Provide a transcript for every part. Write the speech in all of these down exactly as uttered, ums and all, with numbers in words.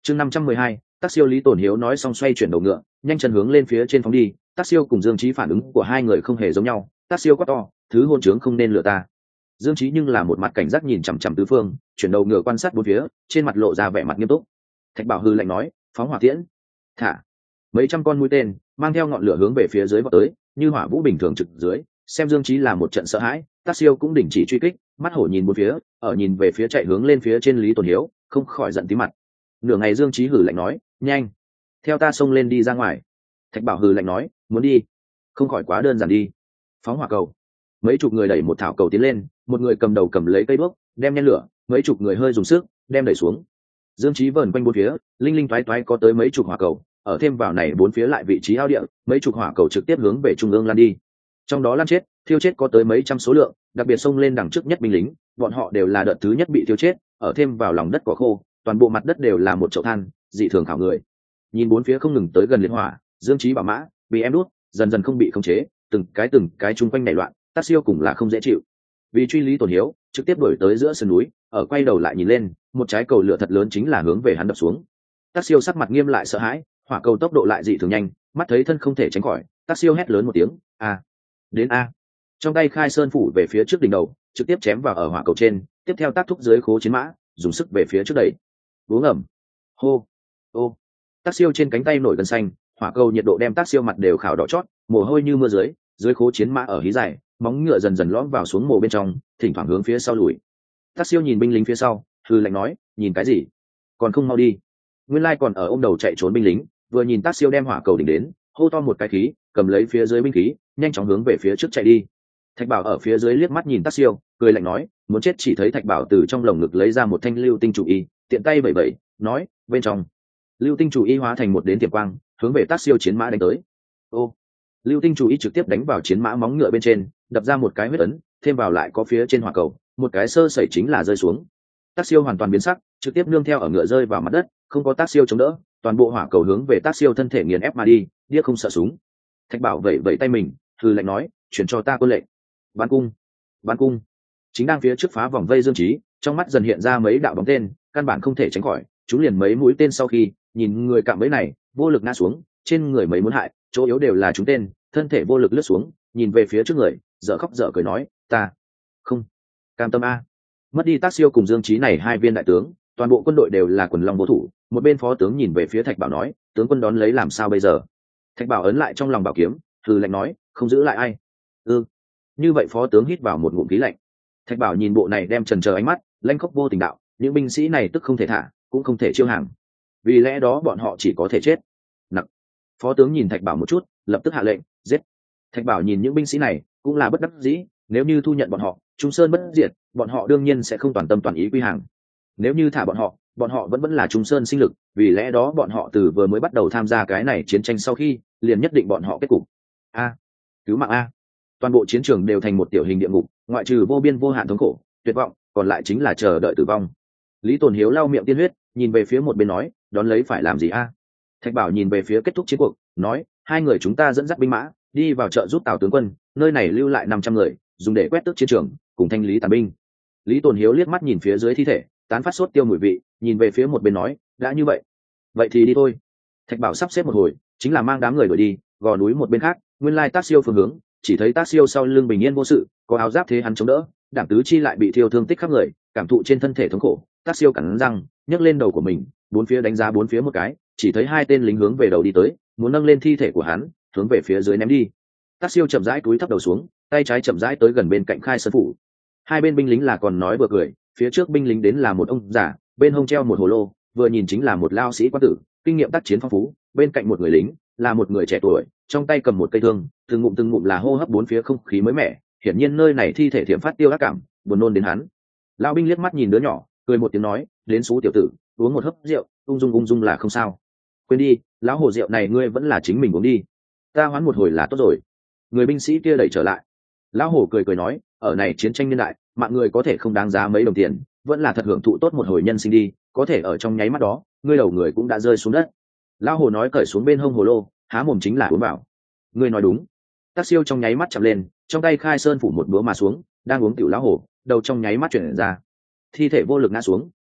chương năm trăm mười hai, Tác Siêu. Lý Tồn Hiếu nói xong xoay chuyển đầu ngựa, nhanh chân hướng lên phía trên phóng đi. Tác Siêu cùng Dương Chí phản ứng của hai người không hề giống nhau. Tác Siêu quát to, thứ hôn trướng không nên lừa ta. Dương Chí nhưng là một mặt cảnh giác nhìn chằm chằm tứ phương, chuyển đầu ngựa quan sát bốn phía, trên mặt lộ ra vẻ mặt nghiêm túc. Thạch Bảo hư lạnh nói, phóng hỏa tiễn, thả. Mấy trăm con mũi tên mang theo ngọn lửa hướng về phía dưới vọt tới, như hỏa vũ bình thường trực dưới. Xem Dương Chí là một trận sợ hãi, Tác Siêu cũng đình chỉ truy kích, mắt hổ nhìn bốn phía, ở nhìn về phía chạy hướng lên phía trên Lý Tồn Hiếu, không khỏi giận tí mặt. Nửa ngày Dương Chí hử lạnh nói, nhanh, theo ta xông lên đi ra ngoài. Thạch Bảo hừ lạnh nói, muốn đi, không khỏi quá đơn giản đi. Phóng hỏa cầu. Mấy chục người đẩy một thảo cầu tiến lên, một người cầm đầu cầm lấy cây đuốc, đem nhen lửa, mấy chục người hơi dùng sức, đem đẩy xuống. Dương Chí vờn quanh bốn phía, linh linh toái toái có tới mấy chục hỏa cầu, ở thêm vào này bốn phía lại vị trí ao địa, mấy chục hỏa cầu trực tiếp hướng về trung ương lan đi. Trong đó lan chết, thiêu chết có tới mấy trăm số lượng, đặc biệt xông lên đằng trước nhất binh lính, bọn họ đều là đợt thứ nhất bị thiêu chết, ở thêm vào lòng đất cỏ khô, toàn bộ mặt đất đều là một chậu than, dị thường khảo người. Nhìn bốn phía không ngừng tới gần liệt hỏa, Dương Chí bảo mã bị em đuốt, dần dần không bị khống chế, từng cái từng cái chung quanh nảy loạn, Tác Siêu cùng là không dễ chịu. Vì truy Lý Tồn Hiếu, trực tiếp đuổi tới giữa sườn núi, ở quay đầu lại nhìn lên, một trái cầu lửa thật lớn chính là hướng về hắn đập xuống. Tác Siêu sắc mặt nghiêm lại sợ hãi, hỏa cầu tốc độ lại dị thường nhanh, mắt thấy thân không thể tránh khỏi, Tác Siêu hét lớn một tiếng, a, đến a. Trong tay khai sơn phủ về phía trước đỉnh đầu, trực tiếp chém vào ở hỏa cầu trên, tiếp theo tác thúc dưới khố chiến mã, dùng sức về phía trước đẩy. Uống ẩm, hô, ô. Tác Siêu trên cánh tay nổi gân xanh, hỏa cầu nhiệt độ đem Tác Siêu mặt đều khảo đỏ chót, mồ hôi như mưa dưới, dưới khố chiến mã ở hí dài, móng ngựa dần dần lõm vào xuống mồ bên trong, thỉnh thoảng hướng phía sau lùi. Tác Siêu nhìn binh lính phía sau, hừ lạnh nói, nhìn cái gì, còn không mau đi. Nguyên lai còn ở ôm đầu chạy trốn binh lính, vừa nhìn Tác Siêu đem hỏa cầu đỉnh đến, hô to một cái khí, cầm lấy phía dưới binh khí, nhanh chóng hướng về phía trước chạy đi. Thạch Bảo ở phía dưới liếc mắt nhìn Tác Siêu, cười lạnh nói, muốn chết chỉ thấy Thạch Bảo từ trong lồng ngực lấy ra một thanh lưu tinh chủ y, tiện tay vẩy vẩy, nói, bên trong. Lưu tinh chủ y hóa thành một đến tiềm quang, hướng về Tác Siêu chiến mã đánh tới. Ô, lưu tinh chủ y trực tiếp đánh vào chiến mã móng ngựa bên trên, đập ra một cái huyết ấn, thêm vào lại có phía trên hỏa cầu, một cái sơ sẩy chính là rơi xuống. Tác Siêu hoàn toàn biến sắc, trực tiếp nương theo ở ngựa rơi vào mặt đất, không có Tác Siêu chống đỡ, toàn bộ hỏa cầu hướng về Tác Siêu thân thể nghiền ép mà đi, điếc không sợ súng. Thạch Bảo vẩy vẩy tay mình, hừ lạnh nói, chuyển cho ta quân lệnh. Bắn cung, bắn cung. Chính đang phía trước phá vòng vây Dương Chí, trong mắt dần hiện ra mấy đạo bóng tên, căn bản không thể tránh khỏi, chúng liền mấy mũi tên sau khi nhìn người cạm bẫy này, vô lực ngã xuống, trên người mấy muốn hại, chỗ yếu đều là chúng tên, thân thể vô lực lướt xuống, nhìn về phía trước người, dở khóc dở cười nói, ta không cam tâm a. Mất đi Tác Siêu cùng Dương Chí này hai viên đại tướng, toàn bộ quân đội đều là quần long vô thủ. Một bên phó tướng nhìn về phía Thạch Bảo nói, tướng quân đón lấy làm sao bây giờ? Thạch Bảo ấn lại trong lòng bảo kiếm, hừ lạnh nói, không giữ lại ai. Ừ, như vậy phó tướng hít vào một ngụm khí lạnh. Thạch Bảo nhìn bộ này đem trần chờ ánh mắt, lanh khóc vô tình đạo, những binh sĩ này tức không thể thả, cũng không thể chiêu hàng, vì lẽ đó bọn họ chỉ có thể chết. Nặc. Phó tướng nhìn Thạch Bảo một chút, lập tức hạ lệnh, giết. Thạch Bảo nhìn những binh sĩ này, cũng là bất đắc dĩ, nếu như thu nhận bọn họ, Trung Sơn bất diệt, bọn họ đương nhiên sẽ không toàn tâm toàn ý quy hàng. Nếu như thả bọn họ, bọn họ vẫn vẫn là Trung Sơn sinh lực, vì lẽ đó bọn họ từ vừa mới bắt đầu tham gia cái này chiến tranh sau khi, liền nhất định bọn họ kết cục. A, cứu mạng a. Toàn bộ chiến trường đều thành một tiểu hình địa ngục, ngoại trừ vô biên vô hạn thống khổ, tuyệt vọng, còn lại chính là chờ đợi tử vong. Lý Tồn Hiếu lau miệng tiên huyết, nhìn về phía một bên nói, đón lấy phải làm gì a? Thạch Bảo nhìn về phía kết thúc chiến cuộc, nói, hai người chúng ta dẫn dắt binh mã đi vào chợ giúp Tào tướng quân, nơi này lưu lại năm trăm người, dùng để quét tước chiến trường, cùng thanh lý tàn binh. Lý Tồn Hiếu liếc mắt nhìn phía dưới thi thể, tán phát sốt tiêu mùi vị, nhìn về phía một bên nói, đã như vậy, vậy thì đi thôi. Thạch Bảo sắp xếp một hồi, chính là mang đám người đuổi đi, gò núi một bên khác, nguyên lai Tác Siêu phương hướng, chỉ thấy Tác Siêu sau lưng bình yên vô sự, có áo giáp thế hắn chống đỡ, Đảm Tứ Chi lại bị thiêu thương tích khắp người, cảm thụ trên thân thể thống khổ. Tác Siêu cắn răng, nhấc lên đầu của mình, bốn phía đánh giá bốn phía một cái, chỉ thấy hai tên lính hướng về đầu đi tới, muốn nâng lên thi thể của hắn, hướng về phía dưới ném đi. Tác Siêu chậm rãi cúi thấp đầu xuống, tay trái chậm rãi tới gần bên cạnh khai sơn phủ. Hai bên binh lính là còn nói vừa cười, phía trước binh lính đến là một ông già, bên hông treo một hồ lô, vừa nhìn chính là một lao sĩ quan tử, kinh nghiệm tác chiến phong phú. Bên cạnh một người lính là một người trẻ tuổi, trong tay cầm một cây thương, từng ngụm từng ngụm là hô hấp bốn phía không khí mới mẻ, hiển nhiên nơi này thi thể thiểm phát tiêu ác cảm, buồn nôn đến hắn. Lão binh liếc mắt nhìn đứa nhỏ, cười một tiếng nói, đến xú tiểu tử, uống một hớp rượu, ung dung ung dung là không sao. Quên đi, lão hồ rượu này ngươi vẫn là chính mình uống đi, ta hoán một hồi là tốt rồi. Người binh sĩ kia đẩy trở lại. Lão hồ cười cười nói, ở này chiến tranh niên đại, mạng người có thể không đáng giá mấy đồng tiền, vẫn là thật hưởng thụ tốt một hồi nhân sinh đi, có thể ở trong nháy mắt đó, ngươi đầu người cũng đã rơi xuống đất. Lão hồ nói cởi xuống bên hông hồ lô, há mồm chính là uống vào. Ngươi nói đúng. Tác Siêu trong nháy mắt chạm lên, trong tay khai sơn phủ một búa mà xuống, đang uống tiểu lão hồ, đầu trong nháy mắt chuyển ra, thi thể vô lực ngã xuống,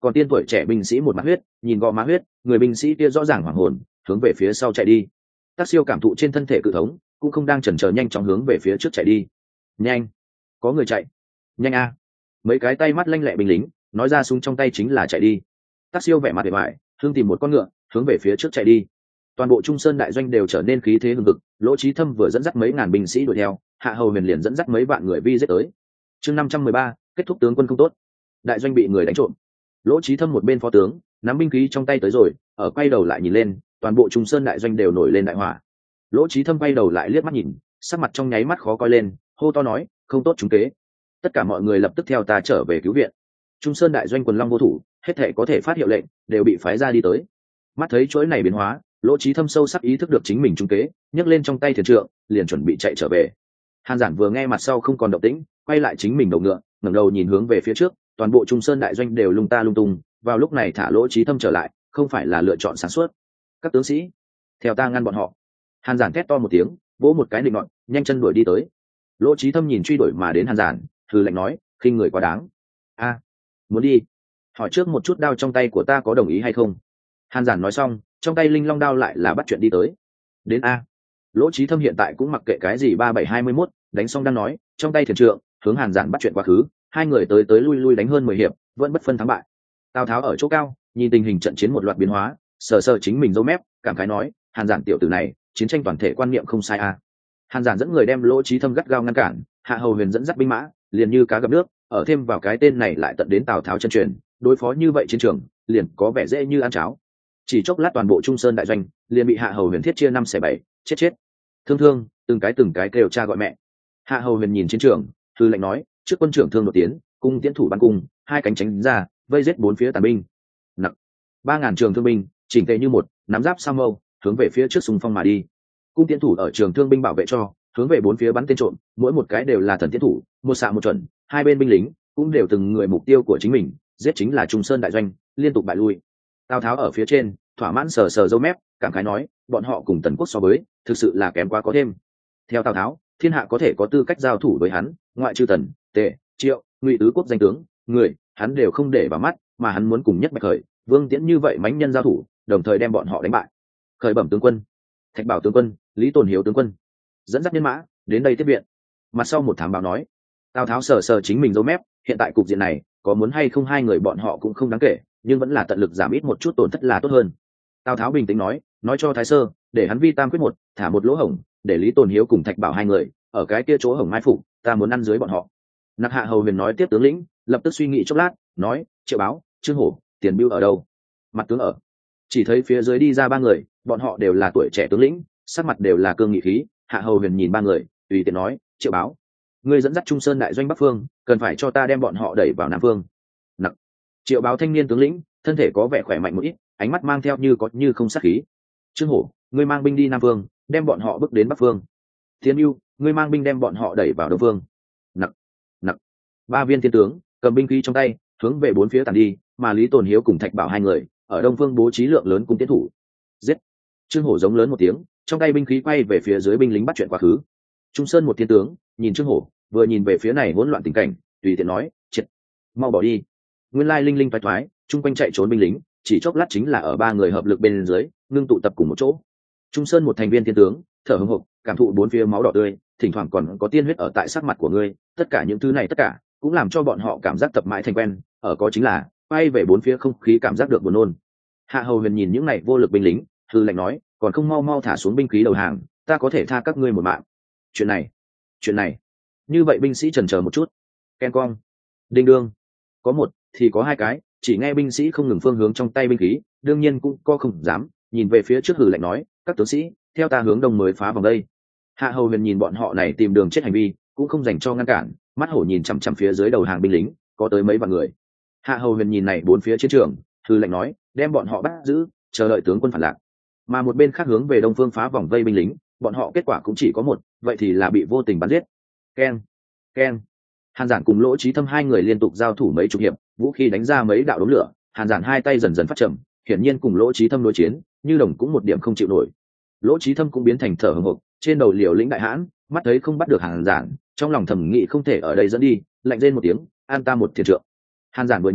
còn tiên tuổi trẻ binh sĩ một mặt huyết, nhìn gò má huyết, người binh sĩ kia rõ ràng hoảng hồn, hướng về phía sau chạy đi. Tác Siêu cảm thụ trên thân thể cự thống, cũng không đang chần chờ, nhanh chóng hướng về phía trước chạy đi. Nhanh, có người chạy, nhanh a! Mấy cái tay mắt lanh lẹ binh lính nói ra súng trong tay chính là chạy đi. Tác Siêu vẻ mặt vẻ vải, thương tìm một con ngựa, hướng về phía trước chạy đi. Toàn bộ Trung Sơn đại doanh đều trở nên khí thế hùng hực, Lỗ Chí Thâm vừa dẫn dắt mấy ngàn binh sĩ đuổi theo, Hạ Hầu Huyền liền dẫn dắt mấy vạn người vi giết tới. Chương năm trăm mười ba, kết thúc tướng quân không tốt. Đại doanh bị người đánh trộm. Lỗ Chí Thâm một bên phó tướng, nắm binh khí trong tay tới rồi, ở quay đầu lại nhìn lên, toàn bộ Trung Sơn đại doanh đều nổi lên đại hỏa. Lỗ Chí Thâm quay đầu lại liếc mắt nhìn, sắc mặt trong nháy mắt khó coi lên, hô to nói, không tốt chúng kế. Tất cả mọi người lập tức theo ta trở về cứu viện. Trung Sơn đại doanh quần long vô thủ, hết thảy có thể phát hiệu lệnh, đều bị phái ra đi tới. Mắt thấy chuỗi này biến hóa, Lỗ Chí Thâm sâu sắc ý thức được chính mình trung kế, nhấc lên trong tay thiền trượng, liền chuẩn bị chạy trở về. Hàn Giản vừa nghe mặt sau không còn động tĩnh, quay lại chính mình đầu ngựa, ngẩng đầu nhìn hướng về phía trước, toàn bộ Trung Sơn đại doanh đều lung ta lung tung, vào lúc này thả Lỗ Chí Thâm trở lại, không phải là lựa chọn sáng suốt. Các tướng sĩ, theo ta ngăn bọn họ. Hàn Giản thét to một tiếng, vỗ một cái nịnh nọt, nhanh chân đuổi đi tới. Lỗ Chí Thâm nhìn truy đuổi mà đến Hàn Giản, hừ lạnh nói, khinh người quá đáng. A, muốn đi? Hỏi trước một chút, đao trong tay của ta có đồng ý hay không? Hàn Giản nói xong, trong tay linh long đao lại là bắt chuyện đi tới. Đến a. Lỗ Chí Thâm hiện tại cũng mặc kệ cái gì ba bảy hai mươi mốt, đánh xong đang nói, trong tay thiền trượng, hướng Hàn Giản bắt chuyện quá khứ, hai người tới tới lui lui đánh hơn mười hiệp, vẫn bất phân thắng bại. Tào Tháo ở chỗ cao, nhìn tình hình trận chiến một loạt biến hóa, sờ sờ chính mình râu mép, cảm khái nói, Hàn Giản tiểu tử này, chiến tranh toàn thể quan niệm không sai a. Hàn Giản dẫn người đem Lỗ Chí Thâm gắt gao ngăn cản, Hạ Hầu Huyền dẫn dắt binh mã, liền như cá gặp nước, ở thêm vào cái tên này lại tận đến Tào Tháo chân truyền, đối phó như vậy chiến trường, liền có vẻ dễ như ăn cháo. Chỉ chốc lát toàn bộ Trung Sơn đại doanh liền bị Hạ Hầu Huyền thiết chia năm xẻ bảy, chết chết thương thương, từng cái từng cái kêu cha gọi mẹ. Hạ Hầu Huyền nhìn chiến trường, thư lệnh nói, trước quân trưởng thương đột tiến, cung tiến thủ bắn cung, hai cánh tránh ra, vây giết bốn phía tàn binh. Nặc, ba ngàn trường thương binh chỉnh tề như một, nắm giáp sam mâu, hướng về phía trước xung phong mà đi. Cung tiến thủ ở trường thương binh bảo vệ cho, hướng về bốn phía bắn tên trộm, mỗi một cái đều là thần tiến thủ, một xạ một chuẩn, hai bên binh lính cũng đều từng người mục tiêu của chính mình, giết chính là Trung Sơn đại doanh, liên tục bại lui. Tào Tháo ở phía trên thỏa mãn sờ sờ râu mép, cảm khái nói, bọn họ cùng Tần Quốc so với, thực sự là kém quá có thêm. Theo Tào Tháo, thiên hạ có thể có tư cách giao thủ với hắn, ngoại trừ Tần, Tề, Triệu, Ngụy tứ quốc danh tướng, người hắn đều không để vào mắt, mà hắn muốn cùng nhất Bạch Khởi, Vương Tiễn như vậy mãnh nhân giao thủ, đồng thời đem bọn họ đánh bại. Khởi bẩm tướng quân, Thạch Bảo tướng quân, Lý Tồn Hiếu tướng quân, dẫn dắt nhân mã đến đây tiếp viện. Mặt sau một thám báo nói, Tào Tháo sờ sờ chính mình râu mép, hiện tại cục diện này, có muốn hay không hai người bọn họ cũng không đáng kể, nhưng vẫn là tận lực giảm ít một chút tổn thất là tốt hơn. Tào Tháo bình tĩnh nói, nói cho Thái Sơ, để hắn vi tam quyết một, thả một lỗ hổng, để Lý Tồn Hiếu cùng Thạch Bảo hai người ở cái kia chỗ hổng mai phục, ta muốn ăn dưới bọn họ. Nặc Hạ Hầu Huyền nói tiếp tướng lĩnh, lập tức suy nghĩ chốc lát, nói, Triệu Báo, Trương Hổ, Tiền Bưu ở đâu? Mặt tướng ở. Chỉ thấy phía dưới đi ra ba người, bọn họ đều là tuổi trẻ tướng lĩnh, sắc mặt đều là cương nghị khí. Hạ Hầu Huyền nhìn ba người, tùy tiện nói, Triệu Báo, ngươi dẫn dắt Trung Sơn đại doanh Bắc Phương, cần phải cho ta đem bọn họ đẩy vào Nam Phương. Nặc. Triệu Báo thanh niên tướng lĩnh, thân thể có vẻ khỏe mạnh một ít, ánh mắt mang theo như có như không sát khí. Trương Hổ, ngươi mang binh đi Nam Phương, đem bọn họ bước đến Bắc Phương. Thiên Bưu, ngươi mang binh đem bọn họ đẩy vào Đông Phương. Nặc. Nặc. Ba viên thiên tướng cầm binh khí trong tay, hướng về bốn phía tàn đi, mà Lý Tồn Hiếu cùng Thạch Bảo hai người ở Đông Phương bố trí lượng lớn cung tiến thủ. Giết. Trương Hổ giống lớn một tiếng, trong tay binh khí quay về phía dưới binh lính bắt chuyện quá khứ. Trung Sơn một thiên tướng nhìn Trương Hổ, vừa nhìn về phía này hỗn loạn tình cảnh, tùy tiện nói, triệt, mau bỏ đi. Nguyên lai linh linh toái toái, chung quanh chạy trốn binh lính, chỉ chốc lát chính là ở ba người hợp lực bên dưới, ngưng tụ tập cùng một chỗ. Trung Sơn một thành viên thiên tướng thở hổn hộc, cảm thụ bốn phía máu đỏ tươi, thỉnh thoảng còn có tiên huyết ở tại sắc mặt của ngươi, tất cả những thứ này tất cả cũng làm cho bọn họ cảm giác tập mãi thành quen, ở có chính là bay về bốn phía không khí cảm giác được buồn nôn. Hạ Hầu Huyền nhìn những này vô lực binh lính, hư lệnh nói, còn không mau mau thả xuống binh khí đầu hàng, ta có thể tha các ngươi một mạng. Chuyện này, chuyện này, như vậy binh sĩ chần chờ một chút, ken cong, đinh đương, có một thì có hai cái, chỉ nghe binh sĩ không ngừng phương hướng trong tay binh khí, đương nhiên cũng có không dám nhìn về phía trước, hừ lạnh nói, các tướng sĩ theo ta hướng đông mới phá vòng đây. Hạ Hầu Huyền nhìn bọn họ này tìm đường chết hành vi, cũng không dành cho ngăn cản, mắt hổ nhìn chằm chằm phía dưới đầu hàng binh lính, có tới mấy vạn người. Hạ Hầu Huyền nhìn này bốn phía chiến trường, hừ lạnh nói, đem bọn họ bắt giữ, chờ đợi tướng quân phản lạc. Mà một bên khác hướng về đông phương phá vòng vây binh lính, bọn họ kết quả cũng chỉ có một, vậy thì là bị vô tình bắn giết. Keng, keng. Hàn Giản cùng Lỗ Chí Thâm hai người liên tục giao thủ mấy chục hiệp, vũ khí đánh ra mấy đạo đốm lửa, Hàn Giản hai tay dần dần phát chậm, hiển nhiên cùng Lỗ Chí Thâm đối chiến, như đồng cũng một điểm không chịu nổi. Lỗ Chí Thâm cũng biến thành thở hổn hộc, trên đầu liều lĩnh đại hãn, mắt thấy không bắt được Hàn Giản, trong lòng thầm nghĩ không thể ở đây dẫn đi, lạnh rên một tiếng, an ta một thiền trượng. Hàn Giản vừa nhìn,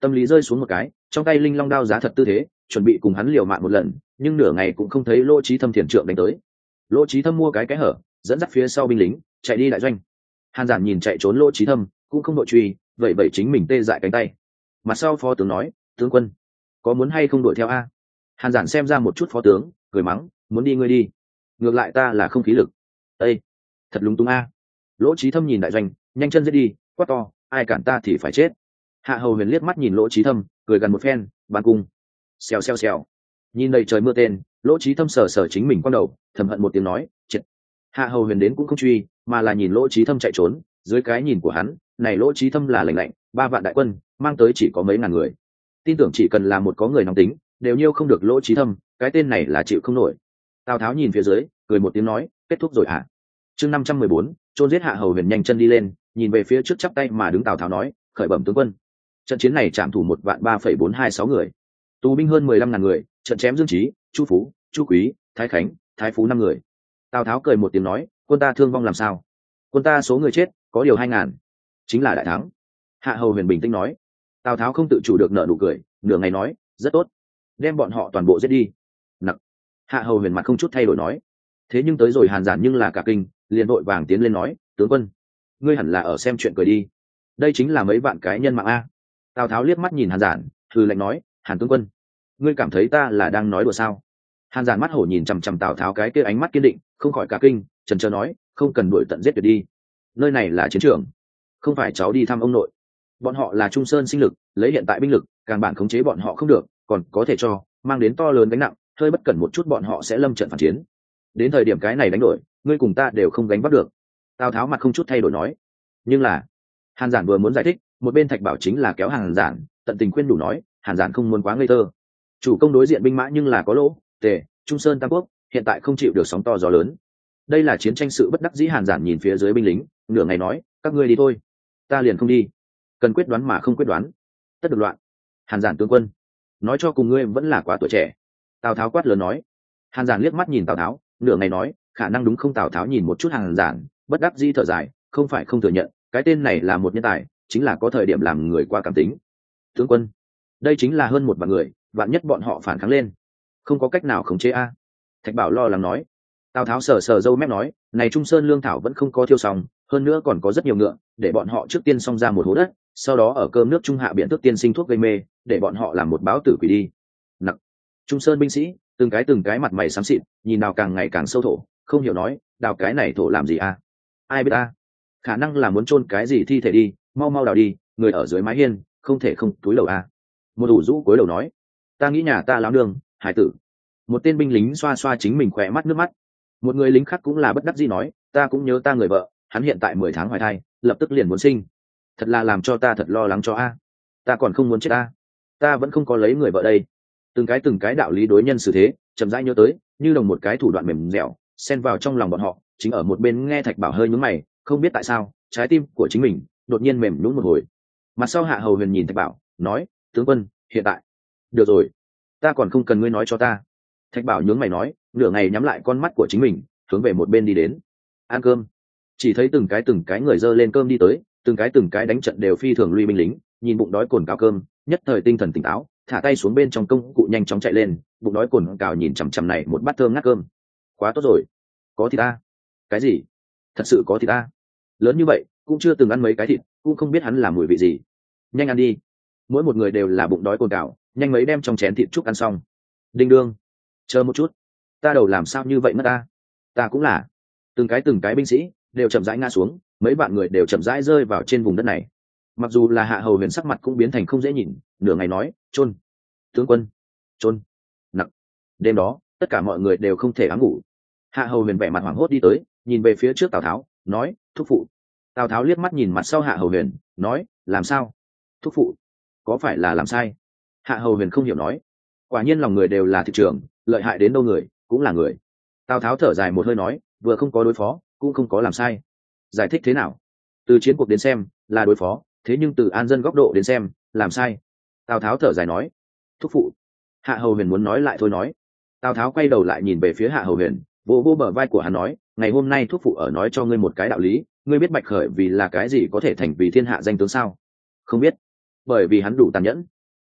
tâm lý rơi xuống một cái, trong tay linh long đao giá thật tư thế, chuẩn bị cùng hắn liều mạng một lần, nhưng nửa ngày cũng không thấy Lỗ Chí Thâm thiền trượng đánh tới. Lỗ Chí Thâm mua cái cái hở, dẫn dắt phía sau binh lính chạy đi đại doanh. Hàn Giản nhìn chạy trốn Lỗ Chí Thâm, cũng không đội truy, vậy vậy chính mình tê dại cánh tay. Mặt sau phó tướng nói, tướng quân có muốn hay không đuổi theo a? Hàn Giản xem ra một chút phó tướng, cười mắng, muốn đi ngươi đi, ngược lại ta là không khí lực. Ê, thật lúng túng a. Lỗ Chí Thâm nhìn đại doanh, nhanh chân giết đi, quát to, ai cản ta thì phải chết. Hạ Hầu Huyền liếc mắt nhìn Lỗ Chí Thâm, cười gần một phen, ban cung. Xèo xèo xèo. Nhìn đầy trời mưa tên, Lỗ Chí Thâm sờ sờ chính mình quang đầu, thầm hận một tiếng nói, triệt. Hạ Hầu Huyền đến cũng không truy, mà là nhìn Lỗ Chí Thâm chạy trốn, dưới cái nhìn của hắn, này Lỗ Chí Thâm là lành lạnh, ba vạn đại quân, mang tới chỉ có mấy ngàn người. Tin tưởng chỉ cần là một có người nóng tính, đều nhiêu không được Lỗ Chí Thâm, cái tên này là chịu không nổi. Tào Tháo nhìn phía dưới, cười một tiếng nói, kết thúc rồi hả? Chương năm trăm mười bốn, chôn giết Hạ Hầu Huyền nhanh chân đi lên, nhìn về phía trước chắp tay mà đứng Tào Tháo nói, khởi bẩm tướng quân. Trận chiến này trảm thủ một vạn ba phẩy bốn hai sáu người, tù binh hơn mười lăm ngàn người, trận chém Dương Chí, Chu Phú, Chu Quý, Thái Khánh, Thái Phú năm người. Tào Tháo cười một tiếng nói, quân ta thương vong làm sao? Quân ta số người chết có điều hai ngàn, chính là đại thắng. Hạ Hầu Huyền bình tĩnh nói. Tào Tháo không tự chủ được nở nụ cười, nửa ngày nói, rất tốt, đem bọn họ toàn bộ giết đi. Nặc. Hạ Hầu Huyền mặt không chút thay đổi nói. Thế nhưng tới rồi Hàn Giản nhưng là cả kinh, liền vội vàng tiến lên nói, tướng quân, ngươi hẳn là ở xem chuyện cười đi, đây chính là mấy vạn cái nhân mạng a. Tào Tháo liếc mắt nhìn Hàn Giản, hừ lạnh nói, Hàn tướng quân, ngươi cảm thấy ta là đang nói đùa sao? Hàn Giản mắt hổ nhìn chằm chằm Tào Tháo cái kia ánh mắt kiên định, không khỏi cả kinh, chần chờ nói, không cần đuổi tận giết tuyệt đi, nơi này là chiến trường, không phải cháu đi thăm ông nội. Bọn họ là Trung Sơn sinh lực, lấy hiện tại binh lực, càng bản khống chế bọn họ không được, còn có thể cho mang đến to lớn gánh nặng, hơi bất cẩn một chút bọn họ sẽ lâm trận phản chiến. Đến thời điểm cái này đánh đổi, ngươi cùng ta đều không gánh vác được. Tào Tháo mặt không chút thay đổi nói. Nhưng là, Hàn Giản vừa muốn giải thích, một bên Thạch Bảo chính là kéo Hàn Giản, tận tình khuyên đủ nói, Hàn Giản không muốn quá ngây thơ. Chủ công đối diện binh mã nhưng là có lỗ, tề, Trung Sơn tam quốc, hiện tại không chịu được sóng to gió lớn. Đây là chiến tranh sự bất đắc dĩ. Hàn Giản nhìn phía dưới binh lính, nửa ngày nói, các ngươi đi thôi, ta liền không đi. Cần quyết đoán mà không quyết đoán, tất được loạn. Hàn Giản tướng quân, nói cho cùng ngươi vẫn là quá tuổi trẻ. Tào Tháo quát lớn nói. Hàn Giản liếc mắt nhìn Tào Tháo, nửa ngày nói, khả năng đúng không? Tào Tháo nhìn một chút Hàn Giản, bất đắc dĩ thở dài, không phải không thừa nhận, cái tên này là một nhân tài, chính là có thời điểm làm người qua cảm tính. Tướng quân, đây chính là hơn một vạn người, vạn nhất bọn họ phản kháng lên, không có cách nào khống chế a. Thạch Bảo lo lắng nói. Tào Tháo sờ sờ râu mép nói, này Trung Sơn lương thảo vẫn không có thiêu xong, hơn nữa còn có rất nhiều ngựa, để bọn họ trước tiên xong ra một hố đất, sau đó ở cơm nước trung hạ biện thức tiên sinh thuốc gây mê, để bọn họ làm một báo tử quỷ đi. Nặc. Trung Sơn binh sĩ từng cái từng cái mặt mày xám xịt, nhìn nào càng ngày càng sâu thổ, không hiểu nói, đào cái này thổ làm gì a? Ai biết a? Khả năng là muốn chôn cái gì thi thể đi, mau mau đào đi, người ở dưới mái hiên, không thể không túi đầu a. Một ủ rũ cúi đầu nói, ta nghĩ nhà ta láo đường, hải tử. Một tên binh lính xoa xoa chính mình khỏe mắt nước mắt. Một người lính khác cũng là bất đắc dĩ nói, ta cũng nhớ ta người vợ, hắn hiện tại mười tháng hoài thai, lập tức liền muốn sinh, thật là làm cho ta thật lo lắng cho a. Ta còn không muốn chết a, ta vẫn không có lấy người vợ đây. Từng cái từng cái đạo lý đối nhân xử thế, chậm rãi nhớ tới, như đồng một cái thủ đoạn mềm dẻo, xen vào trong lòng bọn họ. Chính ở một bên nghe Thạch Bảo hơi nhướng mày, không biết tại sao trái tim của chính mình đột nhiên mềm nhũn một hồi. Mặt sau Hạ Hầu Huyền nhìn Thạch Bảo, nói, tướng quân, hiện tại được rồi, ta còn không cần ngươi nói cho ta. Thạch Bảo nhướng mày nói, nửa ngày nhắm lại con mắt của chính mình, hướng về một bên đi đến. Ăn cơm. Chỉ thấy từng cái từng cái người dơ lên cơm đi tới, từng cái từng cái đánh trận đều phi thường lui binh lính, nhìn bụng đói cồn cào cơm, nhất thời tinh thần tỉnh táo, thả tay xuống bên trong công cụ nhanh chóng chạy lên, bụng đói cồn cào nhìn chằm chằm này một bát thơm ngát cơm. Quá tốt rồi, có thịt ta. Cái gì? Thật sự có thịt ta? Lớn như vậy cũng chưa từng ăn mấy cái thịt, cũng không biết hắn làm mùi vị gì. Nhanh ăn đi, mỗi một người đều là bụng đói cồn cào, nhanh mấy đem trong chén thịt trúc ăn xong. Đinh đương, chờ một chút, ta đầu làm sao như vậy mất ta? Ta cũng là. Từng cái từng cái binh sĩ đều chậm rãi ngã xuống, mấy bạn người đều chậm rãi rơi vào trên vùng đất này. Mặc dù là Hạ Hầu Huyền sắc mặt cũng biến thành không dễ nhìn, nửa ngày nói, chôn tướng quân, chôn nặng. Đêm đó tất cả mọi người đều không thể ám ngủ. Hạ Hầu Huyền vẻ mặt hoảng hốt đi tới, nhìn về phía trước Tào Tháo, nói, thúc phụ. Tào Tháo liếc mắt nhìn mặt sau Hạ Hầu Huyền, nói, làm sao? Thúc phụ, có phải là làm sai? Hạ Hầu Huyền không hiểu nói, quả nhiên lòng người đều là thị trường, lợi hại đến đâu người cũng là người. Tào Tháo thở dài một hơi nói, vừa không có đối phó, cũng không có làm sai. Giải thích thế nào? Từ chiến cuộc đến xem là đối phó, thế nhưng từ an dân góc độ đến xem làm sai. Tào Tháo thở dài nói, thúc phụ. Hạ Hầu Huyền muốn nói lại thôi nói. Tào Tháo quay đầu lại nhìn về phía Hạ Hầu Huyền, vỗ vỗ bờ vai của hắn nói, ngày hôm nay thúc phụ ở nói cho ngươi một cái đạo lý, ngươi biết Bạch Khởi vì là cái gì có thể thành vì thiên hạ danh tướng sao? Không biết. Bởi vì hắn đủ tàn nhẫn,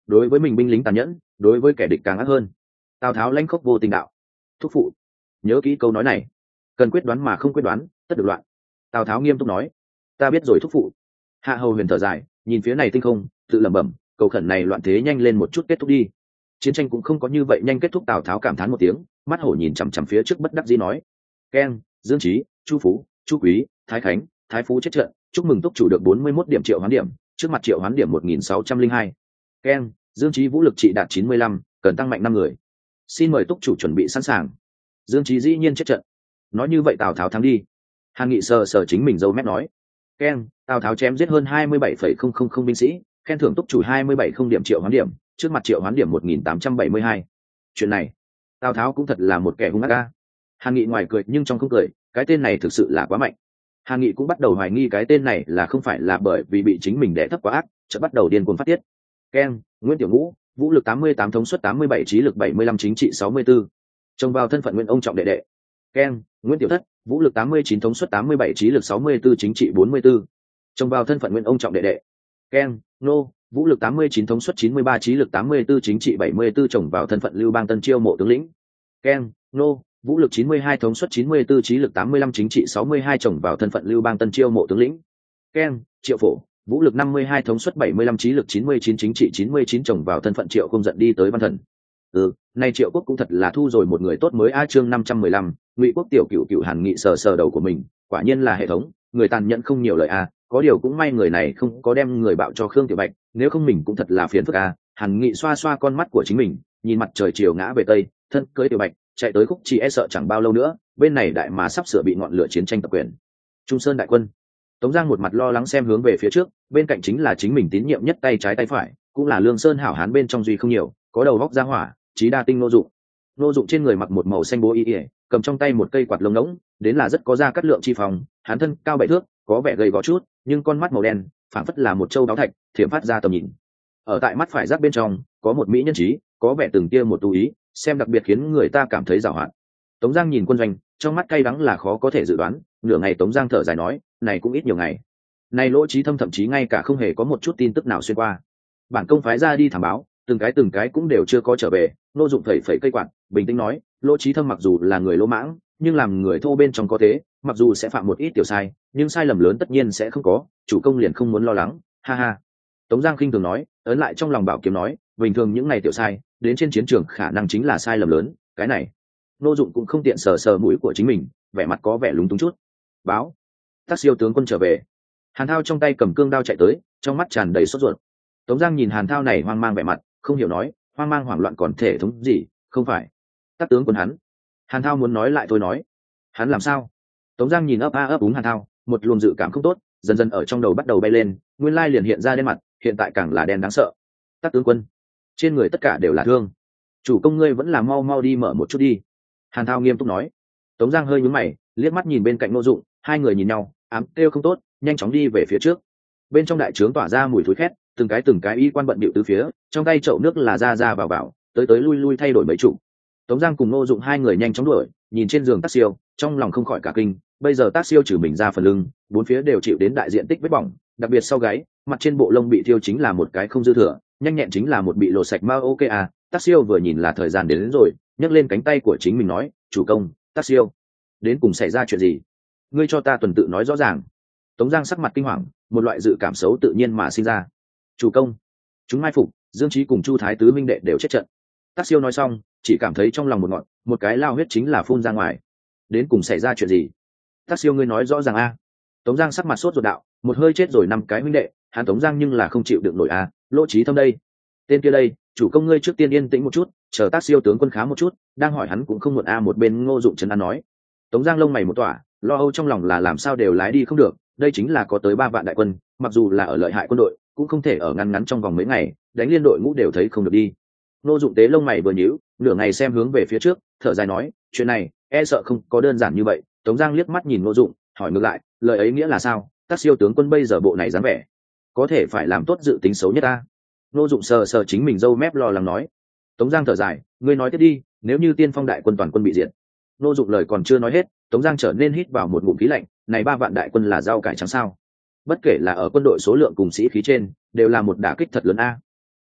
đối với mình binh lính tàn nhẫn, đối với kẻ địch càng ác hơn. Tào tháo lãnh khốc vô tình đạo: thúc phụ, nhớ kỹ câu nói này, cần quyết đoán mà không quyết đoán tất được loạn. Tào tháo nghiêm túc nói: ta biết rồi thúc phụ. Hạ hầu huyền thở dài, nhìn phía này tinh không, tự lẩm bẩm, cầu khẩn này loạn thế nhanh lên một chút kết thúc đi. Chiến tranh cũng không có như vậy nhanh kết thúc. Tào tháo cảm thán một tiếng, mắt hổ nhìn chằm chằm phía trước bất đắc dĩ nói: keng, Dương Trí, Chu Phú, Chu Quý, Thái Khánh, Thái Phú chết trận, chúc mừng túc chủ được bốn mươi mốt điểm triệu hoán điểm, trước mặt triệu hoán điểm một nghìn sáu trăm linh hai. Keng, Dương Trí vũ lực trị đạt chín mươi lăm, cần tăng mạnh năm người, xin mời túc chủ chuẩn bị sẵn sàng. Dương Trí dĩ nhiên chết trận. Nói như vậy Tào Tháo thắng đi. Hàn Nghị sờ sờ chính mình dâu mép nói: keng, Tào Tháo chém giết hơn hai mươi bảy phẩy không không không binh sĩ, khen thưởng túc chủ hai mươi bảy không điểm triệu hoán điểm, trước mặt triệu hoán điểm một nghìn tám trăm bảy mươi hai. Chuyện này, Tào Tháo cũng thật là một kẻ hung ác ca. Hàn Nghị ngoài cười nhưng trong không cười, cái tên này thực sự là quá mạnh. Hàn Nghị cũng bắt đầu hoài nghi cái tên này là không phải là bởi vì bị chính mình đè thấp quá ác, chợt bắt đầu điên cuồng phát tiết. Keng, Nguyễn Tiểu Ngũ, vũ lực tám mươi tám, thống suất tám mươi bảy, trí lực bảy mươi lăm, chính trị sáu mươi tư. Trông vào thân phận Nguyễn ông trọng đệ đệ. Keng, Nguyễn Tiểu Thất, vũ lực tám mươi chín, thống suất tám mươi bảy, trí lực sáu mươi tư, chính trị bốn mươi tư. Trông vào thân phận Nguyễn ông trọng đệ đệ. Keng, Nô, vũ lực tám mươi chín, thống suất chín mươi ba, trí lực tám mươi tư, chính trị bảy mươi tư. Trông vào thân phận Lưu Bang Tân chiêu mộ tướng lĩnh. Keng, Nô, vũ lực chín mươi hai, thống suất chín mươi tư, trí lực tám mươi lăm, chính trị sáu mươi hai. Trông vào thân phận Lưu Bang Tân chiêu mộ tướng lĩnh. Keng, Triệu Phổ, vũ lực năm mươi hai, thống suất bảy mươi lăm, trí lực chín mươi chín, chính trị chín mươi chín. Trông vào thân phận Triệu không giận đi tới Văn Thần. Ừ, nay Triệu Quốc cũng thật là thu rồi một người tốt mới. A chương năm trăm mười lăm, Ngụy Quốc tiểu cựu cựu. Hàn Nghị sờ sờ đầu của mình, quả nhiên là hệ thống, người tàn nhẫn không nhiều lời a, có điều cũng may người này không có đem người bạo cho Khương Tiểu Bạch, nếu không mình cũng thật là phiền phức a. Hàn Nghị xoa xoa con mắt của chính mình, nhìn mặt trời chiều ngã về tây, thân cưới Tiểu Bạch chạy tới khúc chỉ e sợ chẳng bao lâu nữa, bên này đại mà sắp sửa bị ngọn lửa chiến tranh tập quyền. Trung Sơn đại quân. Tống Giang một mặt lo lắng xem hướng về phía trước, bên cạnh chính là chính mình tín nhiệm nhất tay trái tay phải, cũng là Lương Sơn hảo hán bên trong duy không nhiều, có đầu góc ra hỏa, trí đa tinh Ngô Dụng. Ngô Dụng trên người mặc một màu xanh bố y ỉa, cầm trong tay một cây quạt lông ngỗng, đến là rất có da cắt lượng chi phòng, hán thân cao bảy thước, có vẻ gầy gò chút, nhưng con mắt màu đen, phảng phất là một châu đáo thạch, thiểm phát ra tầm nhìn. Ở tại mắt phải giác bên trong, có một mỹ nhân trí, có vẻ từng tia một tu ý, xem đặc biệt khiến người ta cảm thấy giàu hạn. Tống Giang nhìn quân doanh, trong mắt cay đắng là khó có thể dự đoán, nửa ngày Tống Giang thở dài nói, này cũng ít nhiều ngày. Này Lỗ Chí Thâm thậm chí ngay cả không hề có một chút tin tức nào xuyên qua. Bản công phái ra đi thám báo, từng cái từng cái cũng đều chưa có trở về. Ngô Dụng phẩy phẩy cây quạt, bình tĩnh nói, Lỗ Chí Thâm mặc dù là người lỗ mãng, nhưng làm người thô bên trong có thế, mặc dù sẽ phạm một ít tiểu sai, nhưng sai lầm lớn tất nhiên sẽ không có, chủ công liền không muốn lo lắng, ha ha. Tống Giang khinh thường nói, ấn lại trong lòng bảo kiếm nói, bình thường những ngày tiểu sai, đến trên chiến trường khả năng chính là sai lầm lớn, cái này. Ngô Dụng cũng không tiện sờ sờ mũi của chính mình, vẻ mặt có vẻ lúng túng chút. Báo, Tác Siêu tướng quân trở về. Hàn Thao trong tay cầm cương đao chạy tới, trong mắt tràn đầy sốt ruột. Tống Giang nhìn Hàn Thao này hoang mang vẻ mặt, không hiểu nói, hoang mang hoảng loạn còn thể thống gì, không phải. Tác tướng quân hắn. Hàn Thao muốn nói lại thôi nói. Hắn làm sao? Tống Giang nhìn ấp a ấp úng Hàn Thao, một luồng dự cảm không tốt, dần dần ở trong đầu bắt đầu bay lên, nguyên lai liền hiện ra đen mặt, hiện tại càng là đen đáng sợ. Tác tướng quân, trên người tất cả đều là thương. Chủ công ngươi vẫn là mau mau đi mở một chút đi. Hàn Thao nghiêm túc nói. Tống Giang hơi nhướng mày, liếc mắt nhìn bên cạnh Ngô Dụng, hai người nhìn nhau, ám kêu không tốt, nhanh chóng đi về phía trước. Bên trong đại trướng tỏa ra mùi thối khét, từng cái từng cái y quan bận bịu tứ phía, trong tay chậu nước là ra ra vào vào, tới tới lui lui thay đổi mấy chủ. Tống Giang cùng Ngô Dụng hai người nhanh chóng đuổi, nhìn trên giường Tác Siêu, trong lòng không khỏi cả kinh, bây giờ Tác Siêu trừ mình ra phần lưng, bốn phía đều chịu đến đại diện tích vết bỏng, đặc biệt sau gáy, mặt trên bộ lông bị thiêu chính là một cái không dư thừa, nhanh nhẹn chính là một bị lột sạch mau ok à. Tác Siêu vừa nhìn là thời gian đến, đến rồi, nhấc lên cánh tay của chính mình nói, chủ công, Tác Siêu, đến cùng xảy ra chuyện gì? Ngươi cho ta tuần tự nói rõ ràng. Tống Giang sắc mặt kinh hoàng, một loại dự cảm xấu tự nhiên mà sinh ra. Chủ công, chúng mai phục, Dương Chí cùng Chu Thái tứ minh đệ đều chết trận. Tác Siêu nói xong, chỉ cảm thấy trong lòng một ngọn, một cái lao huyết chính là phun ra ngoài. Đến cùng xảy ra chuyện gì? Tác Siêu ngươi nói rõ ràng a. Tống Giang sắc mặt sốt ruột đạo, một hơi chết rồi năm cái huynh đệ, hắn Tống Giang nhưng là không chịu được nổi a. Lỗ Chí Thâm đây, tên kia đây, chủ công ngươi trước tiên yên tĩnh một chút, chờ Tác Siêu tướng quân khá một chút, đang hỏi hắn cũng không muộn a. Một bên Ngô Dụng trấn an nói. Tống Giang lông mày một tỏa, lo âu trong lòng là làm sao đều lái đi không được, đây chính là có tới ba vạn đại quân, mặc dù là ở lợi hại quân đội, cũng không thể ở ngăn ngắn trong vòng mấy ngày đánh liên đội ngũ đều thấy không được đi. Ngô Dụng tế lông mày vừa nhíu, nửa ngày xem hướng về phía trước, thở dài nói, chuyện này e sợ không có đơn giản như vậy. Tống Giang liếc mắt nhìn Ngô Dụng, hỏi ngược lại, lời ấy nghĩa là sao? Tác Siêu tướng quân bây giờ bộ này dáng vẻ, có thể phải làm tốt dự tính xấu nhất ta. Ngô Dụng sờ sờ chính mình râu mép lo lắng nói. Tống Giang thở dài, ngươi nói tiếp đi, nếu như Tiên Phong đại quân toàn quân bị diệt. Ngô Dụng lời còn chưa nói hết, Tống Giang trở nên hít vào một ngụm khí lạnh, này ba vạn đại quân là rau cải trắng sao? Bất kể là ở quân đội số lượng cùng sĩ khí trên, đều là một đả kích thật lớn a.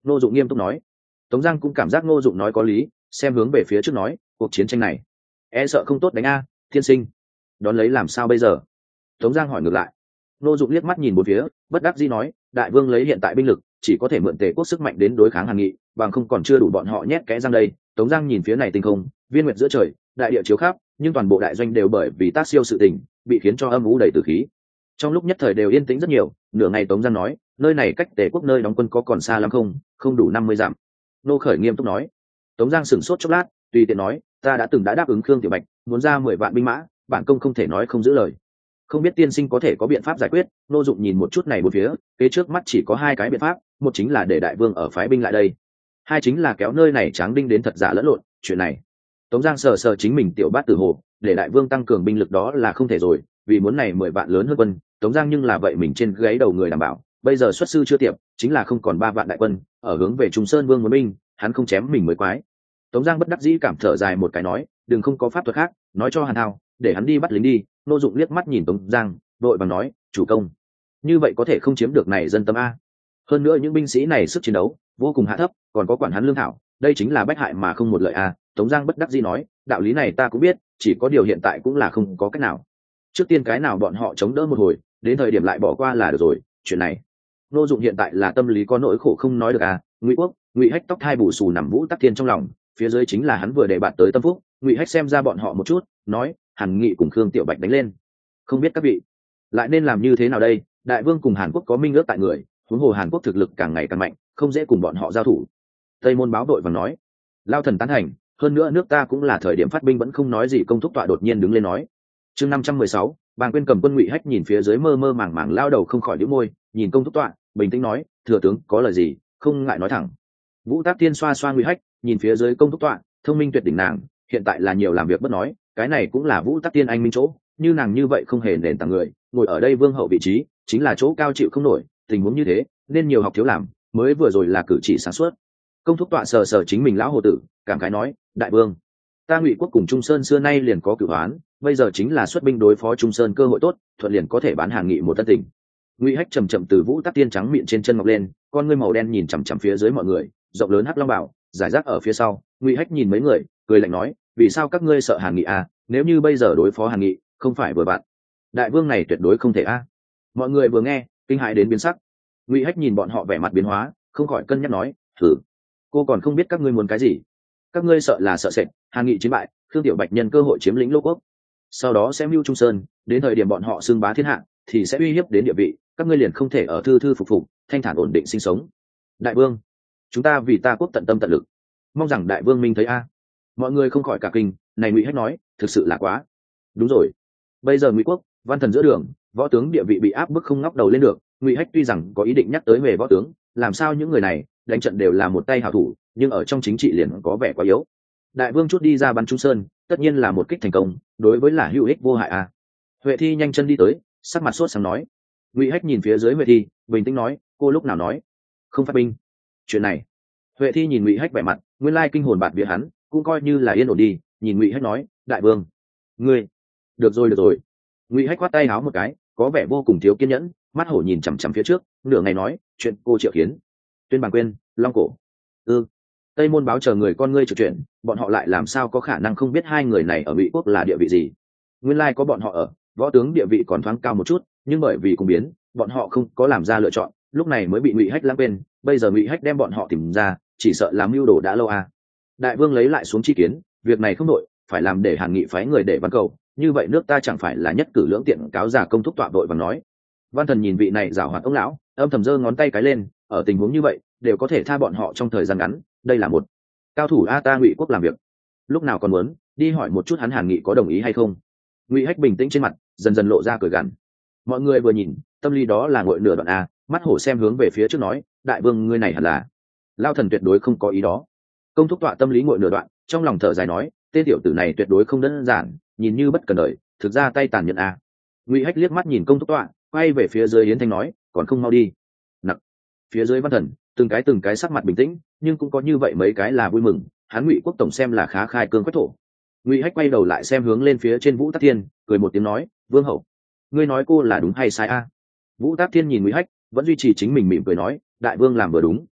Ngô Dụng nghiêm túc nói. Tống Giang cũng cảm giác Ngô Dụng nói có lý, xem hướng về phía trước nói, cuộc chiến tranh này e sợ không tốt đánh a, thiên sinh đón lấy làm sao bây giờ? Tống Giang hỏi ngược lại. Ngô Dụng liếc mắt nhìn bốn phía, bất đắc dĩ nói, đại vương lấy hiện tại binh lực, chỉ có thể mượn Tề quốc sức mạnh đến đối kháng Hàn Nghị, bằng không còn chưa đủ bọn họ nhét kẽ răng đây. Tống Giang nhìn phía này tinh không, viên nguyệt giữa trời, đại địa chiếu khắp, nhưng toàn bộ đại doanh đều bởi vì tác siêu sự tình, bị khiến cho âm u đầy tử khí. Trong lúc nhất thời đều yên tĩnh rất nhiều, nửa ngày Tống Giang nói, nơi này cách Tề quốc nơi đóng quân có còn xa lắm không? Không đủ năm mươi dặm. Nô Khởi nghiêm túc nói. Tống Giang sửng sốt chốc lát, tùy tiện nói, ta đã từng đã đáp ứng Khương Tiểu Bạch, muốn ra mười vạn binh mã, bản công không thể nói không giữ lời. Không biết tiên sinh có thể có biện pháp giải quyết? Nô Dụng nhìn một chút này bốn phía, kế trước mắt chỉ có hai cái biện pháp, một chính là để đại vương ở phái binh lại đây, hai chính là kéo nơi này Tráng Đinh đến thật giả lẫn lộn. Chuyện này, Tống Giang sờ sờ chính mình tiểu bát tử hồ, để đại vương tăng cường binh lực đó là không thể rồi, vì muốn này mười vạn lớn hơn quân, Tống Giang nhưng là vậy mình trên gáy đầu người đảm bảo, bây giờ xuất sư chưa tiệm, chính là không còn ba vạn đại quân, ở hướng về Trung Sơn Vương muốn binh, hắn không chém mình mới quái. Tống Giang bất đắc dĩ cảm thở dài một cái nói, đừng không có pháp thuật khác, nói cho Hàn Thao, để hắn đi bắt lính đi. Nô Dụng liếc mắt nhìn Tống Giang, đội bằng nói, chủ công, như vậy có thể không chiếm được này dân tâm a. Hơn nữa những binh sĩ này sức chiến đấu vô cùng hạ thấp, còn có quản hắn lương thảo, đây chính là bách hại mà không một lợi a. Tống Giang bất đắc dĩ nói, đạo lý này ta cũng biết, chỉ có điều hiện tại cũng là không có cách nào. Trước tiên cái nào bọn họ chống đỡ một hồi, đến thời điểm lại bỏ qua là được rồi. Chuyện này, Nô Dụng hiện tại là tâm lý có nỗi khổ không nói được à. Ngụy Quốc, Ngụy Hách tóc hai bù xù nằm Vũ Tắc Thiên trong lòng, phía dưới chính là hắn vừa để bạn tới tâm phúc. Ngụy Hách xem ra bọn họ một chút, nói, Hàn Nghị cùng Khương Tiểu Bạch đánh lên, không biết các vị lại nên làm như thế nào đây? Đại vương cùng Hàn Quốc có minh ước tại người, huống hồ Hàn Quốc thực lực càng ngày càng mạnh, không dễ cùng bọn họ giao thủ. Tây Môn Báo đội và nói, Lao thần tán thành, hơn nữa nước ta cũng là thời điểm phát binh, vẫn không nói gì. Công thúc tọa đột nhiên đứng lên nói. Chương năm trăm mười sáu, Bàng Quyên cầm quân. Ngụy Hách nhìn phía dưới mơ mơ màng màng lao đầu không khỏi nhíu môi, nhìn công thúc tọa, bình tĩnh nói, thừa tướng có lời gì, không ngại nói thẳng. Vũ Tác Thiên xoa xoa Ngụy Hách, nhìn phía dưới công thúc tọa, thông minh tuyệt đỉnh nàng, hiện tại là nhiều làm việc bất nói, cái này cũng là Vũ Tác Thiên anh minh chỗ, như nàng như vậy không hề nền tảng người, ngồi ở đây vương hậu vị trí, chính là chỗ cao chịu không nổi, tình huống như thế, nên nhiều học thiếu làm, mới vừa rồi là cử chỉ sáng suốt. Công thúc tọa sờ sờ chính mình lão hồ tử, cảm khái nói, đại vương, ta Ngụy Quốc cùng Trung Sơn xưa nay liền có cửu oán, bây giờ chính là xuất binh đối phó Trung Sơn cơ hội tốt, thuận liền có thể bán Hàn Nghị một tân tình. Ngụy Hách chậm chậm từ Vũ Tắc Tiên trắng miệng trên chân ngọc lên, con ngươi màu đen nhìn chằm chằm phía dưới mọi người, rộng lớn hắc long bảo giải rác ở phía sau. Ngụy Hách nhìn mấy người, cười lạnh nói, vì sao các ngươi sợ Hàn Nghị à? Nếu như bây giờ đối phó Hàn Nghị, không phải vừa bạn, đại vương này tuyệt đối không thể a. Mọi người vừa nghe, kinh hãi đến biến sắc. Ngụy Hách nhìn bọn họ vẻ mặt biến hóa, không khỏi cân nhắc nói, thử, cô còn không biết các ngươi muốn cái gì? Các ngươi sợ là sợ sệt, Hàn Nghị chiến bại, Khương Tiểu Bạch nhân cơ hội chiếm lĩnh Lô Quốc, sau đó sẽ mưu Trung Sơn, đến thời điểm bọn họ xưng bá thiên hạ, thì sẽ uy hiếp đến địa vị, các ngươi liền không thể ở thư thư phục phục, thanh thản ổn định sinh sống. Đại vương, chúng ta vì ta quốc tận tâm tận lực, mong rằng đại vương minh thấy a. Mọi người không khỏi cả kinh, này Ngụy Hách nói, thực sự là quá. Đúng rồi, bây giờ Ngụy Quốc, văn thần giữa đường, võ tướng địa vị bị áp bức không ngóc đầu lên được. Ngụy Hách tuy rằng có ý định nhắc tới về võ tướng, làm sao những người này đánh trận đều là một tay hảo thủ, nhưng ở trong chính trị liền có vẻ quá yếu. Đại vương chút đi ra bắn Trung Sơn, tất nhiên là một kích thành công, đối với là hữu ích vô hại a. Huệ Thi nhanh chân đi tới, sắc mặt sốt sáng nói. Ngụy Hách nhìn phía dưới Huệ Thi, bình tĩnh nói, cô lúc nào nói không phát binh? Chuyện này, Huệ Thi nhìn Ngụy Hách vẻ mặt, nguyên lai kinh hồn bạt vía hắn, cũng coi như là yên ổn đi. Nhìn Ngụy Hách nói, đại vương, ngươi, được rồi được rồi. Ngụy Hách quát tay háo một cái, có vẻ vô cùng thiếu kiên nhẫn, mắt hổ nhìn chằm chằm phía trước, nửa ngày nói, chuyện cô Triệu Kiến, Tuyên Bàng Quyên, Long Cổ, ư Tây Môn Báo chờ người con ngươi trò chuyện, bọn họ lại làm sao có khả năng không biết hai người này ở Ngụy Quốc là địa vị gì? Nguyên lai có bọn họ ở, võ tướng địa vị còn thoáng cao một chút, nhưng bởi vì cùng biến, bọn họ không có làm ra lựa chọn, lúc này mới bị Ngụy Hách lãng quên. Bây giờ Ngụy Hách đem bọn họ tìm ra, chỉ sợ làm mưu đồ đã lâu à. Đại vương lấy lại xuống chi kiến, việc này không đội, phải làm để Hàn Nghị phái người để văn cầu, như vậy nước ta chẳng phải là nhất cử lưỡng tiện. Cáo giả công thúc tọa đội và nói. Văn thần nhìn vị này giảo hoạt ông lão, âm thầm giơ ngón tay cái lên, ở tình huống như vậy đều có thể tha bọn họ trong thời gian ngắn, đây là một cao thủ a. Ta Ngụy Quốc làm việc, lúc nào còn muốn đi hỏi một chút hắn Hàn Nghị có đồng ý hay không? Ngụy Hách bình tĩnh trên mặt dần dần lộ ra cười gằn. Mọi người vừa nhìn, tâm lý đó là ngội nửa đoạn a. Mắt hổ xem hướng về phía trước nói, đại vương ngươi này hẳn là Lao thần tuyệt đối không có ý đó. Công thúc tọa tâm lý ngội nửa đoạn, trong lòng thở dài nói, tên tiểu tử này tuyệt đối không đơn giản, nhìn như bất cần đời, thực ra tay tàn nhẫn a. Ngụy Hách liếc mắt nhìn công thúc tọa, quay về phía dưới Yến Thanh nói, còn không mau đi. Nặc. Phía dưới văn thần từng cái từng cái sắc mặt bình tĩnh, nhưng cũng có như vậy mấy cái là vui mừng, hắn Ngụy Quốc tổng xem là khá khai cương quách thổ. Ngụy Hách quay đầu lại xem hướng lên phía trên Vũ Tắc Thiên, cười một tiếng nói, vương hậu, ngươi nói cô là đúng hay sai a? Vũ Tắc Thiên nhìn Ngụy Hách, vẫn duy trì chính mình mỉm cười nói, đại vương làm vừa đúng,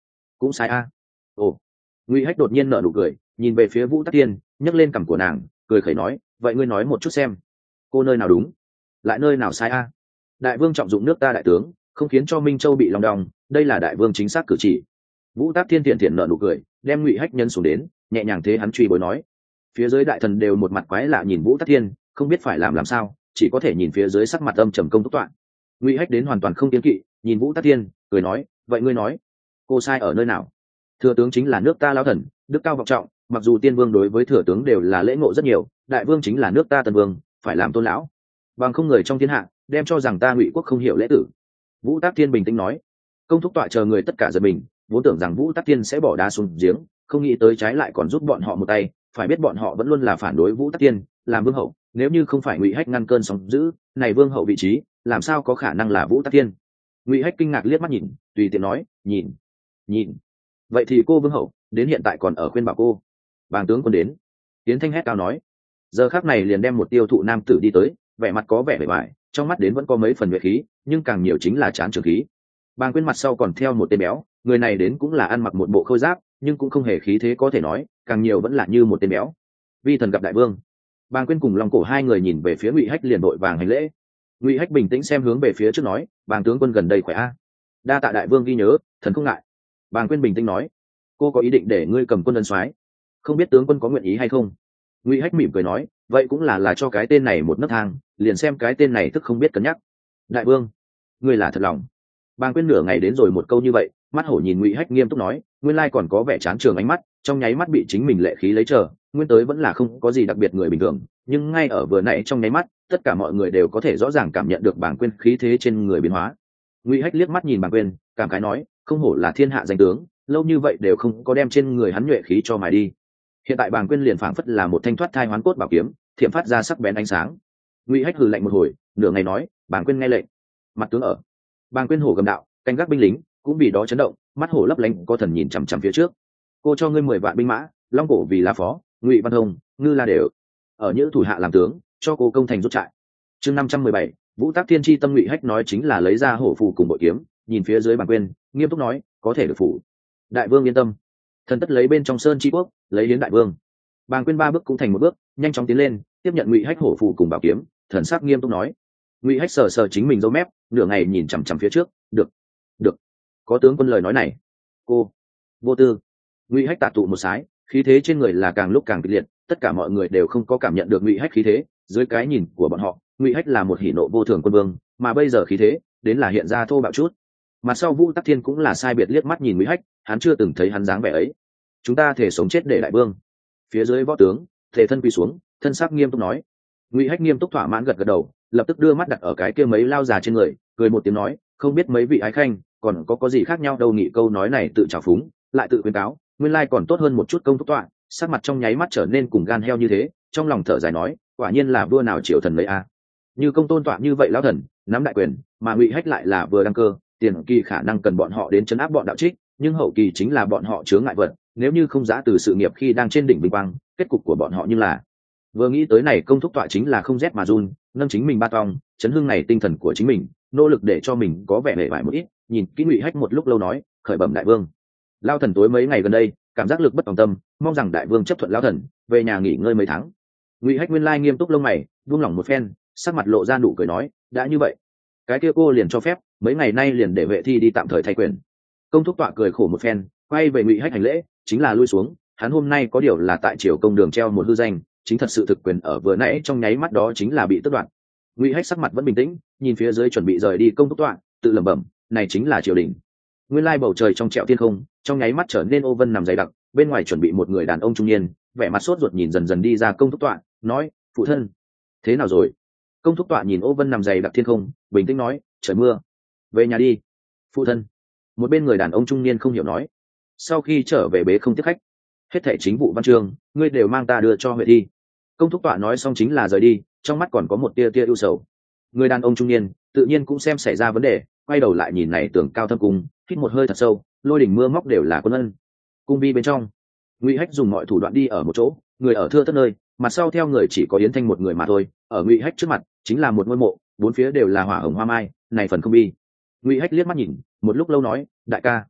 cũng sai a. Ồ. Ngụy Hách đột nhiên nở nụ cười, nhìn về phía Vũ Tắc Tiên, nhấc lên cằm của nàng, cười khẩy nói, vậy ngươi nói một chút xem, cô nơi nào đúng, lại nơi nào sai a? Đại vương trọng dụng nước ta đại tướng, không khiến cho Minh Châu bị lòng đong, đây là đại vương chính xác cử chỉ. Vũ Tắc Thiên thiện thiện nở nụ cười, đem Ngụy Hách nhân xuống đến, nhẹ nhàng thế hắn truy bối nói. Phía dưới đại thần đều một mặt quái lạ nhìn Vũ Tắc Thiên, không biết phải làm làm sao, chỉ có thể nhìn phía dưới sắc mặt âm trầm công thúc toạn. Ngụy Hách đến hoàn toàn không kiêng kỵ, nhìn Vũ Tắc Thiên, cười nói, vậy ngươi nói, cô sai ở nơi nào? Thừa tướng chính là nước ta lão thần, đức cao vọng trọng, mặc dù tiên vương đối với thừa tướng đều là lễ ngộ rất nhiều, đại vương chính là nước ta tân vương, phải làm tôn lão, bằng không người trong thiên hạ đem cho rằng ta Ngụy quốc không hiểu lễ tử. Vũ Tắc Thiên bình tĩnh nói. Công thúc tọa chờ người tất cả giật mình, vốn tưởng rằng Vũ Tắc Thiên sẽ bỏ đá xuống giếng, không nghĩ tới trái lại còn giúp bọn họ một tay, phải biết bọn họ vẫn luôn là phản đối Vũ Tắc Thiên làm vương hậu, nếu như không phải Ngụy Hách ngăn cơn sóng dữ, này vương hậu vị trí làm sao có khả năng là Vũ Tắc Thiên. Ngụy Hách kinh ngạc liếc mắt nhìn, tùy tiện nói, nhìn nhìn vậy thì cô vương hậu đến hiện tại còn ở khuyên bảo cô. Bàng tướng quân đến. Tiến Thanh hét cao nói. Giờ khắc này liền đem một tiêu thụ nam tử đi tới, vẻ mặt có vẻ bề bại, trong mắt đến vẫn có mấy phần nhuệ khí, nhưng càng nhiều chính là chán trường khí. Bàng Quyên mặt sau còn theo một tên béo, người này đến cũng là ăn mặc một bộ khôi giáp, nhưng cũng không hề khí thế có thể nói, càng nhiều vẫn là như một tên béo. Vi thần gặp đại vương. Bàng Quyên cùng Long Cổ hai người nhìn về phía Ngụy Hách liền đội vàng hành lễ. Ngụy Hách bình tĩnh xem hướng về phía trước nói, Bàng tướng quân gần đây khỏe a? Đa tạ đại vương ghi nhớ, thần không ngại. Bàng Quyên bình tĩnh nói, cô có ý định để ngươi cầm quân ân soái, không biết tướng quân có nguyện ý hay không? Ngụy Hách mỉm cười nói, vậy cũng là là cho cái tên này một nấc thang, liền xem cái tên này tức không biết cân nhắc. Đại vương, ngươi là thật lòng. Bàng Quyên nửa ngày đến rồi một câu như vậy, mắt hổ nhìn Ngụy Hách nghiêm túc nói, nguyên lai còn có vẻ chán trường ánh mắt, trong nháy mắt bị chính mình lệ khí lấy chờ, nguyên tới vẫn là không có gì đặc biệt người bình thường, nhưng ngay ở vừa nãy trong nháy mắt, tất cả mọi người đều có thể rõ ràng cảm nhận được Bàng Quyên khí thế trên người biến hóa. Ngụy Hách liếc mắt nhìn Bàng Quyên, cảm khái nói, không hổ là thiên hạ danh tướng, lâu như vậy đều không có đem trên người hắn nhuệ khí cho mài đi. Hiện tại Bàng Quyên liền phảng phất là một thanh thoát thai hoán cốt bảo kiếm, thiểm phát ra sắc bén ánh sáng. Ngụy Hách hừ lạnh một hồi, nửa ngày nói, Bàng Quyên nghe lệnh. Mặt tướng ở. Bàng Quyên hổ gầm đạo, canh gác binh lính cũng vì đó chấn động, mắt hổ lấp lánh có thần nhìn chằm chằm phía trước. Cô cho ngươi mười vạn binh mã, Long Cổ vì là phó, Ngụy Văn Hồng, Ngư La đều ở những thủ hạ làm tướng, cho cô công thành rút trại. Chương năm trăm mười bảy, Vũ Tắc Thiên chi tâm. Ngụy Hách nói chính là lấy ra hổ phù cùng bội kiếm, nhìn phía dưới Bàng Quyên, nghiêm túc nói, có thể được phủ. Đại vương yên tâm, thần tất lấy bên trong sơn chi quốc, lấy đến đại vương. Bàng Quyên ba bước cũng thành một bước, nhanh chóng tiến lên, tiếp nhận Ngụy Hách hổ phù cùng bảo kiếm, thần sắc nghiêm túc nói. Ngụy Hách sờ sờ chính mình râu mép, nửa ngày nhìn chằm chằm phía trước, được, được, có tướng quân lời nói này. Cô, vô tư. Ngụy Hách tạ tụ một sái, khí thế trên người là càng lúc càng kịch liệt, tất cả mọi người đều không có cảm nhận được Ngụy Hách khí thế, dưới cái nhìn của bọn họ, Ngụy Hách là một hỉ nộ vô thường quân vương, mà bây giờ khí thế đến là hiện ra thô bạo chút. Mà sau Vũ Tắc Thiên cũng là sai biệt liếc mắt nhìn Ngụy Hách, hắn chưa từng thấy hắn dáng vẻ ấy. Chúng ta thể sống chết để đại vương. Phía dưới võ tướng thể thân quỳ xuống, thân sắc nghiêm túc nói. Ngụy Hách nghiêm túc thỏa mãn gật gật đầu, lập tức đưa mắt đặt ở cái kia mấy lao già trên người, cười một tiếng nói, không biết mấy vị ái khanh còn có có gì khác nhau đâu. Nghị câu nói này tự trào phúng, lại tự khuyến cáo, nguyên lai còn tốt hơn một chút. Công thúc tọa sắc mặt trong nháy mắt trở nên cùng gan heo như thế, trong lòng thở dài nói, quả nhiên là vua nào triệu thần mấy a. Như công tôn tọa như vậy lão thần nắm đại quyền, mà Ngụy Hách lại là vừa đăng cơ, tiền kỳ khả năng cần bọn họ đến chấn áp bọn đạo trích, nhưng hậu kỳ chính là bọn họ chướng ngại vật, nếu như không giã từ sự nghiệp khi đang trên đỉnh vinh quang, kết cục của bọn họ như là. Vừa nghĩ tới này, công thúc tọa chính là không rét mà run, nâng chính mình ba tong chấn hưng này tinh thần của chính mình, nỗ lực để cho mình có vẻ hề vải một ít. Nhìn kỹ Ngụy Hách một lúc lâu nói, khởi bẩm đại vương, lao thần tối mấy ngày gần đây cảm giác lực bất tòng tâm, mong rằng đại vương chấp thuận lao thần về nhà nghỉ ngơi mấy tháng. Ngụy Hách nguyên lai nghiêm túc lông mày buông lỏng một phen, sắc mặt lộ ra nụ cười nói, đã như vậy cái kia cô liền cho phép mấy ngày nay liền để vệ thi đi tạm thời thay quyền. Công thúc tọa cười khổ một phen, quay về Ngụy Hách hành lễ, chính là lui xuống. Hắn hôm nay có điều là tại triều công đường treo một hư danh, chính thật sự thực quyền ở vừa nãy trong nháy mắt đó chính là bị tước đoạt. Ngụy Hách sắc mặt vẫn bình tĩnh, nhìn phía dưới chuẩn bị rời đi công thúc tọa, tự lẩm bẩm, này chính là triều đình. Nguyên lai bầu trời trong trẹo thiên không trong nháy mắt trở nên ô vân nằm dày đặc, bên ngoài chuẩn bị một người đàn ông trung niên, vẻ mặt sốt ruột nhìn dần dần đi ra công thúc tọa, nói, phụ thân thế nào rồi? Công thúc tọa nhìn ô vân nằm dày đặc thiên không, bình tĩnh nói, trời mưa, về nhà đi. Phụ thân. Một bên người đàn ông trung niên không hiểu nói, sau khi trở về bế không tiếp khách, hết thảy chính vụ văn chương ngươi đều mang ta đưa cho huệ thi. Công thúc tọa nói xong chính là rời đi, trong mắt còn có một tia tia ưu sầu. Người đàn ông trung niên tự nhiên cũng xem xảy ra vấn đề, quay đầu lại nhìn này tường cao thâm cung, hít một hơi thật sâu, lôi đỉnh mưa móc đều là quân ân. Cung vi bên trong, Ngụy Hách dùng mọi thủ đoạn đi ở một chỗ, người ở thưa thớt nơi, mặt sau theo người chỉ có Yến Thanh một người mà thôi. Ở Ngụy Hách trước mặt chính là một ngôi mộ, bốn phía đều là hỏa hồng hoa mai, này phần không bi. Ngụy Hách liếc mắt nhìn một lúc lâu nói, đại ca,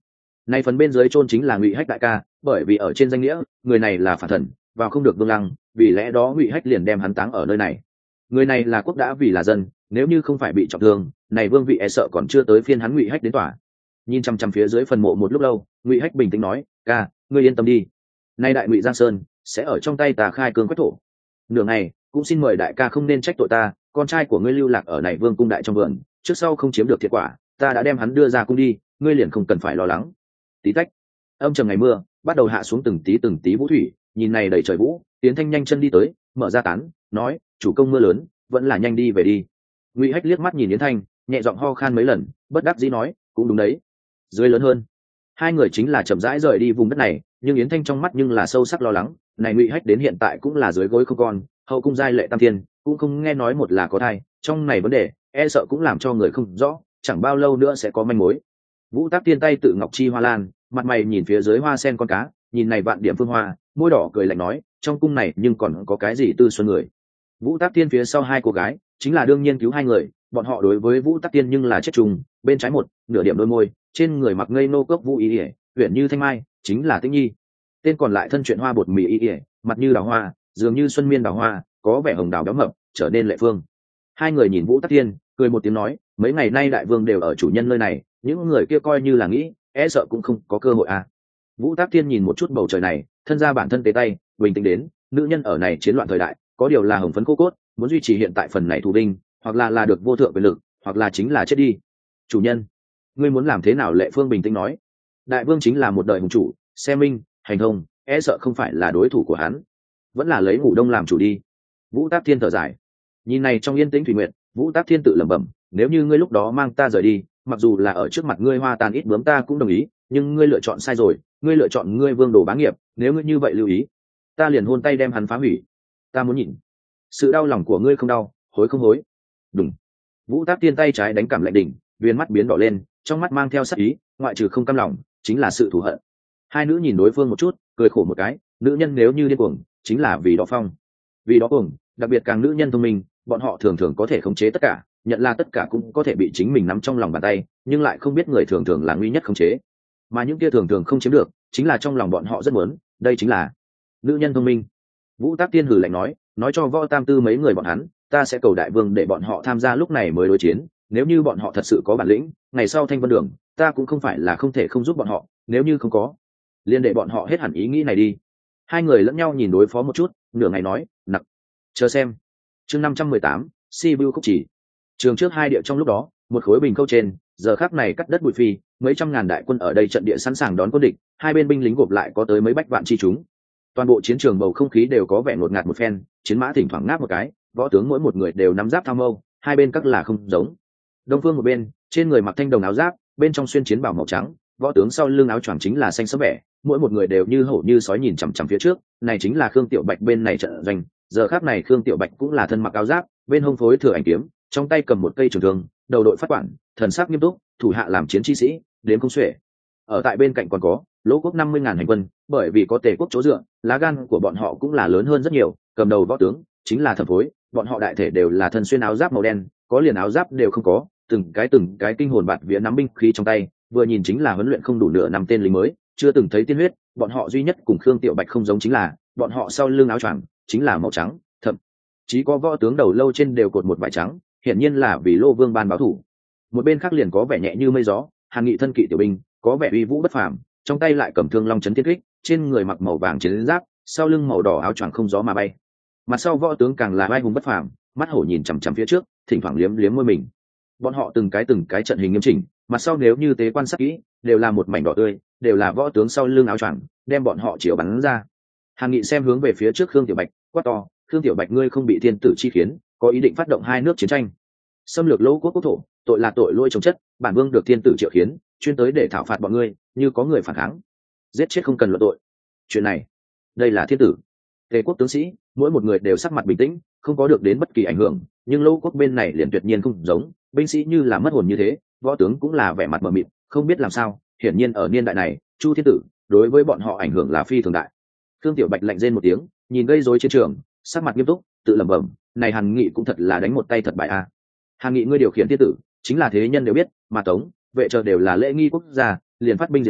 Này phần bên dưới chôn chính là Ngụy Hách đại ca, bởi vì ở trên danh nghĩa, người này là phản thần, vào không được vương lăng, vì lẽ đó Ngụy Hách liền đem hắn táng ở nơi này. Người này là quốc đã vì là dân, nếu như không phải bị trọng thương, này vương vị e sợ còn chưa tới phiên hắn Ngụy Hách đến tòa. Nhìn chăm chăm phía dưới phần mộ một lúc lâu, Ngụy Hách bình tĩnh nói, ca, ngươi yên tâm đi, nay đại Ngụy Giang Sơn sẽ ở trong tay ta khai cương quách thổ. Nửa ngày, cũng xin mời đại ca không nên trách tội ta, con trai của ngươi lưu lạc ở này vương cung đại trong vườn, trước sau không chiếm được thiệt quả, ta đã đem hắn đưa ra cung đi, ngươi liền không cần phải lo lắng. Tí tách, âm trầm ngày mưa bắt đầu hạ xuống từng tí từng tí vũ thủy, nhìn này đầy trời vũ, Yến Thanh nhanh chân đi tới, mở ra tán, nói, chủ công mưa lớn, vẫn là nhanh đi về đi. Ngụy Hách liếc mắt nhìn Yến Thanh, nhẹ giọng ho khan mấy lần, bất đắc dĩ nói, cũng đúng đấy, dưới lớn hơn. Hai người chính là chậm rãi rời đi vùng đất này, nhưng Yến Thanh trong mắt nhưng là sâu sắc lo lắng, này Ngụy Hách đến hiện tại cũng là dưới gối không con, hậu cung giai lệ tam thiên, cũng không nghe nói một là có thai, trong này vấn đề e sợ cũng làm cho người không rõ, chẳng bao lâu nữa sẽ có manh mối. Vũ Tác Tiên tay tự ngọc chi hoa lan, mặt mày nhìn phía dưới hoa sen con cá, nhìn này vạn điểm phương hoa, môi đỏ cười lạnh nói, trong cung này nhưng còn có cái gì tư xuân người. Vũ Tác Tiên phía sau hai cô gái chính là đương nhiên cứu hai người, bọn họ đối với Vũ Tác Tiên nhưng là chết trùng, bên trái một nửa điểm đôi môi, trên người mặc ngây nô cốc vũ ý ỉa, huyện như thanh mai, chính là Tĩnh Nhi. Tên còn lại thân chuyện hoa bột mì ý ỉa, mặt như đào hoa, dường như xuân miên đào hoa, có vẻ hồng đào béo mập, trở nên lệ phương. Hai người nhìn Vũ Tác Tiên, cười một tiếng nói, mấy ngày nay đại vương đều ở chủ nhân nơi này, những người kia coi như là nghĩ, e sợ cũng không có cơ hội à. Vũ Tác Tiên nhìn một chút bầu trời này, thân ra bản thân tế tay, bình tĩnh đến, nữ nhân ở này chiến loạn thời đại, có điều là hồng phấn cô cốt, muốn duy trì hiện tại phần này thù binh, hoặc là là được vô thượng quyền lực, hoặc là chính là chết đi. Chủ nhân, ngươi muốn làm thế nào? Lệ Phương bình tĩnh nói, đại vương chính là một đời hùng chủ, xe minh, hành thông, e sợ không phải là đối thủ của hắn, vẫn là lấy Ngủ Đông làm chủ đi. Vũ Tác Thiên thở dài, nhìn này trong yên tĩnh thủy nguyện, Vũ Tác Thiên tự lẩm bẩm, nếu như ngươi lúc đó mang ta rời đi, mặc dù là ở trước mặt ngươi hoa tàn ít bướm ta cũng đồng ý, nhưng ngươi lựa chọn sai rồi, ngươi lựa chọn ngươi vương đồ bá nghiệp, nếu ngươi như vậy lưu ý, ta liền hôn tay đem hắn phá hủy. Ta muốn nhìn sự đau lòng của ngươi không đau, hối không hối. Đúng. Vũ Tác Tiên tay trái đánh cảm lạnh đỉnh, viên mắt biến đỏ lên, trong mắt mang theo sắc ý, ngoại trừ không cam lòng, chính là sự thù hận. Hai nữ nhìn đối phương một chút, cười khổ một cái, nữ nhân nếu như điên cuồng, chính là vì đó phong, vì đó cuồng, đặc biệt càng nữ nhân thông minh, bọn họ thường thường có thể khống chế tất cả, nhận là tất cả cũng có thể bị chính mình nắm trong lòng bàn tay, nhưng lại không biết người thường thường là nguy nhất khống chế, mà những kia thường thường không chiếm được, chính là trong lòng bọn họ rất muốn, đây chính là nữ nhân thông minh. Vũ Tác Tiên hừ lạnh nói, nói cho Võ Tam Tư mấy người bọn hắn, ta sẽ cầu đại vương để bọn họ tham gia lúc này mới đối chiến, nếu như bọn họ thật sự có bản lĩnh, ngày sau Thanh Vân Đường, ta cũng không phải là không thể không giúp bọn họ, nếu như không có, liền để bọn họ hết hẳn ý nghĩ này đi. Hai người lẫn nhau nhìn đối phó một chút, nửa ngày nói, nặc, chờ xem. Chương năm trăm mười tám, Sibiu khúc chỉ. Trường trước hai địa trong lúc đó, một khối bình câu trên, giờ khắc này cắt đất bụi phi, mấy trăm ngàn đại quân ở đây trận địa sẵn sàng đón quân địch, hai bên binh lính gộp lại có tới mấy bách vạn chi chúng. Toàn bộ chiến trường bầu không khí đều có vẻ ngột ngạt một phen, chiến mã thỉnh thoảng ngáp một cái, võ tướng mỗi một người đều nắm giáp tham mâu, hai bên các là không giống. Đông phương một bên, trên người mặc thanh đồng áo giáp, bên trong xuyên chiến bào màu trắng, võ tướng sau lưng áo choàng chính là xanh sẫm vẻ, mỗi một người đều như hổ như sói nhìn chằm chằm phía trước, này chính là Khương Tiểu Bạch bên này trận doanh. Giờ khắc này Khương Tiểu Bạch cũng là thân mặc áo giáp, bên hông phối thừa ảnh kiếm, trong tay cầm một cây trường thương, đầu đội phát quản, thần sắc nghiêm túc, thủ hạ làm chiến chi sĩ, đến không xuể. Ở tại bên cạnh còn có Lỗ Quốc năm mươi ngàn hành quân, bởi vì có Tề Quốc chỗ dựa, lá gan của bọn họ cũng là lớn hơn rất nhiều, cầm đầu võ tướng chính là Thẩm Phối, bọn họ đại thể đều là thân xuyên áo giáp màu đen, có liền áo giáp đều không có, từng cái từng cái kinh hồn bạt vía nắm binh khí trong tay, vừa nhìn chính là huấn luyện không đủ nửa năm tên lính mới, chưa từng thấy tiên huyết, bọn họ duy nhất cùng Khương Tiểu Bạch không giống chính là, bọn họ sau lưng áo choàng chính là màu trắng, thậm chí có võ tướng đầu lâu trên đều cột một vải trắng, hiển nhiên là vì Lô Vương ban báo thủ. Một bên khác liền có vẻ nhẹ như mây gió, Hàn Nghị thân kỵ tiểu binh, có vẻ uy vũ bất phàm, trong tay lại cầm thương long chấn thiên kích, trên người mặc màu vàng chiến giáp, sau lưng màu đỏ áo choàng không gió mà bay. Mặt sau võ tướng càng là vai hùng bất phàm, mắt hổ nhìn chằm chằm phía trước, thỉnh thoảng liếm liếm môi mình. Bọn họ từng cái từng cái trận hình nghiêm chỉnh, mặt sau nếu như tế quan sát kỹ, đều là một mảnh đỏ tươi, đều là võ tướng sau lưng áo choàng, đem bọn họ chiếu bắn ra. Hàn Nghị xem hướng về phía trước Khương Tiểu Bạch, quát to, Khương Tiểu Bạch ngươi không bị thiên tử chi khiến, có ý định phát động hai nước chiến tranh, xâm lược Lỗ Quốc quốc thổ, tội là tội lỗi chống chất, bản vương được thiên tử triệu khiến, chuyên tới để thảo phạt bọn ngươi, như có người phản kháng, giết chết không cần luận tội. Chuyện này, đây là thiên tử. Tề Quốc tướng sĩ, mỗi một người đều sắc mặt bình tĩnh, không có được đến bất kỳ ảnh hưởng, nhưng Lỗ Quốc bên này liền tuyệt nhiên không giống, binh sĩ như là mất hồn như thế, võ tướng cũng là vẻ mặt mờ mịt, không biết làm sao, hiển nhiên ở niên đại này, Chu thiên tử đối với bọn họ ảnh hưởng là phi thường đại. Khương Tiểu Bạch lạnh rên một tiếng, nhìn gây rối chiến trường, sắc mặt nghiêm túc, tự lẩm bẩm, này Hàn Nghị cũng thật là đánh một tay thật bại a. Hàn Nghị ngươi điều khiển thiên tử, chính là thế nhân đều biết, mà Tống, Vệ chờ đều là lễ nghi quốc gia, liền phát binh diệt quốc,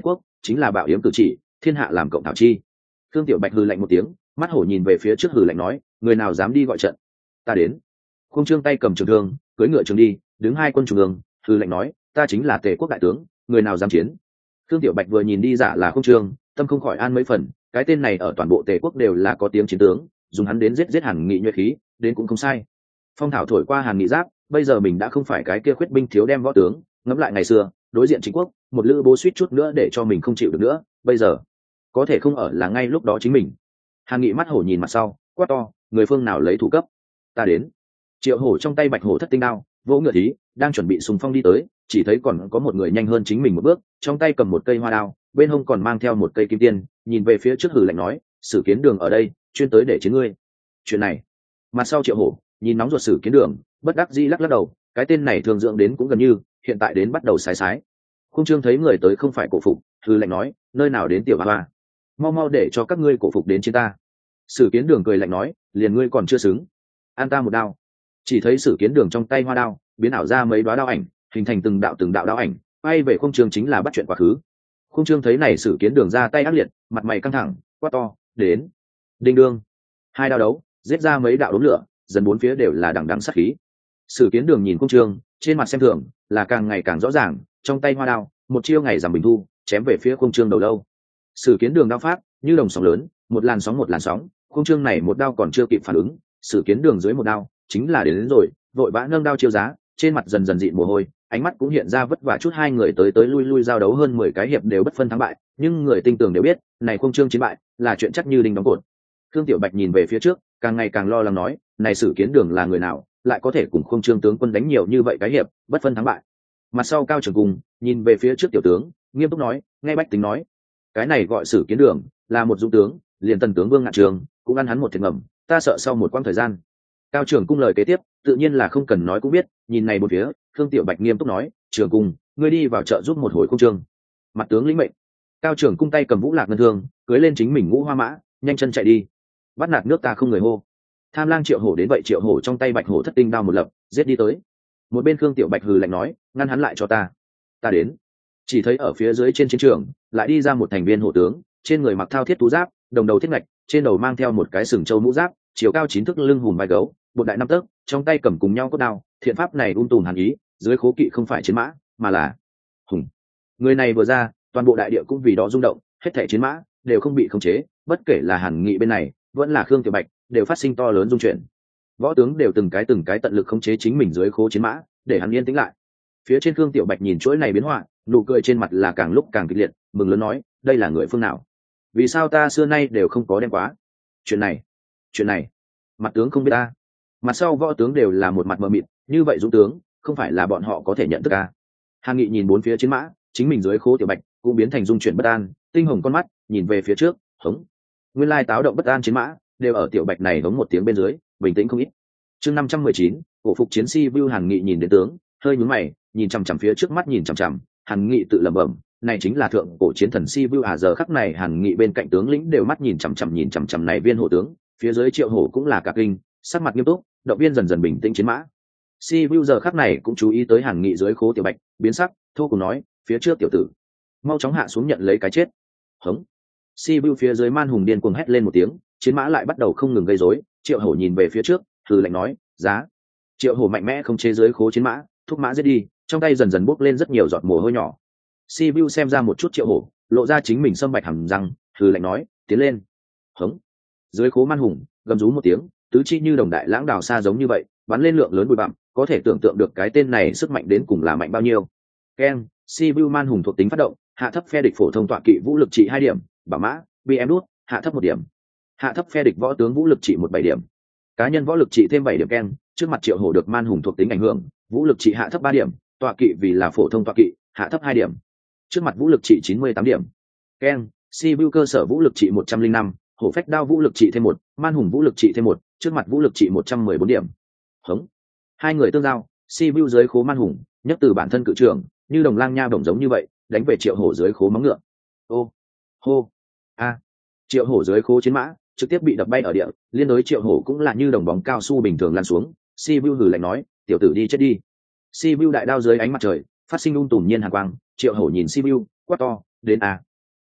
chính là bạo yếm cử chỉ, thiên hạ làm cộng thảo chi. Khương Tiểu Bạch hừ lạnh một tiếng, mắt hổ nhìn về phía trước hừ lạnh nói, người nào dám đi gọi trận, ta đến. Khung Trương tay cầm trường thương, cưỡi ngựa trường đi, đứng hai quân trung ương, hừ lạnh nói, ta chính là Tề quốc đại tướng, người nào dám chiến. Khương Tiểu Bạch vừa nhìn đi giả là Khung Trương, tâm không khỏi an mấy phần, cái tên này ở toàn bộ Tề quốc đều là có tiếng chiến tướng, dùng hắn đến giết giết Hàn Nghị nhuệ khí, đến cũng không sai. Phong thảo thổi qua Hàn Nghị giáp, bây giờ mình đã không phải cái kia khuyết binh thiếu đem võ tướng, ngẫm lại ngày xưa, đối diện chính quốc, một lữ bố suýt chút nữa để cho mình không chịu được nữa, bây giờ có thể không ở là ngay lúc đó chính mình. Hàn Nghị mắt hổ nhìn mặt sau, quát to, người phương nào lấy thủ cấp, ta đến. Triệu Hổ trong tay bạch hổ thất tinh đao, vỗ ngựa thí, đang chuẩn bị xung phong đi tới, chỉ thấy còn có một người nhanh hơn chính mình một bước, trong tay cầm một cây hoa đao, bên hông còn mang theo một cây kim tiên, nhìn về phía trước hừ lạnh nói, Sử Kiến Đường ở đây, chuyên tới để chiến ngươi. Chuyện này, mặt sau Triệu Hổ nhìn nóng ruột Sử Kiến Đường, bất đắc dĩ lắc lắc đầu, cái tên này thường dưỡng đến cũng gần như, hiện tại đến bắt đầu sái sái. Khung Trương thấy người tới không phải cổ phục, hừ lạnh nói, nơi nào đến tiểu hoa, mau mau để cho các ngươi cổ phục đến chiến ta. Sử Kiến Đường cười lạnh nói, liền ngươi còn chưa xứng, an ta một đao. Chỉ thấy Sử Kiến Đường trong tay hoa đao biến ảo ra mấy đoá đao ảnh, hình thành từng đạo từng đạo đao ảnh, bay về Khung Trương chính là bắt chuyện quá khứ. Khung Trương thấy này Sử Kiến Đường ra tay ác liệt, mặt mày căng thẳng, quát to, đến. Đinh đương, hai đao đấu, giết ra mấy đạo đốm lửa, dần bốn phía đều là đằng đằng sát khí. Sử Kiến Đường nhìn Khung Trương, trên mặt xem thường, là càng ngày càng rõ ràng, trong tay hoa đao, một chiêu ngày giảm bình thu, chém về phía Khung Trương đầu lâu. Sử Kiến Đường đao pháp như đồng sóng lớn, một làn sóng một làn sóng, Khung Trương này một đao còn chưa kịp phản ứng, Sử Kiến Đường dưới một đao chính là đến, đến rồi, vội vã nâng đao chiêu giá, trên mặt dần dần dịn mồ hôi, ánh mắt cũng hiện ra vất vả chút. Hai người tới tới lui lui giao đấu hơn mười cái hiệp đều bất phân thắng bại, nhưng người tinh tường đều biết, này Khung Trương chiến bại là chuyện chắc như đinh đóng cột. Khương Tiểu Bạch nhìn về phía trước, càng ngày càng lo lắng nói, này Sử Kiến Đường là người nào, lại có thể cùng Khung Trương tướng quân đánh nhiều như vậy cái hiệp, bất phân thắng bại. Mặt sau Cao Trường Cung nhìn về phía trước tiểu tướng, nghiêm túc nói, nghe bách tính nói, cái này gọi Sử Kiến Đường là một dũng tướng, liền tần tướng Vương Ngạn Trường cũng ăn hắn một thiệt ngầm, ta sợ sau một quãng thời gian. Cao Trường Cung lời kế tiếp tự nhiên là không cần nói cũng biết, nhìn này một phía, Khương Tiểu Bạch nghiêm túc nói, Trường Cung, ngươi đi vào chợ giúp một hồi Khung Trương. Mặt tướng lĩnh mệnh. Cao Trường Cung tay cầm vũ lạc ngân thương, cưới lên chính mình ngũ hoa mã, nhanh chân chạy đi. Bắt nạt nước ta không người hô. Tham lang Triệu Hổ đến vậy, Triệu Hổ trong tay bạch hổ thất tinh đao một lập, giết đi tới. Một bên Khương Tiểu Bạch hừ lạnh nói, ngăn hắn lại cho ta. Ta đến. Chỉ thấy ở phía dưới trên chiến trường lại đi ra một thành viên hộ tướng, trên người mặc thao thiết tú giáp, đồng đầu thiết ngạch, trên đầu mang theo một cái sừng châu mũ giáp, chiều cao chín thước, lưng hùm vai gấu, bộ đại năm tấc, trong tay cầm cùng nhau cốt đao. Thiện pháp này ung tùm hàn ý, dưới khố kỵ không phải chiến mã mà là hùng. Người này vừa ra, toàn bộ đại địa cũng vì đó rung động, hết thảy chiến mã đều không bị khống chế, bất kể là Hàn Nghị bên này vẫn là Khương Tiểu Bạch đều phát sinh to lớn rung chuyển. Võ tướng đều từng cái từng cái tận lực khống chế chính mình dưới khố chiến mã, để hắn yên tĩnh lại. Phía trên Khương Tiểu Bạch nhìn chuỗi này biến hóa, nụ cười trên mặt là càng lúc càng kịch liệt, mừng lớn nói, đây là người phương nào, vì sao ta xưa nay đều không có đem quá chuyện này chuyện này mặt tướng không biết ta. Mặt sau võ tướng đều là một mặt mờ mịt, như vậy dũng tướng không phải là bọn họ có thể nhận thức à. Hàn Nghị nhìn bốn phía chiến mã, chính mình dưới khố Tiểu Bạch cũng biến thành dung chuyển bất an, tinh hồng con mắt nhìn về phía trước, hống. Nguyên lai táo động bất an chiến mã đều ở Tiểu Bạch này hống một tiếng bên dưới bình tĩnh không ít. Chương năm trăm mười chín, cổ phục chiến si Vưu. Hàn Nghị nhìn đến tướng, hơi nhướng mày, nhìn chằm chằm phía trước, mắt nhìn chằm chằm. Hàn Nghị tự lẩm bẩm, này chính là thượng cổ chiến thần si Vưu à. Giờ khắc này Hàn Nghị bên cạnh tướng lĩnh đều mắt nhìn chằm chằm nhìn chằm chằm này viên hộ tướng, phía dưới Triệu Hổ cũng là cả kinh, sắc mặt nghiêm túc, động viên dần dần bình tĩnh chiến mã. Si Vưu giờ khắc này cũng chú ý tới Hàn Nghị dưới khố Tiểu Bạch, biến sắc, thô cùng nói, phía trước tiểu tử, mau chóng hạ xuống nhận lấy cái chết. Hống. Si Vưu phía dưới man hùng điên cuồng hét lên một tiếng, chiến mã lại bắt đầu không ngừng gây rối. Triệu Hổ nhìn về phía trước, hừ lạnh nói, giá. Triệu Hổ mạnh mẽ không chế dưới khố chiến mã, thúc mã giết đi, trong tay dần dần bốc lên rất nhiều giọt mồ hôi nhỏ. Si Vưu xem ra một chút Triệu Hổ, lộ ra chính mình sâm bạch hàm răng, hừ lạnh nói, tiến lên. Hống. Dưới khố man hùng gầm rú một tiếng, tứ chi như đồng đại lãng đào xa giống như vậy, bắn lên lượng lớn bụi bặm, có thể tưởng tượng được cái tên này sức mạnh đến cùng là mạnh bao nhiêu. Keng, Si Vưu man hùng thuộc tính phát động, hạ thấp phe địch phổ thông tọa kỵ vũ lực trị hai điểm, bảo mã bê em đút hạ thấp một điểm, hạ thấp phe địch võ tướng vũ lực trị một bảy điểm, cá nhân võ lực trị thêm bảy điểm. Keng, trước mặt Triệu Hổ được man hùng thuộc tính ảnh hưởng, vũ lực trị hạ thấp ba điểm, tọa kỵ vì là phổ thông tọa kỵ, hạ thấp hai điểm, trước mặt vũ lực trị chín mươi tám điểm. Keng, Si Vưu cơ sở vũ lực trị một trăm linh năm, hổ phách đao vũ lực trị thêm một, man hùng vũ lực trị thêm một, trước mặt vũ lực trị một trăm mười bốn điểm. Hống. Hai người tương giao, Si Vưu dưới khố man hùng nhấc từ bản thân cự trường, như đồng lang nha bổng giống như vậy, đánh về Triệu Hổ dưới khố móng ngựa. Ô, hô, a. Triệu Hổ dưới khố chiến mã trực tiếp bị đập bay ở địa, liên đối Triệu Hổ cũng là như đồng bóng cao su bình thường lăn xuống. Si Vưu hừ lạnh nói, tiểu tử đi chết đi. Si Vưu đại đao dưới ánh mặt trời phát sinh ung tùm nhiên hàn quang, Triệu Hổ nhìn Si Vưu quát to, đến a.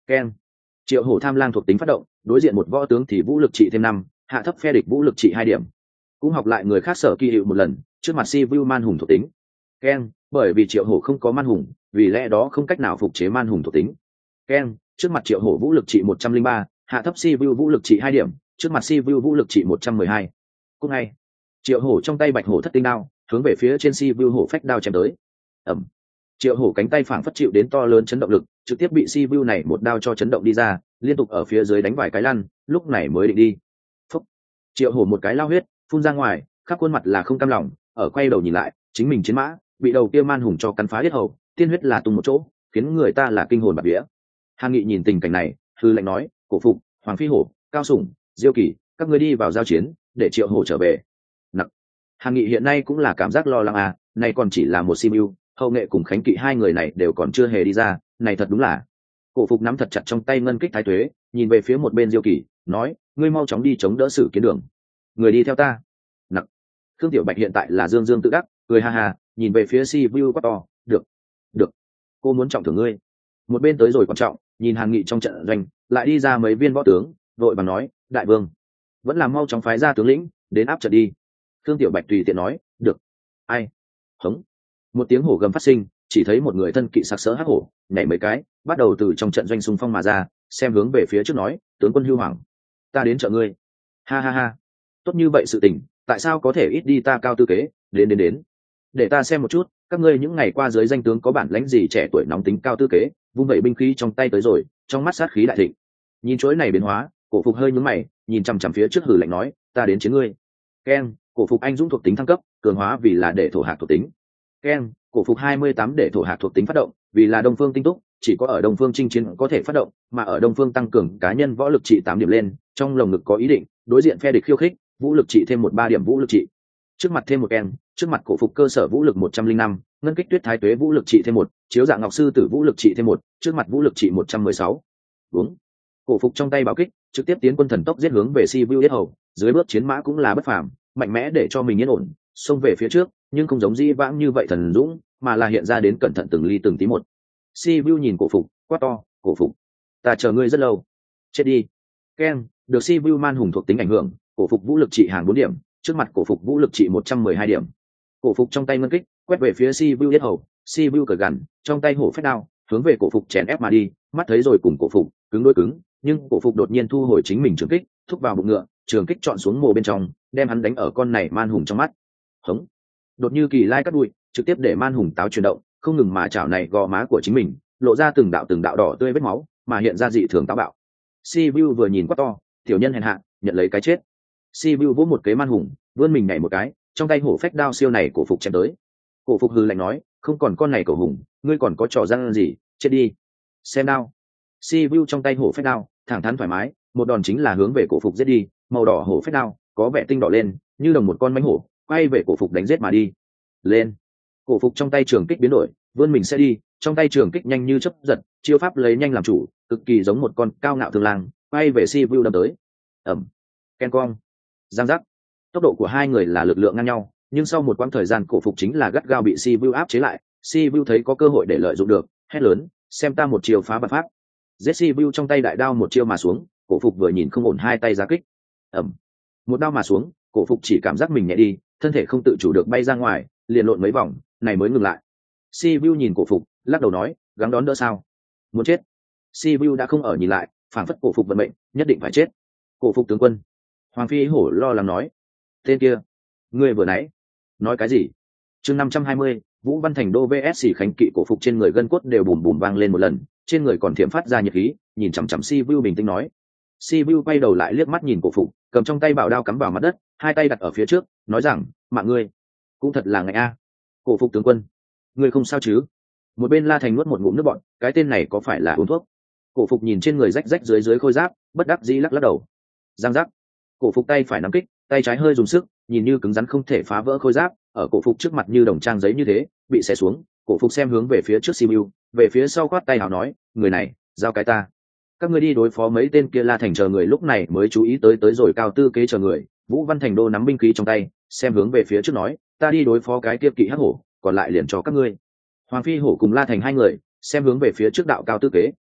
keng. Triệu hổ tham lang thuộc tính phát động, đối diện một võ tướng thì vũ lực trị thêm năm, hạ thấp phe địch vũ lực trị hai điểm. Cũng học lại người khác sở kỳ hiệu một lần, trước mặt si vu man hùng thuộc tính. Keng, bởi vì triệu hổ không có man hùng, vì lẽ đó không cách nào phục chế man hùng thuộc tính. Keng, trước mặt triệu hổ vũ lực trị một trăm linh ba, hạ thấp si vu vũ lực trị hai điểm, trước mặt si vu vũ lực trị một trăm mười hai. Cũng ngay, triệu hổ trong tay bạch hổ thất tinh đao, hướng về phía trên si vu hổ phách đao chém tới. Ẩm. Triệu hổ cánh tay phảng phất chịu đến to lớn chấn động lực, trực tiếp bị si vu này một đao cho chấn động đi ra, liên tục ở phía dưới đánh vài cái lăn, lúc này mới định đi. Phúc. Triệu hổ một cái lao huyết phun ra ngoài, khắp khuôn mặt là không cam lòng, ở quay đầu nhìn lại, chính mình chiến mã bị đầu kia man hùng cho cắn phá hết hầu, tiên huyết là tung một chỗ, khiến người ta là kinh hồn bạt vía. Hàn Nghị nhìn tình cảnh này, hư lệnh nói, Cổ Phục, Hoàng Phi Hổ, Cao Sủng, Diêu Kỳ, các ngươi đi vào giao chiến, để Triệu hổ trở về. Nặc. Hàn Nghị hiện nay cũng là cảm giác lo lắng à, này còn chỉ là một simu, hậu nghệ cùng Khánh Kỵ hai người này đều còn chưa hề đi ra, này thật đúng là. Cổ Phục nắm thật chặt trong tay ngân kích thái tuế, nhìn về phía một bên Diêu Kỳ, nói, ngươi mau chóng đi chống đỡ Sử Kiến Đường. Người đi theo ta. Nặc. Khương Tiểu Bạch hiện tại là dương dương tự đắc, cười ha ha, nhìn về phía Si Vu quá to, được, được, cô muốn trọng thưởng ngươi. Một bên tới rồi quan trọng, nhìn Hàn Nghị trong trận doanh, lại đi ra mấy viên võ tướng, vội vàng nói, đại vương, vẫn là mau chóng phái ra tướng lĩnh, đến áp trận đi. Khương Tiểu Bạch tùy tiện nói, được. Ai? Hống. Một tiếng hổ gầm phát sinh, chỉ thấy một người thân kỵ sặc sỡ hắc hổ, nhảy mấy cái, bắt đầu từ trong trận doanh xung phong mà ra, xem hướng về phía trước nói, tướng quân Hưu Hoàng, ta đến trợ ngươi. Ha ha ha. Tốt như vậy sự tình, tại sao có thể ít đi ta Cao Tư Kế, đến đến đến. Để ta xem một chút, các ngươi những ngày qua dưới danh tướng có bản lãnh gì trẻ tuổi nóng tính Cao Tư Kế, vung vẩy binh khí trong tay tới rồi, trong mắt sát khí đại thịnh. Nhìn chuỗi này biến hóa, Cổ Phục hơi nhướng mày, nhìn chằm chằm phía trước hử lạnh nói, ta đến chiến ngươi. Keng, Cổ Phục anh dũng thuộc tính thăng cấp, cường hóa vì là để thổ hạt thuộc tính. Keng, Cổ Phục hai mươi tám để thổ hạt thuộc tính phát động, vì là Đông Phương tinh túc, chỉ có ở Đông Phương chinh chiến có thể phát động, mà ở Đông Phương tăng cường cá nhân võ lực trị tám điểm lên, trong lồng ngực có ý định, đối diện phe địch khiêu khích, vũ lực trị thêm một ba điểm vũ lực trị. Trước mặt thêm một keng, trước mặt Cổ Phục cơ sở vũ lực một trăm linh năm, ngân kích tuyết thái tuế vũ lực trị thêm một, chiếu dạng ngọc sư tử vũ lực trị thêm một, trước mặt vũ lực trị một trăm mười sáu. Đúng. Cổ Phục trong tay bảo kích, trực tiếp tiến quân thần tốc giết hướng về Si Vu yết hầu, dưới bước chiến mã cũng là bất phàm, mạnh mẽ để cho mình yên ổn, xông về phía trước, nhưng không giống Di vãng như vậy thần dũng, mà là hiện ra đến cẩn thận từng ly từng tí một. Si Vu nhìn Cổ Phục, quát to, Cổ Phục, ta chờ ngươi rất lâu, chết đi. Keng, được Si Vu man hùng thuộc tính ảnh hưởng, Cổ Phục vũ lực trị hàng bốn điểm, trước mặt Cổ Phục vũ lực trị một trăm mười hai điểm. Cổ Phục trong tay ngân kích, quét về phía Si Vu yết hầu, Si Vu cởi gằn, trong tay hổ phách đao, hướng về Cổ Phục chèn ép mà đi, mắt thấy rồi cùng Cổ Phục cứng đối cứng, nhưng Cổ Phục đột nhiên thu hồi chính mình trường kích, thúc vào bụng ngựa, trường kích chọn xuống mồ bên trong, đem hắn đánh ở con này man hùng trong mắt. Hống. Đột như kỳ lai cắt đuôi, trực tiếp để man hùng táo chuyển động, không ngừng mà chảo này gò má của chính mình, lộ ra từng đạo từng đạo đỏ tươi vết máu, mà hiện ra dị thường táo bạo. Si Vu vừa nhìn quá to, tiểu nhân hèn hạ, nhận lấy cái chết. Si Vu vỗ một cái man hùng, vươn mình nhảy một cái, trong tay hổ phách đao siêu này Cổ Phục chém tới. Cổ Phục hừ lạnh nói, không còn con này cầu hùng, ngươi còn có trò răn gì, chết đi. Xem đao. Si Vu trong tay hổ phách đao, thẳng thắn thoải mái, một đòn chính là hướng về Cổ Phục giết đi, màu đỏ hổ phách đao, có vẻ tinh đỏ lên, như đồng một con mãnh hổ, quay về Cổ Phục đánh giết mà đi. Lên. Cổ Phục trong tay trường kích biến đổi, vươn mình sẽ đi, trong tay trường kích nhanh như chớp giật, chiêu pháp lấy nhanh làm chủ, cực kỳ giống một con cao ngạo thường lang, quay về Si Vu đâm tới. Ầm. Ken cong. Giang giác. Tốc độ của hai người là lực lượng ngang nhau, nhưng sau một quãng thời gian Cổ Phục chính là gắt gao bị Si Vu áp chế lại. Si Vu thấy có cơ hội để lợi dụng được, hét lớn, xem ta một chiều phá bạt pháp. Giết Si Vu trong tay đại đao một chiêu mà xuống, Cổ Phục vừa nhìn không ổn hai tay ra kích. Ầm. Một đao mà xuống, Cổ Phục chỉ cảm giác mình nhẹ đi, thân thể không tự chủ được bay ra ngoài, liền lộn mấy vòng, này mới ngừng lại. Si Vu nhìn Cổ Phục, lắc đầu nói, gắng đón đỡ sao? Muốn chết. Si Vu đã không ở nhìn lại, phản phất Cổ Phục vận mệnh, nhất định phải chết. Cổ Phục tướng quân. Hoàng Phi Hổ lo lắng nói, tên kia, ngươi vừa nãy nói cái gì? Chương năm trăm hai mươi, Vũ Văn Thành Đô vs Khánh Kỵ. Cổ Phục trên người gân cốt đều bùm bùm vang lên một lần, trên người còn thiểm phát ra nhiệt khí, nhìn chằm chằm Si Vu bình tĩnh nói. Si Vu quay đầu lại liếc mắt nhìn Cổ Phục, cầm trong tay bảo đao cắm vào mặt đất, hai tay đặt ở phía trước, nói rằng, mạng ngươi cũng thật là ngại a. Cổ Phục tướng quân, ngươi không sao chứ? Một bên La Thành nuốt một ngụm nước bọt, cái tên này có phải là uống thuốc? Cổ Phục nhìn trên người rách rách dưới dưới khôi giáp, bất đắc dĩ lắc lắc đầu. Giang giác. Cổ Phục tay phải nắm kích, tay trái hơi dùng sức, nhìn như cứng rắn không thể phá vỡ khôi giáp, ở Cổ Phục trước mặt như đồng trang giấy như thế, bị xé xuống. Cổ Phục xem hướng về phía trước Si Vu, về phía sau quát tay hào nói, người này, giao cái ta. Các ngươi đi đối phó mấy tên kia. La Thành chờ người lúc này mới chú ý tới tới rồi Cao Tư Kế chờ người. Vũ Văn Thành Đô nắm binh khí trong tay, xem hướng về phía trước nói, ta đi đối phó cái kia kỵ hắc hổ, còn lại liền cho các ngươi. Hoàng Phi Hổ cùng La Thành hai người xem hướng về phía trước đạo Cao Tư Kế,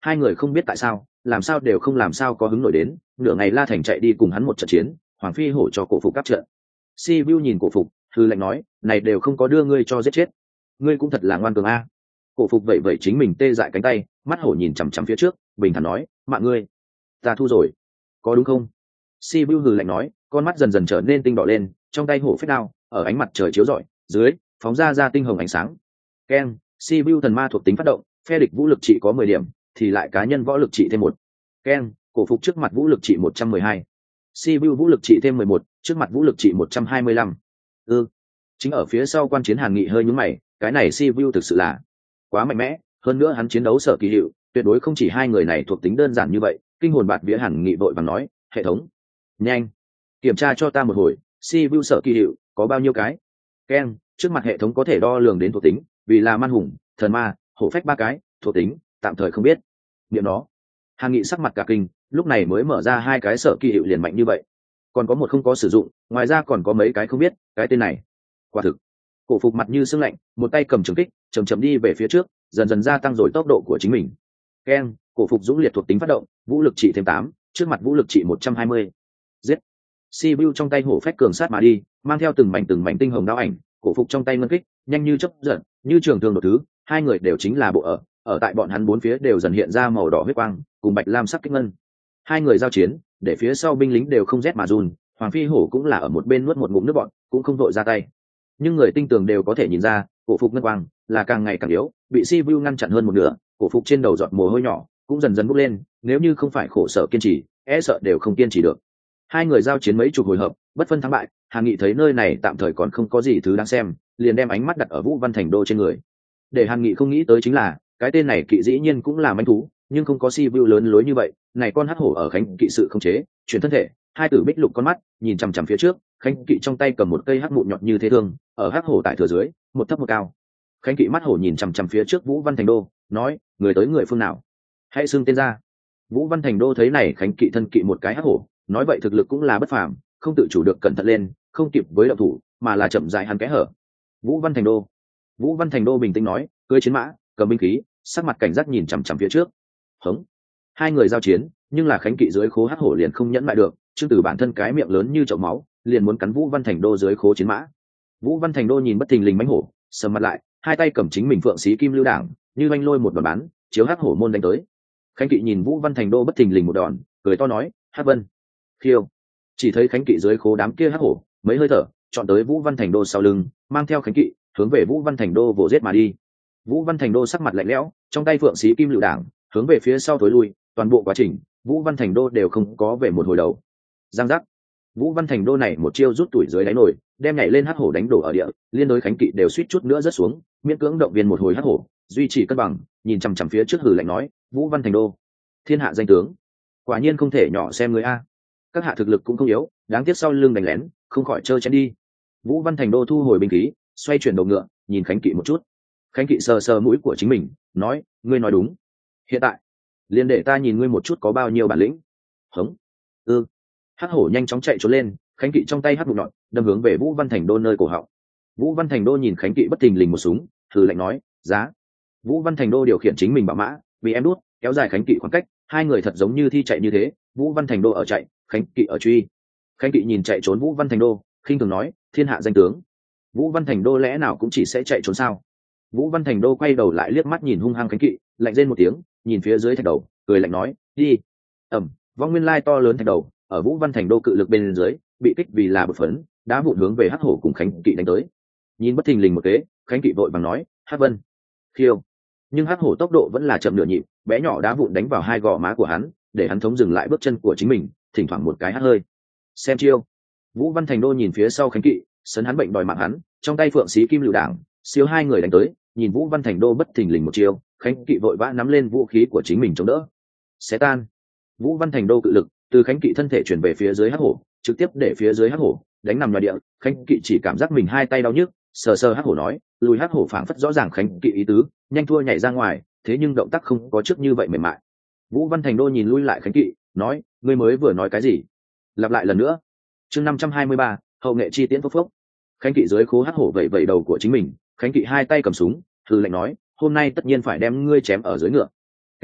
hai người không biết tại sao làm sao đều không làm sao có hứng nổi đến, nửa ngày La Thành chạy đi cùng hắn một trận chiến, Hoàng Phi Hổ cho cổ phục cáp trận. Si Vu nhìn cổ phục, hư lệnh nói, này đều không có đưa ngươi cho giết chết, ngươi cũng thật là ngoan cường a. Cổ phục vậy vậy chính mình tê dại cánh tay, mắt hổ nhìn chằm chằm phía trước, bình thản nói, mạng ngươi ta thu rồi, có đúng không? Si Vu hừ lạnh nói, con mắt dần dần trở nên tinh đỏ lên, trong tay hổ phách đao ở ánh mặt trời chiếu rọi dưới phóng ra ra tinh hồng ánh sáng. Keng, Si Vu thần ma thuộc tính phát động, phe địch vũ lực trị có mười điểm thì lại cá nhân võ lực trị thêm một. Keng, cổ phục trước mặt vũ lực trị một trăm mười hai, Si Vu vũ lực trị thêm mười một, trước mặt vũ lực trị một trăm hai mươi lăm. Ừ, chính ở phía sau quan chiến Hàn Nghị hơi nhướng mày, cái này Si Vu thực sự là quá mạnh mẽ, hơn nữa hắn chiến đấu sở kỳ hiệu tuyệt đối không chỉ hai người này thuộc tính đơn giản như vậy. Kinh hồn bạt vía Hàn Nghị vội vàng nói, hệ thống nhanh kiểm tra cho ta một hồi, Si Vu sở kỳ hiệu có bao nhiêu cái? Keng, trước mặt hệ thống có thể đo lường đến thuộc tính, vì là man hùng, thần ma, hổ phách ba cái thuộc tính tạm thời không biết. Niệm nó, Hàn Nghị sắc mặt cả kinh, lúc này mới mở ra hai cái sở kỳ hiệu liền mạnh như vậy, còn có một không có sử dụng, ngoài ra còn có mấy cái không biết, cái tên này quả thực. Cổ phục mặt như sương lạnh, một tay cầm trường kích chầm chậm đi về phía trước, dần dần gia tăng rồi tốc độ của chính mình. Keng, cổ phục dũng liệt thuộc tính phát động, vũ lực trị thêm tám, trước mặt vũ lực trị một trăm hai mươi. Giết. Si Vu trong tay hổ phách cường sát mà đi, mang theo từng mảnh từng mảnh tinh hồng đao ảnh, cổ phục trong tay ngân kích nhanh như chớp giật, như trường thương đột thứ, hai người đều chính là bộ ở ở tại bọn hắn bốn phía đều dần hiện ra màu đỏ huyết quang cùng bạch lam sắc kích ngân. Hai người giao chiến, để phía sau binh lính đều không rét mà run, Hoàng Phi Hổ cũng là ở một bên nuốt một ngụm nước bọn, cũng không vội ra tay. Nhưng người tinh tường đều có thể nhìn ra, cổ phục ngân quang là càng ngày càng yếu, bị Si Vu ngăn chặn hơn một nửa, cổ phục trên đầu giọt mồ hôi nhỏ cũng dần dần bốc lên, nếu như không phải khổ sở kiên trì, e sợ đều không kiên trì được. Hai người giao chiến mấy chục hồi hợp, bất phân thắng bại, Hàn Nghị thấy nơi này tạm thời còn không có gì thứ đáng xem, liền đem ánh mắt đặt ở Vũ Văn Thành Đô trên người. Để Hàn Nghị không nghĩ tới chính là, cái tên này kỵ dĩ nhiên cũng là manh thú, nhưng không có Si Vu lớn lối như vậy, này con hắc hổ ở khánh kỵ sự không chế, chuyển thân thể, hai tử bích lục con mắt, nhìn chằm chằm phía trước, khánh kỵ trong tay cầm một cây hắc mụn nhọn như thế thương, ở hắc hổ tại thừa dưới, một thấp một cao. Khánh kỵ mắt hổ nhìn chằm chằm phía trước Vũ Văn Thành Đô, nói, người tới người phương nào? Hãy xưng tên ra. Vũ Văn Thành Đô thấy này khánh kỵ thân kỵ một cái hắc hổ, nói vậy thực lực cũng là bất phàm, không tự chủ được cẩn thận lên, không kịp với động thủ, mà là chậm rãi hắn kẽ hở. Vũ Văn Thành Đô. Vũ Văn Thành Đô bình tĩnh nói, cưỡi chiến mã, cầm binh khí, sắc mặt cảnh giác nhìn chằm chằm phía trước. Hống. Hai người giao chiến, nhưng là khánh kỵ dưới khố hắc hổ liền không nhẫn lại được, Trương Tử bản thân cái miệng lớn như chậu máu, liền muốn cắn Vũ Văn Thành Đô dưới khố chiến mã. Vũ Văn Thành Đô nhìn bất thình lình mãnh hổ, sầm mặt lại, hai tay cầm chính mình phượng xí kim lưu đảng, như anh lôi một đòn bắn, chiếu hắc hổ môn đánh tới. Khánh kỵ nhìn Vũ Văn Thành Đô bất thình lình một đòn, cười to nói, hắc vân khiêu. Chỉ thấy khánh kỵ dưới khố đám kia hắc hổ, mấy hơi thở chọn tới Vũ Văn Thành Đô sau lưng, mang theo khánh kỵ hướng về Vũ Văn Thành Đô vồ giết mà đi. Vũ Văn Thành Đô sắc mặt lạnh lẽo, trong tay phượng xí kim lưu đảng hướng về phía sau thối lui, toàn bộ quá trình Vũ Văn Thành Đô đều không có về một hồi đầu. Giang giác. Vũ Văn Thành Đô này một chiêu rút tuổi dưới đáy nồi, đem nhảy lên hắc hổ đánh đổ ở địa, liên đối khánh kỵ đều suýt chút nữa rớt xuống, miễn cưỡng động viên một hồi hắc hổ, duy trì cân bằng, nhìn chằm chằm phía trước hừ lạnh nói, Vũ Văn Thành Đô, thiên hạ danh tướng, quả nhiên không thể nhỏ xem người a. Các hạ thực lực cũng không yếu, đáng tiếc sau lưng đánh lén, không khỏi trơ chén đi. Vũ Văn Thành Đô thu hồi binh khí, xoay chuyển đầu ngựa, nhìn khánh kỵ một chút. Khánh kỵ sờ sờ mũi của chính mình, nói, ngươi nói đúng. Hiện tại, liền để ta nhìn ngươi một chút có bao nhiêu bản lĩnh. Hống. Ư. Hắc hổ nhanh chóng chạy trốn lên, khánh kỵ trong tay hắc bụng nhọn, đâm hướng về Vũ Văn Thành Đô nơi cổ họng. Vũ Văn Thành Đô nhìn khánh kỵ bất thình lình một súng, thử lạnh nói, giá. Vũ Văn Thành Đô điều khiển chính mình bảo mã, vì em đút, kéo dài khánh kỵ khoảng cách, hai người thật giống như thi chạy như thế. Vũ Văn Thành Đô ở chạy, khánh kỵ ở truy. Khánh kỵ nhìn chạy trốn Vũ Văn Thành Đô, khinh thường nói, thiên hạ danh tướng, Vũ Văn Thành Đô lẽ nào cũng chỉ sẽ chạy trốn sao? Vũ Văn Thành Đô quay đầu lại liếc mắt nhìn hung hăng khánh kỵ, lạnh rên một tiếng, nhìn phía dưới thạch đầu, cười lạnh nói, đi. Ẩm, vong nguyên lai to lớn thạch đầu ở Vũ Văn Thành Đô cự lực bên dưới bị kích vì là bột phấn, đá vụn hướng về hắc hổ cùng khánh kỵ đánh tới. Nhìn bất thình lình một kế, khánh kỵ vội vàng nói, hắc vân khiêu. Nhưng hắc hổ tốc độ vẫn là chậm nửa nhịp, bé nhỏ đá vụn đánh vào hai gò má của hắn, để hắn thống dừng lại bước chân của chính mình, thỉnh thoảng một cái hắt hơi. Xem chiêu. Vũ Văn Thành Đô nhìn phía sau khánh kỵ, sấn hắn bệnh đòi mạng hắn, trong tay phượng xí kim lựu đảng, siêu hai người đánh tới, nhìn Vũ Văn Thành Đô bất thình lình một chiêu, khánh kỵ vội vã nắm lên vũ khí của chính mình chống đỡ. Xé tan. Vũ Văn Thành Đô cự lực từ khánh kỵ thân thể chuyển về phía dưới hắc hổ, trực tiếp để phía dưới hắc hổ đánh nằm ngoài địa. Khánh kỵ chỉ cảm giác mình hai tay đau nhức, sờ sờ hắc hổ nói, lùi. Hắc hổ phảng phất rõ ràng khánh kỵ ý tứ, nhanh thua nhảy ra ngoài, thế nhưng động tác không có trước như vậy mềm mại. Vũ Văn Thành Đô nhìn lui lại khánh kỵ, nói, ngươi mới vừa nói cái gì? Lặp lại lần nữa. Chương năm trăm hai mươi ba, hậu nghệ chi tiễn phốc phốc. Khánh kỵ dưới khố hắc hổ vẩy vẩy đầu của chính mình, khánh kỵ hai tay cầm súng, hừ lạnh nói, hôm nay tất nhiên phải đem ngươi chém ở dưới ngựa. Keng,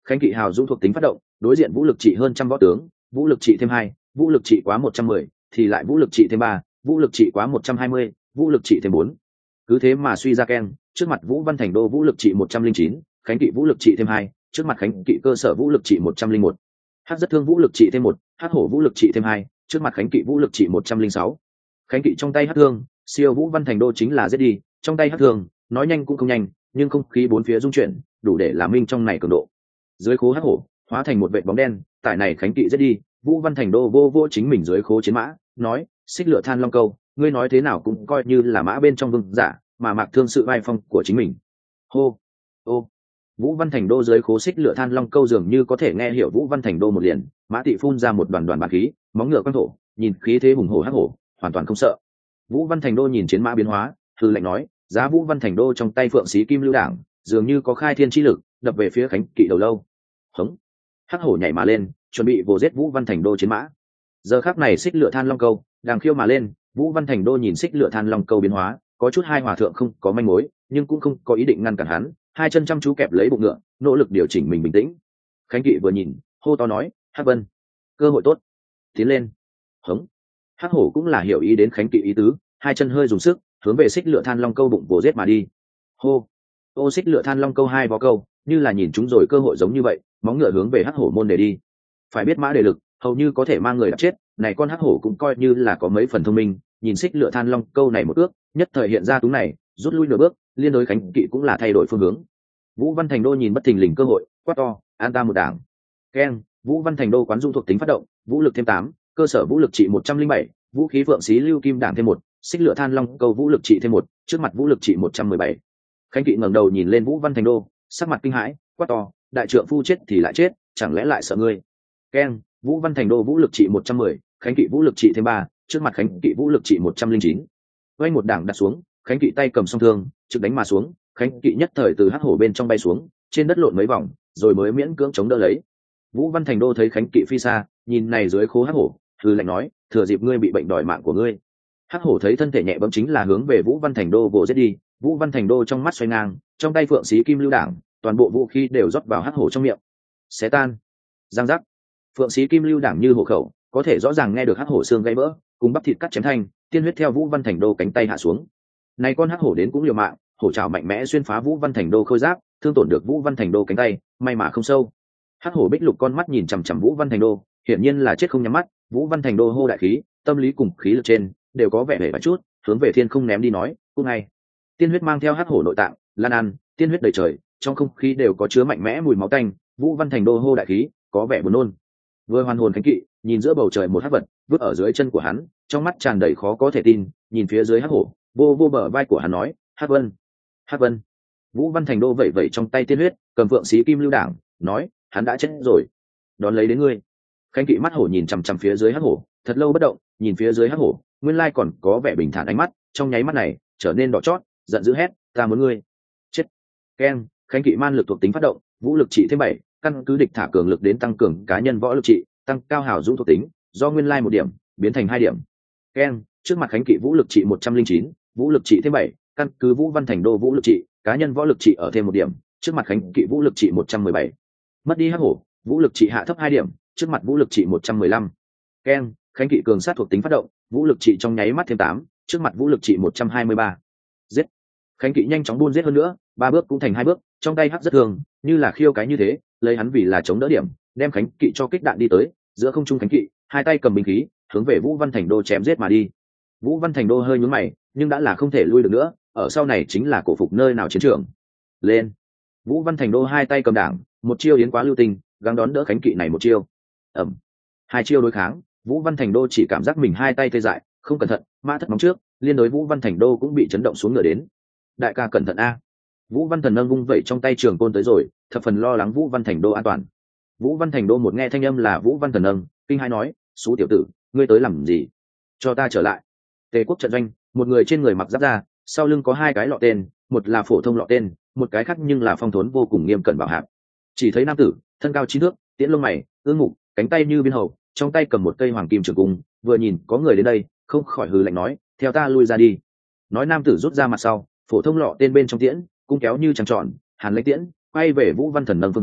Khánh kỵ hào dũng thuộc tính phát động, đối diện vũ lực trị hơn trăm võ tướng, vũ lực trị thêm hai, vũ lực trị quá một trăm mười, thì lại vũ lực trị thêm ba, vũ lực trị quá một trăm hai mươi, vũ lực trị thêm bốn. Cứ thế mà suy ra keng, trước mặt Vũ Văn Thành Đô vũ lực trị một trăm linh chín, Khánh kỵ vũ lực trị thêm hai, trước mặt Khánh kỵ cơ sở vũ lực trị một trăm linh một. Hắc rất thương vũ lực trị thêm một, Hắc hổ vũ lực trị thêm hai, trước mặt Khánh kỵ vũ lực trị một trăm linh sáu. Khánh kỵ trong tay Hắc thương, siêu Vũ Văn Thành Đô chính là giết đi, trong tay Hắc thương, nói nhanh cũng không nhanh, nhưng không khí bốn phía rung chuyển, đủ để làm minh trong này cường độ. Dưới khố Hắc hổ, hóa thành một vệt bóng đen, tại này Khánh kỵ giết đi, Vũ Văn Thành Đô vô vô chính mình dưới khố chiến mã, nói: "Xích lửa than long câu, ngươi nói thế nào cũng coi như là mã bên trong vương giả, mà mạc thương sự vai phong của chính mình." Hô, ô. Vũ Văn Thành Đô dưới khố xích lửa than long câu dường như có thể nghe hiểu Vũ Văn Thành Đô một liền, mã tị phun ra một đoàn đoàn bạc khí, móng ngựa quang thổ, nhìn khí thế hùng hổ hắc hổ, hoàn toàn không sợ. Vũ Văn Thành Đô nhìn chiến mã biến hóa, hừ lạnh nói: "Giá Vũ Văn Thành Đô trong tay phượng xí kim lưu đảng, dường như có khai thiên chi lực, đập về phía Khánh kỵ đầu lâu." Hống. Hắc hổ nhảy mà lên, chuẩn bị vồ giết Vũ Văn Thành Đô chiến mã. Giờ khắc này xích lửa than long câu, đang khiêu mà lên, Vũ Văn Thành Đô nhìn xích lửa than long câu biến hóa, có chút hai hòa thượng không có manh mối, nhưng cũng không có ý định ngăn cản hắn, hai chân chăm chú kẹp lấy bụng ngựa, nỗ lực điều chỉnh mình bình tĩnh. Khánh kỵ vừa nhìn, hô to nói: "Hắc Vân, cơ hội tốt, tiến lên!" Hống. Hắc hổ cũng là hiểu ý đến Khánh kỵ ý tứ, hai chân hơi dùng sức, hướng về xích lửa than long câu bụng vồ giết mà đi. Hô. Ô xích lửa than long câu hai vó câu, như là nhìn chúng rồi cơ hội giống như vậy, móng ngựa hướng về Hắc hổ môn để đi. Phải biết mã đề lực, hầu như có thể mang người đập chết, này con Hắc hổ cũng coi như là có mấy phần thông minh, nhìn xích lửa than long câu này một ước, nhất thời hiện ra túng này, rút lui nửa bước, liên đối Khánh kỵ cũng là thay đổi phương hướng. Vũ Văn Thành Đô nhìn bất thình lình cơ hội, quát to: "An ta một đảng!" Keng, Vũ Văn Thành Đô quán dung thuộc tính phát động, vũ lực thêm tám, cơ sở vũ lực trị một trăm linh bảy, vũ khí phượng xí lưu kim đảng thêm một, xích lửa than long câu vũ lực trị thêm một, trước mặt vũ lực trị một trăm mười bảy. Khánh kỵ ngẩng đầu nhìn lên Vũ Văn Thành Đô, sắc mặt kinh hãi, quát to: "Đại trượng phu chết thì lại chết, chẳng lẽ lại sợ ngươi?" Keng, Vũ Văn Thành Đô vũ lực trị một trăm mười, Khánh kỵ vũ lực trị thêm ba, trước mặt Khánh kỵ vũ lực trị một trăm linh chín. Vây một đảng đặt xuống, Khánh kỵ tay cầm song thương, trực đánh mà xuống, Khánh kỵ nhất thời từ Hắc hổ bên trong bay xuống, trên đất lộn mấy vòng, rồi mới miễn cưỡng chống đỡ lấy. Vũ Văn Thành Đô thấy Khánh kỵ phi xa, nhìn này dưới khố Hắc hổ, hừ lạnh nói: "Thừa dịp ngươi bị bệnh đòi mạng của ngươi." Hắc hổ thấy thân thể nhẹ bẫm chính là hướng về Vũ Văn Thành Đô vồ giết đi, Vũ Văn Thành Đô trong mắt xoay ngang, trong tay phượng xí kim lưu đảng, toàn bộ vũ khí đều rót vào Hắc hổ trong miệng. Xé tan. Giang giác. Phượng xí kim lưu đảng như hổ khẩu, có thể rõ ràng nghe được Hắc hổ xương gãy vỡ, cùng bắp thịt cắt chém thanh, tiên huyết theo Vũ Văn Thành Đô cánh tay hạ xuống. Này con Hắc hổ đến cũng liều mạng, hổ trảo mạnh mẽ xuyên phá Vũ Văn Thành Đô khôi giáp, thương tổn được Vũ Văn Thành Đô cánh tay, may mà không sâu. Hắc hổ bích lục con mắt nhìn chằm chằm Vũ Văn Thành Đô, hiển nhiên là chết không nhắm mắt. Vũ Văn Thành Đô hô đại khí, tâm lý cùng khí lực trên đều có vẻ hề vài chút, hướng về thiên không ném đi nói: "Cũng ngay." Tiên huyết mang theo Hắc hổ nội tạng, lan ăn, tiên huyết đầy trời, trong không khí đều có chứa mạnh mẽ mùi máu tanh. Vũ Văn Thành Đô hô đại khí, có vẻ buồn nôn. Vừa hoàn hồn Khánh kỵ, nhìn giữa bầu trời một hắc vật vứt ở dưới chân của hắn, trong mắt tràn đầy khó có thể tin, nhìn phía dưới Hắc hổ, vô vô bờ vai của hắn nói: "Hắc Vân, Hắc Vân." Vũ Văn Thành Đô vẩy vẩy trong tay tiên huyết, cầm vượng xí kim lưu đảng, nói: "Hắn đã chết rồi, đón lấy đến ngươi." Khánh kỵ mắt hổ nhìn chằm chằm phía dưới Hắc hổ, thật lâu bất động, nhìn phía dưới Hắc hổ, nguyên lai còn có vẻ bình thản ánh mắt, trong nháy mắt này trở nên đỏ chót, giận dữ hét: "Ta muốn ngươi chết!" Keng, Khánh kỵ man lực thuộc tính phát động, vũ lực trị thêm bảy, căn cứ địch thả cường lực đến tăng cường cá nhân võ lực trị, tăng cao hào dũng thuộc tính, do nguyên lai một điểm biến thành hai điểm. Keng, trước mặt Khánh kỵ vũ lực trị một trăm linh chín, vũ lực trị thêm bảy, căn cứ Vũ Văn Thành Đô vũ lực trị, cá nhân võ lực trị ở thêm một điểm, trước mặt Khánh kỵ vũ lực trị một trăm mười bảy. Mất đi Hắc hổ, vũ lực trị hạ thấp hai điểm, trước mặt vũ lực trị một trăm mười lăm. Keng, Khánh kỵ cường sát thuộc tính phát động, vũ lực trị trong nháy mắt thêm tám, trước mặt vũ lực trị một trăm hai mươi ba. Giết. Khánh kỵ nhanh chóng buôn giết hơn nữa, ba bước cũng thành hai bước, trong tay Hắc rất thường, như là khiêu cái như thế, lấy hắn vì là chống đỡ điểm, đem Khánh kỵ cho kích đạn đi tới, giữa không trung Khánh kỵ, hai tay cầm binh khí, hướng về Vũ Văn Thành Đô chém giết mà đi. Vũ Văn Thành Đô hơi nhướng mày, nhưng đã là không thể lui được nữa, ở sau này chính là cổ phục nơi nào chiến trường. Lên. Vũ Văn Thành Đô hai tay cầm đảng, một chiêu yến quá lưu tình, gắng đón đỡ Khánh kỵ này một chiêu. Ầm. Hai chiêu đối kháng, Vũ Văn Thành Đô chỉ cảm giác mình hai tay tê dại, không cẩn thận, mã thất móng trước, liên đối Vũ Văn Thành Đô cũng bị chấn động xuống ngựa đến. Đại ca cẩn thận a. Vũ Văn Thần nâng vung vẩy trong tay trường côn tới rồi, thập phần lo lắng Vũ Văn Thành Đô an toàn. Vũ Văn Thành Đô một nghe thanh âm là Vũ Văn Thần nâng, kinh hãi nói: "Sú tiểu tử, ngươi tới làm gì? Cho ta trở lại." Tề quốc trận doanh, một người trên người mặc giáp da, sau lưng có hai cái lọ tên, một là phổ thông lọ tên, một cái khác nhưng là phong thốn vô cùng nghiêm cẩn bảo hạp. Chỉ thấy nam tử, thân cao chín thước, tiễn lông mày, ương mục, cánh tay như biên hầu, trong tay cầm một cây hoàng kim trường cung, vừa nhìn có người đến đây, không khỏi hừ lạnh nói: "Theo ta lui ra đi." Nói nam tử rút ra mặt sau, phổ thông lọ tên bên trong tiễn, cung kéo như trăng tròn, hàn lãnh tiễn, quay về Vũ Văn Thần nâng phương hướng,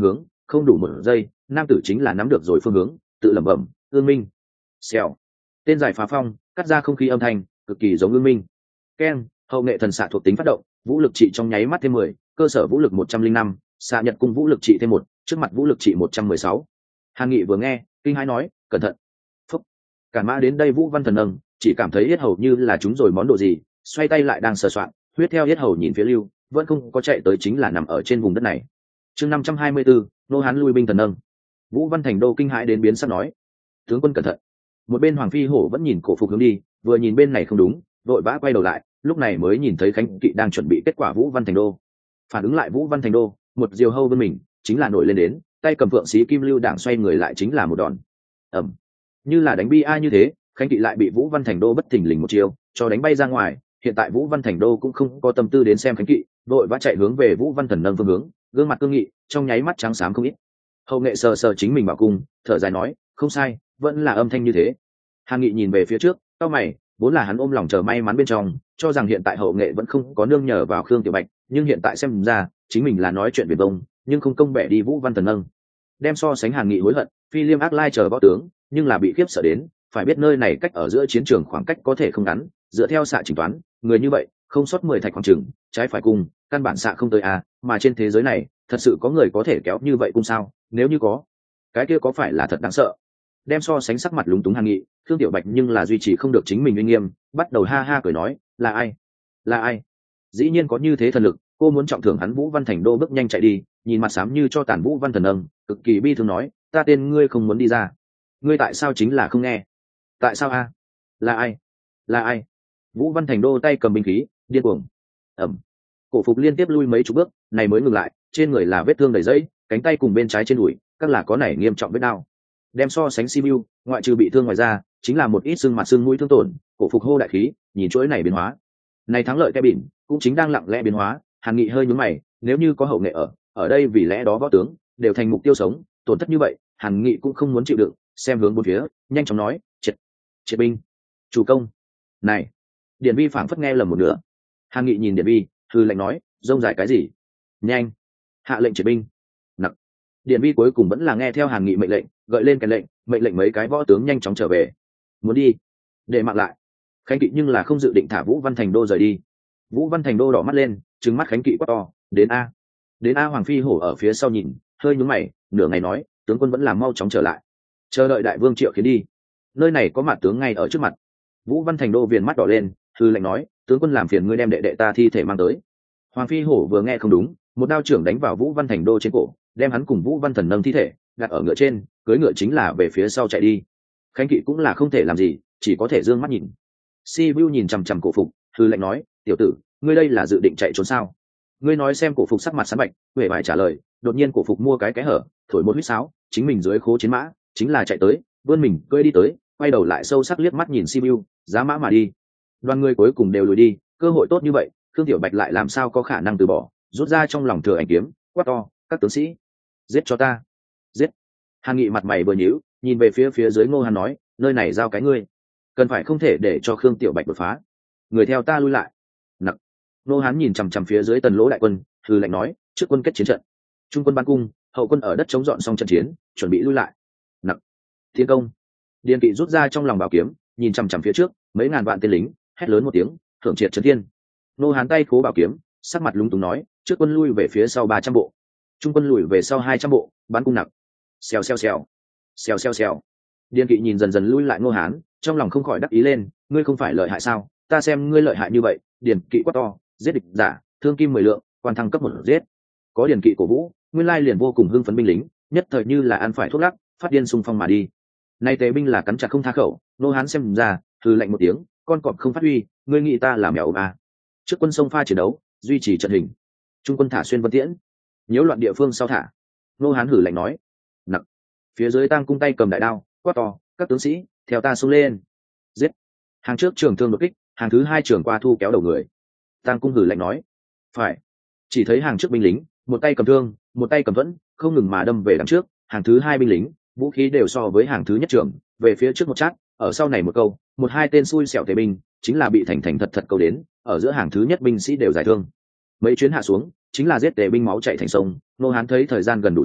không đủ một giây nam tử chính là nắm được rồi phương hướng, tự lẩm bẩm ương minh. Xèo, tên giải phá phong cắt ra không khí âm thanh cực kỳ giống ương minh. Keng, hậu nghệ thần xạ thuộc tính phát động, vũ lực trị trong nháy mắt thêm mười, cơ sở vũ lực một trăm linh năm, xạ nhật cung vũ lực trị thêm một, trước mặt vũ lực trị một trăm mười sáu. Hàn Nghị vừa nghe kinh hãi nói cẩn thận. Phúc, cản mã đến đây Vũ Văn Thần nâng chỉ cảm thấy yết hầu như là trúng rồi món đồ gì, xoay tay lại đang sờ soạn, huyết theo yết hầu nhìn phía lưu, vẫn không có chạy tới, chính là nằm ở trên vùng đất này. Chương năm trăm hai mươi bốn, nô hán lui binh thần nâng. Vũ Văn Thành đô kinh hãi đến biến sắc nói: tướng quân cẩn thận. Một bên Hoàng Phi Hổ vẫn nhìn Cổ Phục hướng đi, vừa nhìn bên này không đúng, vội vã quay đầu lại, lúc này mới nhìn thấy Khánh Kỵ đang chuẩn bị kết quả Vũ Văn Thành đô. Phản ứng lại Vũ Văn Thành đô, một diều hâu bên mình, chính là nổi lên đến, tay cầm phượng xí kim lưu đảng xoay người lại chính là một đòn. Ầm. Như là đánh bi ai như thế, Khánh Kỵ lại bị Vũ Văn Thành đô bất thình lình một chiêu cho đánh bay ra ngoài. Hiện tại Vũ Văn Thành đô cũng không có tâm tư đến xem Khánh Kỵ, vội vã chạy hướng về Vũ Văn Thần nâng phương hướng, gương mặt cương nghị, trong nháy mắt trắng xám không ít. Hậu nghệ sờ sờ chính mình bảo cung, thở dài nói: không sai, vẫn là âm thanh như thế. Hàn Nghị nhìn về phía trước, cau mày, vốn là hắn ôm lòng chờ may mắn bên trong, cho rằng hiện tại hậu nghệ vẫn không có nương nhờ vào Khương Tiểu Bạch, nhưng hiện tại xem ra chính mình là nói chuyện viển vông, nhưng không công bẻ đi Vũ Văn Thần nâng. Đem so sánh Hàn Nghị hối hận, Phi Liêm Ác Lai chờ võ tướng, nhưng là bị khiếp sợ đến, phải biết nơi này cách ở giữa chiến trường khoảng cách có thể không ngắn, dựa theo xạ chỉnh toán, người như vậy không sót mười thạch khoảng chừng, trái phải cung, căn bản xạ không tới a, mà trên thế giới này, thật sự có người có thể kéo như vậy cung sao? Nếu như có, cái kia có phải là thật đáng sợ? Đem so sánh sắc mặt lúng túng Hàn Nghị, Thương Tiểu Bạch nhưng là duy trì không được chính mình uy nghiêm, bắt đầu ha ha cười nói: là ai? Là ai? Dĩ nhiên có như thế thần lực, cô muốn trọng thưởng hắn. Vũ Văn Thành đô bước nhanh chạy đi, nhìn mặt xám như cho tàn Vũ Văn Thần nâng, cực kỳ bi thương nói: ta tên ngươi không muốn đi ra, ngươi tại sao chính là không nghe? Tại sao a? Là ai? Là ai? Vũ Văn Thành đô tay cầm binh khí, điên cuồng. Ẩm. Cổ Phục liên tiếp lui mấy chục bước, này mới ngừng lại, trên người là vết thương đầy dẫy, cánh tay cùng bên trái trên đùi, các là có nảy nghiêm trọng vết đau. Đem so sánh Sibiu, ngoại trừ bị thương ngoài ra, chính là một ít xương mặt xương mũi thương tổn. Cổ Phục hô đại khí, nhìn chuỗi này biến hóa, này thắng lợi cái bỉn cũng chính đang lặng lẽ biến hóa. Hàn Nghị hơi nhướng mày, nếu như có hậu nghệ ở ở đây, vì lẽ đó võ tướng đều thành mục tiêu sống, tổn thất như vậy, Hàn Nghị cũng không muốn chịu đựng. Xem hướng bốn phía, nhanh chóng nói: triệt, triệt binh, chủ công. Này, Điển Vi phảng phất nghe lầm một nửa. Hàn Nghị nhìn Điển Vi, hư lệnh nói: rông dài cái gì? Nhanh, hạ lệnh triệt binh. Nặc. Điển Vi cuối cùng vẫn là nghe theo Hàn Nghị mệnh lệnh, gợi lên cái lệnh, mệnh lệnh mấy cái võ tướng nhanh chóng trở về. Muốn đi, để mạng lại. Khánh Kỵ nhưng là không dự định thả Vũ Văn Thành đô rời đi. Vũ Văn Thành đô đỏ mắt lên, trừng mắt Khánh Kỵ quát to: đến a, đến a. Hoàng Phi Hổ ở phía sau nhìn, hơi nhướng mày, nửa ngày nói: tướng quân vẫn là mau chóng trở lại, chờ đợi đại vương triệu khiến đi, nơi này có mặt tướng ngay ở trước mặt. Vũ Văn Thành đô viền mắt đỏ lên, hư lệnh nói: tướng quân làm phiền ngươi đem đệ đệ ta thi thể mang tới. Hoàng Phi Hổ vừa nghe không đúng, một đao trưởng đánh vào Vũ Văn Thành đô trên cổ, đem hắn cùng Vũ Văn Thần nâng thi thể đặt ở ngựa trên, cưỡi ngựa chính là về phía sau chạy đi. Khánh Kỵ cũng là không thể làm gì, chỉ có thể dương mắt nhìn. Sibiu nhìn chằm chằm Cổ Phục, hư lệnh nói: tiểu tử, ngươi đây là dự định chạy trốn sao? Ngươi nói xem. Cổ Phục sắc mặt sán bạch, huệ vải trả lời. Đột nhiên Cổ Phục mua cái cái hở, thổi một huýt sáo, chính mình dưới khố chiến mã, chính là chạy tới, vươn mình cưỡi đi tới, quay đầu lại sâu sắc liếc mắt nhìn Sibiu, giá mã mà đi. Đoàn người cuối cùng đều lùi đi, cơ hội tốt như vậy, Khương Tiểu Bạch lại làm sao có khả năng từ bỏ, rút ra trong lòng thừa ảnh kiếm, quát to: các tướng sĩ, giết cho ta, giết. Hàn Nghị mặt mày vừa nhíu, nhìn về phía phía dưới Ngô Hán nói: nơi này giao cái ngươi, cần phải không thể để cho Khương Tiểu Bạch đột phá, người theo ta lui lại. Nặc. Ngô Hán nhìn chằm chằm phía dưới Tần Lỗ đại quân, hừ lạnh nói: trước quân kết chiến trận, trung quân ban cung, hậu quân ở đất chống dọn xong trận chiến, chuẩn bị lui lại. Nặc. Thiên công. Điền Kỵ rút ra trong lòng bảo kiếm, nhìn chằm chằm phía trước, mấy ngàn vạn tên lính, hét lớn một tiếng, thượng triệt trấn thiên. Ngô Hán tay cố bảo kiếm, sắc mặt lúng túng nói: trước quân lui về phía sau ba trăm bộ, trung quân lùi về sau hai trăm bộ, bắn cung nặc. Xèo xèo xèo, xèo xèo xèo. Điền Kỵ nhìn dần dần lui lại Ngô Hán, trong lòng không khỏi đắc ý lên: ngươi không phải lợi hại sao? Ta xem ngươi lợi hại như vậy. Điền Kỵ quát to: giết địch giả, thương kim mười lượng, quan thăng cấp một giết. Có Điền Kỵ cổ vũ, nguyên lai liền vô cùng hưng phấn binh lính, nhất thời như là ăn phải thuốc lắc, phát điên xung phong mà đi. Nay tế binh là cắn chặt không tha khẩu. Ngô Hán xem ra, hừ lạnh một tiếng: con cọp không phát huy, ngươi nghĩ ta là mèo à? Trước quân sông pha chiến đấu, duy trì trận hình. Trung quân thả xuyên vân tiễn, nhiễu loạn địa phương sau thả. Ngô Hán hử lạnh nói. Nặc. Phía dưới Tang cung tay cầm đại đao, quát to: các tướng sĩ, theo ta xông lên, giết. Hàng trước trường thương đột kích, hàng thứ hai trường qua thu kéo đầu người. Tang cung hử lạnh nói. Phải. Chỉ thấy hàng trước binh lính, một tay cầm thương, một tay cầm thuẫn, không ngừng mà đâm về đằng trước. Hàng thứ hai binh lính, vũ khí đều so với hàng thứ nhất trường, về phía trước một chát, ở sau này một câu, một hai tên xui xẻo tề binh, chính là bị thành thành thật thật câu đến, ở giữa hàng thứ nhất binh sĩ đều giải thương. Mấy chuyến hạ xuống, chính là giết tề binh máu chảy thành sông. Ngô Hán thấy thời gian gần đủ rồi,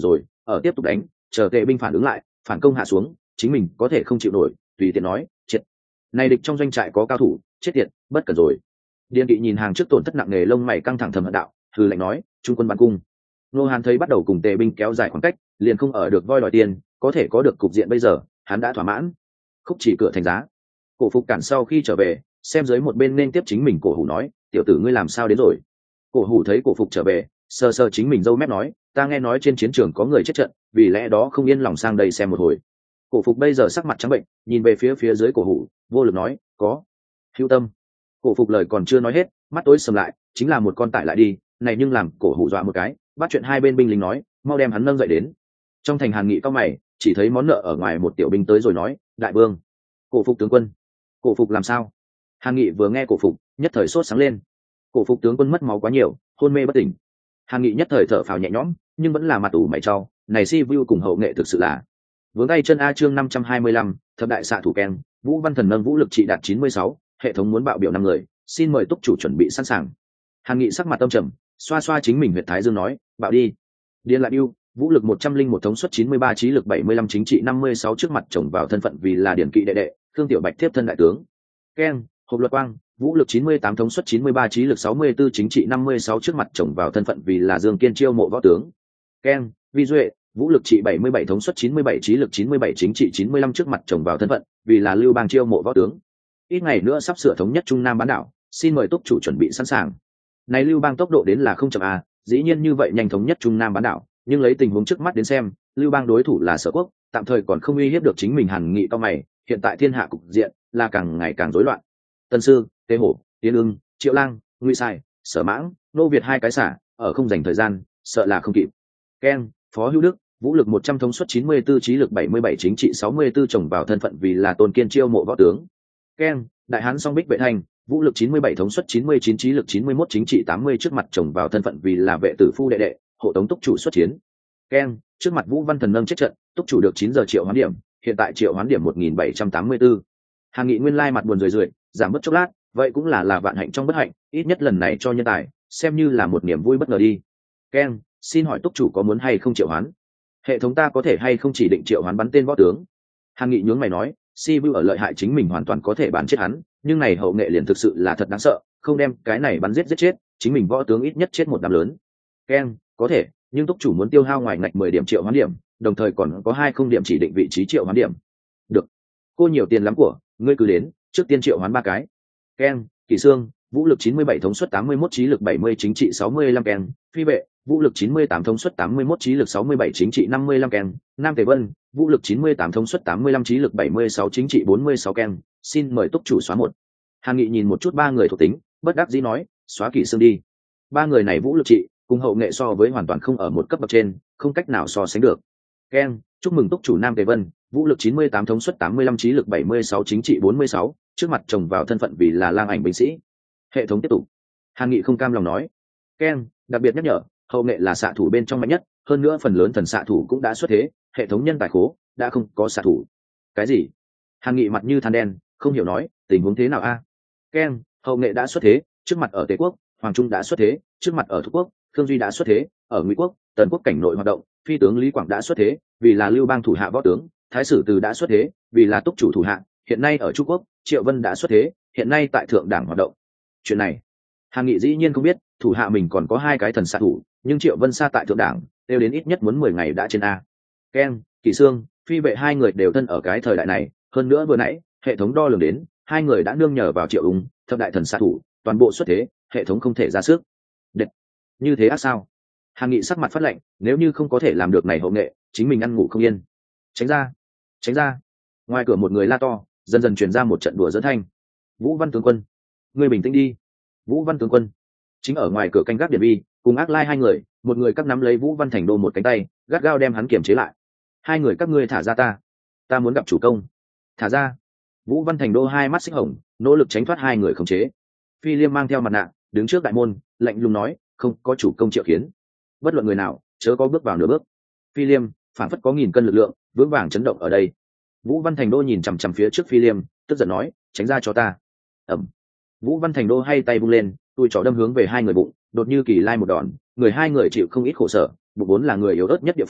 ở tiếp tục đánh, chờ tệ binh phản ứng lại, phản công hạ xuống, chính mình có thể không chịu nổi, tùy tiện nói triệt. Này địch trong doanh trại có cao thủ, chết tiệt, bất cẩn rồi. Điền Kỵ nhìn hàng trước tổn thất nặng nề, lông mày căng thẳng thầm hận đạo, hừ lạnh nói, trung quân bắn cung. Nô Hán thấy bắt đầu cùng tề binh kéo dài khoảng cách, liền không ở được voi đòi tiền, có thể có được cục diện bây giờ, hắn đã thỏa mãn. Khúc chỉ cửa thành giá. Cổ Phục cản sau khi trở về, xem dưới một bên nên tiếp chính mình, Cổ Hủ nói, tiểu tử ngươi làm sao đến rồi? Cổ Hủ thấy Cổ Phục trở về, sờ sờ chính mình râu mép nói, ta nghe nói trên chiến trường có người chết trận, vì lẽ đó không yên lòng sang đây xem một hồi. Cổ Phục bây giờ sắc mặt trắng bệnh, nhìn về phía phía dưới Cổ Hủ, vô lực nói, có. Hữu tâm. Cổ Phục lời còn chưa nói hết, mắt tối sầm lại, chính là một con tải lại đi, này nhưng làm Cổ Hủ dọa một cái, bắt chuyện hai bên binh lính nói, mau đem hắn nâng dậy đến. Trong thành Hàn Nghị cao mày, chỉ thấy món nợ ở ngoài một tiểu binh tới rồi nói, đại vương. Cổ Phục tướng quân. Cổ Phục làm sao? Hàn Nghị vừa nghe Cổ Phục, nhất thời sốt sáng lên. Cổ Phục tướng quân mất máu quá nhiều, hôn mê bất tỉnh. Hàn Nghị nhất thời thở phào nhẹ nhõm, nhưng vẫn là mặt ủ mày trao, này si vu cùng hậu nghệ thực sự là vướng tay chân. A chương năm trăm hai mươi lăm, thập đại xạ thủ keng, Vũ Văn Thần nâng vũ lực trị đạt chín mươi sáu, hệ thống muốn bạo biểu năm người, xin mời túc chủ chuẩn bị sẵn sàng. Hàn Nghị sắc mặt tâm trầm, xoa xoa chính mình huyệt thái dương nói, bạo đi. Điền lại yêu, vũ lực một trăm linh một thống suất chín mươi ba, trí lực bảy mươi lăm, chính trị năm mươi sáu, trước mặt chồng vào thân phận vì là Điền Kỵ đệ đệ, Khương Tiểu Bạch tiếp thân đại tướng. Keng, hộp luật quang, vũ lực chín mươi tám, thống suất chín mươi ba, trí lực sáu mươi tư, chính trị năm mươi sáu, trước mặt chồng vào thân phận vì là Dương Kiên chiêu mộ võ tướng. Keng, vi duệ, vũ lực trị bảy mươi bảy, thống suất chín mươi bảy, trí lực chín mươi bảy, chính trị chín mươi lăm, trước mặt chồng vào thân phận vì là Lưu Bang chiêu mộ võ tướng. Ít ngày nữa sắp sửa thống nhất Trung Nam bán đảo, xin mời túc chủ chuẩn bị sẵn sàng. Này Lưu Bang tốc độ đến là không chậm a, dĩ nhiên như vậy nhanh thống nhất Trung Nam bán đảo, nhưng lấy tình huống trước mắt đến xem, Lưu Bang đối thủ là Sở Quốc, tạm thời còn không uy hiếp được chính mình. Hàn Nghị cao mày, hiện tại thiên hạ cục diện là càng ngày càng rối loạn. Tân Sư, Tế Hổ, Tiến Ưng, Triệu Lang, Ngụy Sai, Sở Mãng, Nô Việt hai cái xả, ở không dành thời gian, sợ là không kịp. Keng, Phó Hữu Đức, vũ lực một trăm, thống suất chín mươi tư, trí lực bảy mươi bảy, chính trị sáu mươi tư, chồng vào thân phận vì là Tôn Kiên chiêu mộ võ tướng. Keng, Đại Hán Song Bích Vệ Thành, vũ lực chín mươi bảy, thống suất chín mươi chín, trí lực chín mươi mốt, chính trị tám mươi, trước mặt chồng vào thân phận vì là Vệ Tử Phu đệ đệ, hộ tống túc chủ xuất chiến. Keng, trước mặt Vũ Văn Thần nâng chết trận, túc chủ được chín giờ triệu hoán điểm, hiện tại triệu hoán điểm một nghìn bảy trăm tám mươi tư. Hàn Nghị nguyên lai mặt buồn rười rượi, giảm bớt chốc lát, vậy cũng là là vạn hạnh trong bất hạnh, ít nhất lần này cho nhân tài, xem như là một niềm vui bất ngờ đi. Keng, xin hỏi túc chủ có muốn hay không triệu hoán? Hệ thống ta có thể hay không chỉ định triệu hoán bắn tên võ tướng? Hàn Nghị nhướng mày nói, si vu ở lợi hại chính mình hoàn toàn có thể bắn chết hắn, nhưng này hậu nghệ liền thực sự là thật đáng sợ, không đem cái này bắn giết giết chết, chính mình võ tướng ít nhất chết một đám lớn. Keng, có thể, nhưng túc chủ muốn tiêu hao ngoài ngạch mười điểm triệu hoán điểm, đồng thời còn có hai không điểm chỉ định vị trí triệu hoán điểm. Được, cô nhiều tiền lắm của, ngươi cứ đến, trước tiên triệu hoán ba cái. Keng, Kỷ Sương, vũ lực chín mươi bảy, thống suất tám mươi mốt, trí lực bảy mươi, chính trị sáu mươi lăm. Keng, Phi Vệ, vũ lực chín mươi tám, thống suất tám mươi mốt, trí lực sáu mươi bảy, chính trị năm mươi lăm. Keng, Nam Tề Vân, vũ lực chín mươi tám, thống suất tám mươi lăm, trí lực bảy mươi sáu, chính trị bốn mươi sáu. Keng, xin mời túc chủ xóa một. Hàn Nghị nhìn một chút ba người thuộc tính, bất đắc dĩ nói, xóa Kỷ Sương đi. Ba người này vũ lực trị cùng hậu nghệ so với hoàn toàn không ở một cấp bậc trên, không cách nào so sánh được. Keng, chúc mừng túc chủ Nam Tề Vân, vũ lực chín mươi tám, thống suất tám mươi lăm, trí lực bảy mươi sáu, chính trị bốn mươi sáu, trước mặt chồng vào thân phận vì là Lang Ảnh binh sĩ. Hệ thống tiếp tục. Hàn Nghị không cam lòng nói, Keng, đặc biệt nhắc nhở, hậu nghệ là xạ thủ bên trong mạnh nhất, hơn nữa phần lớn thần xạ thủ cũng đã xuất thế, hệ thống nhân tài khố đã không có xạ thủ. Cái gì? Hàn Nghị mặt như than đen, không hiểu nói, tình huống thế nào a? Keng, hậu nghệ đã xuất thế, trước mặt ở Tề Quốc, Hoàng Trung đã xuất thế, trước mặt ở Thục Quốc, Khương Duy đã xuất thế, ở Ngụy Quốc, Tần Quốc cảnh nội hoạt động, phi tướng Lý Quảng đã xuất thế, vì là Lưu Bang thủ hạ võ tướng, Thái sử Từ đã xuất thế, vì là túc chủ thủ hạ, hiện nay ở Trung Quốc, Triệu Vân đã xuất thế, hiện nay tại thượng đảng hoạt động. Chuyện này, Hàn Nghị dĩ nhiên không biết, thủ hạ mình còn có hai cái thần xạ thủ, nhưng Triệu Vân xa tại thượng đảng, đều đến ít nhất muốn mười ngày đã trên a. Ken, Kỷ Sương, Phi Vệ hai người đều thân ở cái thời đại này, hơn nữa vừa nãy, hệ thống đo lường đến, hai người đã nương nhờ vào Triệu Ung, thập đại thần xạ thủ, toàn bộ xuất thế, hệ thống không thể ra sức. Đệt, như thế ác sao? Hàn Nghị sắc mặt phát lạnh, nếu như không có thể làm được này hậu nghệ, chính mình ăn ngủ không yên. Tránh ra, tránh ra. Ngoài cửa một người la to, dần dần truyền ra một trận đùa dẫn thanh. Vũ Văn tướng quân, ngươi bình tĩnh đi. Vũ Văn tướng quân chính ở ngoài cửa canh gác Điền Vi, cùng Ác Lai hai người, một người cắt nắm lấy Vũ Văn Thành Đô một cánh tay, gắt gao đem hắn kiềm chế lại. Hai người các ngươi thả ra ta, ta muốn gặp chủ công. Thả ra. Vũ Văn Thành Đô hai mắt xích hồng, nỗ lực tránh thoát hai người khống chế. Phi Liêm mang theo mặt nạ, đứng trước đại môn, lạnh lùng nói, không có chủ công triệu kiến, bất luận người nào chớ có bước vào nửa bước. Phi Liêm phản phất có nghìn cân lực lượng, vững vàng chấn động ở đây. Vũ Văn Thành Đô nhìn chằm chằm phía trước Phi Liêm, tức giận nói, tránh ra cho ta. Ẩm. Vũ Văn Thành Đô hay tay vung lên, tùi trỏ đâm hướng về hai người bụng, đột như kỳ lai một đòn, người hai người chịu không ít khổ sở, bụng vốn là người yếu ớt nhất địa phương,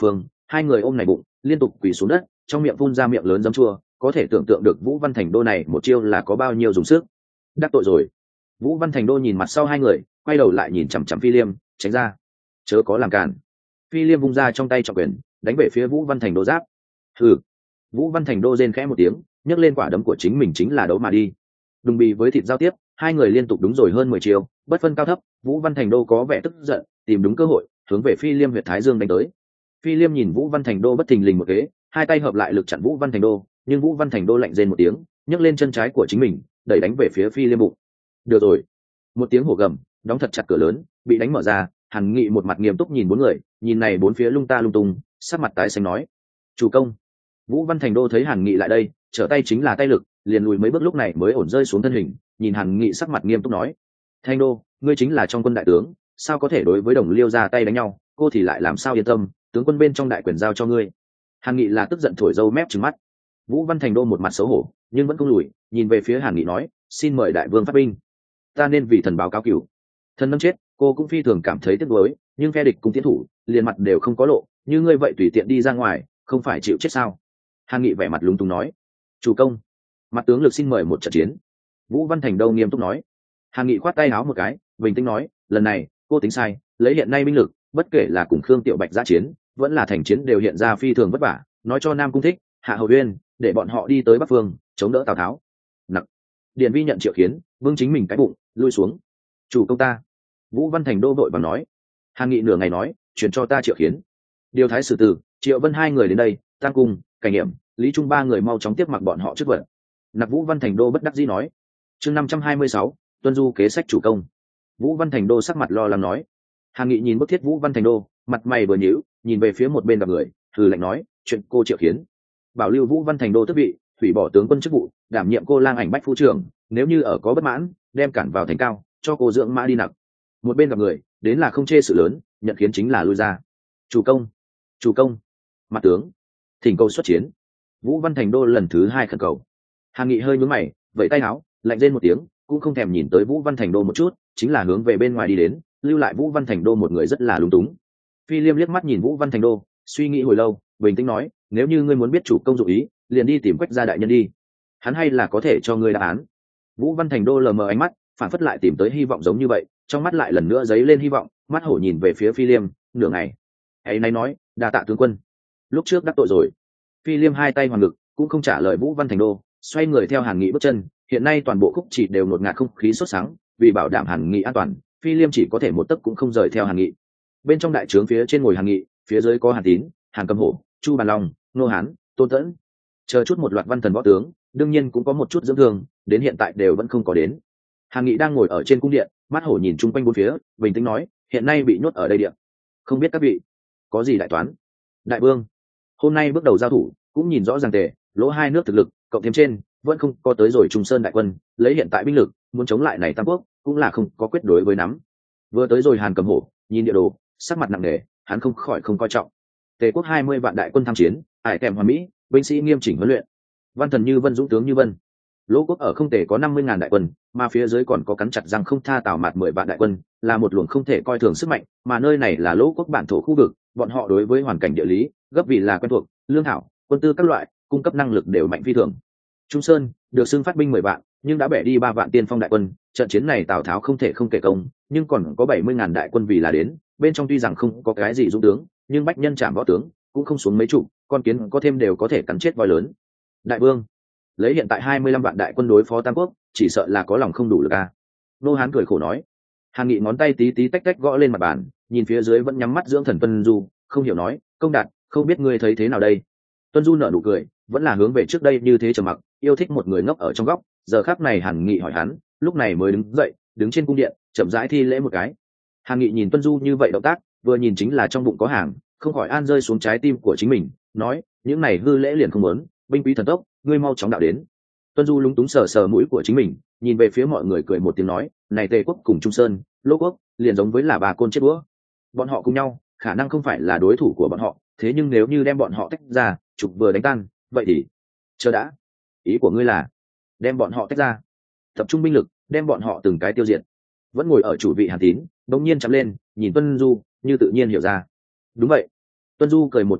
hai người ôm này bụng liên tục quỳ xuống đất, trong miệng phun ra miệng lớn giấm chua, có thể tưởng tượng được Vũ Văn Thành Đô này một chiêu là có bao nhiêu dùng sức. Đắc tội rồi. Vũ Văn Thành Đô nhìn mặt sau hai người, quay đầu lại nhìn chằm chằm Phi Liêm, tránh ra, chớ có làm cản. Phi Liêm vung ra trong tay trọng quyền, đánh về phía Vũ Văn Thành Đô giáp. Hừ. Vũ Văn Thành Đô rên khẽ một tiếng, nhấc lên quả đấm của chính mình chính là đấu mà đi. Đùng bì với thịt giao tiếp, hai người liên tục đúng rồi hơn mười chiều, bất phân cao thấp. Vũ Văn Thành Đô có vẻ tức giận, tìm đúng cơ hội, hướng về Phi Liêm huyệt thái dương đánh tới. Phi Liêm nhìn Vũ Văn Thành Đô bất thình lình một kế, hai tay hợp lại lực chặn Vũ Văn Thành Đô, nhưng Vũ Văn Thành Đô lạnh rên một tiếng, nhấc lên chân trái của chính mình, đẩy đánh về phía Phi Liêm bụng. Được rồi. Một tiếng hổ gầm, đóng thật chặt cửa lớn, bị đánh mở ra. Hàn Nghị một mặt nghiêm túc nhìn bốn người, nhìn này bốn phía lung ta lung tung, sắc mặt tái xanh nói: "Chủ công." Vũ Văn Thành Đô thấy Hàn Nghị lại đây, trở tay chính là tay lực, liền lùi mấy bước lúc này mới ổn rơi xuống thân hình, nhìn Hàn Nghị sắc mặt nghiêm túc nói: "Thành Đô, ngươi chính là trong quân đại tướng, sao có thể đối với đồng liêu ra tay đánh nhau, cô thì lại làm sao yên tâm, tướng quân bên trong đại quyền giao cho ngươi." Hàn Nghị là tức giận thổi râu mép trừng mắt. Vũ Văn Thành Đô một mặt xấu hổ, nhưng vẫn không lùi, nhìn về phía Hàn Nghị nói: "Xin mời đại vương phát binh, ta nên vì thần báo cáo cửu." Thần nâng chết, cô cũng phi thường cảm thấy tiếc nuối, nhưng phe địch cùng tiến thủ, liền mặt đều không có lộ, như ngươi vậy tùy tiện đi ra ngoài, không phải chịu chết sao? Hàn Nghị vẻ mặt lúng túng nói: "Chủ công, mặt tướng lực xin mời một trận chiến." Vũ Văn Thành Đô nghiêm túc nói. Hàn Nghị khoát tay áo một cái, bình tĩnh nói: "Lần này, cô tính sai, lấy hiện nay binh lực, bất kể là cùng Khương Tiểu Bạch giã chiến, vẫn là thành chiến đều hiện ra phi thường vất vả, nói cho Nam Cung Thích, Hạ Hầu Uyên, để bọn họ đi tới Bắc Phương, chống đỡ Tào Tháo." Nặc. Điền Vi nhận triệu kiến, vương chính mình cái bụng, lui xuống. "Chủ công ta." Vũ Văn Thành Đô vội vàng nói. Hàn Nghị nửa ngày nói: "Truyền cho ta triệu kiến." Điều thái sử tử, Triệu Vân hai người đến đây, Tam Cung, Cảnh Nghiệm, Lý Trung ba người mau chóng tiếp mặc bọn họ trước vật. Nặc Vũ Văn Thành Đô bất đắc dĩ nói. Chương năm trăm hai mươi sáu, tuân du kế sách chủ công. Vũ Văn Thành Đô sắc mặt lo lắng nói. Hàn Nghị nhìn bức thiết Vũ Văn Thành Đô, mặt mày vừa nhíu, nhìn về phía một bên gặp người, hừ lạnh nói: "Chuyện cô triệu kiến, bảo lưu Vũ Văn Thành Đô tước vị, hủy bỏ tướng quân chức vụ, đảm nhiệm cô lang ảnh bách phu trưởng, nếu như ở có bất mãn, đem cản vào thành cao, cho cô dưỡng mã đi nặc." Một bên gặp người, đến là không chê sự lớn, nhận kiến chính là lui ra. "Chủ công, chủ công." Mặt tướng thỉnh cầu xuất chiến. Vũ Văn Thành Đô lần thứ hai khẩn cầu. Hàn Nghị hơi nhướng mày, vẫy tay áo, lạnh rên một tiếng, cũng không thèm nhìn tới Vũ Văn Thành Đô một chút, chính là hướng về bên ngoài đi đến, lưu lại Vũ Văn Thành Đô một người rất là lúng túng. Phi Liêm liếc mắt nhìn Vũ Văn Thành Đô, suy nghĩ hồi lâu, bình tĩnh nói: "Nếu như ngươi muốn biết chủ công dụng ý, liền đi tìm Quách gia đại nhân đi, hắn hay là có thể cho ngươi đáp án." Vũ Văn Thành Đô lờ mờ ánh mắt, phản phất lại tìm tới hy vọng giống như vậy, trong mắt lại lần nữa dấy lên hy vọng, mắt hổ nhìn về phía Phi Liêm, nửa ngày, ấy nay nói: "Đa tạ tướng quân, lúc trước đắc tội rồi." Phi Liêm hai tay hoàn ngực, cũng không trả lời Vũ Văn Thành Đô, xoay người theo Hàn Nghị bước chân. Hiện nay toàn bộ khúc chỉ đều ngột ngạt không khí sốt sáng, vì bảo đảm Hàn Nghị an toàn, Phi Liêm chỉ có thể một tấc cũng không rời theo Hàn Nghị. Bên trong đại trướng phía trên ngồi Hàn Nghị, phía dưới có Hàn Tín, Hàn Cầm Hổ, Chu Bàn Long, Nô Hán, Tôn Tẫn, chờ chút một loạt văn thần võ tướng, đương nhiên cũng có một chút dưỡng thương, đến hiện tại đều vẫn không có đến. Hàn Nghị đang ngồi ở trên cung điện, mắt hổ nhìn chung quanh bốn phía, bình tĩnh nói: "Hiện nay bị nhốt ở đây điện, không biết các vị có gì đại toán?" "Đại vương, hôm nay bước đầu giao thủ, cũng nhìn rõ ràng tề, lỗ hai nước thực lực, cộng thêm trên, vẫn không có tới rồi Trung Sơn đại quân, lấy hiện tại binh lực, muốn chống lại này Tam Quốc, cũng là không có quyết đối với nắm." Vừa tới rồi Hàn Cầm Hổ, nhìn địa đồ, sắc mặt nặng nề, hắn không khỏi không coi trọng. Tề quốc hai mươi vạn đại quân tham chiến, ải kèm hoàn mỹ, binh sĩ nghiêm chỉnh huấn luyện, văn thần như vân, dũng tướng như vân. Lỗ quốc ở không Tề có năm mươi ngàn đại quân, mà phía dưới còn có cắn chặt răng không tha Tào Mạt mười vạn đại quân, là một luồng không thể coi thường sức mạnh, mà nơi này là Lỗ quốc bản thổ khu vực, bọn họ đối với hoàn cảnh địa lý, gấp vì là quen thuộc, lương thảo, quân tư các loại, cung cấp năng lực đều mạnh phi thường. Trung Sơn được xưng phát binh mười vạn, nhưng đã bẻ đi ba vạn tiên phong đại quân, trận chiến này Tào Tháo không thể không kể công, nhưng còn có bảy mươi ngàn đại quân vì là đến, bên trong tuy rằng không có cái gì dũng tướng, nhưng bách nhân chạm võ tướng, cũng không xuống mấy chục, con kiến có thêm đều có thể cắn chết voi lớn. Đại vương, lấy hiện tại hai mươi lăm vạn đại quân đối phó Tam Quốc, chỉ sợ là có lòng không đủ lực a. Nô Hán cười khổ nói. Hàn Nghị ngón tay tí tí tách tách gõ lên mặt bàn, nhìn phía dưới vẫn nhắm mắt dưỡng thần Tuân Du, không hiểu nói: "Công đạt, không biết ngươi thấy thế nào đây?" Tuân Du nở nụ cười, vẫn là hướng về trước đây như thế trầm mặc, yêu thích một người ngốc ở trong góc. Giờ khắc này Hàn Nghị hỏi hắn, lúc này mới đứng dậy, đứng trên cung điện, chậm rãi thi lễ một cái. Hàn Nghị nhìn Tuân Du như vậy động tác, vừa nhìn chính là trong bụng có hàng, không khỏi an rơi xuống trái tim của chính mình, nói: "Những này hư lễ liền không muốn, binh quý thần tốc, ngươi mau chóng đạo đến." Tuân Du lúng túng sờ sờ mũi của chính mình, nhìn về phía mọi người cười một tiếng nói: "Này Tề quốc cùng Trung Sơn, Lỗ quốc, liền giống với là bà côn chết búa. Bọn họ cùng nhau, khả năng không phải là đối thủ của bọn họ, thế nhưng nếu như đem bọn họ tách ra, trục vừa đánh tan, vậy thì..." "Chờ đã, ý của ngươi là đem bọn họ tách ra, tập trung binh lực, đem bọn họ từng cái tiêu diệt?" Vẫn ngồi ở chủ vị Hàn Tín đống nhiên chắm lên, nhìn Tuân Du, như tự nhiên hiểu ra. "Đúng vậy." Tuân Du cười một tiếng nói: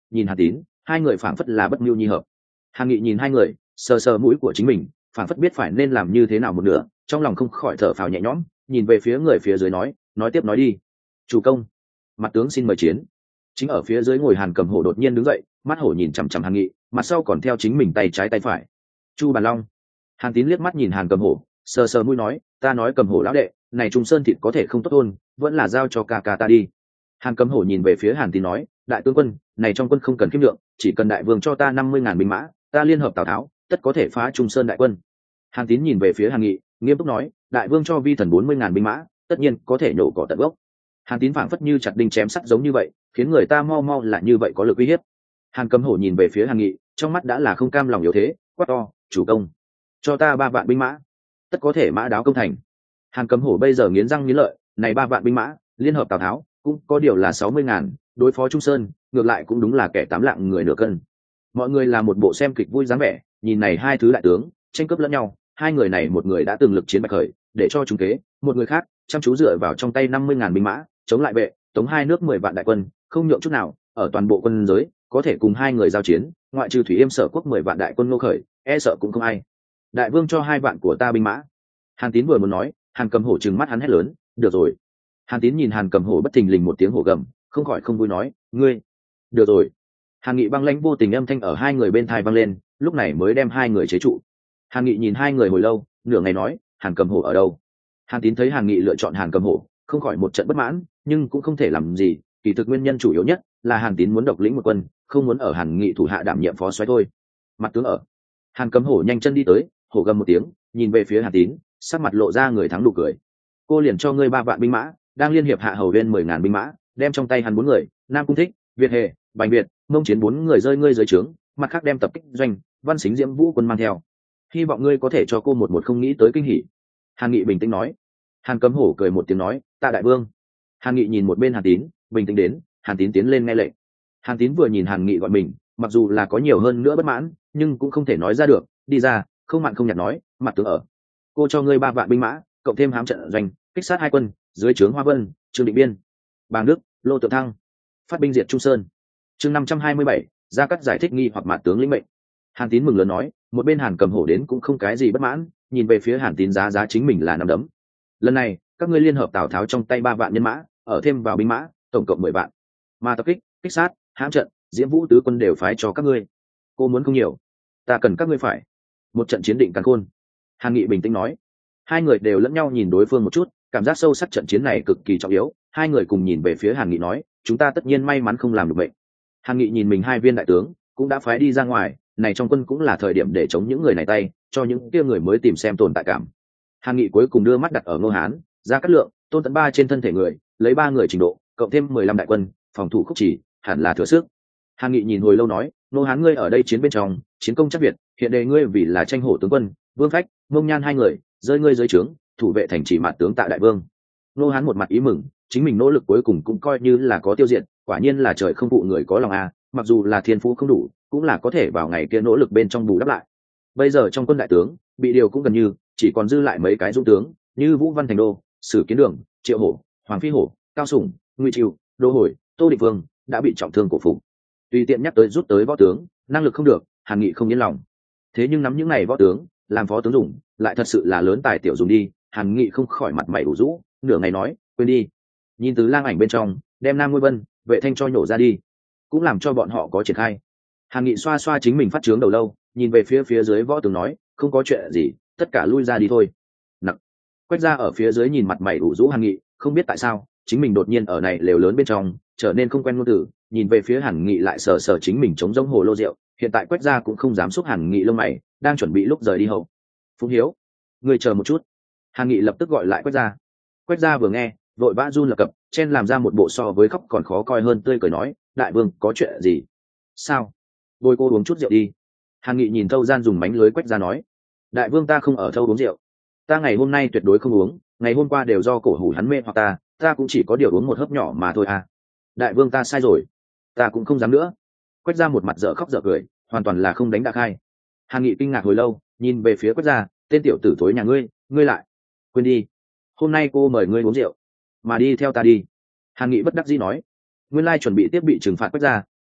nhìn hàn tín, hai người phảng phất là bất mưu nhi hợp. Hàn Nghị nhìn hai người, sờ sờ mũi của chính mình, phảng phất biết phải nên làm như thế nào một nửa, trong lòng không khỏi thở phào nhẹ nhõm, nhìn về phía người phía dưới nói, nói tiếp nói đi. Chủ công, mặt tướng xin mời chiến. Chính ở phía dưới ngồi Hàn Cầm Hổ đột nhiên đứng dậy, mắt hổ nhìn chằm chằm Hàn Nghị, mặt sau còn theo chính mình tay trái tay phải. Chu Bàn Long. Hàn Tín liếc mắt nhìn Hàn Cầm Hổ, sờ sờ mũi nói, ta nói Cầm Hổ lão đệ, này Trung Sơn thịt có thể không tốt thôn, vẫn là giao cho ca ca ta đi. Hàn Cầm Hổ nhìn về phía Hàn Tín nói, đại tướng quân, này trong quân không cần khiêm lượng, chỉ cần đại vương cho ta năm mươi ngàn binh mã, ta liên hợp Tào Tháo, tất có thể phá Trung Sơn đại quân. Hàn Tín nhìn về phía Hàn Nghị, nghiêm túc nói, đại vương cho vi thần bốn mươi ngàn binh mã, tất nhiên có thể nhổ cỏ tận gốc. Hàn Tín phảng phất như chặt đinh chém sắt giống như vậy, khiến người ta mau mau là như vậy có lực uy hiếp. Hàn Cầm Hổ nhìn về phía Hàn Nghị, trong mắt đã là không cam lòng yếu thế, quát to, chủ công, cho ta ba vạn binh mã, tất có thể mã đáo công thành. Hàn Cầm Hổ bây giờ nghiến răng nghiến lợi, này ba vạn binh mã, liên hợp Tào Tháo, cũng có điều là sáu mươi ngàn, đối phó Trung Sơn, ngược lại cũng đúng là kẻ tám lạng người nửa cân. Mọi người là một bộ xem kịch vui dáng vẻ, nhìn này hai thứ đại tướng tranh cướp lẫn nhau, hai người này một người đã từng lực chiến bạch khởi, để cho chúng kế, một người khác chăm chú dựa vào trong tay năm mươi ngàn binh mã, chống lại vệ, tống hai nước mười vạn đại quân, không nhượng chút nào, ở toàn bộ quân giới có thể cùng hai người giao chiến, ngoại trừ Thủy Yêm Sở quốc mười vạn đại quân Ngô Khởi, e sợ cũng không ai. Đại vương cho hai vạn của ta binh mã. Hàn Tín vừa muốn nói, Hàn Cầm Hổ trừng mắt hắn hét lớn, được rồi. Hàn Tín nhìn Hàn Cầm Hổ bất thình lình một tiếng hổ gầm, không khỏi không vui nói, ngươi, được rồi. Hàn Nghị băng lãnh vô tình âm thanh ở hai người bên tai vang lên, lúc này mới đem hai người chế trụ. Hàn Nghị nhìn hai người hồi lâu, nửa ngày nói, Hàn Cầm Hổ ở đâu? Hàn Tín thấy Hàn Nghị lựa chọn Hàn Cầm Hổ, không khỏi một trận bất mãn, nhưng cũng không thể làm gì, kỳ thực nguyên nhân chủ yếu nhất là Hàn Tín muốn độc lĩnh một quân, không muốn ở Hàn Nghị thủ hạ đảm nhiệm phó soái thôi. Mặt tướng ở. Hàn Cầm Hổ nhanh chân đi tới, hổ gầm một tiếng, nhìn về phía Hàn Tín, sắc mặt lộ ra người thắng nụ cười. Cô liền cho ngươi ba vạn binh mã, đang liên hiệp hạ hầu bên mười ngàn binh mã, đem trong tay hắn bốn người, Nam Cung Thích, Việt Hề, Bành Việt, Mông Chiến bốn người rơi ngươi dưới trướng, mặt khác đem tập kích doanh, Văn Xính Diễm Vũ quân mang theo. Hy vọng ngươi có thể cho cô một một không nghĩ tới kinh hỉ. Hàn Nghị bình tĩnh nói. Hàn Cấm Hổ cười một tiếng nói, tạ đại vương. Hàn Nghị nhìn một bên Hàn Tín, bình tĩnh đến, Hàn Tín tiến lên nghe lệnh. Hàn Tín vừa nhìn Hàn Nghị gọi mình, mặc dù là có nhiều hơn nữa bất mãn, nhưng cũng không thể nói ra được, đi ra, không mặn không nhạt nói, mặt tướng ở. Cô cho ngươi ba vạn binh mã, cộng thêm hám trận doanh, kích sát hai quân, dưới trướng Hoa Vân, Trương Định Biên, Bàng Đức, Lô Tượng Thăng, phát binh diệt Trung Sơn. Chương năm trăm hai mươi bảy, ra cắt giải thích nghi hoặc mặt tướng lĩnh mệnh. Hàn Tín mừng lớn nói, một bên Hàn Cầm Hổ đến cũng không cái gì bất mãn, nhìn về phía Hàn Tín giá giá chính mình là nắm đấm. Lần này, các ngươi liên hợp Tào Tháo trong tay ba vạn nhân mã, ở thêm vào binh mã, tổng cộng mười vạn. Mà tập kích, kích sát, hãm trận, Diễm Vũ tứ quân đều phái cho các ngươi. Cô muốn không nhiều, ta cần các ngươi phải. Một trận chiến định càn khôn. Hàn Nghị bình tĩnh nói. Hai người đều lẫn nhau nhìn đối phương một chút, cảm giác sâu sắc trận chiến này cực kỳ trọng yếu. Hai người cùng nhìn về phía Hàn Nghị nói, chúng ta tất nhiên may mắn không làm được bệnh. Hàn Nghị nhìn mình hai viên đại tướng cũng đã phái đi ra ngoài, này trong quân cũng là thời điểm để chống những người này tay, cho những kia người mới tìm xem tồn tại cảm. Hàn Nghị cuối cùng đưa mắt đặt ở Ngô Hán, Ra Cát Lượng, Tôn Tấn Ba trên thân thể người, lấy ba người trình độ, cộng thêm mười lăm đại quân, phòng thủ khúc chỉ, hẳn là thừa sức. Hàn Nghị nhìn hồi lâu nói, Ngô Hán ngươi ở đây chiến bên trong, chiến công chắc việt, hiện đề ngươi vì là tranh hổ tướng quân, Vương Phách, Mông Nhan hai người, rơi ngươi dưới trướng, thủ vệ thành trì mạt tướng Tạ đại vương. Ngô Hán một mặt ý mừng, chính mình nỗ lực cuối cùng cũng coi như là có tiêu diệt, quả nhiên là trời không phụ người có lòng a, mặc dù là thiên phú không đủ, cũng là có thể vào ngày kia nỗ lực bên trong bù đắp lại. Bây giờ trong quân đại tướng, bị điều cũng gần như chỉ còn dư lại mấy cái dũng tướng, như Vũ Văn Thành Đô, Sử Kiến Đường, Triệu Hổ, Hoàng Phi Hổ, Cao Sủng, Ngụy Triều, Đỗ Hồi, Tô Định Vương đã bị trọng thương cổ phục. Tùy tiện nhắc tới rút tới võ tướng, năng lực không được, Hàn Nghị không yên lòng. Thế nhưng nắm những này võ tướng, làm phó tướng dùng, lại thật sự là lớn tài tiểu dùng đi, Hàn Nghị không khỏi mặt mày ủ rũ, nửa ngày nói, quên đi. Nhìn từ lang ảnh bên trong, đem Nam Ngôi Vân, Vệ Thanh cho nhổ ra đi, cũng làm cho bọn họ có triển khai. Hàn Nghị xoa xoa chính mình phát trướng đầu lâu, nhìn về phía phía dưới võ tướng nói, không có chuyện gì, tất cả lui ra đi thôi. Nặc. Quách ra ở phía dưới nhìn mặt mày ủ rũ Hàn Nghị, không biết tại sao, chính mình đột nhiên ở này lều lớn bên trong, trở nên không quen ngôn từ, nhìn về phía Hàn Nghị lại sờ sờ chính mình chống giống hồ lô rượu, hiện tại Quách ra cũng không dám xúc Hàn Nghị lông mày, đang chuẩn bị lúc rời đi hậu. Phúc Hiếu, người chờ một chút. Hàn Nghị lập tức gọi lại Quách ra. Quách ra vừa nghe, vội vã run lập cập, chen làm ra một bộ so với khóc còn khó coi hơn tươi cười nói, đại vương có chuyện gì? Sao? Bồi cô uống chút rượu đi. Hàn Nghị nhìn Thâu Gian dùng mánh lưới Quách ra nói, đại vương ta không ở Thâu uống rượu, ta ngày hôm nay tuyệt đối không uống, ngày hôm qua đều do cổ hủ hắn mê hoặc ta, ta cũng chỉ có điều uống một hớp nhỏ mà thôi à. Đại vương ta sai rồi, ta cũng không dám nữa. Quách ra một mặt dở khóc dở cười, hoàn toàn là không đánh đạc hai. Hàn Nghị kinh ngạc hồi lâu, nhìn về phía Quách ra, tên tiểu tử thối nhà ngươi, ngươi lại quên đi, hôm nay cô mời ngươi uống rượu, mà đi theo ta đi. Hàn Nghị bất đắc dĩ nói, nguyên lai chuẩn bị tiếp bị trừng phạt Quách ra,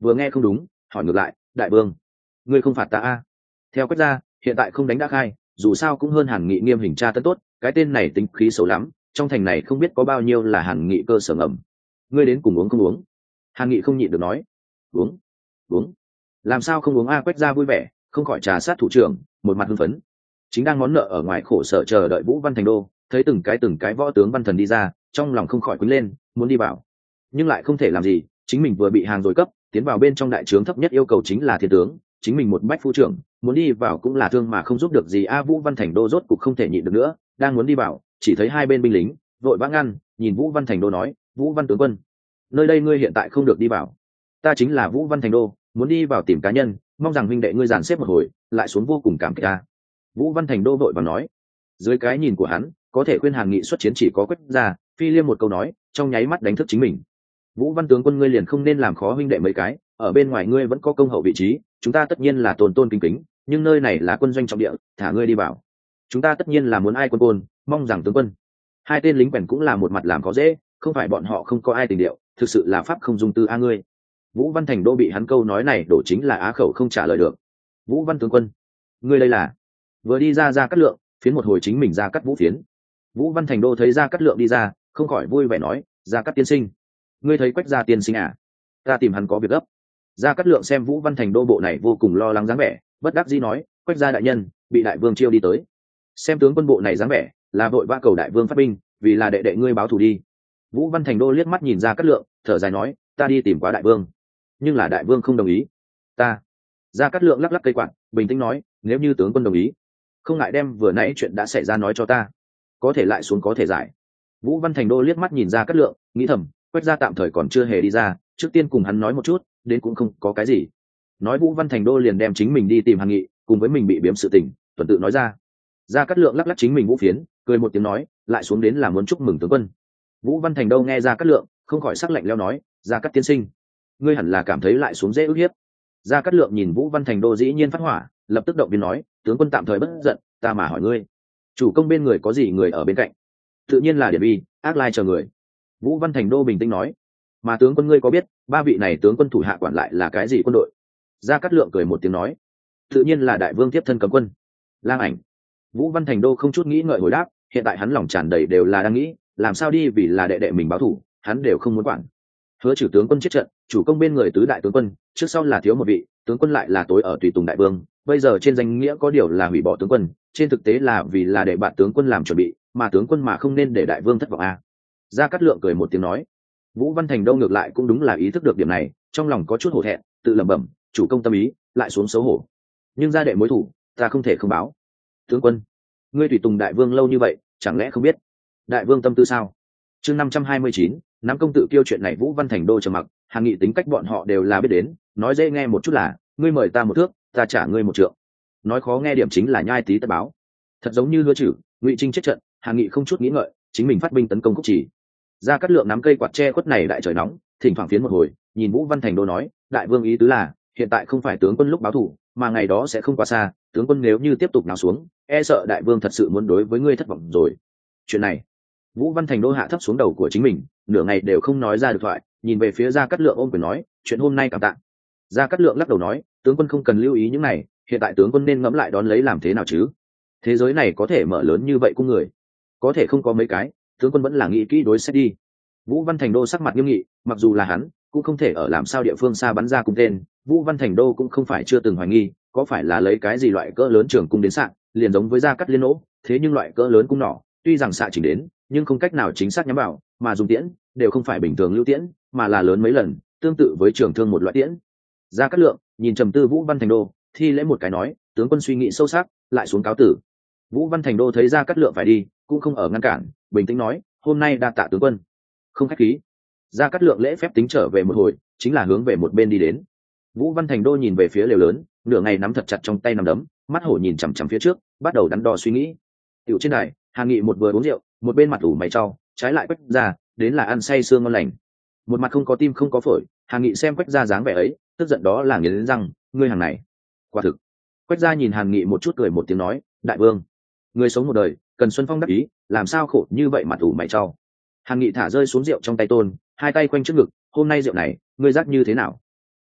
vừa nghe không đúng hỏi ngược lại, đại vương ngươi không phạt ta a? Theo quách gia hiện tại không đánh đã khai, dù sao cũng hơn Hàn Nghị nghiêm hình tra tấn tốt, cái tên này tính khí xấu lắm, trong thành này không biết có bao nhiêu là Hàn Nghị cơ sở ngầm. Ngươi đến cùng uống không uống? Hàn Nghị không nhịn được nói. Uống uống làm sao không uống a? Quách gia vui vẻ không khỏi trà sát thủ trưởng, một mặt hưng phấn. Chính đang món nợ ở ngoài khổ sở chờ đợi Vũ Văn Thành Đô, thấy từng cái từng cái võ tướng văn thần đi ra, trong lòng không khỏi quấn lên, muốn đi vào nhưng lại không thể làm gì, chính mình vừa bị hàng rồi cấp, tiến vào bên trong đại trướng thấp nhất yêu cầu chính là thiên tướng, chính mình một bách phu trưởng muốn đi vào cũng là thương mà không giúp được gì a. Vũ Văn Thành Đô rốt cục không thể nhịn được nữa, đang muốn đi vào, chỉ thấy hai bên binh lính vội vã ngăn, nhìn Vũ Văn Thành Đô nói, Vũ Văn tướng quân, nơi đây ngươi hiện tại không được đi vào. Ta chính là Vũ Văn Thành Đô, muốn đi vào tìm cá nhân, mong rằng huynh đệ ngươi dàn xếp một hồi, lại xuống vô cùng cảm kích ta. Vũ Văn Thành Đô vội vàng nói. Dưới cái nhìn của hắn, có thể khuyên Hàn Nghị xuất chiến chỉ có Quách gia, Phi Liêm một câu nói, trong nháy mắt đánh thức chính mình. Vũ Văn tướng quân ngươi liền không nên làm khó huynh đệ mấy cái, ở bên ngoài ngươi vẫn có công hậu vị trí, chúng ta tất nhiên là tôn tôn kính kính, nhưng nơi này là quân doanh trọng địa, thả ngươi đi vào. Chúng ta tất nhiên là muốn ai quân côn, mong rằng tướng quân. Hai tên lính quèn cũng là một mặt làm khó dễ, không phải bọn họ không có ai tình điệu, thực sự là pháp không dung tư a ngươi. Vũ Văn Thành Đô bị hắn câu nói này đổ chính là á khẩu không trả lời được. Vũ Văn tướng quân, ngươi đây là? Vừa đi ra ra cắt lượng, phiến một hồi chính mình ra cắt vũ phiến. Vũ Văn Thành Đô thấy ra cắt lượng đi ra, không khỏi vui vẻ nói, ra cắt tiên sinh, ngươi thấy Quách gia tiên sinh à? Ta tìm hắn có việc gấp. Ra cắt lượng xem Vũ Văn Thành Đô bộ này vô cùng lo lắng dáng vẻ, bất đắc dĩ nói, Quách gia đại nhân bị đại vương chiêu đi tới. Xem tướng quân bộ này dáng vẻ, là vội vã cầu đại vương phát binh, vì là đệ đệ ngươi báo thù đi. Vũ Văn Thành Đô liếc mắt nhìn ra cắt lượng, thở dài nói, ta đi tìm quá đại vương, nhưng là đại vương không đồng ý. Ta. Ra cắt lượng lắc lắc cây quạt, bình tĩnh nói, nếu như tướng quân đồng ý, không ngại đem vừa nãy chuyện đã xảy ra nói cho ta, có thể lại xuống có thể giải. Vũ Văn Thành Đô liếc mắt nhìn ra cắt lượng, nghĩ thầm, Quách gia tạm thời còn chưa hề đi ra, trước tiên cùng hắn nói một chút, đến cũng không có cái gì. Nói Vũ Văn Thành Đô liền đem chính mình đi tìm Hàn Nghị, cùng với mình bị biếm sự tình, tuần tự nói ra. Ra cắt lượng lắc lắc chính mình vũ phiến, cười một tiếng nói, lại xuống đến là muốn chúc mừng tướng quân. Vũ Văn Thành Đô nghe ra cắt lượng, không khỏi sắc lạnh leo nói, ra cắt tiên sinh, ngươi hẳn là cảm thấy lại xuống dễ ức hiếp. Ra cắt lượng nhìn Vũ Văn Thành Đô dĩ nhiên phát hỏa, lập tức động viên nói, tướng quân tạm thời bất giận, ta mà hỏi ngươi, chủ công bên người có gì người ở bên cạnh? Tự nhiên là Điển Vi, Ác Lai chờ người. Vũ Văn Thành Đô bình tĩnh nói, mà tướng quân ngươi có biết ba vị này tướng quân thủ hạ quản lại là cái gì quân đội? Gia Cát Lượng cười một tiếng nói, tự nhiên là đại vương tiếp thân cấm quân, Lang Ảnh. Vũ Văn Thành Đô không chút nghĩ ngợi hồi đáp, hiện tại hắn lòng tràn đầy đều là đang nghĩ, làm sao đi vì là đệ đệ mình báo thù, hắn đều không muốn quản. Hứa Trừ tướng quân chết trận, chủ công bên người tứ đại tướng quân, trước sau là thiếu một vị, tướng quân lại là tối ở tùy tùng đại vương, bây giờ trên danh nghĩa có điều là hủy bỏ tướng quân, trên thực tế là vì là để bạn tướng quân làm chuẩn bị, mà tướng quân mà không nên để đại vương thất vọng a. À. Gia Cát Lượng cười một tiếng nói. Vũ Văn Thành Đô ngược lại cũng đúng là ý thức được điểm này, trong lòng có chút hổ thẹn, tự lẩm bẩm, chủ công tâm ý, lại xuống xấu hổ. Nhưng gia đệ mối thủ, ta không thể không báo. Tướng quân, ngươi tùy tùng đại vương lâu như vậy, chẳng lẽ không biết đại vương tâm tư sao? Chương năm trăm hai mươi chín, nắm công tự kiêu chuyện này Vũ Văn Thành Đô trầm mặc, Hàn Nghị tính cách bọn họ đều là biết đến, nói dễ nghe một chút là, ngươi mời ta một thước, ta trả ngươi một trượng. Nói khó nghe điểm chính là nhai tí tất báo. Thật giống như Hứa Trừ, Ngụy Trinh chết trận, Hàn Nghị không chút nghĩ ngợi, chính mình phát binh tấn công Cốc Chỉ. Gia Cát Lượng nắm cây quạt che khuất này đại trời nóng, thỉnh thoảng phiến một hồi, nhìn Vũ Văn Thành Đô nói, đại vương ý tứ là, hiện tại không phải tướng quân lúc báo thù, mà ngày đó sẽ không quá xa, tướng quân nếu như tiếp tục nào xuống, e sợ đại vương thật sự muốn đối với ngươi thất vọng rồi. Chuyện này, Vũ Văn Thành Đô hạ thấp xuống đầu của chính mình, nửa ngày đều không nói ra được thoại, nhìn về phía Gia Cát Lượng ôm quyền nói, chuyện hôm nay cảm tạ. Gia Cát Lượng lắc đầu nói, tướng quân không cần lưu ý những này, hiện tại tướng quân nên ngẫm lại đón lấy làm thế nào chứ? Thế giới này có thể mở lớn như vậy cung người, có thể không có mấy cái, tướng quân vẫn là nghĩ kỹ đối xét đi. Vũ Văn Thành Đô sắc mặt nghiêm nghị, mặc dù là hắn cũng không thể ở làm sao địa phương xa bắn ra cung tên, Vũ Văn Thành Đô cũng không phải chưa từng hoài nghi, có phải là lấy cái gì loại cỡ lớn trường cung đến xạ, liền giống với Gia Cát Liên nỗ, thế nhưng loại cỡ lớn cung nỏ, tuy rằng xạ chỉnh đến, nhưng không cách nào chính xác nhắm vào, mà dùng tiễn đều không phải bình thường lưu tiễn, mà là lớn mấy lần, tương tự với trường thương một loại tiễn. Gia Cát Lượng nhìn trầm tư Vũ Văn Thành Đô, thi lễ một cái nói, tướng quân suy nghĩ sâu sắc, lại xuống cáo tử. Vũ Văn Thành Đô thấy Gia Cát Lượng phải đi, cũng không ở ngăn cản, bình tĩnh nói, hôm nay đa tạ tướng quân, không khách khí. Gia Cát Lượng lễ phép tính trở về một hồi, chính là hướng về một bên đi đến. Vũ Văn Thành Đô nhìn về phía lều lớn, nửa ngày nắm thật chặt trong tay nắm đấm, mắt hổ nhìn chằm chằm phía trước, bắt đầu đắn đo suy nghĩ. Tiểu trên đài, Hàn Nghị một vừa uống rượu, một bên mặt ủ mày trao, trái lại Quách gia, đến là ăn say sương ngon lành. Một mặt không có tim không có phổi, Hàn Nghị xem Quách gia dáng vẻ ấy, tức giận đó là nghiến răng, ngươi hàng này, quả thực. Quách gia nhìn Hàn Nghị một chút cười một tiếng nói, đại vương, người sống một đời, cần xuân phong đắc ý, làm sao khổ như vậy mặt ủ mày trao. Hàn Nghị thả rơi xuống rượu trong tay tôn, hai tay quanh trước ngực, hôm nay rượu này, ngươi giác như thế nào?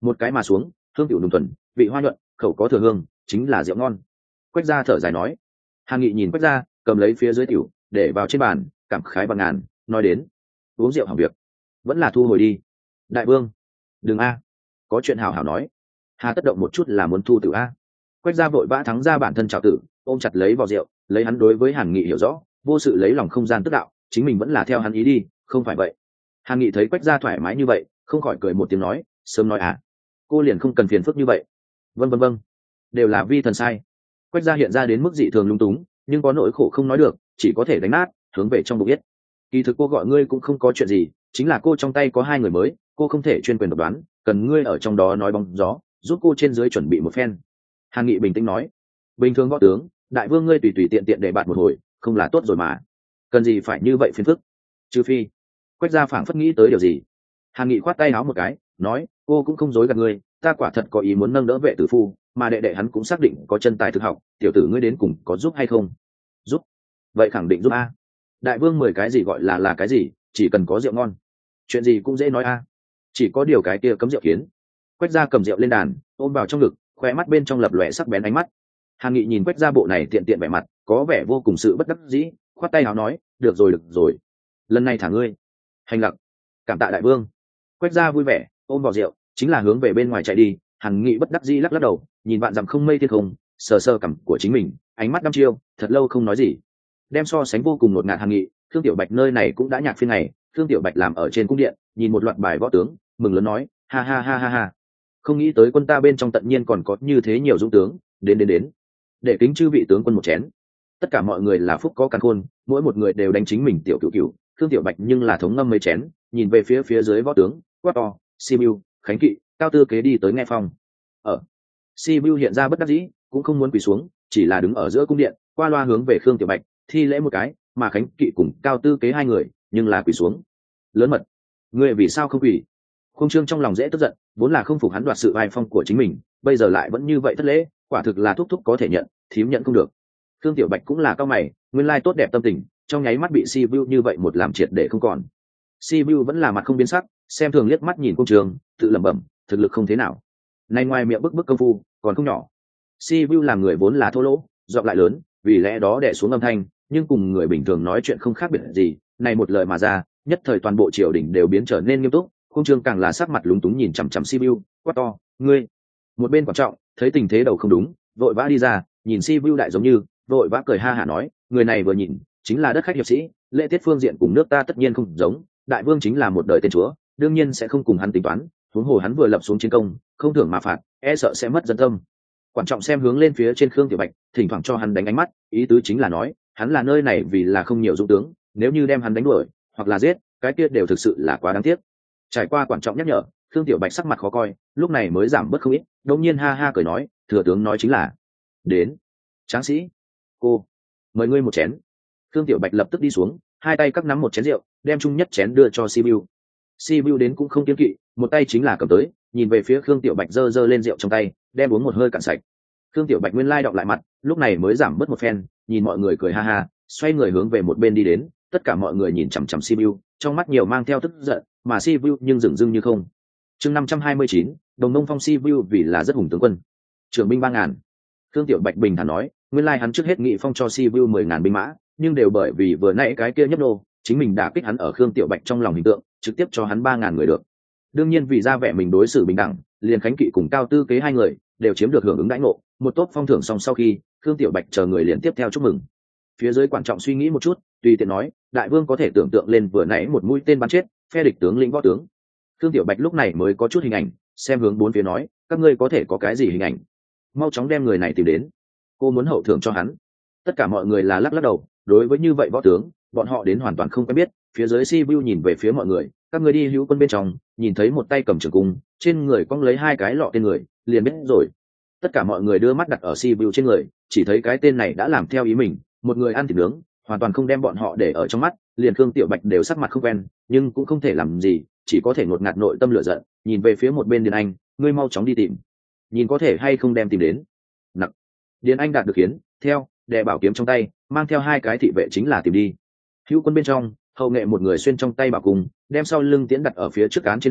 một cái mà xuống, hương tiểu nùng thuần, vị hoa nhuận, khẩu có thừa hương, chính là rượu ngon. Quách gia thở dài nói. Hàn Nghị nhìn Quách gia, cầm lấy phía dưới tiểu để vào trên bàn, cảm khái bằng ngàn, nói đến uống rượu hỏng việc, vẫn là thu hồi đi. Đại vương, đừng a, có chuyện hào hào nói. Hà tất động một chút là muốn thu tử a. Quách gia vội vã thắng ra bản thân trào tử, ôm chặt lấy vò rượu, lấy hắn đối với Hàn Nghị hiểu rõ, vô sự lấy lòng không gian tức đạo, chính mình vẫn là theo hắn ý đi, không phải vậy. Hàn Nghị thấy Quách gia thoải mái như vậy, không khỏi cười một tiếng nói, sớm nói à, cô liền không cần phiền phức như vậy. Vâng vâng vâng, đều là vi thần sai. Quách gia hiện ra đến mức dị thường lung túng, nhưng có nỗi khổ không nói được, chỉ có thể đánh nát, hướng về trong bụng biết. Kỳ thực cô gọi ngươi cũng không có chuyện gì, chính là cô trong tay có hai người mới, cô không thể chuyên quyền độc đoán, cần ngươi ở trong đó nói bóng gió, giúp cô trên dưới chuẩn bị một phen. Hàn Nghị bình tĩnh nói, bình thường võ tướng, đại vương ngươi tùy tùy tiện tiện để bạn một hồi, không là tốt rồi mà, cần gì phải như vậy phiền phức. Trừ phi. Quách gia phảng phất nghĩ tới điều gì. Hàn Nghị khoát tay áo một cái, nói, cô cũng không dối gạt ngươi, ta quả thật có ý muốn nâng đỡ vệ tử phu, mà đệ đệ hắn cũng xác định có chân tài thực học, tiểu tử ngươi đến cùng có giúp hay không? Giúp. Vậy khẳng định giúp a. Đại vương mười cái gì gọi là là cái gì, chỉ cần có rượu ngon, chuyện gì cũng dễ nói a. Chỉ có điều cái kia cấm rượu kiến. Quách gia cầm rượu lên đàn, ôm vào trong ngực, khoe mắt bên trong lập lòe sắc bén ánh mắt. Hàn Nghị nhìn Quách gia bộ này tiện tiện vẻ mặt, có vẻ vô cùng sự bất đắc dĩ, khoát tay áo nói, được rồi được rồi, lần này thả ngươi. Hành lặc, cảm tạ đại vương. Quách gia vui vẻ, ôm vào rượu, chính là hướng về bên ngoài chạy đi. Hàn Nghị bất đắc dĩ lắc lắc đầu, nhìn vạn dặm không mây thiên không, sờ sờ cằm của chính mình, ánh mắt đăm chiêu, thật lâu không nói gì. Đem so sánh vô cùng ngột ngạt Hàn Nghị, Thương Tiểu Bạch nơi này cũng đã nhạc phiên ngày. Thương Tiểu Bạch làm ở trên cung điện, nhìn một loạt bài võ tướng, mừng lớn nói, ha ha ha ha ha, không nghĩ tới quân ta bên trong tận nhiên còn có như thế nhiều dũng tướng, đến đến đến, để kính chư vị tướng quân một chén. Tất cả mọi người là phúc có căn khôn, mỗi một người đều đánh chính mình tiểu cửu cửu. Thương Tiểu Bạch nhưng là thống ngâm mấy chén, nhìn về phía phía dưới võ tướng, quát to, Sibiu, Khánh Kỵ, Cao Tư Kế đi tới nghe phong. Ở Sibiu hiện ra bất đắc dĩ, cũng không muốn quỳ xuống, chỉ là đứng ở giữa cung điện, qua loa hướng về Khương Tiểu Bạch thi lễ một cái, mà Khánh Kỵ cùng Cao Tư Kế hai người nhưng là quỳ xuống. Lớn mật, ngươi vì sao không quỳ? Khung Trương trong lòng dễ tức giận, vốn là không phục hắn đoạt sự vai phong của chính mình, bây giờ lại vẫn như vậy thất lễ, quả thực là thúc thúc có thể nhận, thím nhận không được. Khương Tiểu Bạch cũng là cao mày, nguyên lai tốt đẹp tâm tình, trong nháy mắt bị Sibiu như vậy một làm triệt để không còn. Sibiu vẫn là mặt không biến sắc, xem thường liếc mắt nhìn Khung Trương, tự lẩm bẩm, thực lực không thế nào, nay ngoài miệng bức bức công phu còn không nhỏ. Sibiu làm người vốn là thô lỗ, giọng lại lớn, vì lẽ đó đè xuống âm thanh, nhưng cùng người bình thường nói chuyện không khác biệt gì, này một lời mà ra, nhất thời toàn bộ triều đình đều biến trở nên nghiêm túc. Khung Trương càng là sắc mặt lúng túng nhìn chằm chằm Sibiu, quát to, ngươi. Một bên quan trọng thấy tình thế đầu không đúng, vội vã đi ra, nhìn Sibiu đại giống như vội vã cười ha hả nói, người này vừa nhìn chính là đất khách hiệp sĩ, lễ tiết phương diện cùng nước ta tất nhiên không giống, đại vương chính là một đời tên chúa, đương nhiên sẽ không cùng hắn tính toán, huống hồ hắn vừa lập xuống chiến công, không thưởng mà phạt, e sợ sẽ mất dân tâm. Quan trọng xem hướng lên phía trên Khương Tiểu Bạch, thỉnh thoảng cho hắn đánh ánh mắt, ý tứ chính là nói, hắn là nơi này vì là không nhiều dũng tướng, nếu như đem hắn đánh đuổi hoặc là giết, cái kia đều thực sự là quá đáng tiếc. Trải qua quan trọng nhắc nhở, Khương Tiểu Bạch sắc mặt khó coi, lúc này mới giảm bớt không ít, đột nhiên ha ha cười nói, thừa tướng nói chính là, đến, tráng sĩ, cô, mời ngươi một chén. Khương Tiểu Bạch lập tức đi xuống, hai tay cắt nắm một chén rượu, đem chung nhất chén đưa cho Sibiu. Sibiu đến cũng không kiêng kỵ, một tay chính là cầm tới, nhìn về phía Khương Tiểu Bạch giơ giơ lên rượu trong tay, đem uống một hơi cạn sạch. Khương Tiểu Bạch nguyên lai đọng lại mặt, lúc này mới giảm bớt một phen, nhìn mọi người cười ha ha, xoay người hướng về một bên đi đến, tất cả mọi người nhìn chằm chằm Sibiu, trong mắt nhiều mang theo tức giận, mà Sibiu nhưng dửng dưng như không. Chương năm trăm hai mươi chín, Đồng Nông Phong Sibiu vì là rất hùng tướng quân, trưởng binh ba ngàn. Khương Tiểu Bạch bình thản nói, nguyên lai hắn trước hết nghị phong cho Sibiu mười ngàn binh mã, nhưng đều bởi vì vừa nãy cái kia nhấp nô, chính mình đã kích hắn ở Khương Tiểu Bạch trong lòng hình tượng, trực tiếp cho hắn ba ngàn người được. Đương nhiên vì ra vẻ mình đối xử bình đẳng, liền Khánh Kỵ cùng Cao Tư Kế hai người đều chiếm được hưởng ứng đãi ngộ, một tốt phong thưởng xong sau khi, Khương Tiểu Bạch chờ người liền tiếp theo chúc mừng. Phía dưới quan trọng suy nghĩ một chút, tùy tiện nói, đại vương có thể tưởng tượng lên vừa nãy một mũi tên bắn chết phe địch tướng lĩnh võ tướng. Khương Tiểu Bạch lúc này mới có chút hình ảnh, xem hướng bốn phía nói, các ngươi có thể có cái gì hình ảnh, mau chóng đem người này tìm đến, cô muốn hậu thưởng cho hắn. Tất cả mọi người là lắc lắc đầu, đối với như vậy võ tướng, bọn họ đến hoàn toàn không quen biết. Phía dưới Sibiu nhìn về phía mọi người, các người đi hữu quân bên trong, nhìn thấy một tay cầm trường cung, trên người cong lấy hai cái lọ tên người, liền biết rồi. Tất cả mọi người đưa mắt đặt ở Sibiu trên người, chỉ thấy cái tên này đã làm theo ý mình, một người ăn thịt nướng, hoàn toàn không đem bọn họ để ở trong mắt. Liền Khương Tiểu Bạch đều sắc mặt không quen, nhưng cũng không thể làm gì, chỉ có thể ngột ngạt nội tâm lửa giận, nhìn về phía một bên Điền Anh, ngươi mau chóng đi tìm, nhìn có thể hay không đem tìm đến. Nặng. Điền Anh đạt được hiến, theo, đè bảo kiếm trong tay, mang theo hai cái thị vệ chính là tìm đi. Hữu quân bên trong, hậu nghệ một người xuyên trong tay bảo cung, đem sau lưng tiễn đặt ở phía trước án trên đài,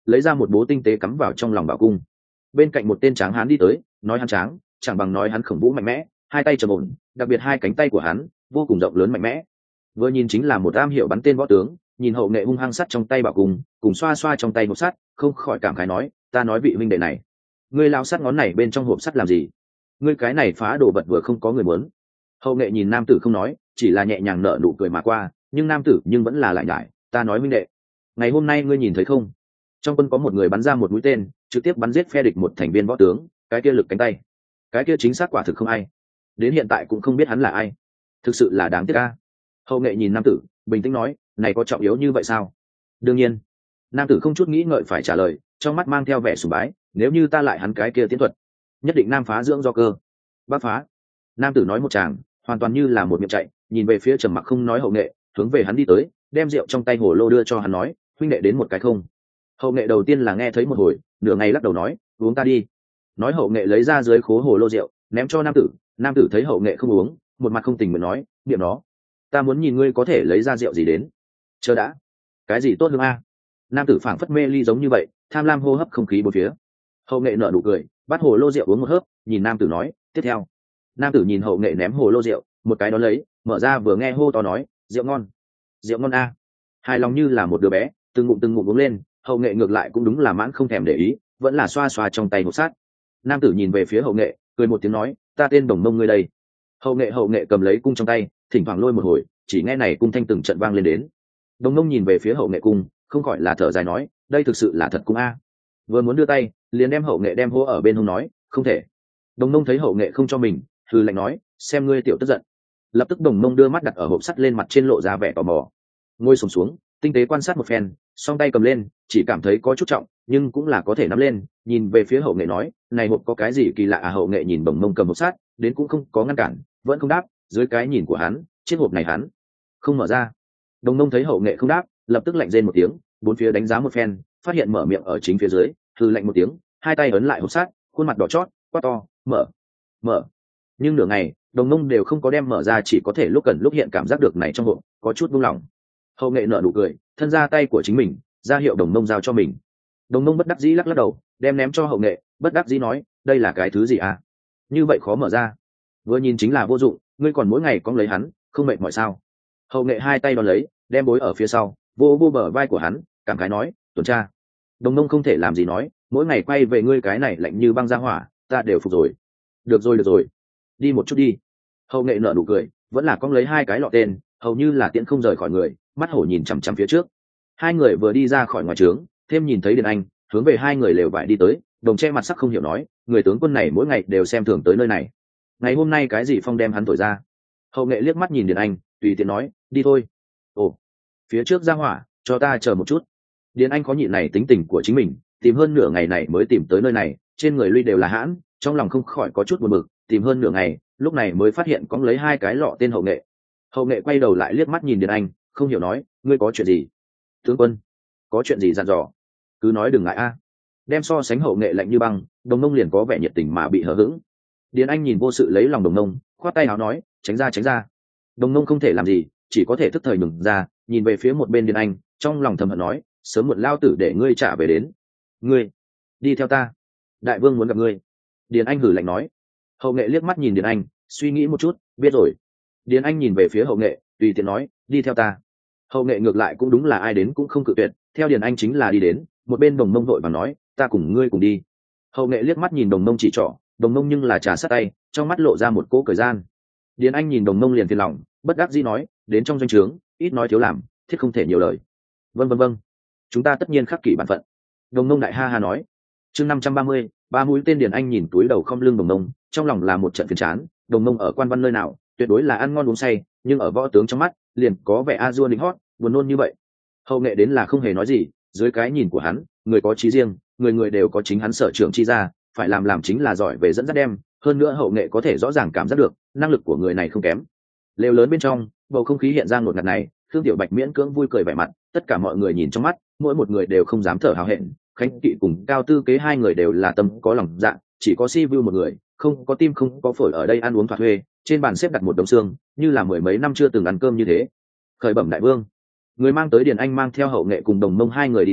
lấy ra một bố tinh tế cắm vào trong lòng bảo cung. Bên cạnh một tên tráng hán đi tới, nói hắn tráng chẳng bằng nói hắn khổng vũ mạnh mẽ, hai tay trầm ổn, đặc biệt hai cánh tay của hắn vô cùng rộng lớn mạnh mẽ, vừa nhìn chính là một am hiểu bắn tên võ tướng. Nhìn hậu nghệ hung hăng sắt trong tay bảo cung, cùng xoa xoa trong tay hộp sắt, không khỏi cảm khái nói, ta nói vị huynh đệ này, ngươi lao sắt ngón này bên trong hộp sắt làm gì? Ngươi cái này phá đồ vật vừa không có người muốn. Hậu nghệ nhìn nam tử không nói, chỉ là nhẹ nhàng nở nụ cười mà qua, nhưng nam tử nhưng vẫn là lại nhải, ta nói huynh đệ, ngày hôm nay ngươi nhìn thấy không, trong quân có một người bắn ra một mũi tên trực tiếp bắn giết phe địch một thành viên võ tướng, cái kia lực cánh tay, cái kia chính xác quả thực không ai, đến hiện tại cũng không biết hắn là ai, thực sự là đáng tiếc a. Hậu nghệ nhìn nam tử bình tĩnh nói, này có trọng yếu như vậy sao? Đương nhiên. Nam tử không chút nghĩ ngợi phải trả lời, trong mắt mang theo vẻ sùng bái, nếu như ta lại hắn cái kia tiến thuật, nhất định nam phá dưỡng do cơ, bắc phá. Nam tử nói một tràng, hoàn toàn như là một miệng chạy, nhìn về phía trầm mặc không nói hậu nghệ, hướng về hắn đi tới, đem rượu trong tay hồ lô đưa cho hắn nói, huynh đệ đến một cái không? Hậu nghệ đầu tiên là nghe thấy một hồi, nửa ngày lắc đầu nói, uống ta đi. Nói hậu nghệ lấy ra dưới khố hồ lô rượu, ném cho nam tử. Nam tử thấy hậu nghệ không uống, một mặt không tình nguyện nói, niệm nó, ta muốn nhìn ngươi có thể lấy ra rượu gì đến. Chờ đã, cái gì tốt hơn a? Nam tử phảng phất mê ly giống như vậy, tham lam hô hấp không khí bốn phía. Hậu nghệ nở nụ cười, bắt hồ lô rượu uống một hớp, nhìn nam tử nói, tiếp theo. Nam tử nhìn hậu nghệ ném hồ lô rượu, một cái đó lấy, mở ra vừa nghe hô to nói, rượu ngon, rượu ngon a. Hài lòng như là một đứa bé, từng ngụm từng ngụm uống lên. Hậu nghệ ngược lại cũng đúng là mãn không thèm để ý, vẫn là xoa xoa trong tay hộp sắt. Nam tử nhìn về phía hậu nghệ, cười một tiếng nói, ta tên Đồng Mông ngươi đây. Hậu nghệ hậu nghệ cầm lấy cung trong tay, thỉnh thoảng lôi một hồi, chỉ nghe này cung thanh từng trận vang lên đến. Đồng Mông nhìn về phía hậu nghệ cung, không khỏi là thở dài nói, đây thực sự là thật cung a. Vừa muốn đưa tay, liền đem hậu nghệ đem hô ở bên hông nói, không thể. Đồng Mông thấy hậu nghệ không cho mình, hừ lạnh nói, xem ngươi tiểu tức giận. Lập tức Đồng Mông đưa mắt đặt ở hộp sắt lên mặt trên lộ ra vẻ tò mò. Ngồi xổm xuống, tinh tế quan sát một phen, song tay cầm lên, chỉ cảm thấy có chút trọng, nhưng cũng là có thể nắm lên. Nhìn về phía hậu nghệ nói, này hộp có cái gì kỳ lạ à? Hậu nghệ nhìn Đồng Mông cầm hộp sắt, đến cũng không có ngăn cản, vẫn không đáp. Dưới cái nhìn của hắn, chiếc hộp này hắn không mở ra. Đồng Mông thấy hậu nghệ không đáp, lập tức lạnh rên một tiếng, bốn phía đánh giá một phen, phát hiện mở miệng ở chính phía dưới, hừ lạnh một tiếng, hai tay ấn lại hộp sắt, khuôn mặt đỏ chót, quát to, mở, mở. Nhưng nửa ngày, Đồng Mông đều không có đem mở ra, chỉ có thể lúc cần lúc hiện cảm giác được này trong hộp có chút buông lỏng. Hậu nghệ nở nụ cười, thân ra tay của chính mình, ra hiệu Đồng Mông giao cho mình. Đồng Mông bất đắc dĩ lắc lắc đầu, đem ném cho hậu nghệ, bất đắc dĩ nói, đây là cái thứ gì à? Như vậy khó mở ra, vừa nhìn chính là vô dụng, ngươi còn mỗi ngày cóng lấy hắn, không mệt mỏi sao? Hậu nghệ hai tay đón lấy, đem bối ở phía sau, vô vô bờ vai của hắn, cảm khái nói, tuần tra. Đồng Mông không thể làm gì nói, mỗi ngày quay về ngươi cái này lạnh như băng ra hỏa, ta đều phục rồi. Được rồi được rồi, đi một chút đi. Hậu nghệ nở nụ cười, vẫn là cóng lấy hai cái lọ tên, hầu như là tiễn không rời khỏi người, mắt hổ nhìn chằm chằm phía trước. Hai người vừa đi ra khỏi ngoài trướng, thêm nhìn thấy Điền Anh hướng về hai người lều vải đi tới. Đồng che mặt sắc không hiểu nói, người tướng quân này mỗi ngày đều xem thường tới nơi này, ngày hôm nay cái gì phong đem hắn thổi ra? Hậu nghệ liếc mắt nhìn Điền Anh, tùy tiện nói, đi thôi. Ồ, phía trước ra hỏa, cho ta chờ một chút. Điền Anh có nhịn này tính tình của chính mình, tìm hơn nửa ngày này mới tìm tới nơi này, trên người lui đều là hãn, trong lòng không khỏi có chút buồn bực, tìm hơn nửa ngày, lúc này mới phát hiện có lấy hai cái lọ tên hậu nghệ. Hậu nghệ quay đầu lại liếc mắt nhìn Điền Anh, không hiểu nói, ngươi có chuyện gì? Tướng quân, có chuyện gì dặn dò? Cứ nói đừng ngại a. Đem so sánh hậu nghệ lạnh như băng, Đồng Mông liền có vẻ nhiệt tình mà bị hờ hững. Điền Anh nhìn vô sự lấy lòng Đồng Mông, khoát tay áo nói, tránh ra tránh ra. Đồng Mông không thể làm gì, chỉ có thể thức thời nhường ra, nhìn về phía một bên Điền Anh, trong lòng thầm hận nói, sớm muộn lao tử để ngươi trả về đến. Ngươi đi theo ta, đại vương muốn gặp ngươi. Điền Anh hử lạnh nói. Hậu nghệ liếc mắt nhìn Điền Anh, suy nghĩ một chút, biết rồi. Điền Anh nhìn về phía hậu nghệ, tùy tiện nói, đi theo ta. Hậu nghệ ngược lại cũng đúng là ai đến cũng không cự tuyệt, theo Điền Anh chính là đi đến. Một bên Đồng Mông vội và nói, ta cùng ngươi cùng đi. Hậu nghệ liếc mắt nhìn Đồng Mông chỉ trỏ, Đồng Mông nhưng là trà sát tay, trong mắt lộ ra một cỗ cười gian. Điền Anh nhìn Đồng Mông liền phiền lòng, bất đắc dĩ nói, đến trong doanh trướng, ít nói thiếu làm, thiết không thể nhiều lời. Vâng vâng vâng, chúng ta tất nhiên khắc kỷ bản phận. Đồng Mông đại ha ha nói. Chương năm trăm ba mươi, ba mũi tên. Điền Anh nhìn túi đầu không lưng Đồng Mông, trong lòng là một trận phiền chán. Đồng Mông ở quan văn nơi nào, tuyệt đối là ăn ngon uống say, nhưng ở võ tướng trong mắt, liền có vẻ a dua lính hót, buồn nôn như vậy. Hậu nghệ đến là không hề nói gì, dưới cái nhìn của hắn, người có trí riêng, người người đều có chính hắn sở trường chi ra, phải làm làm chính là giỏi về dẫn dắt đem. Hơn nữa hậu nghệ có thể rõ ràng cảm giác được năng lực của người này không kém. Lều lớn bên trong, bầu không khí hiện ra ngột ngạt này, Khương Tiểu Bạch miễn cưỡng vui cười vẻ mặt, tất cả mọi người nhìn trong mắt, mỗi một người đều không dám thở hào hẹn. Khánh Kỵ cùng Cao Tư Kế hai người đều là tâm có lòng dạ, chỉ có Si Vu một người, không có tim không có phổi ở đây ăn uống thỏa thuê, trên bàn xếp đặt một đống xương, như là mười mấy năm chưa từng ăn cơm như thế. Khởi bẩm đại vương. Người mang tới Điền Anh mang theo hậu nghệ cùng Đồng Mông hai người đi tới,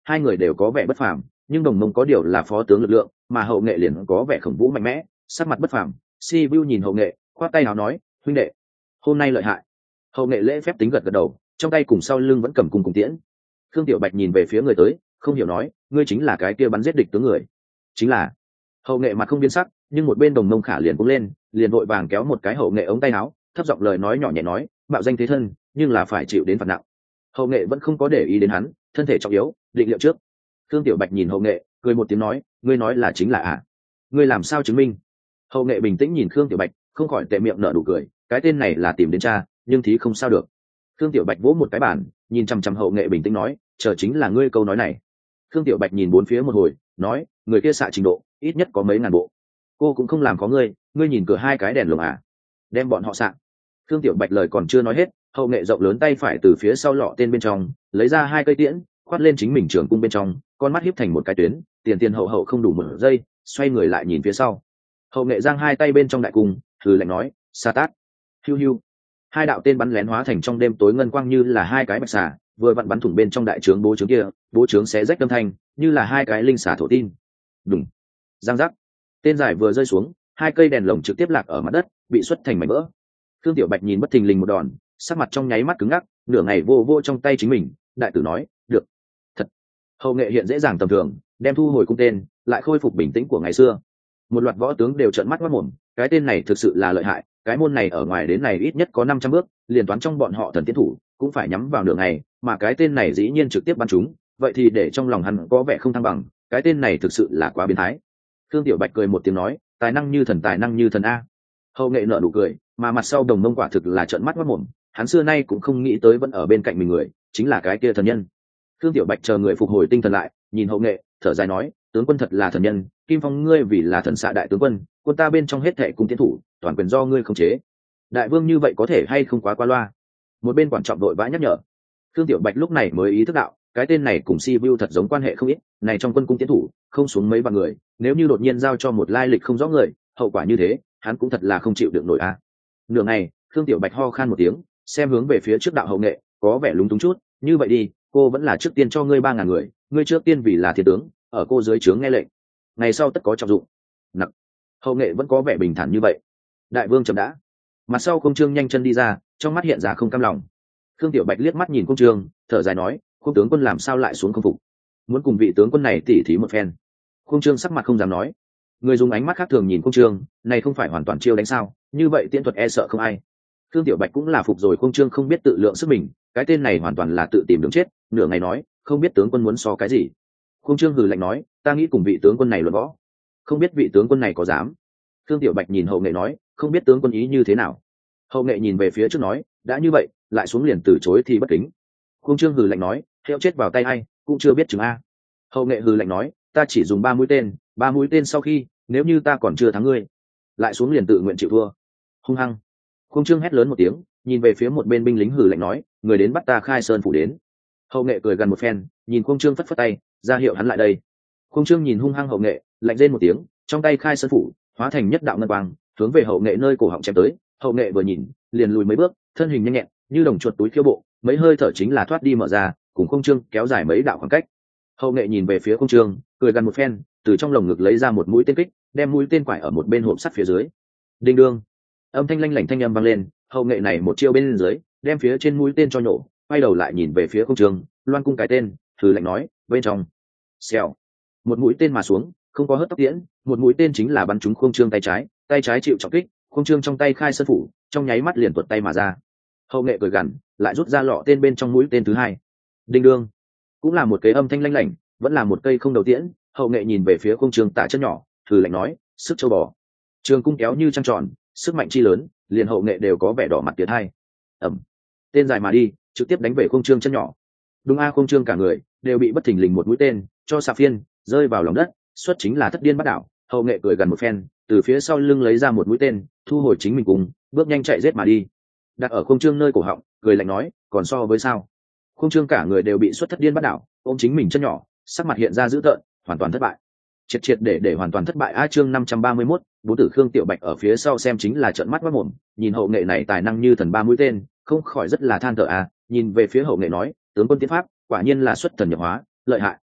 hai người đều có vẻ bất phàm, nhưng đồng mông có điều là phó tướng lực lượng, mà hậu nghệ liền có vẻ khổng vũ mạnh mẽ, sắc mặt bất phàm. Si Vu nhìn hậu nghệ, khoát tay áo nói, huynh đệ, hôm nay lợi hại. Hậu nghệ lễ phép tính gật gật đầu, trong tay cùng sau lưng vẫn cầm cung cùng tiễn. Khương Tiểu Bạch nhìn về phía người tới, không hiểu nói, ngươi chính là cái kia bắn giết địch tướng người? Chính là. Hậu nghệ mặt không biến sắc, nhưng một bên đồng mông khả liền cũng lên, liền vội vàng kéo một cái hậu nghệ ống tay áo, thấp giọng lời nói nhỏ nhẹ nói, mạo danh thế thân, nhưng là phải chịu đến phạt nặng. Hậu nghệ vẫn không có để ý đến hắn, thân thể trọng yếu, định liệu trước. Khương Tiểu Bạch nhìn hậu nghệ, cười một tiếng nói, ngươi nói là chính là à? Ngươi làm sao chứng minh? Hậu nghệ bình tĩnh nhìn Khương Tiểu Bạch, không khỏi tệ miệng nở nụ cười, cái tên này là tìm đến cha, nhưng thí không sao được. Khương Tiểu Bạch vỗ một cái bàn, nhìn chăm chăm hậu nghệ bình tĩnh nói, chờ chính là ngươi câu nói này. Khương Tiểu Bạch nhìn bốn phía một hồi, nói, người kia xạ trình độ ít nhất có mấy ngàn bộ, cô cũng không làm có ngươi, ngươi nhìn cửa hai cái đèn lồng à, đem bọn họ xạ. Khương Tiểu Bạch lời còn chưa nói hết, hậu nghệ rộng lớn tay phải từ phía sau lọ tên bên trong lấy ra hai cây tiễn, khoát lên chính mình trường cung bên trong, con mắt hiếp thành một cái tuyến, tiền tiền hậu hậu không đủ một giây, xoay người lại nhìn phía sau. Hậu nghệ giang hai tay bên trong đại cung, thử lạnh nói, sa tát. Hiu hiu. Hai đạo tên bắn lén hóa thành trong đêm tối ngân quang như là hai cái bạch xà, vừa vặn bắn thủng bên trong đại trướng bố trướng kia, bố trướng xé rách âm thanh, như là hai cái linh xà thổ tin. Đùng. Giang giác. Tên giải vừa rơi xuống, hai cây đèn lồng trực tiếp lạc ở mặt đất, bị xuất thành mảnh vỡ. Khương Tiểu Bạch nhìn bất thình lình một đòn, sắc mặt trong nháy mắt cứng ngắc, nửa ngày vô vô trong tay chính mình, đại tử nói, được. Thật. Hậu nghệ hiện dễ dàng tầm thường, đem thu hồi cung tên, lại khôi phục bình tĩnh của ngày xưa. Một loạt võ tướng đều trợn mắt mắt mồm, cái tên này thực sự là lợi hại, cái môn này ở ngoài đến này ít nhất có năm trăm bước, liền toán trong bọn họ thần tiến thủ cũng phải nhắm vào nửa ngày, mà cái tên này dĩ nhiên trực tiếp bắn chúng, vậy thì để trong lòng hắn có vẻ không thăng bằng, cái tên này thực sự là quá biến thái. Khương Tiểu Bạch cười một tiếng nói, tài năng như thần, tài năng như thần a. Hậu nghệ nở nụ cười, mà mặt sau đồng mông quả thực là trợn mắt mắt mồm, hắn xưa nay cũng không nghĩ tới vẫn ở bên cạnh mình người chính là cái kia thần nhân. Khương Tiểu Bạch chờ người phục hồi tinh thần lại, nhìn hậu nghệ, thở dài nói, tướng quân thật là thần nhân, Kim Phong ngươi vì là thần xạ đại tướng quân, quân ta bên trong hết thệ cung tiến thủ, toàn quyền do ngươi khống chế. Đại vương như vậy có thể hay không quá qua loa? Một bên quản trọng đội vã nhắc nhở. Khương Tiểu Bạch lúc này mới ý thức đạo, cái tên này cùng Si Vu thật giống quan hệ không ít, này trong quân cung tiến thủ, không xuống mấy vạn người, nếu như đột nhiên giao cho một lai lịch không rõ người, hậu quả như thế, hắn cũng thật là không chịu được nổi a. À. Nửa ngày, Khương Tiểu Bạch ho khan một tiếng, xem hướng về phía trước đạo hậu nghệ, có vẻ lúng túng chút, như vậy đi, cô vẫn là trước tiên cho ngươi ba ngàn người, ngươi trước tiên vì là thiên tướng, ở cô dưới trướng nghe lệnh, ngày sau tất có trọng dụng. Nặc. Hậu nghệ vẫn có vẻ bình thản như vậy. Đại vương chậm đã. Mặt sau Công Trương nhanh chân đi ra, trong mắt hiện ra không cam lòng. Khương Tiểu Bạch liếc mắt nhìn Công Trương, thở dài nói, Công tướng quân làm sao lại xuống không phục, muốn cùng vị tướng quân này tỉ thí một phen. Công Trương sắc mặt không dám nói. Người dùng ánh mắt khác thường nhìn Công Trương, này không phải hoàn toàn chiêu đánh sao, như vậy tiễn thuật e sợ không ai. Khương Tiểu Bạch cũng là phục rồi, Công Trương không biết tự lượng sức mình, cái tên này hoàn toàn là tự tìm đường chết, nửa ngày nói, không biết tướng quân muốn so cái gì. Công Trương hừ lạnh nói, ta nghĩ cùng vị tướng quân này luận võ, không biết vị tướng quân này có dám. Khương Tiểu Bạch nhìn hậu nghệ nói, không biết tướng quân ý như thế nào. Hậu nghệ nhìn về phía trước nói, đã như vậy, lại xuống liền từ chối thì bất kính. Công Trương hừ lạnh nói, heo chết vào tay ai, cũng chưa biết chừng a. Hậu nghệ hừ lạnh nói, ta chỉ dùng ba mũi tên, ba mũi tên sau khi, nếu như ta còn chưa thắng ngươi, lại xuống liền tự nguyện chịu thua. Hung hăng. Công Trương hét lớn một tiếng, nhìn về phía một bên binh lính hừ lạnh nói, người đến bắt ta khai sơn phủ đến. Hậu nghệ cười gần một phen, nhìn Công Trương phất phất tay, ra hiệu hắn lại đây. Công Trương nhìn hung hăng hậu nghệ, lạnh rên một tiếng, trong tay khai sơn phủ hóa thành nhất đạo ngân quang, hướng về hậu nghệ nơi cổ họng chém tới. Hậu nghệ vừa nhìn, liền lùi mấy bước, thân hình nhanh nhẹn, như đồng chuột túi khiêu bộ, mấy hơi thở chính là thoát đi mở ra, cùng Công Trương kéo dài mấy đạo khoảng cách. Hậu nghệ nhìn về phía Công Trương, cười gần một phen, từ trong lồng ngực lấy ra một mũi tên kích, đem mũi tên quải ở một bên hộp sắt phía dưới. Đinh đương, âm thanh lanh lảnh thanh âm vang lên, hậu nghệ này một chiêu bên dưới, đem phía trên mũi tên cho nổ, quay đầu lại nhìn về phía Công Trương, loan cung cái tên, thử lạnh nói, bên trong. Xèo. Một mũi tên mà xuống, không có hớt tóc tiễn, một mũi tên chính là bắn trúng Công Trương tay trái, tay trái chịu trọng kích, Công Trương trong tay khai sơn phủ, trong nháy mắt liền tuột tay mà ra. Hậu nghệ cười gằn, lại rút ra lọ tên bên trong mũi tên thứ hai. Đinh đương, cũng là một cái âm thanh lanh lảnh, vẫn là một cây không đầu tiễn. Hậu nghệ nhìn về phía Công Trương tả chân nhỏ, thử lạnh nói, sức châu bò. Trường cung kéo như trăng tròn, sức mạnh chi lớn, liền hậu nghệ đều có vẻ đỏ mặt tiến hai. Ẩm. Tên dài mà đi, trực tiếp đánh về Công Trương chân nhỏ. Đúng a, Công Trương cả người đều bị bất thình lình một mũi tên cho xạ phiên, rơi vào lòng đất, xuất chính là thất điên bắt đảo. Hậu nghệ cười gần một phen, từ phía sau lưng lấy ra một mũi tên, thu hồi chính mình cùng, bước nhanh chạy giết mà đi. Đặt ở Công Trương nơi cổ họng, cười lạnh nói, còn so với sao? Công Trương cả người đều bị xuất thất điên bắt đảo, ôm chính mình chân nhỏ, sắc mặt hiện ra dữ tợn, hoàn toàn thất bại. Triệt triệt để để hoàn toàn thất bại. A chương năm trăm ba mươi mốt, bố tử Khương Tiểu Bạch ở phía sau xem chính là trợn mắt mắt mồm, nhìn hậu nghệ này tài năng như thần ba mũi tên, không khỏi rất là than thở a, nhìn về phía hậu nghệ nói, tướng quân tiến pháp, quả nhiên là xuất thần nhập hóa, lợi hại.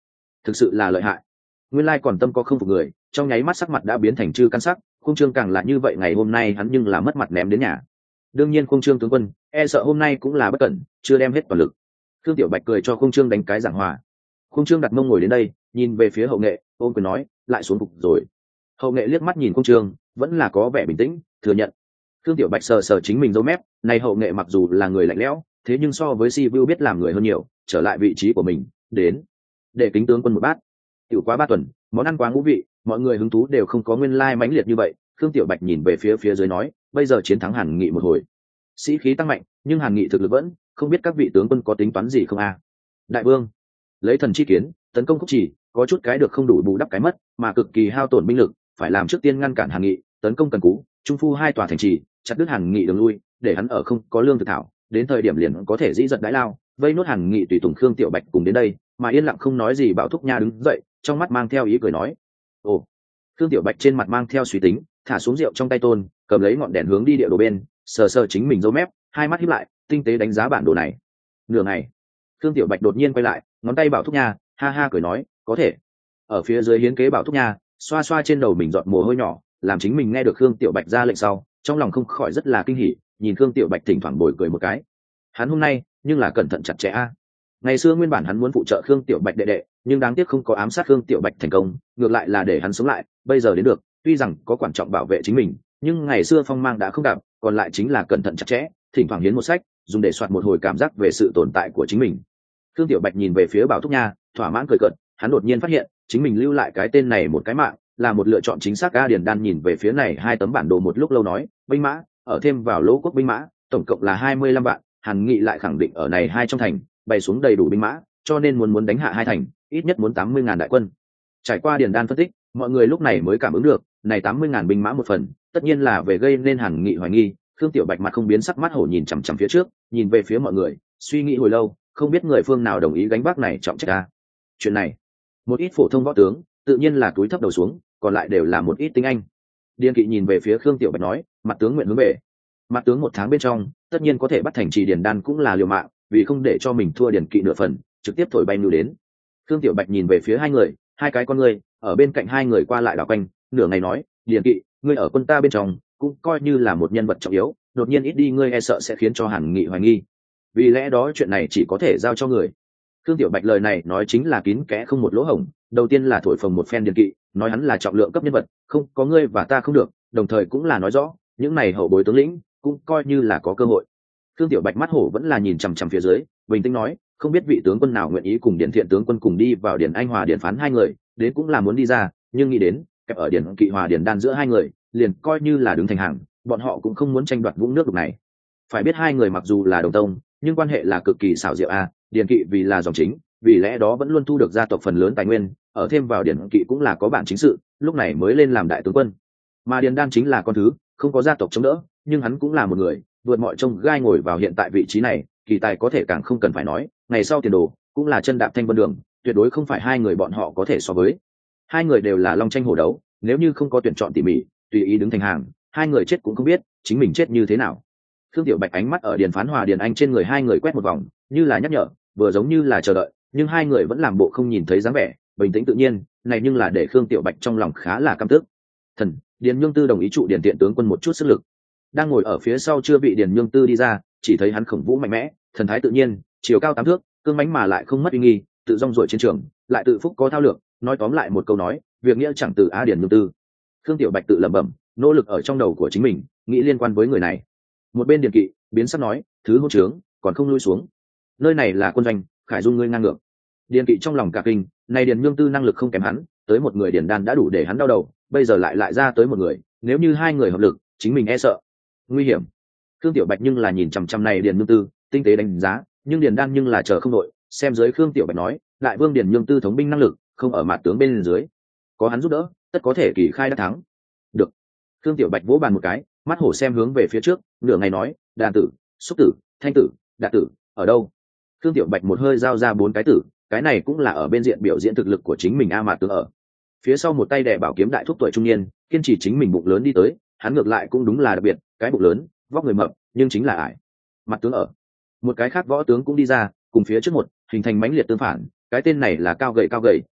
thực sự là lợi hại. Nguyên lai còn tâm có không phục người, trong nháy mắt sắc mặt đã biến thành chư căn sắc. Khung Trương càng là như vậy, ngày hôm nay hắn nhưng là mất mặt ném đến nhà. Đương nhiên Khung Trương tướng quân e sợ hôm nay cũng là bất cẩn, chưa đem hết toàn lực. Khương Tiểu Bạch cười cho Khung Trương đánh cái giảng hòa. Khung Trương đặt mông ngồi đến đây, nhìn về phía Hậu Nghệ, ôm quyền nói, lại xuống phục rồi. Hậu Nghệ liếc mắt nhìn Khung Trương, vẫn là có vẻ bình tĩnh, thừa nhận. Khương Tiểu Bạch sờ sờ chính mình râu mép, này Hậu Nghệ mặc dù là người lạnh lẽo, thế nhưng so với Si Vu biết làm người hơn nhiều, trở lại vị trí của mình, đến để kính tướng quân một bát. Tiểu quá ba tuần, món ăn quá ngũ vị, mọi người hứng thú đều không có nguyên lai mãnh liệt như vậy. Khương Tiểu Bạch nhìn về phía phía dưới nói, bây giờ chiến thắng Hàn Nghị một hồi, sĩ khí tăng mạnh, nhưng Hàn Nghị thực lực vẫn, không biết các vị tướng quân có tính toán gì không a? Đại vương, lấy thần chi kiến, tấn công Khúc Chỉ, có chút cái được không đủ bù đắp cái mất, mà cực kỳ hao tổn binh lực, phải làm trước tiên ngăn cản Hàn Nghị, tấn công Cần Cú, Trung Phu hai tòa thành trì, chặt đứt Hàn Nghị đường lui, để hắn ở không có lương thực thảo, đến thời điểm liền có thể dĩ giật đái lao, vây nốt Hàn Nghị tùy tùng Khương Tiểu Bạch cùng đến đây, mà yên lặng không nói gì. Bảo Thúc Nha đứng dậy, trong mắt mang theo ý cười nói, ồ. Khương Tiểu Bạch trên mặt mang theo suy tính, thả xuống rượu trong tay tôn, cầm lấy ngọn đèn hướng đi địa đồ bên, sờ sờ chính mình râu mép, hai mắt híp lại, tinh tế đánh giá bản đồ này. Nửa ngày, Khương Tiểu Bạch đột nhiên quay lại, ngón tay Bảo Thúc Nha, ha ha cười nói, có thể. Ở phía dưới hiến kế Bảo Thúc Nha, xoa xoa trên đầu mình giọt mồ hôi nhỏ, làm chính mình nghe được Khương Tiểu Bạch ra lệnh sau, trong lòng không khỏi rất là kinh hỉ, nhìn Khương Tiểu Bạch thỉnh thoảng bồi cười một cái. Hắn hôm nay, nhưng là cẩn thận chặt chẽ a. Ngày xưa nguyên bản hắn muốn phụ trợ Khương Tiểu Bạch đệ đệ, nhưng đáng tiếc không có ám sát Khương Tiểu Bạch thành công, ngược lại là để hắn sống lại, bây giờ đến được, tuy rằng có quan trọng bảo vệ chính mình, nhưng ngày xưa phong mang đã không gặp, còn lại chính là cẩn thận chặt chẽ, thỉnh thoảng hiến một sách, dùng để soạt một hồi cảm giác về sự tồn tại của chính mình. Khương Tiểu Bạch nhìn về phía Bảo Thúc Nha, thỏa mãn cười cợt, hắn đột nhiên phát hiện, chính mình lưu lại cái tên này một cái mạng, là một lựa chọn chính xác. A Điền Đan nhìn về phía này hai tấm bản đồ một lúc lâu nói, binh mã, ở thêm vào Lỗ Quốc binh mã, tổng cộng là hai mươi lăm vạn, Hàn Nghị lại khẳng định ở này hai trong thành, bày xuống đầy đủ binh mã, cho nên muốn muốn đánh hạ hai thành, ít nhất muốn tám mươi ngàn đại quân. Trải qua Điền Đan phân tích, mọi người lúc này mới cảm ứng được, này tám mươi ngàn binh mã một phần, tất nhiên là về gây nên Hàn Nghị hoài nghi. Khương Tiểu Bạch mặt không biến sắc, mắt hổ nhìn chằm chằm phía trước, nhìn về phía mọi người, suy nghĩ hồi lâu, không biết người phương nào đồng ý gánh vác này trọng trách a. Chuyện này, một ít phổ thông võ tướng, tự nhiên là túi thấp đầu xuống, còn lại đều là một ít tinh anh. Điền Kỵ nhìn về phía Khương Tiểu Bạch nói, mặt tướng nguyện hướng về. Mặt tướng một tháng bên trong, tất nhiên có thể bắt thành trì Điền Đan cũng là liều mạng, vì không để cho mình thua Điền Kỵ nửa phần, trực tiếp thổi bay nưu đến. Khương Tiểu Bạch nhìn về phía hai người, hai cái con người ở bên cạnh hai người qua lại đảo quanh, nửa ngày nói, Điền Kỵ, ngươi ở quân ta bên trong, cũng coi như là một nhân vật trọng yếu, đột nhiên ít đi ngươi e sợ sẽ khiến cho Hàn Nghị hoài nghi. Vì lẽ đó chuyện này chỉ có thể giao cho người. Khương Tiểu Bạch lời này nói chính là kín kẽ không một lỗ hổng, đầu tiên là thổi phồng một phen Điền Kỵ, nói hắn là trọng lượng cấp nhân vật, không có ngươi và ta không được, đồng thời cũng là nói rõ, những này hậu bối tướng lĩnh cũng coi như là có cơ hội. Khương Tiểu Bạch mắt hổ vẫn là nhìn chằm chằm phía dưới, bình tĩnh nói, không biết vị tướng quân nào nguyện ý cùng Điền Thiện tướng quân cùng đi vào Điền Anh Hòa Điền Phán hai người, đến cũng là muốn đi ra, nhưng nghĩ đến kẹp ở Điền Kỵ Hòa Điền Đan giữa hai người, liền coi như là đứng thành hàng, bọn họ cũng không muốn tranh đoạt vũng nước đục này. Phải biết hai người mặc dù là đồng tông, nhưng quan hệ là cực kỳ xảo diệu a. Điền Kỵ vì là dòng chính, vì lẽ đó vẫn luôn thu được gia tộc phần lớn tài nguyên, ở thêm vào Điền Kỵ cũng là có bản chính sự, lúc này mới lên làm đại tướng quân. Mà Điền Đan chính là con thứ, không có gia tộc chống đỡ, nhưng hắn cũng là một người vượt mọi trông gai ngồi vào hiện tại vị trí này, kỳ tài có thể càng không cần phải nói, ngày sau tiền đồ cũng là chân đạp thanh vân đường, tuyệt đối không phải hai người bọn họ có thể so với. Hai người đều là long tranh hổ đấu, nếu như không có tuyển chọn tỉ mỉ, tùy ý đứng thành hàng, hai người chết cũng không biết chính mình chết như thế nào. Khương Tiểu Bạch ánh mắt ở Điền Phán Hòa Điền Anh trên người hai người quét một vòng, như là nhắc nhở, vừa giống như là chờ đợi, nhưng hai người vẫn làm bộ không nhìn thấy dáng vẻ, bình tĩnh tự nhiên, này nhưng là để Khương Tiểu Bạch trong lòng khá là căm tức. Thần, Điền Nhương Tư đồng ý trụ Điền Tiện tướng quân một chút sức lực. Đang ngồi ở phía sau chưa bị Điền Nhương Tư đi ra, chỉ thấy hắn khổng vũ mạnh mẽ, thần thái tự nhiên, chiều cao tám thước, cương mãnh mà lại không mất uy nghi, tự rong ruổi chiến trường, lại tự phúc có thao lược, nói tóm lại một câu nói, việc nghĩa chẳng từ á Điền Nhương Tư. Khương Tiểu Bạch tự lẩm bẩm, nỗ lực ở trong đầu của chính mình, nghĩ liên quan với người này. Một bên Điền Kỵ biến sắc nói, thứ hôn trướng, còn không lui xuống. Nơi này là quân doanh, Khải Dung ngươi ngang ngược. Điền Kỵ trong lòng cả kinh, này Điền Nhương Tư năng lực không kém hắn, tới một người Điền Đan đã đủ để hắn đau đầu, bây giờ lại lại ra tới một người, nếu như hai người hợp lực, chính mình e sợ nguy hiểm. Khương Tiểu Bạch nhưng là nhìn chằm chằm này Điền Nhương Tư, tinh tế đánh giá, nhưng Điền Đan nhưng là chờ không đội, xem dưới Khương Tiểu Bạch nói, đại vương Điền Nhương Tư thống binh năng lực, không ở mặt tướng bên dưới, có hắn giúp đỡ, tất có thể kỳ khai đã thắng. Được. Khương Tiểu Bạch vỗ bàn một cái, mắt hổ xem hướng về phía trước, nửa ngày nói, đàn tử, xúc tử, thanh tử, đạt tử, ở đâu? Khương Tiểu Bạch một hơi giao ra bốn cái tử, cái này cũng là ở bên diện biểu diễn thực lực của chính mình a mà tướng ở. Phía sau một tay đè bảo kiếm đại thúc tuổi trung niên, kiên trì chính mình bụng lớn đi tới, hắn ngược lại cũng đúng là đặc biệt, cái bụng lớn, vóc người mập, nhưng chính là ải. Mặt tướng ở. Một cái khác võ tướng cũng đi ra, cùng phía trước một, hình thành mãnh liệt tương phản, cái tên này là cao gầy cao gầy,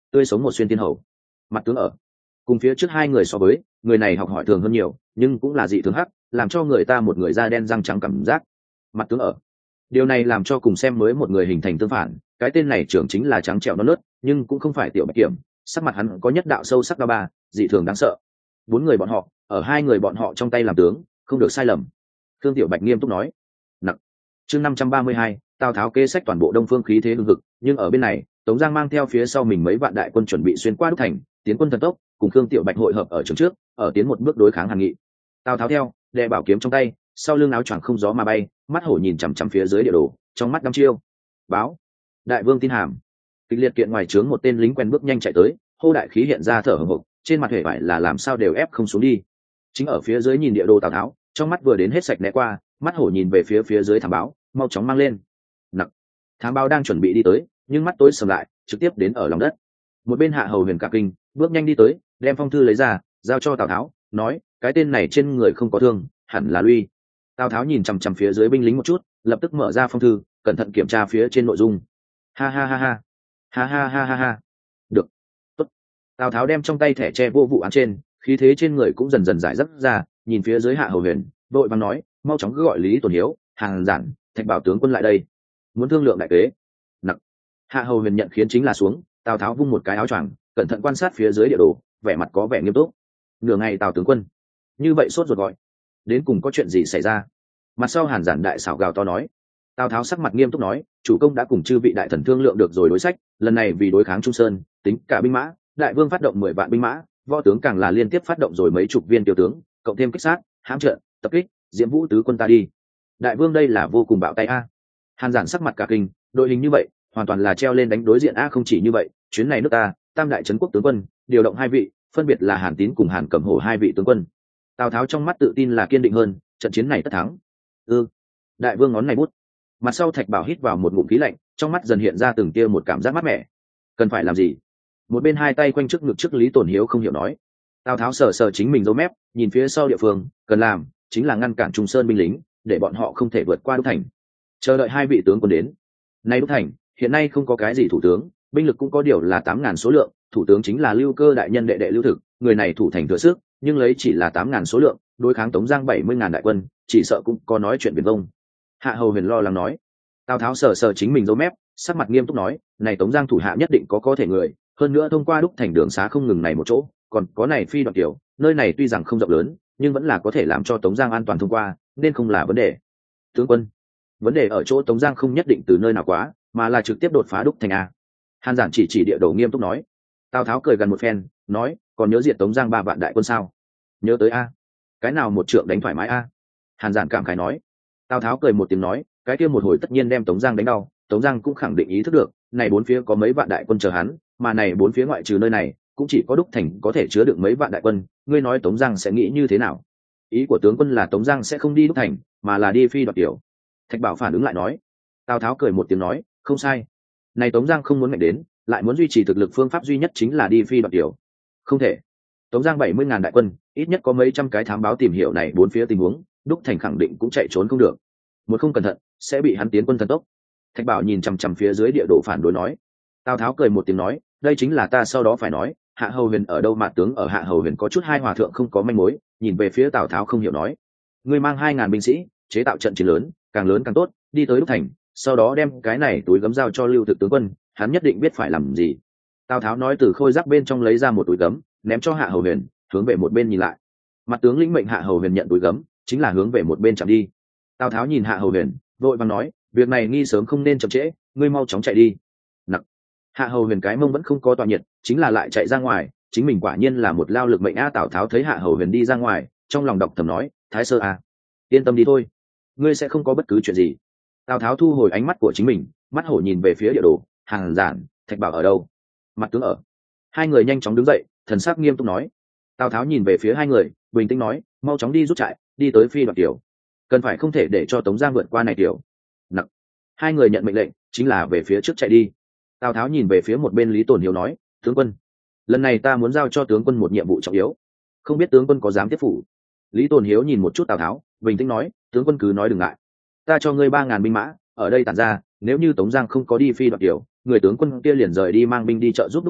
tươi sống một xuyên tiên hầu. Mặt tướng ở. Cùng phía trước hai người so với, người này học hỏi thường hơn nhiều, nhưng cũng là dị thường hắc, làm cho người ta một người da đen răng trắng cảm giác. Mặt tướng ở. Điều này làm cho cùng xem mới một người hình thành tương phản, cái tên này trưởng chính là trắng trẻo non nớt, nhưng cũng không phải tiểu bạch kiểm, sắc mặt hắn có nhất đạo sâu sắc đao ba, dị thường đáng sợ. Bốn người bọn họ, ở hai người bọn họ trong tay làm tướng, không được sai lầm. Thương Tiểu Bạch nghiêm túc nói. Nặng. Chương năm trăm ba mươi hai, Tào Tháo kế sách toàn bộ Đông Phương khí thế hưng hực, nhưng ở bên này, Tống Giang mang theo phía sau mình mấy vạn đại quân chuẩn bị xuyên qua Đúc Thành, tiến quân thần tốc, cùng Thương Tiểu Bạch hội hợp ở trường trước, ở tiến một bước đối kháng Hàn Nghị. Tào Tháo theo, đè bảo kiếm trong tay, sau lưng áo choàng không gió mà bay, mắt hổ nhìn chằm chằm phía dưới địa đồ, trong mắt đăm chiêu. Báo. Đại vương tin hàm. Kịch liệt kiện ngoài trướng một tên lính quen bước nhanh chạy tới, hô đại khí hiện ra thở hổn hộc, trên mặt hề vải là làm sao đều ép không xuống đi. Chính ở phía dưới nhìn địa đồ Tào Tháo, trong mắt vừa đến hết sạch né qua, mắt hổ nhìn về phía phía dưới thám báo, mau chóng mang lên. Nặc. Thám báo đang chuẩn bị đi tới, nhưng mắt tối sầm lại, trực tiếp đến ở lòng đất. Một bên Hạ Hầu Huyền cả kinh, bước nhanh đi tới, đem phong thư lấy ra, giao cho Tào Tháo, nói, cái tên này trên người không có thương, hẳn là Luy. Tào Tháo nhìn chằm chằm phía dưới binh lính một chút, lập tức mở ra phong thư, cẩn thận kiểm tra phía trên nội dung. Ha ha ha ha, ha ha ha ha ha. Được. Tốt. Tào Tháo đem trong tay thẻ tre vô vụ án trên, khí thế trên người cũng dần dần giải dấp ra, nhìn phía dưới Hạ Hầu Huyền, vội vàng nói, mau chóng cứ gọi Lý Tổn Hiếu, Hàng Giản, Thạch Bảo tướng quân lại đây, muốn thương lượng đại kế. Nặng. Hạ Hầu Huyền nhận khiến chính là xuống, Tào Tháo vung một cái áo choàng, cẩn thận quan sát phía dưới địa đồ, vẻ mặt có vẻ nghiêm túc. Nửa ngày Tào tướng quân, như vậy sốt ruột gọi, đến cùng có chuyện gì xảy ra? Mặt sau Hàn Giản đại xảo gào to nói. Tào Tháo sắc mặt nghiêm túc nói, chủ công đã cùng chư vị đại thần thương lượng được rồi đối sách, lần này vì đối kháng Trung Sơn, tính cả binh mã, đại vương phát động mười vạn binh mã, võ tướng càng là liên tiếp phát động rồi mấy chục viên tiểu tướng, cộng thêm kích sát, hãm trận, tập kích, diễm vũ tứ quân ta đi. Đại vương đây là vô cùng bạo tay a. Hàn Giản sắc mặt cả kinh, đội hình như vậy, hoàn toàn là treo lên đánh đối diện a. Không chỉ như vậy, chuyến này nước ta, tam đại trấn quốc tướng quân, điều động hai vị, phân biệt là Hàn Tín cùng Hàn Cẩm Hổ hai vị tướng quân. Tào Tháo trong mắt tự tin là kiên định hơn, trận chiến này tất thắng. Ừ. Đại vương ngón này bút. Mặt sau Thạch Bảo hít vào một ngụm khí lạnh, trong mắt dần hiện ra từng tia một cảm giác mát mẻ. Cần phải làm gì? Một bên hai tay quanh trước ngực trước Lý Tổn Hiếu không hiểu nói. Tào Tháo sờ sờ chính mình dấu mép, nhìn phía sau địa phương, cần làm chính là ngăn cản Trung Sơn binh lính, để bọn họ không thể vượt qua Đúc Thành. Chờ đợi hai vị tướng quân đến. Nay Đúc Thành, hiện nay không có cái gì thủ tướng, binh lực cũng có điều là tám ngàn số lượng, thủ tướng chính là Lưu Cơ đại nhân đệ đệ Lưu Thực, người này thủ thành thừa sức, nhưng lấy chỉ là tám ngàn số lượng, đối kháng Tống Giang bảy mươi ngàn đại quân, chỉ sợ cũng có nói chuyện viển vông. Hạ Hầu Huyền lo lắng nói. Tào Tháo sờ sờ chính mình dấu mép, sắc mặt nghiêm túc nói, này Tống Giang thủ hạ nhất định có có thể người, hơn nữa thông qua Đúc Thành đường xá không ngừng này một chỗ, còn có này phi đoạn tiểu, nơi này tuy rằng không rộng lớn, nhưng vẫn là có thể làm cho Tống Giang an toàn thông qua, nên không là vấn đề. Tướng quân, vấn đề ở chỗ Tống Giang không nhất định từ nơi nào quá, mà là trực tiếp đột phá Đúc Thành a. Hàn Giản chỉ chỉ địa đồ nghiêm túc nói. Tào Tháo cười gần một phen, nói, còn nhớ diệt Tống Giang ba vạn đại quân sao? Nhớ tới a. Cái nào một trượng đánh thoải mái a? Hàn Giản cảm khái nói. Tào Tháo cười một tiếng nói, cái kia một hồi tất nhiên đem Tống Giang đánh đau, Tống Giang cũng khẳng định ý thức được, này bốn phía có mấy vạn đại quân chờ hắn, mà này bốn phía ngoại trừ nơi này, cũng chỉ có Đúc Thành có thể chứa được mấy vạn đại quân, ngươi nói Tống Giang sẽ nghĩ như thế nào? Ý của tướng quân là Tống Giang sẽ không đi Đúc Thành, mà là đi phi đoạt tiểu. Thạch Bảo phản ứng lại nói. Tào Tháo cười một tiếng nói, không sai. Này Tống Giang không muốn mạnh đến, lại muốn duy trì thực lực, phương pháp duy nhất chính là đi phi đoạt tiểu. Không thể. Tống Giang bảy mươi ngàn đại quân, ít nhất có mấy trăm cái thám báo tìm hiểu này bốn phía tình huống, Đúc Thành khẳng định cũng chạy trốn không được. Một không cẩn thận, sẽ bị hắn tiến quân thần tốc. Thạch Bảo nhìn chằm chằm phía dưới địa đồ phản đối nói. Tào Tháo cười một tiếng nói, đây chính là ta sau đó phải nói, Hạ Hầu Huyền ở đâu mà tướng ở Hạ Hầu Huyền có chút hai hòa thượng không có manh mối, nhìn về phía Tào Tháo không hiểu nói. Ngươi mang hai ngàn binh sĩ, chế tạo trận chiến lớn, càng lớn càng tốt, đi tới Đúc Thành, sau đó đem cái này túi gấm giao cho Lưu Thực tướng quân, hắn nhất định biết phải làm gì. Tào Tháo nói từ khôi giáp bên trong lấy ra một túi gấm, ném cho Hạ Hầu Huyền, hướng về một bên nhìn lại. Mặt tướng lĩnh mệnh Hạ Hầu Huyền nhận túi gấm, chính là hướng về một bên chạm đi. Tào Tháo nhìn Hạ Hầu Huyền, vội vàng nói, việc này nghi sớm không nên chậm trễ, ngươi mau chóng chạy đi. Nặc. Hạ Hầu Huyền cái mông vẫn không có tọa nhiệt, chính là lại chạy ra ngoài, chính mình quả nhiên là một lao lực mệnh a. Tào Tháo thấy Hạ Hầu Huyền đi ra ngoài, trong lòng đọc thầm nói, Thái sơ a, yên tâm đi thôi, ngươi sẽ không có bất cứ chuyện gì. Tào Tháo thu hồi ánh mắt của chính mình, mắt hổ nhìn về phía địa đồ, Hàn Giản, Thạch Bảo ở đâu? Mặt tướng ở. Hai người nhanh chóng đứng dậy, thần sắc nghiêm túc nói. Tào Tháo nhìn về phía hai người, bình tĩnh nói, mau chóng đi rút trại, đi tới phi đoạt tiểu, cần phải không thể để cho Tống Giang vượt qua này tiểu. Nặc. Hai người nhận mệnh lệnh, chính là về phía trước chạy đi. Tào Tháo nhìn về phía một bên Lý Tổn Hiếu nói, tướng quân, lần này ta muốn giao cho tướng quân một nhiệm vụ trọng yếu, không biết tướng quân có dám tiếp phủ? Lý Tổn Hiếu nhìn một chút Tào Tháo, bình tĩnh nói, tướng quân cứ nói đừng ngại, ta cho ngươi ba ngàn binh mã ở đây tản ra, nếu như Tống Giang không có đi phi đoạt tiểu, người tướng quân kia liền rời đi mang binh đi trợ giúp Đúc Thành,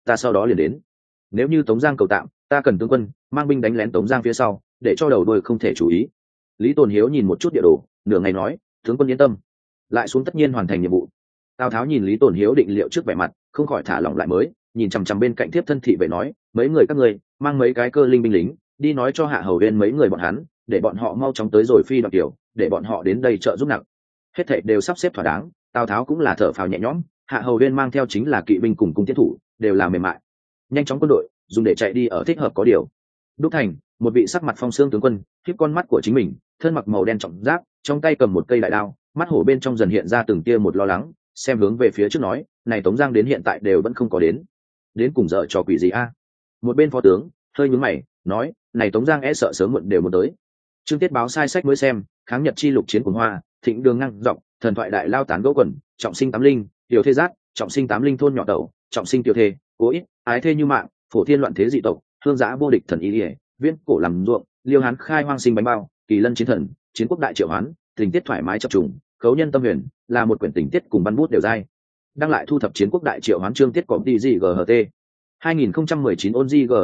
ta sau đó liền đến. Nếu như Tống Giang cầu tạm, ta cần tướng quân mang binh đánh lén Tống Giang phía sau, để cho đầu đuôi không thể chú ý. Lý Tồn Hiếu nhìn một chút địa đồ, nửa ngày nói, tướng quân yên tâm, lại xuống tất nhiên hoàn thành nhiệm vụ. Tào Tháo nhìn Lý Tồn Hiếu định liệu trước vẻ mặt, không khỏi thả lỏng lại mới, nhìn chằm chằm bên cạnh tiếp thân thị vệ nói, mấy người các ngươi mang mấy cái cơ linh binh lính đi nói cho Hạ Hầu Huyên mấy người bọn hắn, để bọn họ mau chóng tới rồi phi đoạn tiểu, để bọn họ đến đây trợ giúp nặng. Hết thảy đều sắp xếp thỏa đáng, Tào Tháo cũng là thở phào nhẹ nhõm, Hạ Hầu Huyên mang theo chính là kỵ binh cùng cung tiến thủ, đều là mềm mại, nhanh chóng quân đội dùng để chạy đi ở thích hợp có điều. Đúc Thành, một vị sắc mặt phong xương tướng quân, khiếp con mắt của chính mình, thân mặc màu đen trọng giáp, trong tay cầm một cây đại đao, mắt hổ bên trong dần hiện ra từng tia một lo lắng, xem hướng về phía trước nói, này Tống Giang đến hiện tại đều vẫn không có đến, đến cùng dở trò quỷ gì a? Một bên phó tướng hơi nhướng mày nói, này Tống Giang e sợ sớm muộn đều muốn tới. Trương Tiết báo sai sách mới xem, kháng Nhật chi lục chiến cuồng hoa, thịnh đường ngang dọc, thần thoại đại lao tán gỗ quần, trọng sinh tám linh, tiểu thê giác, trọng sinh tám linh thôn nhỏ tẩu, trọng sinh tiểu thê, cố ít, ái thê như mạng, phổ thiên loạn thế dị tộc, hương giã vô địch thần ý ỉa, viễn cổ làm ruộng, liêu hán khai hoang sinh bánh bao, kỳ lân chiến thần, chiến quốc đại triệu hoán, tình tiết thoải mái chập trùng, khấu nhân tâm huyền, là một quyển tình tiết cùng văn bút đều dai. Đăng lại thu thập chiến quốc đại triệu hoán chương tiết cọp đi gì ght hai nghìn không trăm mười chín ôn di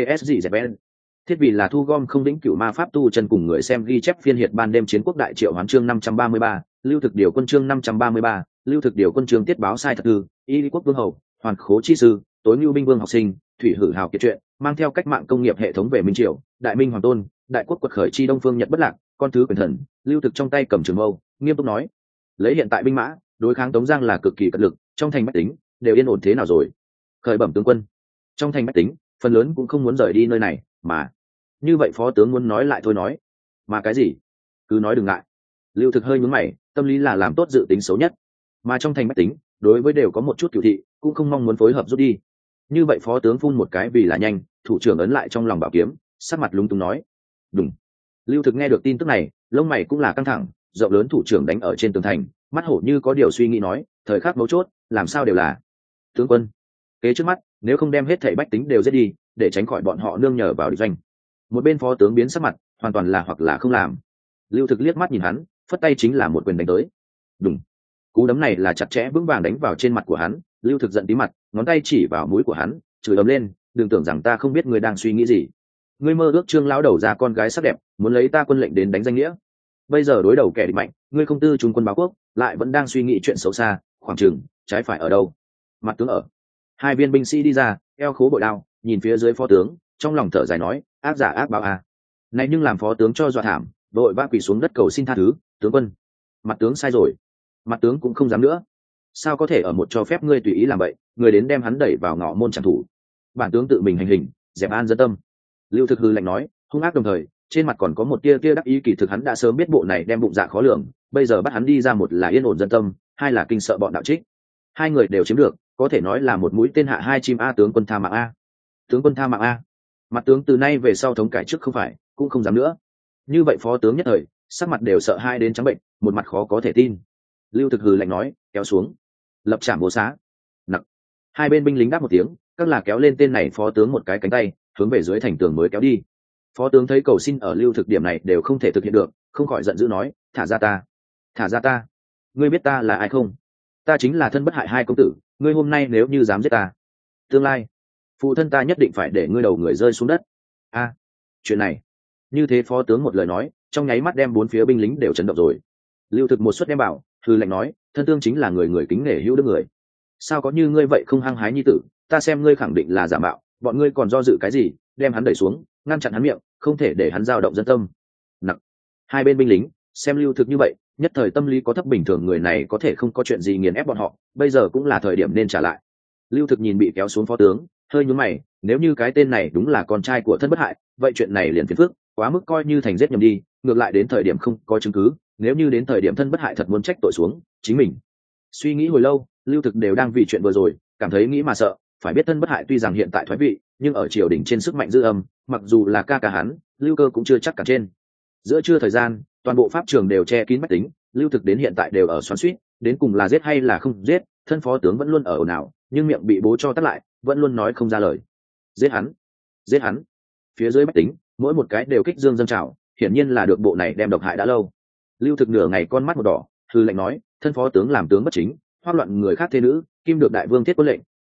ghts thiết vì là thu gom không đĩnh cửu ma pháp tu chân cùng người xem ghi chép phiên hiệt ban đêm chiến quốc đại triệu hoán chương năm trăm ba mươi ba, lưu thực điều quân chương năm trăm ba mươi ba, lưu thực điều quân chương tiết báo sai thật thư, y lý quốc vương hầu, hoàn khố chi sư, tối lưu binh vương học sinh, thủy hử hào kiệt truyện, mang theo cách mạng công nghiệp hệ thống về minh triều, đại minh hoàng tôn, đại quốc quật khởi chi đông phương nhật bất lạc, con thứ quyền thần, lưu thực trong tay cầm trường mâu, nghiêm túc nói, lấy hiện tại binh mã, đối kháng Tống Giang là cực kỳ cật lực, trong thành bách tính đều yên ổn thế nào rồi? Khởi bẩm tướng quân, trong thành bách tính phần lớn cũng không muốn rời đi nơi này, mà như vậy phó tướng muốn nói lại thôi nói, mà cái gì? Cứ nói đừng ngại. Lưu Thực hơi nhướng mày, tâm lý là làm tốt dự tính xấu nhất, mà trong thành bách tính đối với đều có một chút cửu thị, cũng không mong muốn phối hợp rút đi. Như vậy phó tướng phun một cái vì là nhanh, thủ trưởng ấn lại trong lòng bảo kiếm, sắc mặt lúng túng nói, đúng. Lưu Thực nghe được tin tức này, lông mày cũng là căng thẳng, rộng lớn thủ trưởng đánh ở trên tường thành, mắt hổ như có điều suy nghĩ nói, thời khắc mấu chốt làm sao đều là tướng quân kế trước mắt, nếu không đem hết thảy bách tính đều giết đi để tránh khỏi bọn họ nương nhờ vào địch doanh. Một bên phó tướng biến sắc mặt, hoàn toàn là hoặc là không làm. Lưu Thực liếc mắt nhìn hắn, phất tay chính là một quyền đánh tới. Đùng, cú đấm này là chặt chẽ vững vàng đánh vào trên mặt của hắn. Lưu Thực giận tí mặt, ngón tay chỉ vào mũi của hắn, chửi ầm lên, đừng tưởng rằng ta không biết ngươi đang suy nghĩ gì. Ngươi mơ ước Trương lão đầu ra con gái sắc đẹp, muốn lấy ta quân lệnh đến đánh danh nghĩa. Bây giờ đối đầu kẻ địch mạnh, ngươi không tư trung quân báo quốc, lại vẫn đang suy nghĩ chuyện xấu xa, khoảng chừng trái phải ở đâu? Mặt tướng ở. Hai viên binh sĩ đi ra, eo khố bội đao, nhìn phía dưới phó tướng, trong lòng thở dài nói, ác giả ác báo à. Này nhưng làm phó tướng cho dọa thảm, đội ba quỳ xuống đất cầu xin tha thứ, tướng quân. Mặt tướng sai rồi. Mặt tướng cũng không dám nữa. Sao có thể ở một cho phép ngươi tùy ý làm vậy, người đến đem hắn đẩy vào ngõ môn trảm thủ. Bản tướng tự mình hành hình, dẹp an dân tâm. Lưu Thực hư lạnh nói, hung ác đồng thời, trên mặt còn có một tia tia đắc ý, kỳ thực hắn đã sớm biết bộ này đem bụng dạ khó lường, bây giờ bắt hắn đi ra, một là yên ổn dân tâm, hai là kinh sợ bọn đạo trích. Hai người đều chiếm được, có thể nói là một mũi tên hạ hai chim a. Tướng quân tha mạng a. Tướng quân tha mạng a. Mặt tướng từ nay về sau thống cải trước không phải, cũng không dám nữa. Như vậy phó tướng nhất thời sắc mặt đều sợ hai đến trắng bệnh, một mặt khó có thể tin. Lưu Thực hừ lạnh nói, kéo xuống, lập trảm bố xá. Nặng. Hai bên binh lính đáp một tiếng, các là kéo lên tên này phó tướng một cái cánh tay, hướng về dưới thành tường mới kéo đi. Phó tướng thấy cầu xin ở Lưu Thực điểm này đều không thể thực hiện được, không khỏi giận dữ nói, thả ra ta, thả ra ta. Ngươi biết ta là ai không? Ta chính là thân bất hại hai công tử, ngươi hôm nay nếu như dám giết ta, tương lai phụ thân ta nhất định phải để ngươi đầu người rơi xuống đất. A, à, chuyện này. Như thế phó tướng một lời nói, trong nháy mắt đem bốn phía binh lính đều chấn động rồi. Lưu Thực một suất đem bảo, hư lệnh nói, thân tương chính là người người kính nể hữu đức người, sao có như ngươi vậy không hăng hái nhi tử, ta xem ngươi khẳng định là giả mạo, bọn ngươi còn do dự cái gì, đem hắn đẩy xuống, ngăn chặn hắn miệng, không thể để hắn dao động dân tâm. Nặng. Hai bên binh lính xem Lưu Thực như vậy, nhất thời tâm lý có thấp, bình thường người này có thể không có chuyện gì nghiền ép bọn họ, bây giờ cũng là thời điểm nên trả lại. Lưu Thực nhìn bị kéo xuống phó tướng, hơi nhướng mày, nếu như cái tên này đúng là con trai của thân bất hại, vậy chuyện này liền phiền phức, quá mức coi như thành giết nhầm đi, ngược lại đến thời điểm không có chứng cứ, nếu như đến thời điểm thân bất hại thật muốn trách tội xuống chính mình. Suy nghĩ hồi lâu, Lưu Thực đều đang vì chuyện vừa rồi cảm thấy nghĩ mà sợ, phải biết thân bất hại tuy rằng hiện tại thoái vị, nhưng ở triều đình trên sức mạnh dư âm, mặc dù là ca ca hắn, Lưu Cơ cũng chưa chắc cả trên. Giữa trưa thời gian, toàn bộ pháp trường đều che kín bách tính, Lưu Thực đến hiện tại đều ở xoắn xuýt, đến cùng là giết hay là không giết, thân phó tướng vẫn luôn ở ồn ào, nhưng miệng bị bố cho tắt lại, vẫn luôn nói không ra lời. Giết hắn, giết hắn. Phía dưới bách tính, mỗi một cái đều kích dương dâng trào, hiển nhiên là được bộ này đem độc hại đã lâu. Lưu Thực nửa ngày con mắt một đỏ, hư lệnh nói, thân phó tướng làm tướng bất chính, hoắc loạn người khác thế nữ, kim được đại vương thiết quân lệnh,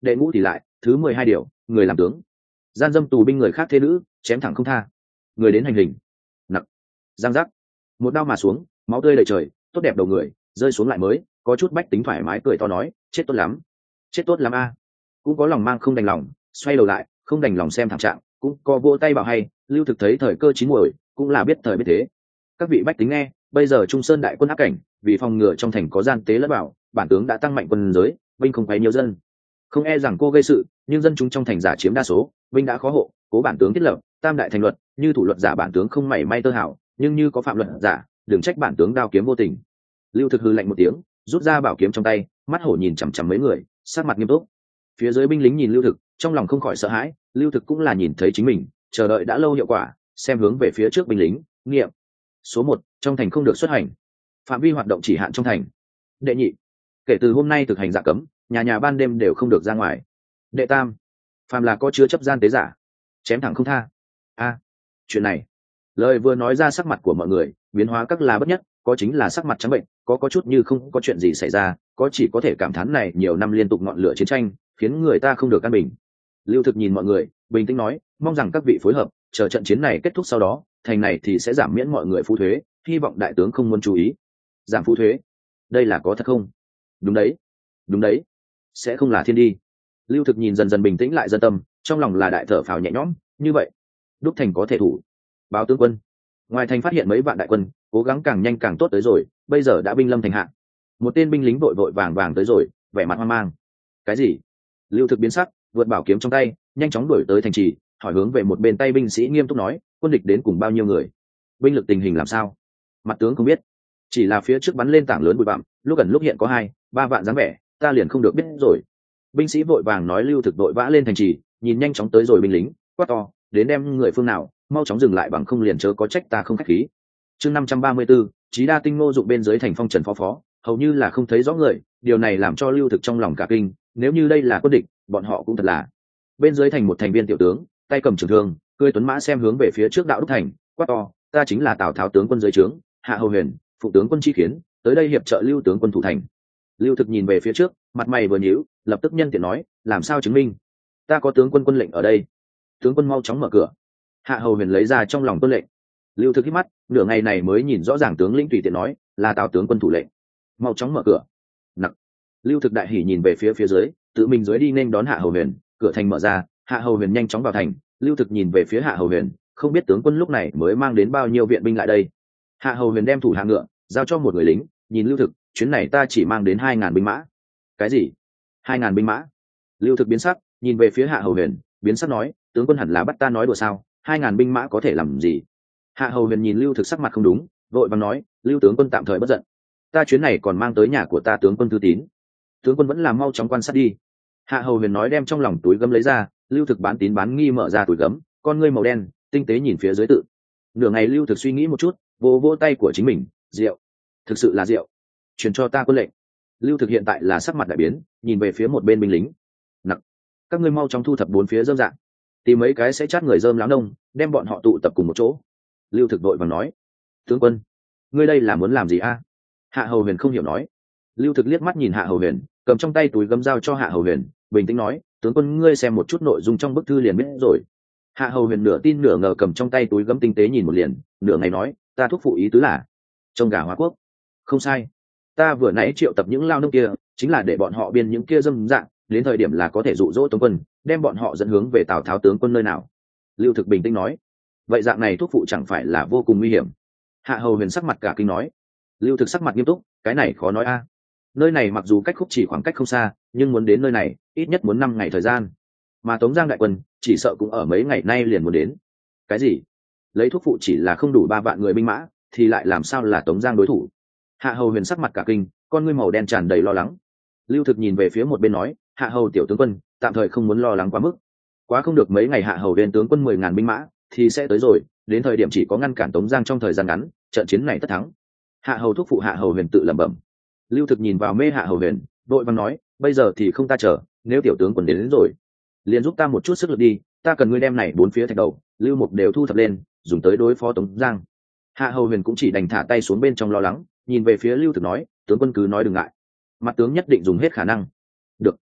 đệ ngũ thì lại thứ mười hai điều, người làm tướng gian dâm tù binh người khác thế nữ, chém thẳng không tha, người đến hành hình. Nặng. Giang giác. Một đao mà xuống, máu tươi đầy trời, tốt đẹp đầu người rơi xuống lại mới có chút bách tính thoải mái cười to nói, chết tốt lắm, chết tốt lắm a. Cũng có lòng mang không đành lòng, xoay đầu lại không đành lòng xem thảm trạng, cũng có vỗ tay bảo hay. Lưu Thực thấy thời cơ chín muồi, cũng là biết thời biết thế. Các vị bách tính nghe, bây giờ Trung Sơn đại quân áp cảnh, vì phòng ngừa trong thành có gian tế lẫn bảo, bản tướng đã tăng mạnh quân giới, binh không quấy nhiều dân, không e rằng cô gây sự, nhưng dân chúng trong thành giả chiếm đa số, binh đã khó hộ, cố bản tướng thiết lập tam đại thành luật, như thủ luật giả bản tướng không mảy may tơ hảo, nhưng như có phạm luật giả, đừng trách bản tướng đao kiếm vô tình. Lưu Thực hừ lạnh một tiếng, rút ra bảo kiếm trong tay, mắt hổ nhìn chằm chằm mấy người, sát mặt nghiêm túc. Phía dưới binh lính nhìn Lưu Thực, trong lòng không khỏi sợ hãi. Lưu Thực cũng là nhìn thấy chính mình chờ đợi đã lâu hiệu quả, xem hướng về phía trước binh lính, nghiệm số một, trong thành không được xuất hành, phạm vi hoạt động chỉ hạn trong thành. Đệ nhị, kể từ hôm nay thực hành dạ cấm, nhà nhà ban đêm đều không được ra ngoài. Đệ tam, phàm là có chứa chấp gian tế giả, chém thẳng không tha. A, chuyện này, lời vừa nói ra sắc mặt của mọi người biến hóa các là bất nhất, có chính là sắc mặt trắng bệnh, có có chút như không có chuyện gì xảy ra, có chỉ có thể cảm thán này nhiều năm liên tục ngọn lửa chiến tranh khiến người ta không được an bình. Lưu Thực nhìn mọi người bình tĩnh nói, mong rằng các vị phối hợp, chờ trận chiến này kết thúc sau đó, thành này thì sẽ giảm miễn mọi người phú thuế, hy vọng đại tướng không muốn chú ý. Giảm phú thuế, đây là có thật không? Đúng đấy, đúng đấy, sẽ không là thiên đi. Lưu Thực nhìn dần dần bình tĩnh lại dân tâm, trong lòng là đại thở phào nhẹ nhõm. Như vậy đúc thành có thể thủ. Báo tướng quân, ngoài thành phát hiện mấy vạn đại quân, cố gắng càng nhanh càng tốt tới rồi, bây giờ đã binh lâm thành hạ. Một tên binh lính vội vội vàng vàng tới rồi, vẻ mặt hoang mang. Cái gì? Lưu Thực biến sắc, vượt bảo kiếm trong tay, nhanh chóng đuổi tới thành trì, hỏi hướng về một bên tay binh sĩ nghiêm túc nói, quân địch đến cùng bao nhiêu người, binh lực tình hình làm sao? Mặt tướng không biết, chỉ là phía trước bắn lên tảng lớn bụi bặm, lúc gần lúc hiện có hai ba vạn dáng vẻ, ta liền không được biết rồi. Binh sĩ vội vàng nói. Lưu Thực vội vã lên thành trì, nhìn nhanh chóng tới rồi binh lính, quát to, đến đem người phương nào, mau chóng dừng lại, bằng không liền chớ có trách ta không khách khí. Chương năm trăm ba mươi 534, Chí Đa Tinh Ngô Dụng bên dưới thành phong trần phó phó, hầu như là không thấy rõ người, điều này làm cho Lưu Thực trong lòng cả kinh, nếu như đây là quân địch, bọn họ cũng thật là. Bên dưới thành một thành viên tiểu tướng, tay cầm trường thương, cưỡi tuấn mã xem hướng về phía trước đạo đúc thành, quát to, ta chính là Tào Tháo tướng quân dưới trướng, Hạ Hầu Huyền, phụ tướng quân chi khiến, tới đây hiệp trợ Lưu tướng quân thủ thành. Lưu Thực nhìn về phía trước, mặt mày vừa nhíu, lập tức nhân tiện nói, làm sao chứng minh? Ta có tướng quân quân lệnh ở đây. Tướng quân mau chóng mở cửa. Hạ Hầu Huyền lấy ra trong lòng tuân lệnh. Lưu Thực hít mắt, nửa ngày này mới nhìn rõ ràng tướng lĩnh tùy tiện nói, là Tào tướng quân thủ lệnh. Mau chóng mở cửa. Nặc. Lưu Thực đại hỉ nhìn về phía phía dưới, tự mình dưới đi nên đón Hạ Hầu Huyền, cửa thành mở ra, Hạ Hầu Huyền nhanh chóng vào thành. Lưu Thực nhìn về phía Hạ Hầu Huyền, không biết tướng quân lúc này mới mang đến bao nhiêu viện binh lại đây. Hạ Hầu Huyền đem thủ hạ ngựa giao cho một người lính, nhìn Lưu Thực, chuyến này ta chỉ mang đến hai ngàn binh mã. Cái gì? Hai ngàn binh mã? Lưu Thực biến sắc, nhìn về phía Hạ Hầu Huyền, biến sắc nói, tướng quân hẳn là bắt ta nói đùa sao? Hai ngàn binh mã có thể làm gì? Hạ Hầu Huyền nhìn Lưu Thực sắc mặt không đúng, vội vàng nói, Lưu tướng quân tạm thời bất giận, ta chuyến này còn mang tới nhà của ta tướng quân thư tín, tướng quân vẫn là mau chóng quan sát đi. Hạ Hầu Huyền nói, đem trong lòng túi gấm lấy ra. Lưu Thực bán tín bán nghi mở ra túi gấm, con ngươi màu đen tinh tế nhìn phía dưới tự. Nửa ngày Lưu Thực suy nghĩ một chút, vỗ vỗ tay của chính mình, rượu, thực sự là rượu, truyền cho ta quân lệnh. Lưu Thực hiện tại là sắc mặt đại biến, nhìn về phía một bên binh lính, nặc, các ngươi mau chóng thu thập bốn phía dơm dạng, tìm mấy cái sẽ chát người dơm láo nông, đem bọn họ tụ tập cùng một chỗ. Lưu Thực đội vàng nói, tướng quân, ngươi đây là muốn làm gì a? Hạ Hầu Huyền không hiểu nói. Lưu Thực liếc mắt nhìn Hạ Hầu Huyền, cầm trong tay túi gấm giao cho Hạ Hầu Huyền, bình tĩnh nói, tướng quân ngươi xem một chút nội dung trong bức thư liền biết rồi. Hạ Hầu Huyền nửa tin nửa ngờ cầm trong tay túi gấm tinh tế nhìn một liền, nửa ngày nói, ta thúc phụ ý tứ là trông gà hóa quốc. Không sai, ta vừa nãy triệu tập những lao nông kia, chính là để bọn họ biên những kia dâm dạng, đến thời điểm là có thể dụ dỗ tướng quân, đem bọn họ dẫn hướng về Tào Tháo tướng quân nơi nào. Lưu Thực bình tĩnh nói, vậy dạng này thúc phụ chẳng phải là vô cùng nguy hiểm? Hạ Hầu Huyền sắc mặt cả kinh nói. Lưu Thực sắc mặt nghiêm túc, cái này khó nói a. Nơi này mặc dù cách khúc chỉ khoảng cách không xa, nhưng muốn đến nơi này ít nhất muốn năm ngày thời gian, mà Tống Giang đại quân chỉ sợ cũng ở mấy ngày nay liền muốn đến. Cái gì? Lấy thuốc phụ chỉ là không đủ ba vạn người binh mã, thì lại làm sao là Tống Giang đối thủ? Hạ Hầu Huyền sắc mặt cả kinh, con ngươi màu đen tràn đầy lo lắng. Lưu Thực nhìn về phía một bên nói, Hạ Hầu tiểu tướng quân, tạm thời không muốn lo lắng quá mức, quá không được mấy ngày Hạ Hầu Huyền tướng quân mười ngàn binh mã thì sẽ tới rồi, đến thời điểm chỉ có ngăn cản Tống Giang trong thời gian ngắn, trận chiến này tất thắng. Hạ Hầu thúc phụ Hạ Hầu Huyền tự lẩm bẩm. Lưu Thực nhìn vào mê Hạ Hầu Huyền, đội vàng nói, bây giờ thì không ta chờ, nếu tiểu tướng quân đến, đến rồi, liền giúp ta một chút sức lực đi, ta cần ngươi đem này bốn phía thạch đầu, lưu mục đều thu thập lên, dùng tới đối phó Tống Giang. Hạ Hầu Huyền cũng chỉ đành thả tay xuống bên trong lo lắng, nhìn về phía Lưu Thực nói, tướng quân cứ nói đừng ngại, mặt tướng nhất định dùng hết khả năng. Được.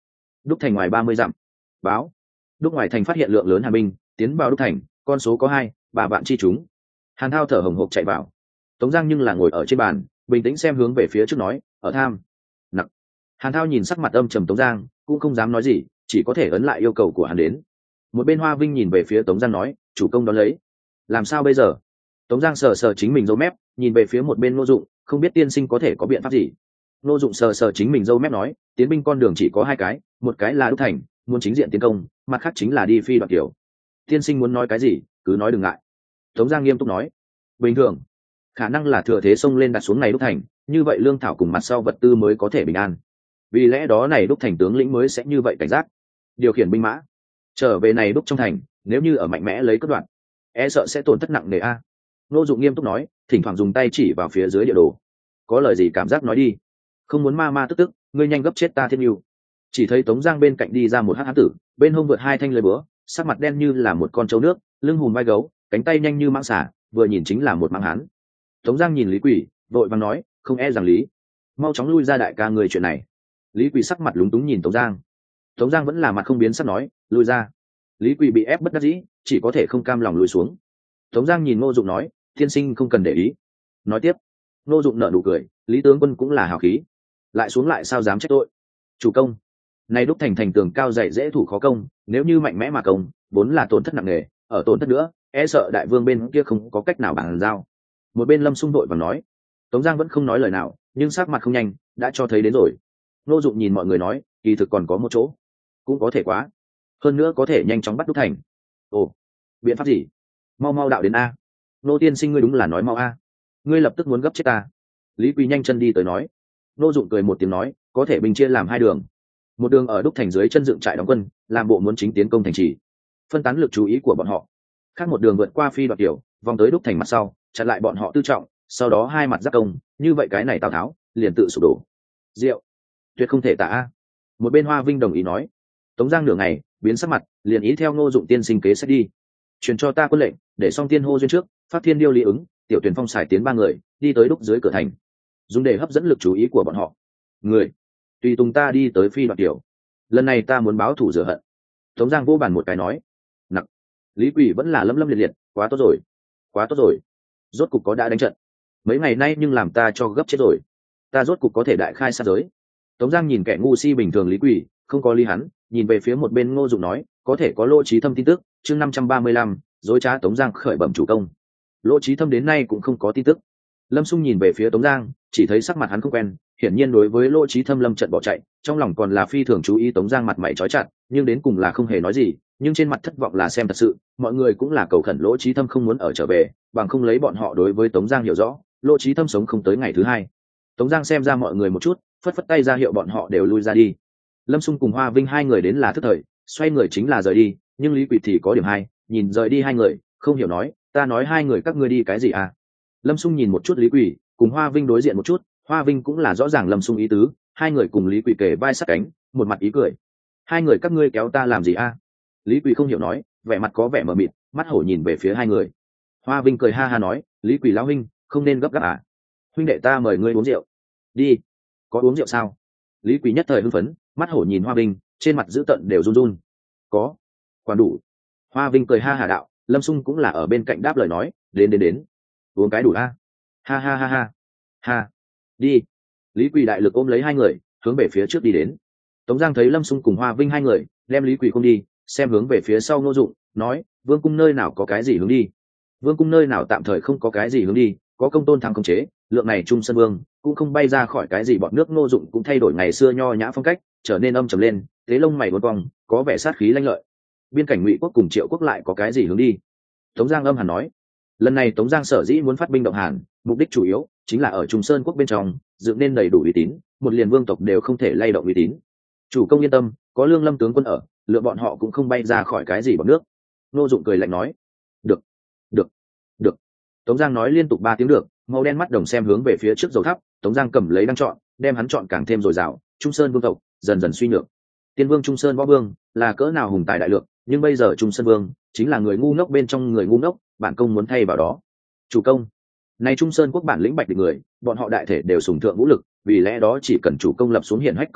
Đúc thành ngoài ba mươi dặm. Báo. Đúc ngoài thành phát hiện lượng lớn hàn binh tiến vào đúc thành, con số có hai ba vạn chi chúng. Hàn Thao thở hồng hộc chạy vào. Tống Giang nhưng là ngồi ở trên bàn, bình tĩnh xem hướng về phía trước nói, ở tham. Nặc. Hàn Thao nhìn sắc mặt âm trầm Tống Giang, cũng không dám nói gì, chỉ có thể ấn lại yêu cầu của hắn đến. Một bên Hoa Vinh nhìn về phía Tống Giang nói, chủ công đón lấy. Làm sao bây giờ? Tống Giang sờ sờ chính mình râu mép, nhìn về phía một bên Ngô Dụng, không biết tiên sinh có thể có biện pháp gì. Ngô Dụng sờ sờ chính mình râu mép nói, tiến binh con đường chỉ có hai cái, một cái là đúc thành, muốn chính diện tiến công, mặt khác chính là đi phi đoạt kiểu. Tiên sinh muốn nói cái gì, cứ nói đừng ngại. Tống Giang nghiêm túc nói, bình thường, khả năng là thừa thế xông lên đặt xuống này đúc thành, như vậy lương thảo cùng mặt sau vật tư mới có thể bình an. Vì lẽ đó này đúc thành tướng lĩnh mới sẽ như vậy cảnh giác, điều khiển binh mã trở về này đúc trong thành, nếu như ở mạnh mẽ lấy cất đoạn, e sợ sẽ tổn thất nặng nề a. Ngô Dụng nghiêm túc nói, thỉnh thoảng dùng tay chỉ vào phía dưới địa đồ, có lời gì cảm giác nói đi, không muốn ma ma tức tức, ngươi nhanh gấp chết ta thiên yêu. Chỉ thấy Tống Giang bên cạnh đi ra một hắc hán tử, bên hông vượt hai thanh lưỡi búa, sắc mặt đen như là một con trâu nước, lưng hùm vai gấu, cánh tay nhanh như mãng xà, vừa nhìn chính là một mãng hán. Tống Giang nhìn Lý Quỷ, vội vàng nói, không e rằng Lý, mau chóng lui ra đại ca người chuyện này. Lý Quỷ sắc mặt lúng túng nhìn Tống Giang. Tống Giang vẫn là mặt không biến sắc nói, lui ra. Lý Quỷ bị ép bất đắc dĩ, chỉ có thể không cam lòng lùi xuống. Tống Giang nhìn Ngô Dụng nói, tiên sinh không cần để ý. Nói tiếp. Ngô Dụng nở nụ cười, Lý tướng quân cũng là hào khí, lại xuống lại sao dám trách tội. Chủ công, này đúc thành thành tường cao dày dễ thủ khó công, nếu như mạnh mẽ mà công, vốn là tổn thất nặng nề, ở tổn thất nữa, e sợ đại vương bên kia không có cách nào bàn giao. Một bên Lâm Xung đội và nói. Tống Giang vẫn không nói lời nào, nhưng sắc mặt không nhanh, đã cho thấy đến rồi. Ngô Dụng nhìn mọi người nói, kỳ thực còn có một chỗ, cũng có thể quá, hơn nữa có thể nhanh chóng bắt đúc thành. Ồ, biện pháp gì? Mau mau đạo đến a. Nô tiên sinh ngươi đúng là nói mau a. Ngươi lập tức muốn gấp chết ta. Lý Quý nhanh chân đi tới nói. Ngô Dụng cười một tiếng nói, có thể bình chia làm hai đường. Một đường ở đúc thành dưới chân dựng trại đóng quân, làm bộ muốn chính tiến công thành trì, phân tán lực chú ý của bọn họ. Khác một đường vượt qua phi đoạt tiểu, vòng tới đúc thành mặt sau, chặn lại bọn họ tư trọng, sau đó hai mặt giáp công, như vậy cái này Tào Tháo liền tự sụp đổ. Diệu, tuyệt không thể tả a. Một bên Hoa Vinh đồng ý nói. Tống Giang nửa ngày biến sắc mặt, liền ý theo Ngô Dụng tiên sinh kế sẽ đi. Truyền cho ta quân lệnh, để Song Tiên hô duyên trước, Phát Thiên điêu lý ứng, Tiểu Tuyển Phong xài tiến ba người, đi tới đúc dưới cửa thành, dùng để hấp dẫn lực chú ý của bọn họ. Người, tùy tùng ta đi tới phi đoạt tiểu. Lần này ta muốn báo thù rửa hận. Tống Giang vô bàn một cái nói. Nặc. Lý Quỷ vẫn là lâm lâm liệt liệt, quá tốt rồi, quá tốt rồi. Rốt cục có đã đánh trận. Mấy ngày nay nhưng làm ta cho gấp chết rồi. Ta rốt cục có thể đại khai sát giới. Tống Giang nhìn kẻ ngu si bình thường Lý Quỷ, không có lý hắn, nhìn về phía một bên Ngô Dụng nói, có thể có Lỗ Chí Thâm tin tức. Chương năm trăm ba mươi lăm, dối trá Tống Giang khởi bẩm chủ công. Lỗ Chí Thâm đến nay cũng không có tin tức. Lâm Xung nhìn về phía Tống Giang, chỉ thấy sắc mặt hắn không quen, hiển nhiên đối với Lỗ Chí Thâm lâm trận bỏ chạy, trong lòng còn là phi thường chú ý Tống Giang mặt mày trói chặt, nhưng đến cùng là không hề nói gì, nhưng trên mặt thất vọng là xem thật sự, mọi người cũng là cầu khẩn Lỗ Chí Thâm không muốn ở trở về, bằng không lấy bọn họ đối với Tống Giang hiểu rõ, Lỗ Chí Thâm sống không tới ngày thứ hai. Tống Giang xem ra mọi người một chút, phất phất tay ra hiệu bọn họ đều lui ra đi. Lâm Xung cùng Hoa Vinh hai người đến là thức thời, xoay người chính là rời đi, nhưng Lý Quỷ thì có điểm hai, nhìn rời đi hai người, không hiểu nói, ta nói hai người các ngươi đi cái gì à? Lâm Xung nhìn một chút Lý Quỷ, cùng Hoa Vinh đối diện một chút, Hoa Vinh cũng là rõ ràng Lâm Xung ý tứ, hai người cùng Lý Quỷ kề vai sát cánh, một mặt ý cười. Hai người các ngươi kéo ta làm gì a? À? Lý Quỷ không hiểu nói, vẻ mặt có vẻ mờ mịt, mắt hổ nhìn về phía hai người. Hoa Vinh cười ha ha nói, Lý Quỷ lão huynh, không nên gấp gáp à? Huynh đệ ta mời ngươi uống rượu. Đi. Có uống rượu sao? Lý Quỷ nhất thời hưng phấn, mắt hổ nhìn Hoa Vinh, trên mặt dữ tợn đều run run. Có. Quản đủ. Hoa Vinh cười ha ha đạo, Lâm Xung cũng là ở bên cạnh đáp lời nói, đến đến đến. Uống cái đủ a. Ha ha ha ha. Ha. Đi. Lý Quỳ đại lực ôm lấy hai người, hướng về phía trước đi đến. Tống Giang thấy Lâm Xung cùng Hoa Vinh hai người, đem Lý Quỳ không đi, xem hướng về phía sau Ngô Dụng, nói, Vương cung nơi nào có cái gì hướng đi? Vương cung nơi nào tạm thời không có cái gì hướng đi, có Công Tôn Thắng khống chế, lượng này Trung Sơn Vương cũng không bay ra khỏi cái gì bọn nước. Ngô Dụng cũng thay đổi ngày xưa nho nhã phong cách, trở nên âm trầm lên, thế lông mày uốn cong, có vẻ sát khí lanh lợi. Biên cảnh Ngụy quốc cùng Triệu quốc lại có cái gì hướng đi? Tống Giang âm hẳn nói, lần này Tống Giang sở dĩ muốn phát binh động Hàn, mục đích chủ yếu chính là ở Trung Sơn quốc bên trong dựng nên đầy đủ uy tín, một liền vương tộc đều không thể lay động uy tín. Chủ công yên tâm, có Lương Lâm tướng quân ở, lựa bọn họ cũng không bay ra khỏi cái gì bọn nước. Ngô Dụng cười lạnh nói, được, được, được. Tống Giang nói liên tục ba tiếng được, màu đen mắt đồng xem hướng về phía trước dầu thắp. Tống Giang cầm lấy đăng chọn, đem hắn chọn càng thêm dồi dào. Trung Sơn vương tộc dần dần suy nhược. Tiên vương Trung Sơn võ vương là cỡ nào hùng tài đại lượng, nhưng bây giờ Trung Sơn vương chính là người ngu ngốc bên trong người ngu ngốc, bản công muốn thay vào đó. Chủ công, này Trung Sơn quốc bản lĩnh bạch địch người, bọn họ đại thể đều sùng thượng vũ lực, vì lẽ đó chỉ cần chủ công lập xuống hiển hách công lao,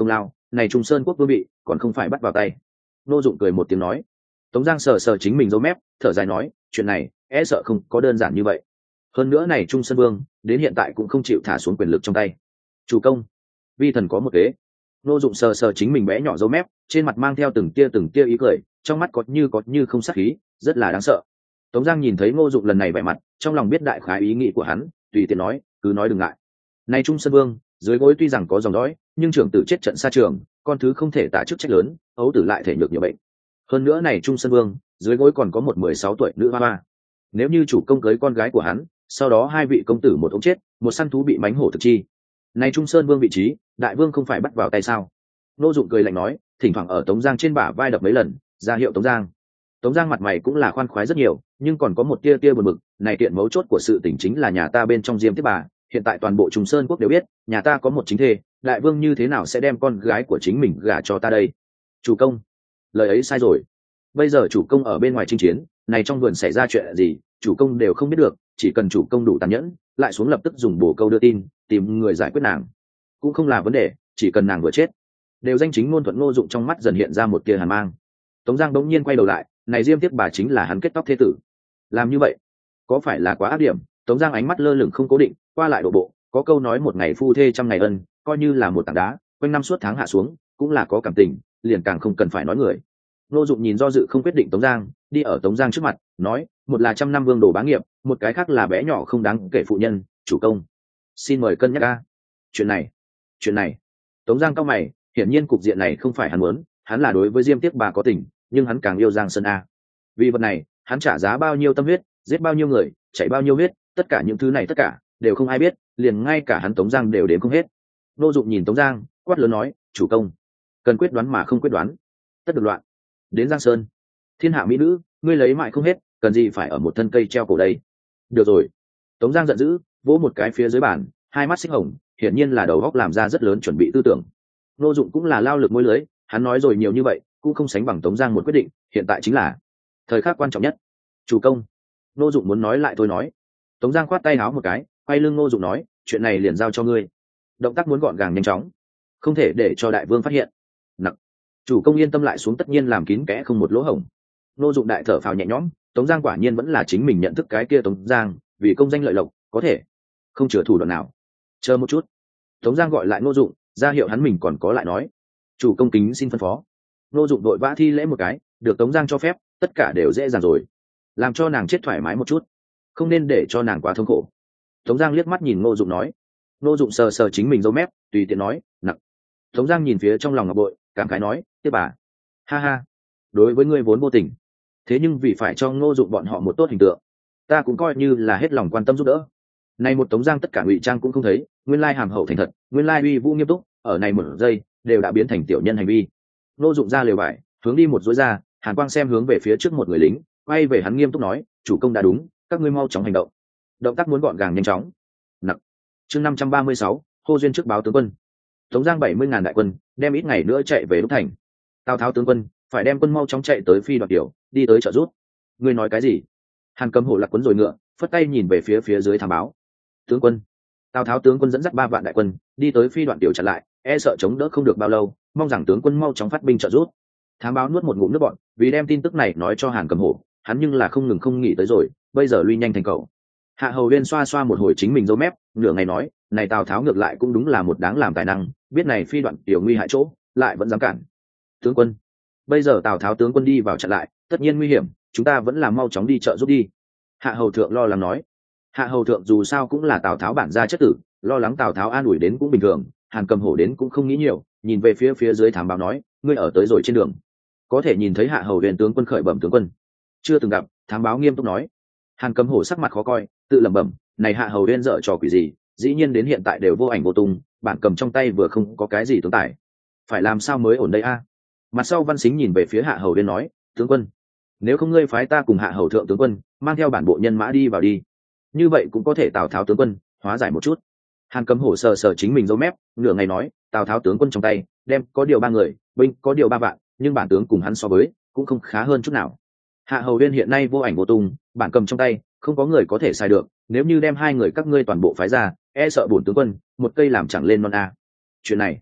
này Trung Sơn quốc vương vị còn không phải bắt vào tay. Ngô Dụng cười một tiếng nói. Tống Giang sờ sờ chính mình râu mép, thở dài nói, chuyện này e sợ không có đơn giản như vậy. Hơn nữa này Trung Sơn vương đến hiện tại cũng không chịu thả xuống quyền lực trong tay. Chủ công, vi thần có một kế. Ngô Dụng sờ sờ chính mình bé nhỏ râu mép, trên mặt mang theo từng tia từng tia ý cười, trong mắt có như có như không sát khí, rất là đáng sợ. Tống Giang nhìn thấy Ngô Dụng lần này vẻ mặt, trong lòng biết đại khái ý nghĩ của hắn, tùy tiện nói, cứ nói đừng ngại. Này Trung Sơn vương, dưới gối tuy rằng có dòng dõi, nhưng trưởng tử chết trận xa trường, con thứ không thể tạ chức trách lớn, ấu tử lại thể nhược nhiều bệnh. Hơn nữa này Trung Sơn vương, dưới gối còn có một mười sáu tuổi nữ hoa hoa. Nếu như chủ công cưới con gái của hắn, sau đó hai vị công tử một ông chết, một săn thú bị mánh hổ thực chi. Này Trung Sơn vương vị trí, đại vương không phải bắt vào tay sao? Ngô Dụng cười lạnh nói, thỉnh thoảng ở Tống Giang trên bả vai đập mấy lần, ra hiệu Tống Giang. Tống Giang mặt mày cũng là khoan khoái rất nhiều, nhưng còn có một tia tia buồn bực, này kiện mấu chốt của sự tình chính là nhà ta bên trong Diêm Tiếp bà, hiện tại toàn bộ Trung Sơn quốc đều biết, nhà ta có một chính thê, đại vương như thế nào sẽ đem con gái của chính mình gả cho ta đây? Chủ công, lời ấy sai rồi. Bây giờ chủ công ở bên ngoài chinh chiến, này trong vườn xảy ra chuyện gì, chủ công đều không biết được, chỉ cần chủ công đủ tàn nhẫn, lại xuống lập tức dùng bổ câu đưa tin, tìm người giải quyết nàng, cũng không là vấn đề, chỉ cần nàng vừa chết. Đều danh chính ngôn thuận. Ngô Dụng trong mắt dần hiện ra một tia hàn mang. Tống Giang bỗng nhiên quay đầu lại, này Diêm Tiếp bà chính là hắn kết tóc thế tử. Làm như vậy, có phải là quá ác điểm? Tống Giang ánh mắt lơ lửng không cố định, qua lại độ bộ, có câu nói một ngày phu thê trăm ngày ân, coi như là một tảng đá, quanh năm suốt tháng hạ xuống, cũng là có cảm tình, liền càng không cần phải nói người. Ngô Dụng nhìn do dự không quyết định Tống Giang, đi ở Tống Giang trước mặt, nói, một là trăm năm vương đồ bá nghiệp, một cái khác là bé nhỏ không đáng kể phụ nhân, chủ công, xin mời cân nhắc a. Chuyện này, chuyện này. Tống Giang cau mày, hiển nhiên cục diện này không phải hắn muốn, hắn là đối với Diêm Tiếp bà có tình, nhưng hắn càng yêu Giang Sơn a. Vì vật này, hắn trả giá bao nhiêu tâm huyết, giết bao nhiêu người, chảy bao nhiêu huyết, tất cả những thứ này tất cả đều không ai biết, liền ngay cả hắn Tống Giang đều đếm không hết. Ngô Dụng nhìn Tống Giang, quát lớn nói, chủ công, cần quyết đoán mà không quyết đoán, tất được loạn. Đến Giang Sơn, thiên hạ mỹ nữ, ngươi lấy mãi không hết, cần gì phải ở một thân cây treo cổ đây? Được rồi. Tống Giang giận dữ, vỗ một cái phía dưới bàn, hai mắt xích hồng, hiển nhiên là đầu óc làm ra rất lớn chuẩn bị tư tưởng. Ngô Dụng cũng là lao lực môi lưới, hắn nói rồi nhiều như vậy, cũng không sánh bằng Tống Giang một quyết định, hiện tại chính là thời khắc quan trọng nhất. Chủ công. Ngô Dụng muốn nói lại thôi nói. Tống Giang khoát tay áo một cái, quay lưng Ngô Dụng nói, chuyện này liền giao cho ngươi. Động tác muốn gọn gàng nhanh chóng, không thể để cho đại vương phát hiện. Nặc. Chủ công yên tâm lại xuống, tất nhiên làm kín kẽ không một lỗ hổng. Ngô Dụng đại thở phào nhẹ nhõm, Tống Giang quả nhiên vẫn là chính mình nhận thức cái kia Tống Giang, vì công danh lợi lộc, có thể không chừa thủ đoạn nào. Chờ một chút. Tống Giang gọi lại Ngô Dụng, ra hiệu hắn mình còn có lại nói. Chủ công kính xin phân phó. Ngô Dụng đội vã thi lễ một cái, được Tống Giang cho phép, tất cả đều dễ dàng rồi. Làm cho nàng chết thoải mái một chút, không nên để cho nàng quá thống khổ. Tống Giang liếc mắt nhìn Ngô Dụng nói. Ngô Dụng sờ sờ chính mình râu mép, tùy tiện nói, nặng. Tống Giang nhìn phía trong lòng ngọc bội, cảm khái nói, Tiếp bà, ha ha, đối với ngươi vốn vô tình, thế nhưng vì phải cho Ngô Dụng bọn họ một tốt hình tượng, ta cũng coi như là hết lòng quan tâm giúp đỡ. Này một Tống Giang tất cả ngụy trang cũng không thấy, nguyên lai hàm hậu thành thật, nguyên lai uy vũ nghiêm túc, ở này một giây đều đã biến thành tiểu nhân hành vi. Ngô Dụng ra lều vải, hướng đi một rối ra, Hàn Quang xem hướng về phía trước một người lính, quay về hắn nghiêm túc nói, chủ công đã đúng, các ngươi mau chóng hành động. Động tác muốn gọn gàng nhanh chóng. Nặc. Chương năm trăm ba mươi sáu, hô duyên trước báo tướng quân. Tống Giang bảy mươi ngàn đại quân, đem ít ngày nữa chạy về Đúc Thành. Tào Tháo tướng quân, phải đem quân mau chóng chạy tới Phi Đoạt Tiểu, đi tới trợ giúp. Ngươi nói cái gì? Hàn Cầm Hổ lạc quấn rồi ngựa, phất tay nhìn về phía phía dưới thám báo. Tướng quân. Tào Tháo tướng quân dẫn dắt ba vạn đại quân, đi tới Phi Đoạn Tiểu chặn lại, e sợ chống đỡ không được bao lâu, mong rằng tướng quân mau chóng phát binh trợ giúp. Thám báo nuốt một ngụm nước bọt, vì đem tin tức này nói cho Hàn Cầm Hổ, hắn nhưng là không ngừng không nghỉ tới rồi, bây giờ lui nhanh thành cầu. Hạ Hầu Uyên xoa xoa một hồi chính mình râu mép, nửa ngày nói, này Tào Tháo ngược lại cũng đúng là một đáng làm tài năng, biết này Phi Đoạn Tiểu nguy hại chỗ, lại vẫn dám cản. Tướng quân, bây giờ Tào Tháo tướng quân đi vào chặn lại, tất nhiên nguy hiểm, chúng ta vẫn là mau chóng đi trợ giúp đi. Hạ Hầu thượng lo lắng nói. Hạ Hầu thượng dù sao cũng là Tào Tháo bản gia chất tử, lo lắng Tào Tháo an ủi đến cũng bình thường. Hàn Cầm Hổ đến cũng không nghĩ nhiều, nhìn về phía phía dưới thám báo nói, ngươi ở tới rồi trên đường, có thể nhìn thấy Hạ Hầu Uyên tướng quân khởi bẩm tướng quân. Chưa từng gặp. Thám báo nghiêm túc nói. Hàn Cầm Hổ sắc mặt khó coi, tự lẩm bẩm, này Hạ Hầu Uyên dở trò quỷ gì, dĩ nhiên đến hiện tại đều vô ảnh vô tung, bản cầm trong tay vừa không có cái gì tướng tài, phải làm sao mới ổn đây a? Mặt sau Văn Xính nhìn về phía Hạ Hầu Uyên nói, tướng quân, nếu không ngươi phái ta cùng Hạ Hầu thượng tướng quân mang theo bản bộ nhân mã đi vào đi, như vậy cũng có thể Tào Tháo tướng quân hóa giải một chút. Hàn Cầm Hổ sờ sờ chính mình râu mép, nửa ngày nói, Tào Tháo tướng quân trong tay đem có điều ba người, binh có điều ba vạn, nhưng bản tướng cùng hắn so với cũng không khá hơn chút nào. Hạ Hầu Uyên hiện nay vô ảnh vô tung, bản cầm trong tay không có người có thể sai được, nếu như đem hai người các ngươi toàn bộ phái ra, e sợ bổn tướng quân một cây làm chẳng lên non a. Chuyện này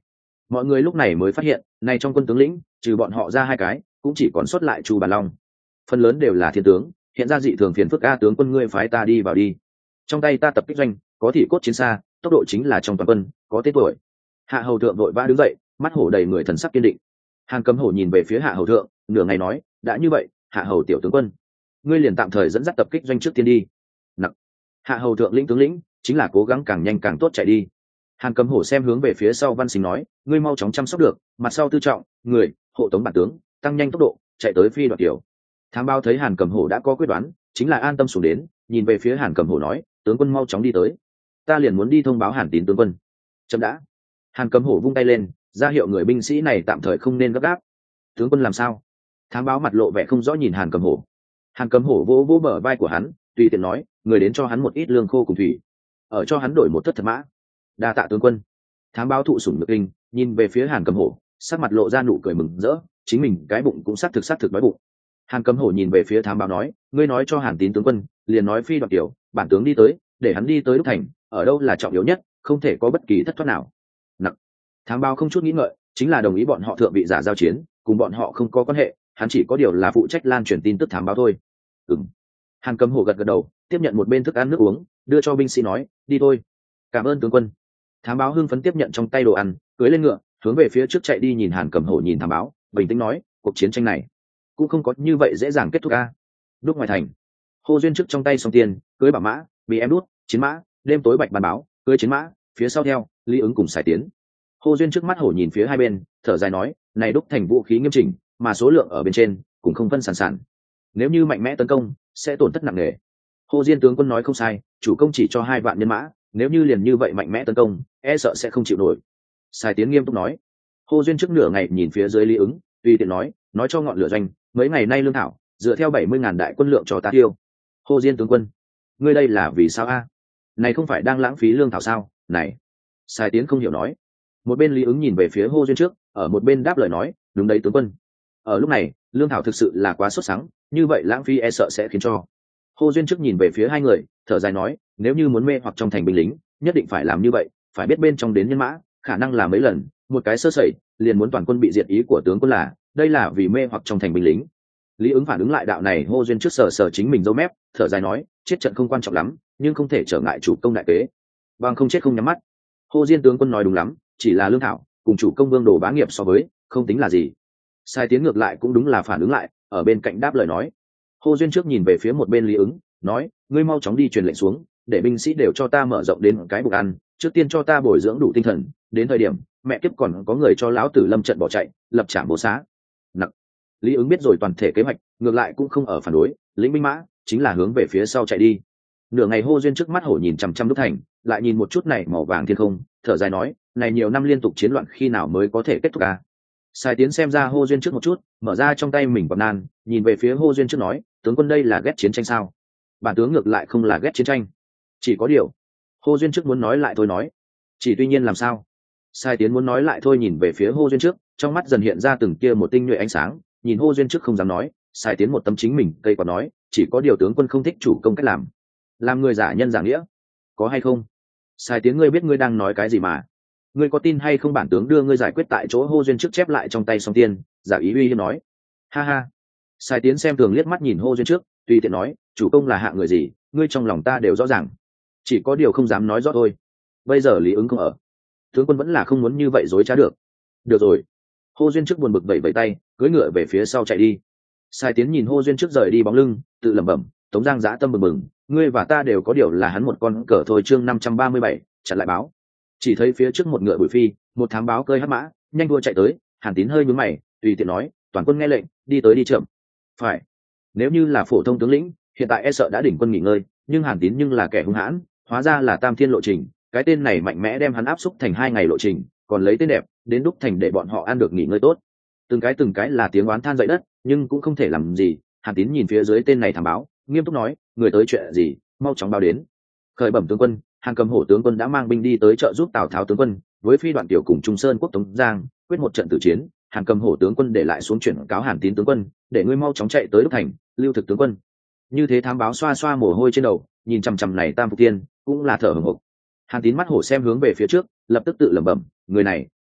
mọi người lúc này mới phát hiện này trong quân tướng lĩnh trừ bọn họ ra hai cái cũng chỉ còn sót lại Chu Bàn Long, phần lớn đều là thiên tướng, hiện ra dị thường phiền phức. A tướng quân, ngươi phái ta đi vào đi, trong tay ta tập kích doanh có thị cốt chiến xa, tốc độ chính là trong toàn quân có tên tuổi. Hạ hầu thượng vội vã đứng dậy, mắt hổ đầy người thần sắc kiên định. Hàn Cấm Hổ nhìn về phía Hạ hầu thượng, nửa ngày nói, đã như vậy, Hạ hầu tiểu tướng quân, ngươi liền tạm thời dẫn dắt tập kích doanh trước tiên đi. Nặc. Hạ hầu thượng lĩnh tướng lĩnh chính là cố gắng càng nhanh càng tốt chạy đi. Hàn Cấm Hổ xem hướng về phía sau Văn Xính nói, ngươi mau chóng chăm sóc được, mặt sau tư trọng người hộ tống bản tướng, tăng nhanh tốc độ chạy tới phi đoạt tiểu. Thám báo thấy Hàn Cấm Hổ đã có quyết đoán, chính là an tâm xuống đến, nhìn về phía Hàn Cấm Hổ nói, tướng quân mau chóng đi tới, ta liền muốn đi thông báo Hàn Tín tướng quân. Chậm đã. Hàn Cấm Hổ vung tay lên, ra hiệu người binh sĩ này tạm thời không nên gấp gáp. Tướng quân làm sao? Thám báo mặt lộ vẻ không rõ nhìn Hàn Cấm Hổ. Hàn Cấm Hổ vỗ vỗ bờ vai của hắn, tùy tiện nói, người đến cho hắn một ít lương khô cùng thủy, ở cho hắn đổi một thất thật mã. Đa tạ tướng quân. Thám báo thụ sủng nhược kinh, nhìn về phía Hàn Cấm Hổ, sắc mặt lộ ra nụ cười mừng rỡ, chính mình cái bụng cũng xác thực xác thực đói bụng. Hàn Cấm Hổ nhìn về phía thám báo nói, ngươi nói cho Hàn Tín tướng quân, liền nói phi đoạt tiểu, bản tướng đi tới, để hắn đi tới Đúc Thành, ở đâu là trọng yếu nhất, không thể có bất kỳ thất thoát nào. Nặc. Thám báo không chút nghĩ ngợi, chính là đồng ý bọn họ thượng vị giả giao chiến, cùng bọn họ không có quan hệ, hắn chỉ có điều là phụ trách lan truyền tin tức thám báo thôi. Ừm. Hàn Cấm Hổ gật gật đầu, tiếp nhận một bên thức ăn nước uống, đưa cho binh sĩ nói, đi thôi. Cảm ơn tướng quân. Thám báo hưng phấn tiếp nhận trong tay đồ ăn, cưỡi lên ngựa, hướng về phía trước chạy đi. Nhìn Hàn Cấm Hổ nhìn thám báo, bình tĩnh nói, cuộc chiến tranh này cũng không có như vậy dễ dàng kết thúc a. Đúc ngoài thành, Hồ Duyên trước trong tay song tiền, cưỡi bảo mã, bị em đút, chiến mã, đêm tối bạch bàn báo, cưỡi chiến mã, phía sau theo Lý Ứng cùng Sải Tiến. Hồ Duyên trước mắt hổ nhìn phía hai bên, thở dài nói, này Đúc thành vũ khí nghiêm chỉnh, mà số lượng ở bên trên cũng không phân sản sản, nếu như mạnh mẽ tấn công sẽ tổn thất nặng nề. Hồ Diên tướng quân nói không sai, chủ công chỉ cho hai vạn nhân mã, nếu như liền như vậy mạnh mẽ tấn công, e sợ sẽ không chịu nổi. Sài Tiến nghiêm túc nói. Hồ Duyên trước nửa ngày nhìn phía dưới Lý Ứng, tùy tiện nói, nói cho ngọn lửa doanh, mấy ngày nay lương thảo dựa theo bảy mươi ngàn đại quân lượng cho ta tiêu. Hồ Diên tướng quân, ngươi đây là vì sao a? Này không phải đang lãng phí lương thảo sao? Này. Sài Tiến không hiểu nói. Một bên Lý Ứng nhìn về phía Hồ Duyên trước, ở một bên đáp lời nói, đúng đấy tướng quân. Ở lúc này, lương thảo thực sự là quá sốt sắng, như vậy lãng phí e sợ sẽ khiến cho. Hồ Duyên trước nhìn về phía hai người, thở dài nói, nếu như muốn mê hoặc trong thành binh lính, nhất định phải làm như vậy, phải biết bên trong đến nhân mã, khả năng là mấy lần, một cái sơ sẩy, liền muốn toàn quân bị diệt. Ý của tướng quân là, đây là vì mê hoặc trong thành binh lính. Lý Ứng phản ứng lại đạo này, Hồ Duyên trước sờ sờ chính mình râu mép, thở dài nói, chết trận không quan trọng lắm, nhưng không thể trở ngại chủ công đại kế. Bằng không chết không nhắm mắt. Hồ Diên tướng quân nói đúng lắm, chỉ là lương thảo, cùng chủ công vương đồ bá nghiệp so với, không tính là gì. Sai Tiến ngược lại cũng đúng là phản ứng lại, ở bên cạnh đáp lời nói. Hồ Duyên trước nhìn về phía một bên Lý Ứng, nói, ngươi mau chóng đi truyền lệnh xuống, để binh sĩ đều cho ta mở rộng đến cái bụng ăn, trước tiên cho ta bồi dưỡng đủ tinh thần, đến thời điểm mẹ kiếp còn có người cho lão tử lâm trận bỏ chạy, lập trảm bố xá. Nặc. Lý Ứng biết rồi toàn thể kế hoạch, ngược lại cũng không ở phản đối, lĩnh binh mã chính là hướng về phía sau chạy đi. Nửa ngày Hồ Duyên trước mắt hổ nhìn chằm chằm Đúc thành, lại nhìn một chút này màu vàng thiên không, thở dài nói, này nhiều năm liên tục chiến loạn khi nào mới có thể kết thúc à? Sai Tiến xem ra Hồ Duyên trước một chút, mở ra trong tay mình bọc nan, nhìn về phía Hồ Duyên trước nói, tướng quân đây là ghét chiến tranh sao? Bản tướng ngược lại không là ghét chiến tranh, chỉ có điều. Hồ Duyên trước muốn nói lại thôi nói, chỉ tuy nhiên làm sao? Sai Tiến muốn nói lại thôi, nhìn về phía Hồ Duyên trước, trong mắt dần hiện ra từng kia một tinh nhuệ ánh sáng, nhìn Hồ Duyên trước không dám nói, Sai Tiến một tấm chính mình cây quả nói, chỉ có điều tướng quân không thích chủ công cách làm, làm người giả nhân giả nghĩa, có hay không? Sai Tiến, ngươi biết ngươi đang nói cái gì mà? Ngươi có tin hay không bản tướng đưa ngươi giải quyết tại chỗ? Hồ Duyên trước chép lại trong tay song tiên, giả ý uy hiếp nói. Ha ha. Sai Tiến xem thường liếc mắt nhìn Hồ Duyên trước, tùy tiện nói, chủ công là hạ người gì, ngươi trong lòng ta đều rõ ràng, chỉ có điều không dám nói rõ thôi. Bây giờ Lý Ứng không ở, tướng quân vẫn là không muốn như vậy dối trá được. Được rồi. Hồ Duyên trước buồn bực vẫy vẫy tay, cưỡi ngựa về phía sau chạy đi. Sai Tiến nhìn Hồ Duyên trước rời đi bóng lưng, tự lẩm bẩm, Tống Giang dã tâm bừng bừng, ngươi và ta đều có điều là hắn một con cờ thôi. Chương năm trăm ba mươi bảy, chặn lại báo. Chỉ thấy phía trước một ngựa bụi phi, một thám báo cơi hắc mã, nhanh đua chạy tới. Hàn Tín hơi nhướng mày, tùy tiện nói, toàn quân nghe lệnh, đi tới đi chậm. Phải. Nếu như là phổ thông tướng lĩnh, hiện tại e sợ đã đỉnh quân nghỉ ngơi, nhưng Hàn Tín nhưng là kẻ hung hãn, hóa ra là tam thiên lộ trình, cái tên này mạnh mẽ đem hắn áp xúc thành hai ngày lộ trình, còn lấy tên đẹp đến Đúc thành để bọn họ ăn được nghỉ ngơi tốt. Từng cái từng cái là tiếng oán than dậy đất, nhưng cũng không thể làm gì. Hàn Tín nhìn phía dưới tên này thám báo, nghiêm túc nói, người tới chuyện gì, mau chóng báo đến. Khởi bẩm tướng quân, Hàn Cầm Hổ tướng quân đã mang binh đi tới trợ giúp Tào Tháo tướng quân, với phi đoạn tiểu cùng Trung Sơn quốc Tống Giang quyết một trận tử chiến. Hàn Cầm Hổ tướng quân để lại xuống chuyển cáo Hàn Tín tướng quân, để ngươi mau chóng chạy tới Đúc thành, lưu thực tướng quân. Như thế thám báo xoa xoa mồ hôi trên đầu, nhìn chằm chằm này Tam Phục Tiên, cũng là thở hổn hộc. Hàn Tín mắt hổ xem hướng về phía trước, lập tức tự lẩm bẩm, người này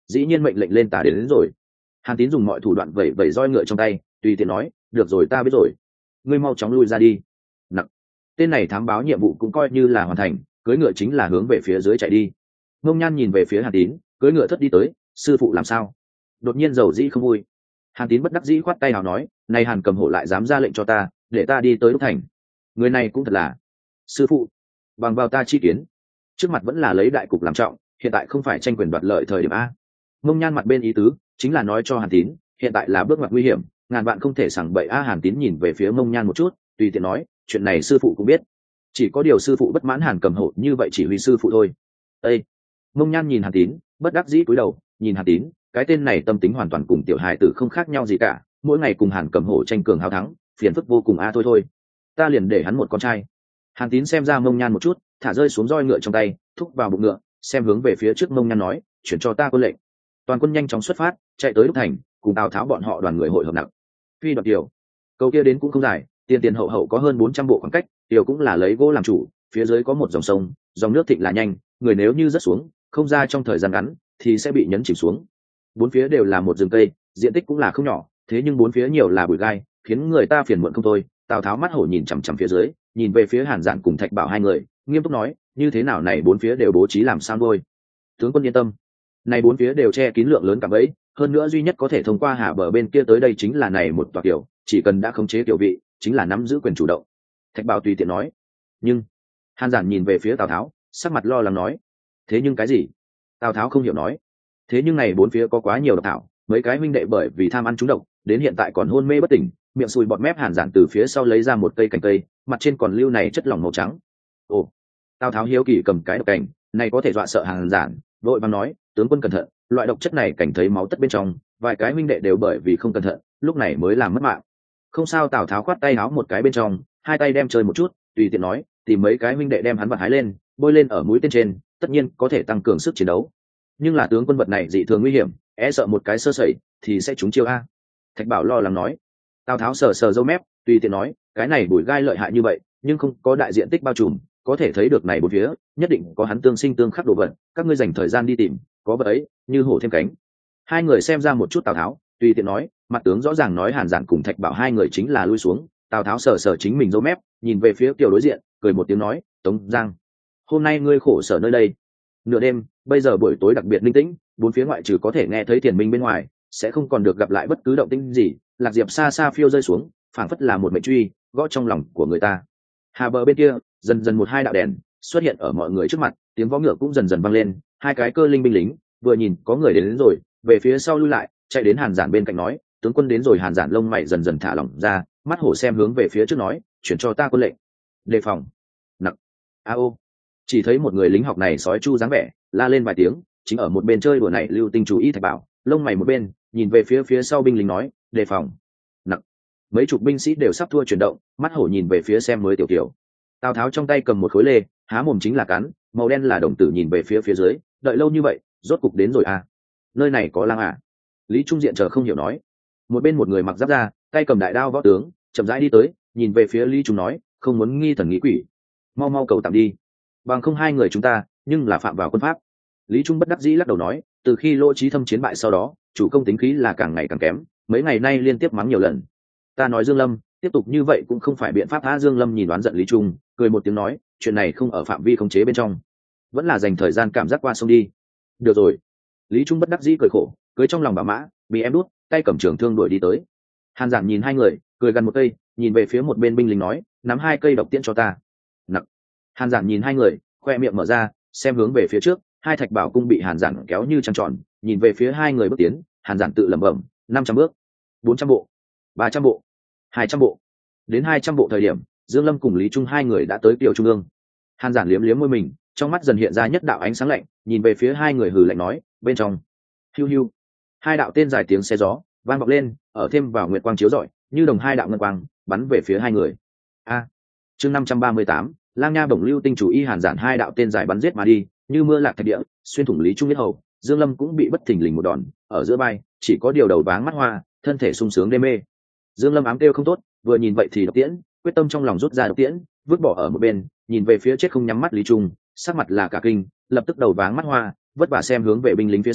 dĩ nhiên mệnh lệnh lên tà đến, đến rồi. Hàn Tín dùng mọi thủ đoạn vẩy vẩy roi ngựa trong tay, tùy tiện nói, được rồi, ta biết rồi, ngươi mau chóng lui ra đi. Nặng. Tên này thám báo nhiệm vụ cũng coi như là hoàn thành, cưỡi ngựa chính là hướng về phía dưới chạy đi. Mông Nhan nhìn về phía Hàn Tín, cưỡi ngựa thất đi tới. Sư phụ làm sao? Đột nhiên dầu dĩ không vui. Hàn Tín bất đắc dĩ khoát tay nào nói, này Hàn Cầm Hổ lại dám ra lệnh cho ta, để ta đi tới Đúc Thành. Người này cũng thật là. Sư phụ, bằng vào ta chi kiến, trước mặt vẫn là lấy đại cục làm trọng, hiện tại không phải tranh quyền đoạt lợi thời điểm a. Mông Nhan mặt bên ý tứ chính là nói cho Hàn Tín, hiện tại là bước ngoặt nguy hiểm, ngàn vạn không thể sảng bậy a. Hàn Tín nhìn về phía Mông Nhan một chút, tùy tiện nói, chuyện này sư phụ cũng biết, chỉ có điều sư phụ bất mãn Hàn Cầm Hổ như vậy chỉ huy sư phụ thôi. Ê! Mông Nhan nhìn Hàn Tín, bất đắc dĩ cúi đầu, nhìn Hàn Tín, cái tên này tâm tính hoàn toàn cùng tiểu hài tử không khác nhau gì cả, mỗi ngày cùng Hàn Cầm Hổ tranh cường hào thắng, phiền phức vô cùng a. Thôi thôi, ta liền để hắn một con trai. Hàn Tín xem ra Mông Nhan một chút, thả rơi xuống roi ngựa trong tay, thúc vào bụng ngựa, xem hướng về phía trước Mông Nhan nói, chuyển cho ta quân lệnh. Toàn quân nhanh chóng xuất phát, chạy tới Đúc Thành, cùng Tào Tháo bọn họ đoàn người hội hợp nặng. Phi đoạt điều, câu kia đến cũng không dài, tiền tiền hậu hậu có hơn bốn trăm bộ khoảng cách, điều cũng là lấy gỗ làm chủ, phía dưới có một dòng sông, dòng nước thịnh là nhanh, người nếu như rớt xuống, không ra trong thời gian ngắn thì sẽ bị nhấn chìm xuống. Bốn phía đều là một rừng cây, diện tích cũng là không nhỏ, thế nhưng bốn phía nhiều là bụi gai, khiến người ta phiền muộn không thôi. Tào Tháo mắt hổ nhìn chằm chằm phía dưới, nhìn về phía Hàn Dạn cùng Thạch Bảo hai người, nghiêm túc nói, như thế nào này bốn phía đều bố trí làm sao đôi. Tướng quân yên tâm, này bốn phía đều che kín lượng lớn cả bẫy, hơn nữa duy nhất có thể thông qua hạ bờ bên kia tới đây chính là này một tòa kiểu, chỉ cần đã khống chế kiểu vị, chính là nắm giữ quyền chủ động. Thạch Bảo tùy tiện nói. Nhưng Hàn Dạn nhìn về phía Tào Tháo, sắc mặt lo lắng nói, thế nhưng cái gì? Tào Tháo không hiểu nói, thế nhưng này bốn phía có quá nhiều độc thảo, mấy cái huynh đệ bởi vì tham ăn trúng độc, đến hiện tại còn hôn mê bất tỉnh, miệng sùi bọt mép. Hàn Dạn từ phía sau lấy ra một cây cành cây, mặt trên còn lưu này chất lỏng màu trắng. Ồ! Tào Tháo hiếu kỳ cầm cái độc cành, này có thể dọa sợ Hàn Dạn, vội vàng nói, tướng quân cẩn thận, loại độc chất này cảnh thấy máu tất bên trong, vài cái huynh đệ đều bởi vì không cẩn thận, lúc này mới làm mất mạng. Không sao. Tào Tháo khoát tay áo một cái bên trong, hai tay đem chơi một chút, tùy tiện nói, tìm mấy cái huynh đệ đem hắn vật hái lên, bôi lên ở mũi tên trên, tất nhiên có thể tăng cường sức chiến đấu. Nhưng là tướng quân vật này dị thường nguy hiểm, e sợ một cái sơ sẩy thì sẽ trúng chiêu a. Thạch Bảo lo lắng nói. Tào Tháo sờ sờ râu mép, tùy tiện nói, cái này bụi gai lợi hại như vậy, nhưng không có đại diện tích bao trùm, có thể thấy được này bốn phía nhất định có hắn tương sinh tương khắc đồ vật, các ngươi dành thời gian đi tìm, có vật ấy như hổ thêm cánh. Hai người xem ra một chút Tào Tháo, tùy tiện nói, mặt tướng rõ ràng nói Hàn Dạn cùng Thạch Bảo hai người chính là lui xuống. Tào Tháo sờ sờ chính mình râu mép, nhìn về phía tiểu đối diện, cười một tiếng nói, Tống Giang, hôm nay ngươi khổ sở nơi đây. Nửa đêm, bây giờ buổi tối đặc biệt linh tĩnh, bốn phía ngoại trừ có thể nghe thấy tiền minh bên ngoài, sẽ không còn được gặp lại bất cứ động tĩnh gì. Lạc Diệp xa xa phiêu rơi xuống, phảng phất là một mệnh truy gõ trong lòng của người ta. Hà bờ bên kia, dần dần một hai đạo đèn xuất hiện ở mọi người trước mặt, tiếng vó ngựa cũng dần dần vang lên. Hai cái cơ linh binh lính vừa nhìn có người đến, đến rồi, về phía sau lui lại, chạy đến Hàn Dạn bên cạnh nói, tướng quân đến rồi. Hàn Dạn lông mày dần dần thả lỏng ra, mắt hổ xem hướng về phía trước nói, chuyển cho ta quân lệnh, đề phòng. Nặc a ô, chỉ thấy một người lính học này sói chu dáng vẻ, la lên vài tiếng, chính ở một bên chơi đùa này lưu tinh chú ý Thạch Bảo, lông mày một bên nhìn về phía phía sau binh lính nói, đề phòng. Nặc mấy chục binh sĩ đều sắp thua chuyển động, mắt hổ nhìn về phía xem mới tiểu tiểu. Tào Tháo trong tay cầm một khối lê, há mồm chính là cắn, màu đen là đồng tử, nhìn về phía phía dưới, đợi lâu như vậy rốt cục đến rồi à, nơi này có lang à. Lý Trung Diện chờ không hiểu nói. Một bên một người mặc giáp ra, tay cầm đại đao võ tướng chậm rãi đi tới, nhìn về phía Lý Trung nói, không muốn nghi thần nghĩ quỷ, mau mau cầu tạm đi, bằng không hai người chúng ta nhưng là phạm vào quân pháp. Lý Trung bất đắc dĩ lắc đầu nói, từ khi Lỗ Chí Thâm chiến bại sau đó, chủ công tính khí là càng ngày càng kém, mấy ngày nay liên tiếp mắng nhiều lần. Ta nói Dương Lâm, tiếp tục như vậy cũng không phải biện pháp. Tha Dương Lâm nhìn đoán giận Lý Trung, cười một tiếng nói, chuyện này không ở phạm vi khống chế bên trong, vẫn là dành thời gian cảm giác qua sông đi. Được rồi. Lý Trung bất đắc dĩ cười khổ, cưới trong lòng bảo mã, bị em đút, tay cầm trường thương đuổi đi tới. Hàn Dạn nhìn hai người, cười gần một cây, nhìn về phía một bên binh lính nói, nắm hai cây độc tiễn cho ta. Nặc. Hàn Dạn nhìn hai người, khoe miệng mở ra, xem hướng về phía trước, hai Thạch Bảo cung bị Hàn Dạn kéo như trăng tròn, nhìn về phía hai người bước tiến. Hàn Dạn tự lẩm bẩm, năm trăm bước, bốn trăm bộ, ba trăm bộ, hai trăm bộ. Đến hai trăm bộ thời điểm, Dương Lâm cùng Lý Trung hai người đã tới tiểu trung ương. Hàn Dạn liếm liếm môi mình, trong mắt dần hiện ra nhất đạo ánh sáng lạnh, nhìn về phía hai người hừ lạnh nói, bên trong. Hiu hiu. Hai đạo tên dài tiếng xe gió vang vọng lên, ở thêm vào nguyệt quang chiếu rọi, như đồng hai đạo ngân quang bắn về phía hai người. A. Chương năm trăm ba mươi tám, Lang Nha bổng lưu tinh chủ y. Hàn Dạn hai đạo tên dài bắn giết mà đi, như mưa lạc thạch địa, xuyên thủng Lý Trung huyết hầu. Dương Lâm cũng bị bất thình lình một đòn, ở giữa bay, chỉ có điều đầu váng mắt hoa, thân thể sung sướng đê mê. Dương Lâm ám kêu không tốt, vừa nhìn vậy thì độc tiễn, quyết tâm trong lòng rút ra độc tiễn, vứt bỏ ở một bên, nhìn về phía chết không nhắm mắt Lý Trung, sắc mặt là cả kinh, lập tức đầu váng mắt hoa, vất vả xem hướng về binh lính phía sau,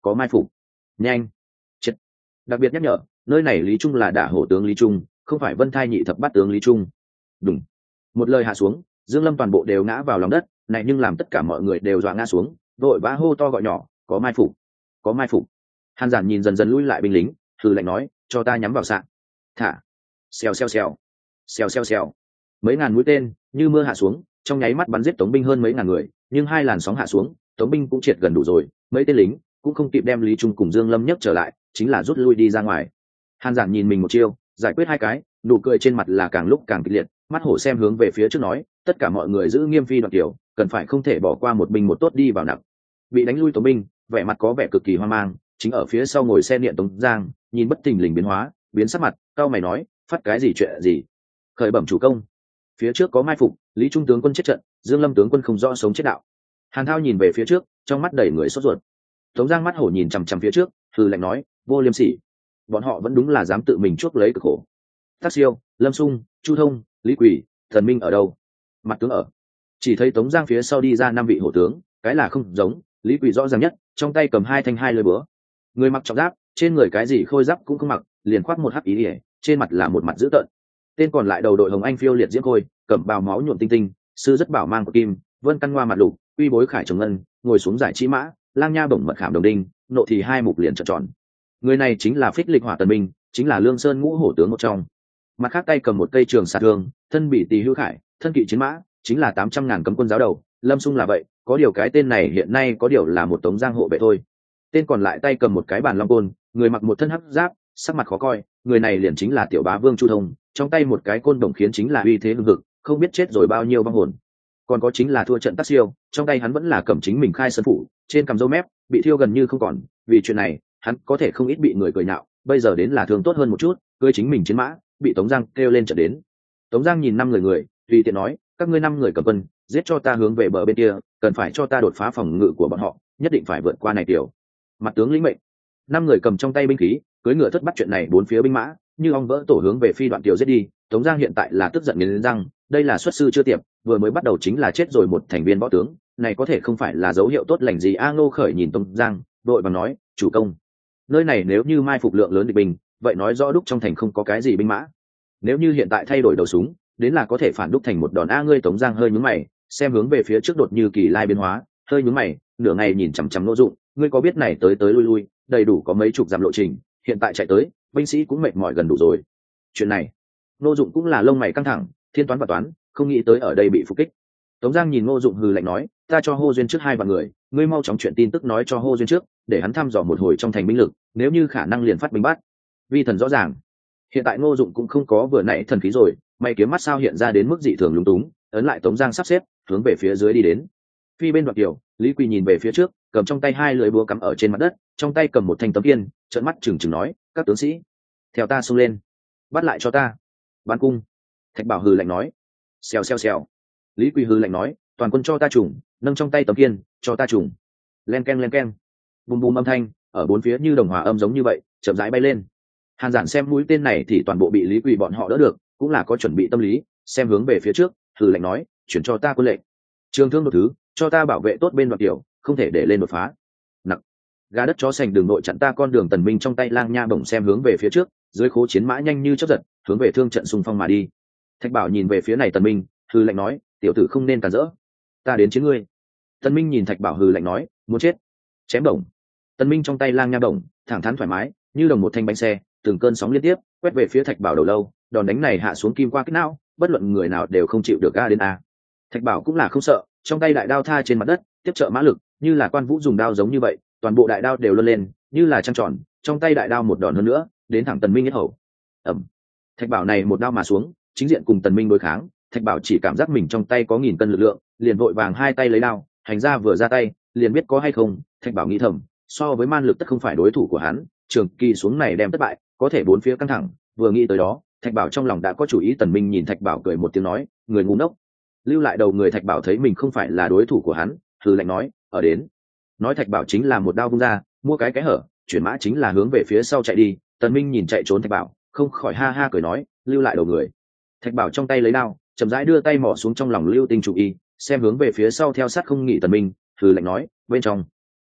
có mai phục. Nhanh. Chết. Đặc biệt nhắc nhở, nơi này Lý Trung là đả hổ tướng Lý Trung, không phải Vân Thai nhị thập bát tướng Lý Trung. Đúng. Một lời hạ xuống, Dương Lâm toàn bộ đều ngã vào lòng đất, này nhưng làm tất cả mọi người đều dọa ngã xuống, vội vã hô to gọi nhỏ, có mai phục, có mai phục. Hàn Giản nhìn dần dần lui lại binh lính, hừ lạnh nói, cho ta nhắm vào sạn. Thả. Xèo xèo xèo, xèo xèo xèo. Mấy ngàn mũi tên như mưa hạ xuống, trong nháy mắt bắn giết Tống binh hơn mấy ngàn người, nhưng hai làn sóng hạ xuống, Tống binh cũng triệt gần đủ rồi, mấy tên lính cũng không kịp đem Lý Trung cùng Dương Lâm nhấc trở lại, chính là rút lui đi ra ngoài. Hàn Giản nhìn mình một chiêu, giải quyết hai cái, nụ cười trên mặt là càng lúc càng kịch liệt, mắt hổ xem hướng về phía trước nói, tất cả mọi người giữ nghiêm phi đoạn tiểu, cần phải không thể bỏ qua một binh một tốt đi vào nặng. Bị đánh lui Tống binh, vẻ mặt có vẻ cực kỳ hoang mang, chính ở phía sau ngồi xe điện Tống Giang, nhìn bất thình lình biến hóa, biến sắc mặt, cao mày nói, phát cái gì chuyện gì? Khởi bẩm chủ công. Phía trước có mai phục, Lý Trung tướng quân chết trận, Dương Lâm tướng quân không rõ sống chết đạo. Hàn Thao nhìn về phía trước, trong mắt đầy người sốt ruột. Tống Giang mắt hổ nhìn chằm chằm phía trước, hừ lạnh nói, vô liêm sỉ. Bọn họ vẫn đúng là dám tự mình chuốc lấy cực khổ. Tắc Siêu, Lâm Sung, Chu Thông, Lý Quỷ, Thần Minh ở đâu? Mặt tướng ở. Chỉ thấy Tống Giang phía sau đi ra năm vị hổ tướng, cái là không giống, Lý Quỷ rõ ràng nhất, trong tay cầm hai thanh hai lưỡi búa. Người mặc trọng giáp, trên người cái gì khôi giáp cũng không mặc, liền khoác một hắc ý liễu, trên mặt là một mặt dữ tợn. Tên còn lại đầu đội hồng anh phiêu liệt diễm khôi, cẩm bào máu nhuộm tinh tinh, sư rất bảo mang của kim, vân căn ngoa mặt lục, uy bối khải trồng ngân, ngồi xuống giải trí mã, lang nha bổng mật khảm đồng đinh, nộ thì hai mục liền trợn tròn. Người này chính là Phích Lịch Hỏa Tần Minh, chính là Lương Sơn ngũ hổ tướng một trong. Mặt khác tay cầm một cây trường xạ thương, thân bị tỳ hưu khải, thân kỵ chiến mã, chính là tám trăm ngàn cấm quân giáo đầu. Lâm Sung là vậy, có điều cái tên này hiện nay có điều là một Tống Giang hộ vệ thôi. Tên còn lại tay cầm một cái bàn long côn, người mặc một thân hắc giáp, sắc mặt khó coi, người này liền chính là tiểu bá vương Chu Thông, trong tay một cái côn đồng khiến chính là uy thế hưng hực, không biết chết rồi bao nhiêu vong hồn. Còn có chính là thua trận Tắc Siêu, trong tay hắn vẫn là cầm chính mình khai sơn phủ, trên cằm râu mép bị thiêu gần như không còn, vì chuyện này hắn có thể không ít bị người cười nhạo, bây giờ đến là thương tốt hơn một chút, cưỡi chính mình chiến mã bị Tống Giang kêu lên trận đến. Tống Giang nhìn năm người người tùy tiện nói, các ngươi năm người cầm quân, giết cho ta hướng về bờ bên kia, cần phải cho ta đột phá phòng ngự của bọn họ, nhất định phải vượt qua này tiểu. Mặt tướng lĩnh mệnh. Năm người cầm trong tay binh khí, cưỡi ngựa thất bắt chuyện này bốn phía binh mã như ong vỡ tổ hướng về phi đoạn tiểu giết đi. Tống Giang hiện tại là tức giận nghiến răng, đây là xuất sư chưa tiệp, vừa mới bắt đầu chính là chết rồi một thành viên võ tướng, này có thể không phải là dấu hiệu tốt lành gì. A Ngô Khởi nhìn Tống Giang, đội bằng nói, chủ công, nơi này nếu như mai phục lượng lớn địch binh, vậy nói rõ đúc trong thành không có cái gì binh mã, nếu như hiện tại thay đổi đầu súng, đến là có thể phản đúc thành một đòn. A ngươi Tống Giang hơi nhướng mày, xem hướng về phía trước đột như kỳ lai biến hóa, hơi nhướng mày, nửa ngày nhìn chằm chằm Ngô Dụng, ngươi có biết này tới tới lui lui, đầy đủ có mấy chục dặm lộ trình, hiện tại chạy tới, binh sĩ cũng mệt mỏi gần đủ rồi. Chuyện này, Ngô Dụng cũng là lông mày căng thẳng, thiên toán và toán, không nghĩ tới ở đây bị phục kích. Tống Giang nhìn Ngô Dụng hừ lạnh nói, ta cho Hô Duyên trước hai vạn người, ngươi mau chóng chuyện tin tức nói cho Hô Duyên trước, để hắn thăm dò một hồi trong thành binh lực, nếu như khả năng liền phát binh bắt. Vi thần rõ ràng. Hiện tại Ngô Dụng cũng không có vừa nãy thần khí rồi, mày kiếm mắt sao hiện ra đến mức dị thường lúng túng, ấn lại Tống Giang sắp xếp, hướng về phía dưới đi đến. Phi bên Đoạt Kiều, Lý Quỳ nhìn về phía trước, cầm trong tay hai lưỡi búa cắm ở trên mặt đất, trong tay cầm một thanh tấm kiên, trợn mắt trừng trừng nói, các tướng sĩ, theo ta xông lên, bắt lại cho ta. Ban cung. Thạch Bảo hừ lạnh nói. Xèo xèo xèo. Lý Quỳ hừ lạnh nói, toàn quân cho ta trùng, nâng trong tay tấm kiên, cho ta trùng. Len keng len keng. Bùm bùm âm thanh ở bốn phía như đồng hòa âm giống như vậy, chậm rãi bay lên. Hàn Giản xem mũi tên này thì toàn bộ bị Lý Quỳ bọn họ đỡ được, cũng là có chuẩn bị tâm lý, xem hướng về phía trước, hừ lạnh nói, chuyển cho ta quân lệnh, trường thương một thứ, cho ta bảo vệ tốt bên Đoạt Kiều, không thể để lên đột phá. Nặng. Gà đất chó sành đường nội chặn ta con đường. Tần Minh trong tay lang nha bổng xem hướng về phía trước, dưới khố chiến mã nhanh như chớp giật, hướng về thương trận xung phong mà đi. Thạch Bảo nhìn về phía này Tần Minh, hừ lạnh nói, tiểu tử không nên cản rỡ, ta đến chiến ngươi. Tần Minh nhìn Thạch Bảo hừ lạnh nói, muốn chết. Chém bổng. Tần Minh trong tay lang nha bổng, thẳng thắn thoải mái, như đồng một thanh bánh xe, từng cơn sóng liên tiếp quét về phía Thạch Bảo đầu lâu, đòn đánh này hạ xuống kim qua kích não, bất luận người nào đều không chịu được. A đến a. Thạch Bảo cũng là không sợ, trong tay đại đao tha trên mặt đất, tiếp trợ mã lực, như là Quan Vũ dùng đao giống như vậy, toàn bộ đại đao đều lơ lên, như là trăng tròn, trong tay đại đao một đòn hơn nữa, đến thẳng Tần Minh yết hầu. Ầm. Thạch Bảo này một đao mà xuống, chính diện cùng Tần Minh đối kháng, Thạch Bảo chỉ cảm giác mình trong tay có nghìn cân lực lượng, liền vội vàng hai tay lấy đao, hành ra vừa ra tay, liền biết có hay không. Thạch Bảo nghĩ thầm, so với man lực tất không phải đối thủ của hắn, trường kỳ xuống này đem thất bại, có thể bốn phía căng thẳng, vừa nghĩ tới đó, Thạch Bảo trong lòng đã có chủ ý. Tần Minh nhìn Thạch Bảo cười một tiếng nói, người ngu ngốc. Lưu lại đầu người. Thạch Bảo thấy mình không phải là đối thủ của hắn, hừ lạnh nói, ở đến. Nói Thạch Bảo chính là một đao vung ra, mua cái cái hở, chuyển mã chính là hướng về phía sau chạy đi. Tần Minh nhìn chạy trốn Thạch Bảo, không khỏi ha ha cười nói, lưu lại đầu người. Thạch Bảo trong tay lấy đao, chậm rãi đưa tay mò xuống trong lòng lưu tinh chủ y, xem hướng về phía sau theo sát không nghỉ Tần Minh, hừ lạnh nói, bên trong. Keng,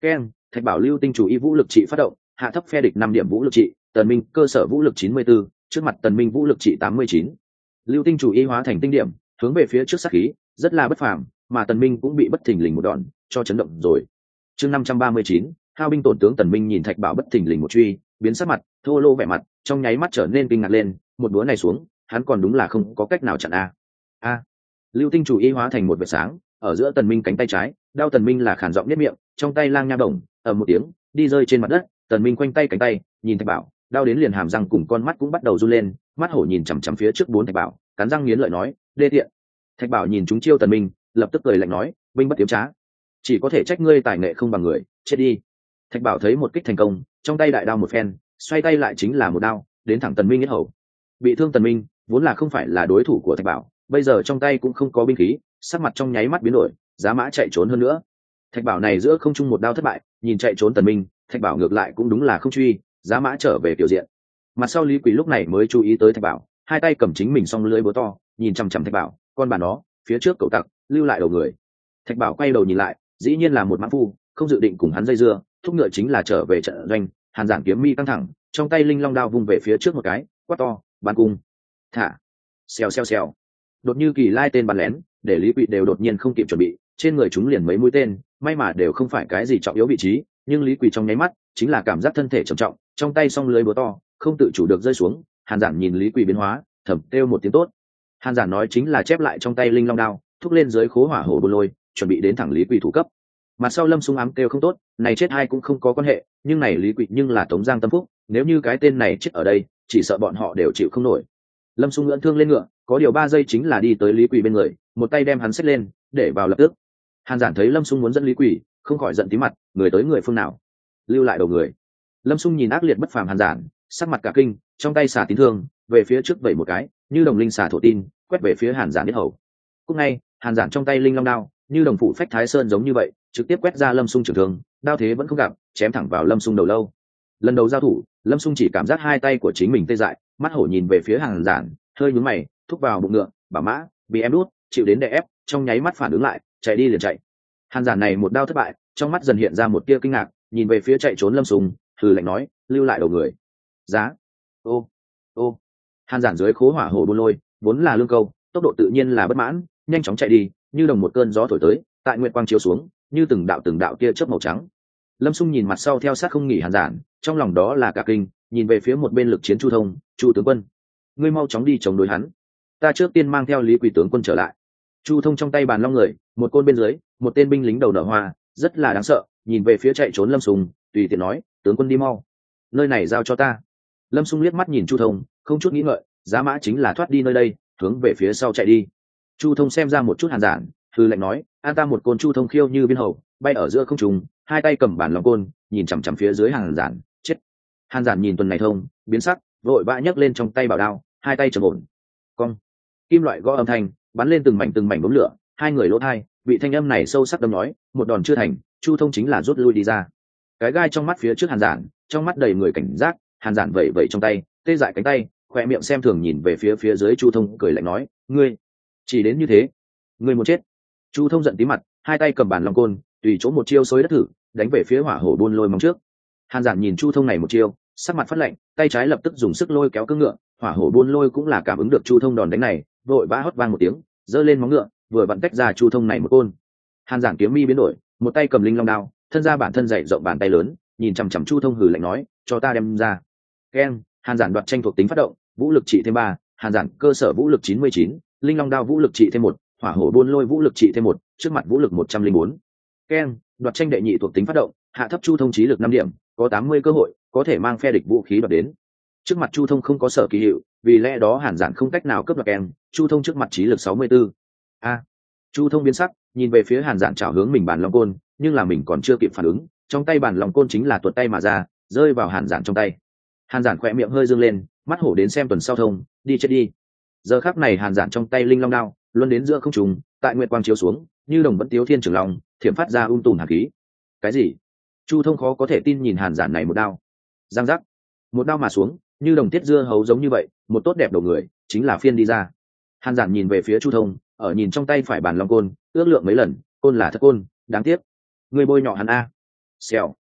Thạch Bảo lưu tinh chủ y vũ lực trị phát động, hạ thấp phe địch năm điểm vũ lực trị, Tần Minh cơ sở vũ lực chín mươi bốn, trước mặt Tần Minh vũ lực trị tám mươi chín. Lưu tinh chủ y hóa thành tinh điểm, hướng về phía trước sát khí, rất là bất phàm, mà Tần Minh cũng bị bất thình lình một đòn cho chấn động rồi. Chương năm trăm ba mươi chín, hao binh tổn tướng. Tần Minh nhìn Thạch Bảo bất thình lình một truy, biến sắc mặt, thô lô vẻ mặt, trong nháy mắt trở nên kinh ngạc lên, một đũa này xuống, hắn còn đúng là không có cách nào chặn a. A. Lưu tinh chủ y hóa thành một vệt sáng, ở giữa Tần Minh cánh tay trái, đao Tần Minh là khản giọng niết miệng, trong tay lang nha đồng, ầm một tiếng, đi rơi trên mặt đất. Tần Minh quanh tay cánh tay, nhìn Thạch Bảo, đao đến liền hàm răng cùng con mắt cũng bắt đầu run lên, mắt hổ nhìn chằm chằm phía trước bốn Thạch Bảo, cắn răng nghiến lợi nói, đê tiện. Thạch Bảo nhìn chúng chiêu Tần Minh, lập tức cười lạnh nói, binh bất tiếm trá, chỉ có thể trách ngươi tài nghệ không bằng người, chết đi. Thạch Bảo thấy một kích thành công, trong tay đại đao một phen, xoay tay lại chính là một đao, đến thẳng Tần Minh yết hầu. Bị thương Tần Minh, vốn là không phải là đối thủ của Thạch Bảo, bây giờ trong tay cũng không có binh khí, sắc mặt trong nháy mắt biến đổi, giá mã chạy trốn hơn nữa. Thạch Bảo này giữa không trung một đao thất bại, nhìn chạy trốn Tần Minh, Thạch Bảo ngược lại cũng đúng là không truy, giá mã trở về tiểu diện. Mặt sau Lý Quỳ lúc này mới chú ý tới Thạch Bảo, hai tay cầm chính mình song lưỡi búa to, nhìn chằm chằm Thạch Bảo, con bà nó, phía trước cậu tặc, lưu lại đầu người. Thạch Bảo quay đầu nhìn lại, dĩ nhiên là một mãng phu, không dự định cùng hắn dây dưa, thúc ngựa chính là trở về trận doanh. Hàn Giản kiếm mi căng thẳng, trong tay linh long đao vung về phía trước một cái, quát to, bắn cung, thả, xèo xèo xèo. Đột như kỳ lai tên bắn lén, để Lý Quỳ đều đột nhiên không kịp chuẩn bị, trên người chúng liền mấy mũi tên, may mà đều không phải cái gì trọng yếu vị trí, nhưng Lý Quỳ trong nháy mắt chính là cảm giác thân thể trầm trọng, trong tay song lưới búa to không tự chủ được rơi xuống. Hàn Giản nhìn Lý Quỳ biến hóa, thầm kêu một tiếng tốt. Hàn Giản nói chính là chép lại trong tay linh long đao, thúc lên dưới khố hỏa hổ buôn lôi, chuẩn bị đến thẳng Lý Quỳ thủ cấp. Mặt sau Lâm Xung ám kêu không tốt, này chết hai cũng không có quan hệ, nhưng này Lý Quỳ nhưng là Tống Giang tâm phúc, nếu như cái tên này chết ở đây, chỉ sợ bọn họ đều chịu không nổi. Lâm Xung ngưỡng thương lên ngựa, có điều ba giây chính là đi tới Lý Quỳ bên người, một tay đem hắn xách lên, để vào lập tức. Hàn Giản thấy Lâm Xung muốn dẫn Lý Quỳ, không khỏi giận tí mặt, người tới người phương nào, lưu lại đầu người. Lâm Xung nhìn ác liệt bất phàm Hàn Giản, sắc mặt cả kinh, trong tay xà tín thương về phía trước vẩy một cái, như đồng linh xà thổ tin, quét về phía Hàn Giản đến hầu. Cũng ngay, Hàn Giản trong tay linh long đao, như đồng phủ phách thái sơn giống như vậy, trực tiếp quét ra Lâm Xung trường thương, đao thế vẫn không gặp, chém thẳng vào Lâm Xung đầu lâu. Lần đầu giao thủ, Lâm Xung chỉ cảm giác hai tay của chính mình tê dại, mắt hổ nhìn về phía Hàn Giản, hơi nhướng mày, thúc vào bụng ngựa, bảo mã, bị em đút, chịu đến đè ép, trong nháy mắt phản ứng lại, chạy đi liền chạy. Hàn Giản này một đao thất bại, trong mắt dần hiện ra một tia kinh ngạc, nhìn về phía chạy trốn Lâm Xung, hừ lạnh nói, lưu lại đầu người. Giá. Ô, ô. Hàn Giản dưới khố hỏa hổ buôn lôi, vốn là lương câu, tốc độ tự nhiên là bất mãn, nhanh chóng chạy đi, như đồng một cơn gió thổi tới, tại nguyệt quang chiếu xuống, như từng đạo từng đạo tia chớp màu trắng. Lâm Xung nhìn mặt sau theo sát không nghỉ Hàn Giản, trong lòng đó là cả kinh, nhìn về phía một bên lực chiến Chu Thông, Chu tướng quân, ngươi mau chóng đi chống đối hắn, ta trước tiên mang theo Lý Quỳ tướng quân trở lại. Chu Thông trong tay bàn long người, một côn bên dưới, một tên binh lính đầu nở hoa, rất là đáng sợ, nhìn về phía chạy trốn Lâm Xung, tùy tiện nói, tướng quân đi mau, nơi này giao cho ta. Lâm Xung liếc mắt nhìn Chu Thông, không chút nghĩ ngợi, giá mã chính là thoát đi nơi đây, hướng về phía sau chạy đi. Chu Thông xem ra một chút Hàn Giản, hư lệnh nói, an ta một côn. Chu Thông khiêu như biên hầu, bay ở giữa không trung, hai tay cầm bản lòng côn, nhìn chằm chằm phía dưới Hàn Giản, chết. Hàn Giản nhìn tuần này thông, biến sắc, vội vã nhấc lên trong tay bảo đao, hai tay trầm ổn, cong, kim loại gõ âm thanh, bắn lên từng mảnh từng mảnh đốm lửa, hai người lỗ thai bị thanh âm này sâu sắc đâm nói, một đòn chưa thành, Chu Thông chính là rút lui đi ra. Cái gai trong mắt phía trước Hàn Giản, trong mắt đầy người cảnh giác. Hàn Giản vẩy vẩy trong tay, tê dại cánh tay, khoe miệng xem thường nhìn về phía phía dưới Chu Thông, cười lạnh nói, ngươi chỉ đến như thế, ngươi muốn chết. Chu Thông giận tí mặt, hai tay cầm bản long côn, tùy chỗ một chiêu xối đất thử, đánh về phía hỏa hổ buôn lôi mong trước. Hàn Giản nhìn Chu Thông này một chiêu, sắc mặt phát lạnh, tay trái lập tức dùng sức lôi kéo cưỡng ngựa, hỏa hổ buôn lôi cũng là cảm ứng được Chu Thông đòn đánh này, vội vã hót vang một tiếng, giơ lên móng ngựa, vừa vặn tách ra Chu Thông này một côn. Hàn Giản kiếm mi biến đổi, một tay cầm linh long đao, thân ra bản thân dày rộng bàn tay lớn, nhìn chằm chằm Chu Thông hừ lạnh nói, cho ta đem ra. Keng. Hàn Giản đoạt tranh thuộc tính phát động, vũ lực trị thêm ba, Hàn Giản cơ sở vũ lực chín mươi chín, linh long đao vũ lực trị thêm một, hỏa hổ buôn lôi vũ lực trị thêm một, trước mặt vũ lực một trăm linh bốn. Keng. Đoạt tranh đệ nhị thuộc tính phát động, hạ thấp Chu Thông trí lực năm điểm, có tám mươi cơ hội có thể mang phe địch vũ khí đoạt đến. Trước mặt Chu Thông không có sở kỳ hiệu, vì lẽ đó Hàn Giản không cách nào cướp đoạt keng. Chu Thông trước mặt trí lực sáu mươi bốn. A. Chu Thông biến sắc, nhìn về phía Hàn Giản chảo hướng mình bàn long côn, nhưng là mình còn chưa kịp phản ứng, trong tay bàn long côn chính là tuột tay mà ra, rơi vào Hàn Giản trong tay. Hàn Giản khỏe miệng hơi dương lên, mắt hổ đến xem tuần sau thông, đi chết đi. Giờ khắc này Hàn Giản trong tay linh long đao luân đến giữa không trung, tại nguyệt quang chiếu xuống, như đồng vẫn tiếu thiên trường long, thiểm phát ra um tùm hàn khí. Cái gì? Chu Thông khó có thể tin nhìn Hàn Giản này một đao. Giang giác, một đao mà xuống, như đồng tiết dưa hấu giống như vậy, một tốt đẹp đầu người chính là phiên đi ra. Hàn Giản nhìn về phía Chu Thông, ở nhìn trong tay phải bàn long côn, ước lượng mấy lần, côn là thất côn, đáng tiếc. Người bôi nhọ hắn a. Xèo.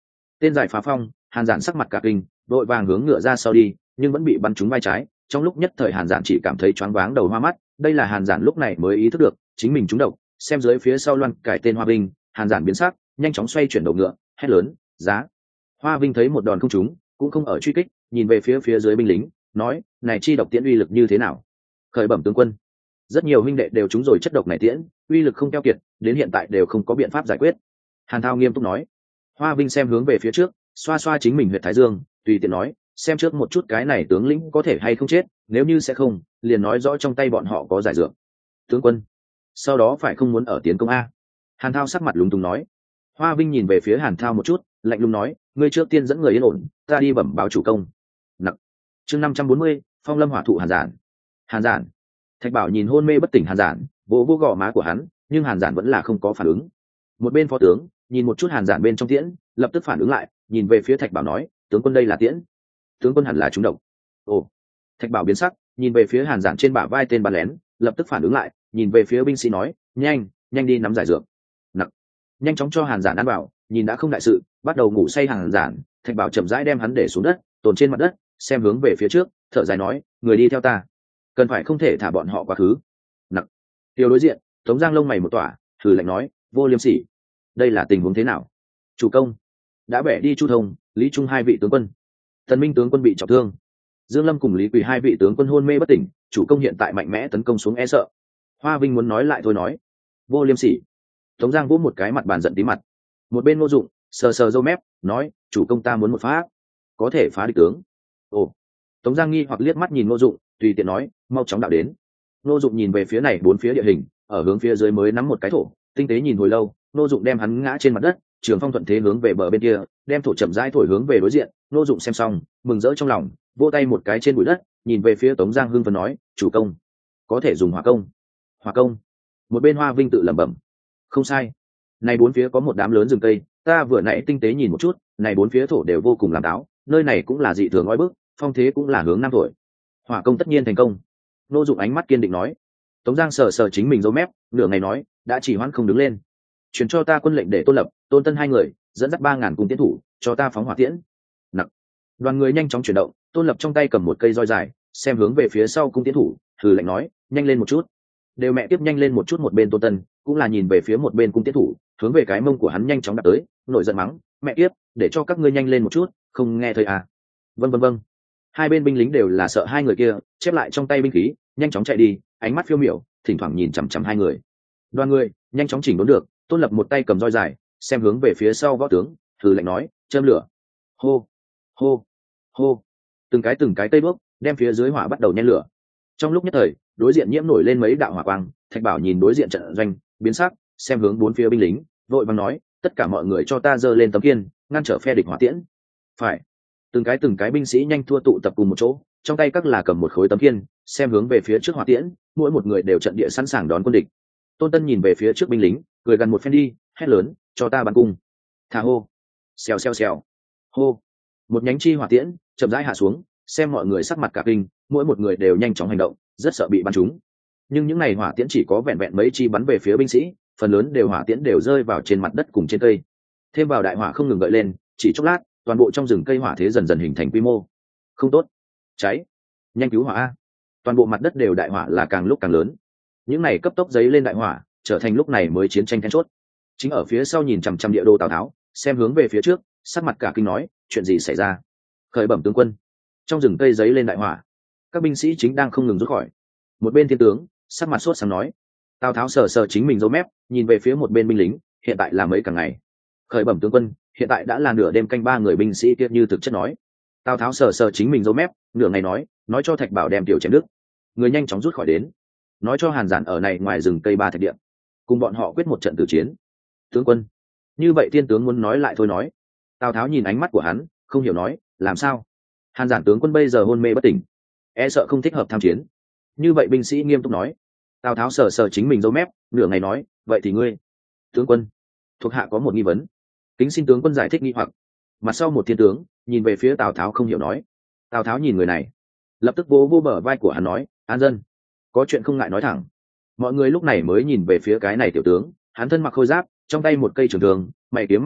tên giải phá phong. Hàn Giản sắc mặt cả kinh, đội vàng hướng ngựa ra sau đi, nhưng vẫn bị bắn trúng vai trái. Trong lúc nhất thời Hàn Giản chỉ cảm thấy choáng váng đầu hoa mắt. Đây là Hàn Giản lúc này mới ý thức được chính mình trúng độc. Xem dưới phía sau loan cải tên Hoa Vinh, Hàn Giản biến sắc, nhanh chóng xoay chuyển đầu ngựa, hét lớn: giá! Hoa Vinh thấy một đòn không trúng, cũng không ở truy kích, nhìn về phía phía dưới binh lính, nói: này chi độc tiễn uy lực như thế nào? Khởi bẩm tướng quân, rất nhiều huynh đệ đều trúng rồi chất độc này tiễn, uy lực không keo kiệt, đến hiện tại đều không có biện pháp giải quyết. Hàn Thao nghiêm túc nói. Hoa Vinh xem hướng về phía trước, xoa xoa chính mình huyệt thái dương, tùy tiện nói: xem trước một chút cái này tướng lĩnh có thể hay không chết, nếu như sẽ không, liền nói rõ trong tay bọn họ có giải dược. Tướng quân, sau đó phải không muốn ở tiến công a? Hàn Thao sắc mặt lúng túng nói. Hoa Vinh nhìn về phía Hàn Thao một chút, lạnh lùng nói: ngươi trước tiên dẫn người yên ổn, ta đi bẩm báo chủ công. Nặng. Chương năm trăm bốn mươi, Phong Lâm hỏa thụ Hàn Giản. Hàn Giản. Thạch Bảo nhìn hôn mê bất tỉnh Hàn Giản, vỗ vỗ gò má của hắn, nhưng Hàn Giản vẫn là không có phản ứng. Một bên phó tướng nhìn một chút Hàn Giản bên trong tiễn, lập tức phản ứng lại, nhìn về phía Thạch Bảo nói: tướng quân đây là tiễn. Tướng quân hẳn là trúng độc. Ồ. Thạch Bảo biến sắc, nhìn về phía Hàn Giản trên bả vai tên bắn lén, lập tức phản ứng lại, nhìn về phía binh sĩ nói: nhanh, nhanh đi nắm giải dược. Nặng. Nhanh chóng cho Hàn Giản ăn bảo, nhìn đã không đại sự, bắt đầu ngủ say Hàn Giản. Thạch Bảo chậm rãi đem hắn để xuống đất, tồn trên mặt đất, xem hướng về phía trước, thở dài nói: người đi theo ta, cần phải không thể thả bọn họ quá khứ. Nặng. Tiêu đối diện, Tống Giang lông mày một tỏa, thử lạnh nói: vô liêm sỉ, đây là tình huống thế nào? Chủ công, đã bẻ đi Chu Thông, Lý Trung hai vị tướng quân, Tần Minh tướng quân bị trọng thương, Dương Lâm cùng Lý Quỳ hai vị tướng quân hôn mê bất tỉnh, chủ công hiện tại mạnh mẽ tấn công xuống e sợ. Hoa Vinh muốn nói lại thôi nói: vô liêm sỉ. Tống Giang vỗ một cái mặt bàn giận tí mặt. Một bên Ngô Dụng sờ sờ râu mép, nói: chủ công ta muốn một phá, có thể phá địch tướng. Ồ. Tống Giang nghi hoặc liếc mắt nhìn Ngô Dụng, tùy tiện nói: mau chóng đạo đến. Ngô Dụng nhìn về phía này bốn phía địa hình, ở hướng phía dưới mới nắm một cái thổ, tinh tế nhìn hồi lâu, Ngô Dụng đem hắn ngã trên mặt đất, Trường Phong thuận thế hướng về bờ bên kia, đem thổ chậm rãi thổi hướng về đối diện. Ngô Dụng xem xong, mừng rỡ trong lòng, vỗ tay một cái trên bụi đất, nhìn về phía Tống Giang hưng phấn nói: chủ công, có thể dùng hỏa công. Hỏa công? Một bên Hoa Vinh tự lẩm bẩm. Không sai, này bốn phía có một đám lớn rừng cây, ta vừa nãy tinh tế nhìn một chút, này bốn phía thổ đều vô cùng làm táo, nơi này cũng là dị thường oi bức, phong thế cũng là hướng nam thổi, hỏa công tất nhiên thành công. Ngô Dụng ánh mắt kiên định nói. Tống Giang sờ sờ chính mình râu mép, nửa ngày nói: đã chỉ hoãn không đứng lên, truyền cho ta quân lệnh để Tôn Lập, Tôn Tân hai người dẫn dắt ba ngàn cung tiến thủ cho ta phóng hỏa tiễn. Nặng. Đoàn người nhanh chóng chuyển động, Tôn Lập trong tay cầm một cây roi dài, xem hướng về phía sau cung tiến thủ, thử lệnh nói: nhanh lên một chút. Đều mẹ tiếp nhanh lên một chút. Một bên Tôn Tân cũng là nhìn về phía một bên cung tiến thủ, hướng về cái mông của hắn nhanh chóng đạp tới, nổi giận mắng: mẹ tiếp, để cho các ngươi nhanh lên một chút, không nghe thấy à? Vâng vâng vâng. Hai bên binh lính đều là sợ hai người kia, chép lại trong tay binh khí, nhanh chóng chạy đi, ánh mắt phiêu miểu, thỉnh thoảng nhìn chằm chằm hai người. Đoàn người nhanh chóng chỉnh đốn được, Tôn Lập một tay cầm roi dài, xem hướng về phía sau võ tướng, thử lệnh nói: châm lửa. Hô hô hô. Từng cái từng cái tây bước, đem phía dưới hỏa bắt đầu nhen lửa. Trong lúc nhất thời, đối diện nhiễm nổi lên mấy đạo hỏa quang. Thạch Bảo nhìn đối diện trận doanh, biến sắc, xem hướng bốn phía binh lính, vội vàng nói: tất cả mọi người cho ta giơ lên tấm kiên, ngăn trở phe địch hỏa tiễn. Phải. Từng cái từng cái binh sĩ nhanh thua tụ tập cùng một chỗ, trong tay các là cầm một khối tấm kiên, xem hướng về phía trước hỏa tiễn, mỗi một người đều trận địa sẵn sàng đón quân địch. Tôn Tân nhìn về phía trước binh lính, cười gần một phen đi, hét lớn: cho ta bắn cung. Thả hô. Xèo xèo xèo. Hô. Một nhánh chi hỏa tiễn chậm rãi hạ xuống, xem mọi người sắc mặt cả kinh, mỗi một người đều nhanh chóng hành động, rất sợ bị bắn trúng. Nhưng những này hỏa tiễn chỉ có vẹn vẹn mấy chi bắn về phía binh sĩ, phần lớn đều hỏa tiễn đều rơi vào trên mặt đất cùng trên cây. Thêm vào đại hỏa không ngừng gợi lên, chỉ chốc lát, toàn bộ trong rừng cây hỏa thế dần dần hình thành quy mô. Không tốt, cháy, nhanh cứu hỏa a! Toàn bộ mặt đất đều đại hỏa là càng lúc càng lớn. Những này cấp tốc giấy lên đại hỏa, trở thành lúc này mới chiến tranh then chốt. Chính ở phía sau nhìn chằm chằm địa đồ Tào Tháo, xem hướng về phía trước, sắc mặt cả kinh nói: chuyện gì xảy ra? Khởi bẩm tướng quân, trong rừng cây giấy lên đại hỏa, các binh sĩ chính đang không ngừng rút khỏi. Một bên thiên tướng sắc mặt sốt sáng nói. Tào Tháo sờ sờ chính mình râu mép, nhìn về phía một bên binh lính, hiện tại là mấy cả ngày. Khởi bẩm tướng quân, hiện tại đã là nửa đêm canh ba người binh sĩ kia như thực chất nói. Tào Tháo sờ sờ chính mình râu mép, nửa ngày nói, nói cho Thạch Bảo đem tiểu chém đức. Người nhanh chóng rút khỏi đến, nói cho Hàn Giản ở này ngoài rừng cây ba thạch điện, cùng bọn họ quyết một trận tử chiến. Tướng quân, như vậy thiên tướng muốn nói lại thôi nói. Tào Tháo nhìn ánh mắt của hắn, không hiểu nói, làm sao? Hàn Giản tướng quân bây giờ hôn mê bất tỉnh, e sợ không thích hợp tham chiến. Như vậy binh sĩ nghiêm túc nói. Tào Tháo sờ sờ chính mình râu mép, nửa ngày nói, vậy thì ngươi, tướng quân, thuộc hạ có một nghi vấn, kính xin tướng quân giải thích nghi hoặc. Mặt sau một thiên tướng nhìn về phía Tào Tháo không hiểu nói. Tào Tháo nhìn người này, lập tức vỗ vô bờ vai của hắn nói, an dân, có chuyện không ngại nói thẳng. Mọi người lúc này mới nhìn về phía cái này tiểu tướng, hắn thân mặc khôi giáp, trong tay một cây trường thường, mày kiếm mắt sao,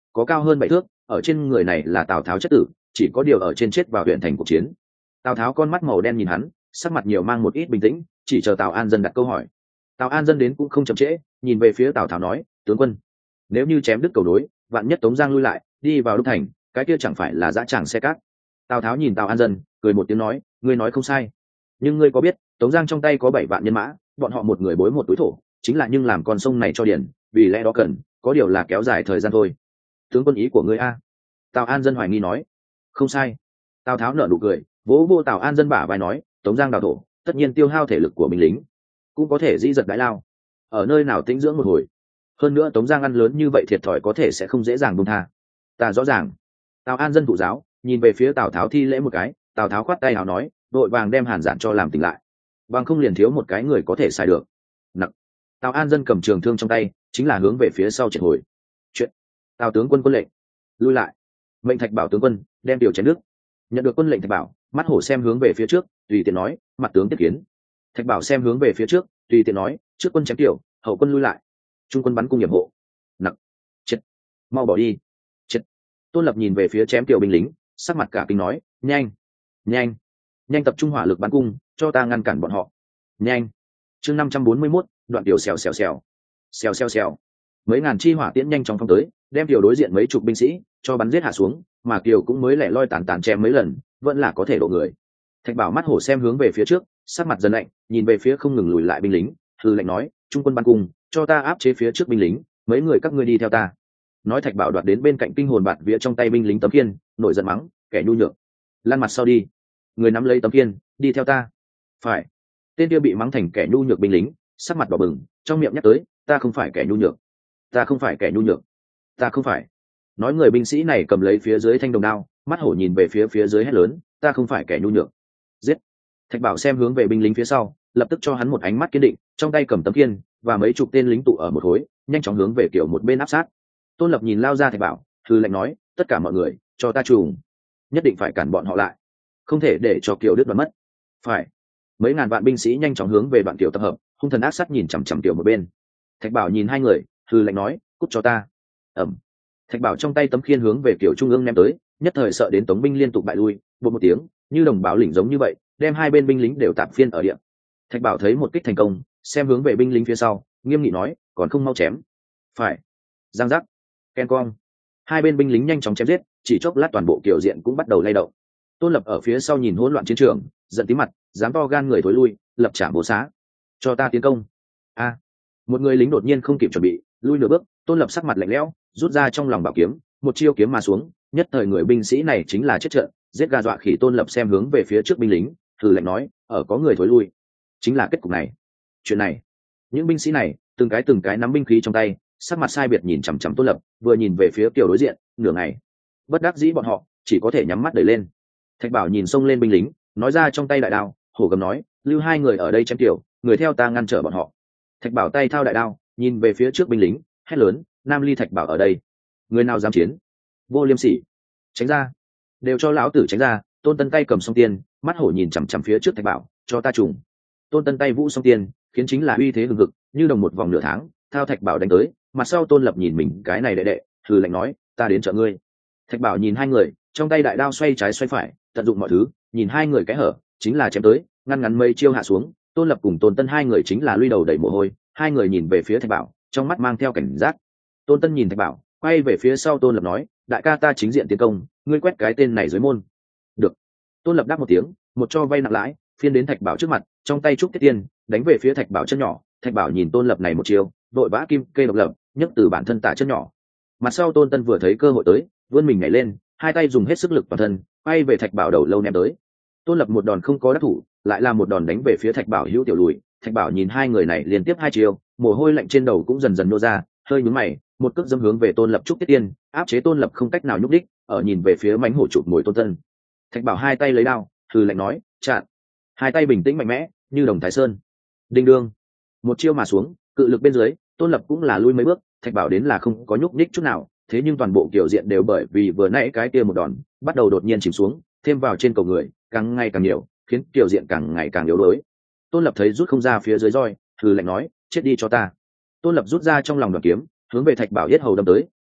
có cao hơn bảy thước, ở trên người này là Tào Tháo chất tử, chỉ có điều ở trên chết vào huyện thành cuộc chiến. Tào Tháo con mắt màu đen nhìn hắn, sắc mặt nhiều mang một ít bình tĩnh, chỉ chờ Tào An Dân đặt câu hỏi. Tào An Dân đến cũng không chậm trễ, nhìn về phía Tào Tháo nói, tướng quân, nếu như chém đứt cầu đối, vạn nhất Tống Giang lui lại, đi vào Đô thành, cái kia chẳng phải là dã tràng xe cát. Tào Tháo nhìn Tào An Dân, cười một tiếng nói, ngươi nói không sai, nhưng ngươi có biết Tống Giang trong tay có bảy vạn nhân mã, bọn họ một người bối một túi thổ, chính là nhưng làm con sông này cho điển, vì lẽ đó cần có điều là kéo dài thời gian thôi. Tướng quân ý của ngươi a? Tào An Dân hoài nghi nói. Không sai. Tào Tháo nở nụ cười, vỗ vô Tào An Dân bả vai nói, Tống Giang đào thổ, tất nhiên tiêu hao thể lực của binh lính, cũng có thể dĩ giật đại lao, ở nơi nào tĩnh dưỡng một hồi. Hơn nữa Tống Giang ăn lớn như vậy thiệt thòi có thể sẽ không dễ dàng buông tha. Ta rõ ràng. Tào An Dân thụ giáo, nhìn về phía Tào Tháo thi lễ một cái, Tào Tháo khoát tay áo nói, đội vàng đem Hàn Giản cho làm tỉnh lại, bằng không liền thiếu một cái người có thể xài được. Nặng. Tào An Dân cầm trường thương trong tay, chính là hướng về phía sau triệt hồi. Chuyện. Tào tướng quân quân lệnh, lui lại. Mệnh Thạch Bảo tướng quân đem điều chém nước. Nhận được quân lệnh Thạch Bảo, mắt hổ xem hướng về phía trước, tùy tiện nói, mặt tướng tiếp kiến. Thạch Bảo xem hướng về phía trước, tùy tiện nói, trước quân chém tiểu, hậu quân lui lại. Trung quân bắn cung nhiệm hộ. Nặng. Chết. Mau bỏ đi. Chết. Tôn Lập nhìn về phía chém tiểu binh lính, sắc mặt cả kinh nói, nhanh, nhanh, nhanh tập trung hỏa lực bắn cung, cho ta ngăn cản bọn họ. Nhanh. Chương năm trăm bốn mươi mốt, đoạn tiểu xèo xèo xèo, xèo xèo xèo. Mấy ngàn chi hỏa tiễn nhanh chóng phóng tới, đem tiểu đối diện mấy chục binh sĩ cho bắn giết hạ xuống, mà kiều cũng mới lẻ loi tàn tàn chém mấy lần, vẫn là có thể độ người. Thạch Bảo mắt hổ xem hướng về phía trước, sắc mặt dần lạnh, nhìn về phía không ngừng lùi lại binh lính, hừ lạnh nói, trung quân bắn cung, cho ta áp chế phía trước binh lính, mấy người các ngươi đi theo ta. Nói Thạch Bảo đoạt đến bên cạnh kinh hồn bạt vía trong tay binh lính tấm khiên, nổi giận mắng, kẻ nhu nhược, lăn mặt sau đi. Người nắm lấy tấm khiên, đi theo ta. Phải. Tên kia bị mắng thành kẻ nhu nhược binh lính, sắc mặt đỏ bừng, trong miệng nhắc tới, ta không phải kẻ nhu nhược, ta không phải kẻ nhu nhược, ta không phải. Nói người binh sĩ này cầm lấy phía dưới thanh đồng đao, mắt hổ nhìn về phía phía dưới hét lớn, ta không phải kẻ nhu nhược. Giết. Thạch Bảo xem hướng về binh lính phía sau, lập tức cho hắn một ánh mắt kiên định, trong tay cầm tấm khiên và mấy chục tên lính tụ ở một khối, nhanh chóng hướng về kiểu một bên áp sát. Tôn Lập nhìn lao ra Thạch Bảo, thư lệnh nói, tất cả mọi người cho ta trùng, nhất định phải cản bọn họ lại, không thể để cho kiểu đứt đoạn mất. Phải. Mấy ngàn vạn binh sĩ nhanh chóng hướng về đoạn kiểu tập hợp, hung thần ác sát nhìn chằm chằm kiểu một bên. Thạch Bảo nhìn hai người, thư lệnh nói, cút cho ta. Ẩm. Thạch Bảo trong tay tấm khiên hướng về kiểu trung ương ném tới, nhất thời sợ đến tống binh liên tục bại lui, bột một tiếng, như đồng bào lỉnh giống như vậy, đem hai bên binh lính đều tạp phiên ở địa. Thạch Bảo thấy một kích thành công, xem hướng về binh lính phía sau, nghiêm nghị nói, còn không mau chém. Phải. Giang giác. Ken cong. Hai bên binh lính nhanh chóng chém giết, chỉ chốc lát toàn bộ kiểu diện cũng bắt đầu lay động. Tôn Lập ở phía sau nhìn hỗn loạn chiến trường, giận tí mặt, dám to gan người thối lui, lập trảm bố xá. Cho ta tiến công. A. Một người lính đột nhiên không kịp chuẩn bị, lui nửa bước, Tôn Lập sắc mặt lạnh lẽo, rút ra trong lòng bảo kiếm, một chiêu kiếm mà xuống, nhất thời người binh sĩ này chính là chết trận, giết gà dọa khỉ. Tôn Lập xem hướng về phía trước binh lính, thử lạnh nói, ở có người thối lui, chính là kết cục này. Chuyện này, những binh sĩ này, từng cái từng cái nắm binh khí trong tay, sắc mặt sai biệt nhìn chằm chằm Tôn Lập, vừa nhìn về phía kiểu đối diện, nửa ngày, bất đắc dĩ bọn họ chỉ có thể nhắm mắt đẩy lên. Thạch Bảo nhìn xông lên binh lính, nói ra trong tay đại đao, hổ gầm nói, lưu hai người ở đây chém tiểu, người theo ta ngăn trở bọn họ. Thạch Bảo tay thao đại đao, nhìn về phía trước binh lính, hét lớn, Nam Ly Thạch Bảo ở đây, người nào dám chiến, vô liêm sỉ, tránh ra, đều cho lão tử tránh ra. Tôn Tân tay cầm song tiên, mắt hổ nhìn chằm chằm phía trước Thạch Bảo, cho ta trùng. Tôn Tân tay vũ song tiên, khiến chính là uy thế hừng hực, như đồng một vòng nửa tháng, thao Thạch Bảo đánh tới. Mặt sau Tôn Lập nhìn mình cái này đệ đệ, thử lạnh nói, ta đến trợ ngươi. Thạch Bảo nhìn hai người, trong tay đại đao xoay trái xoay phải, tận dụng mọi thứ, nhìn hai người cái hở, chính là chém tới, ngăn ngắn mây chiêu hạ xuống. Tôn Lập cùng Tôn Tân hai người chính là lui đầu đẩy mồ hôi, hai người nhìn về phía Thạch Bảo, trong mắt mang theo cảnh giác. Tôn Tân nhìn Thạch Bảo, quay về phía sau Tôn Lập nói, đại ca ta chính diện tiến công, ngươi quét cái tên này dưới môn. Được. Tôn Lập đáp một tiếng, một cho vay nặng lãi, phiên đến Thạch Bảo trước mặt, trong tay trúc tiết tiên, đánh về phía Thạch Bảo chân nhỏ. Thạch Bảo nhìn Tôn Lập này một chiều, đội vã kim cây độc lập, nhấc từ bản thân tả chân nhỏ. Mặt sau Tôn Tân vừa thấy cơ hội tới, vươn mình nhảy lên, hai tay dùng hết sức lực toàn thân, quay về Thạch Bảo đầu lâu ném tới. Tôn Lập một đòn không có đắc thủ, lại là một đòn đánh về phía Thạch Bảo hữu tiểu lùi. Thạch Bảo nhìn hai người này liên tiếp hai chiều, mồ hôi lạnh trên đầu cũng dần dần nô ra, hơi nhướng mày, một cước dâm hướng về Tôn Lập trúc tiết tiên, áp chế Tôn Lập không cách nào nhúc đích, ở nhìn về phía mánh hổ chụp mồi Tôn Tân. Thạch Bảo hai tay lấy đao, hừ lạnh nói, chặn. Hai tay bình tĩnh mạnh mẽ, như đồng Thái Sơn. Đinh đương, một chiêu mà xuống, cự lực bên dưới, Tôn Lập cũng là lui mấy bước. Thạch Bảo đến là không có nhúc nhích chút nào, thế nhưng toàn bộ kiểu diện đều bởi vì vừa nãy cái kia một đòn, bắt đầu đột nhiên chìm xuống, thêm vào trên cầu người, càng ngày càng nhiều, khiến kiểu diện càng ngày càng yếu đuối. Tôn Lập thấy rút không ra phía dưới roi, hừ lạnh nói, chết đi cho ta. Tôn Lập rút ra trong lòng đoàn kiếm, hướng về Thạch Bảo yết hầu đâm tới,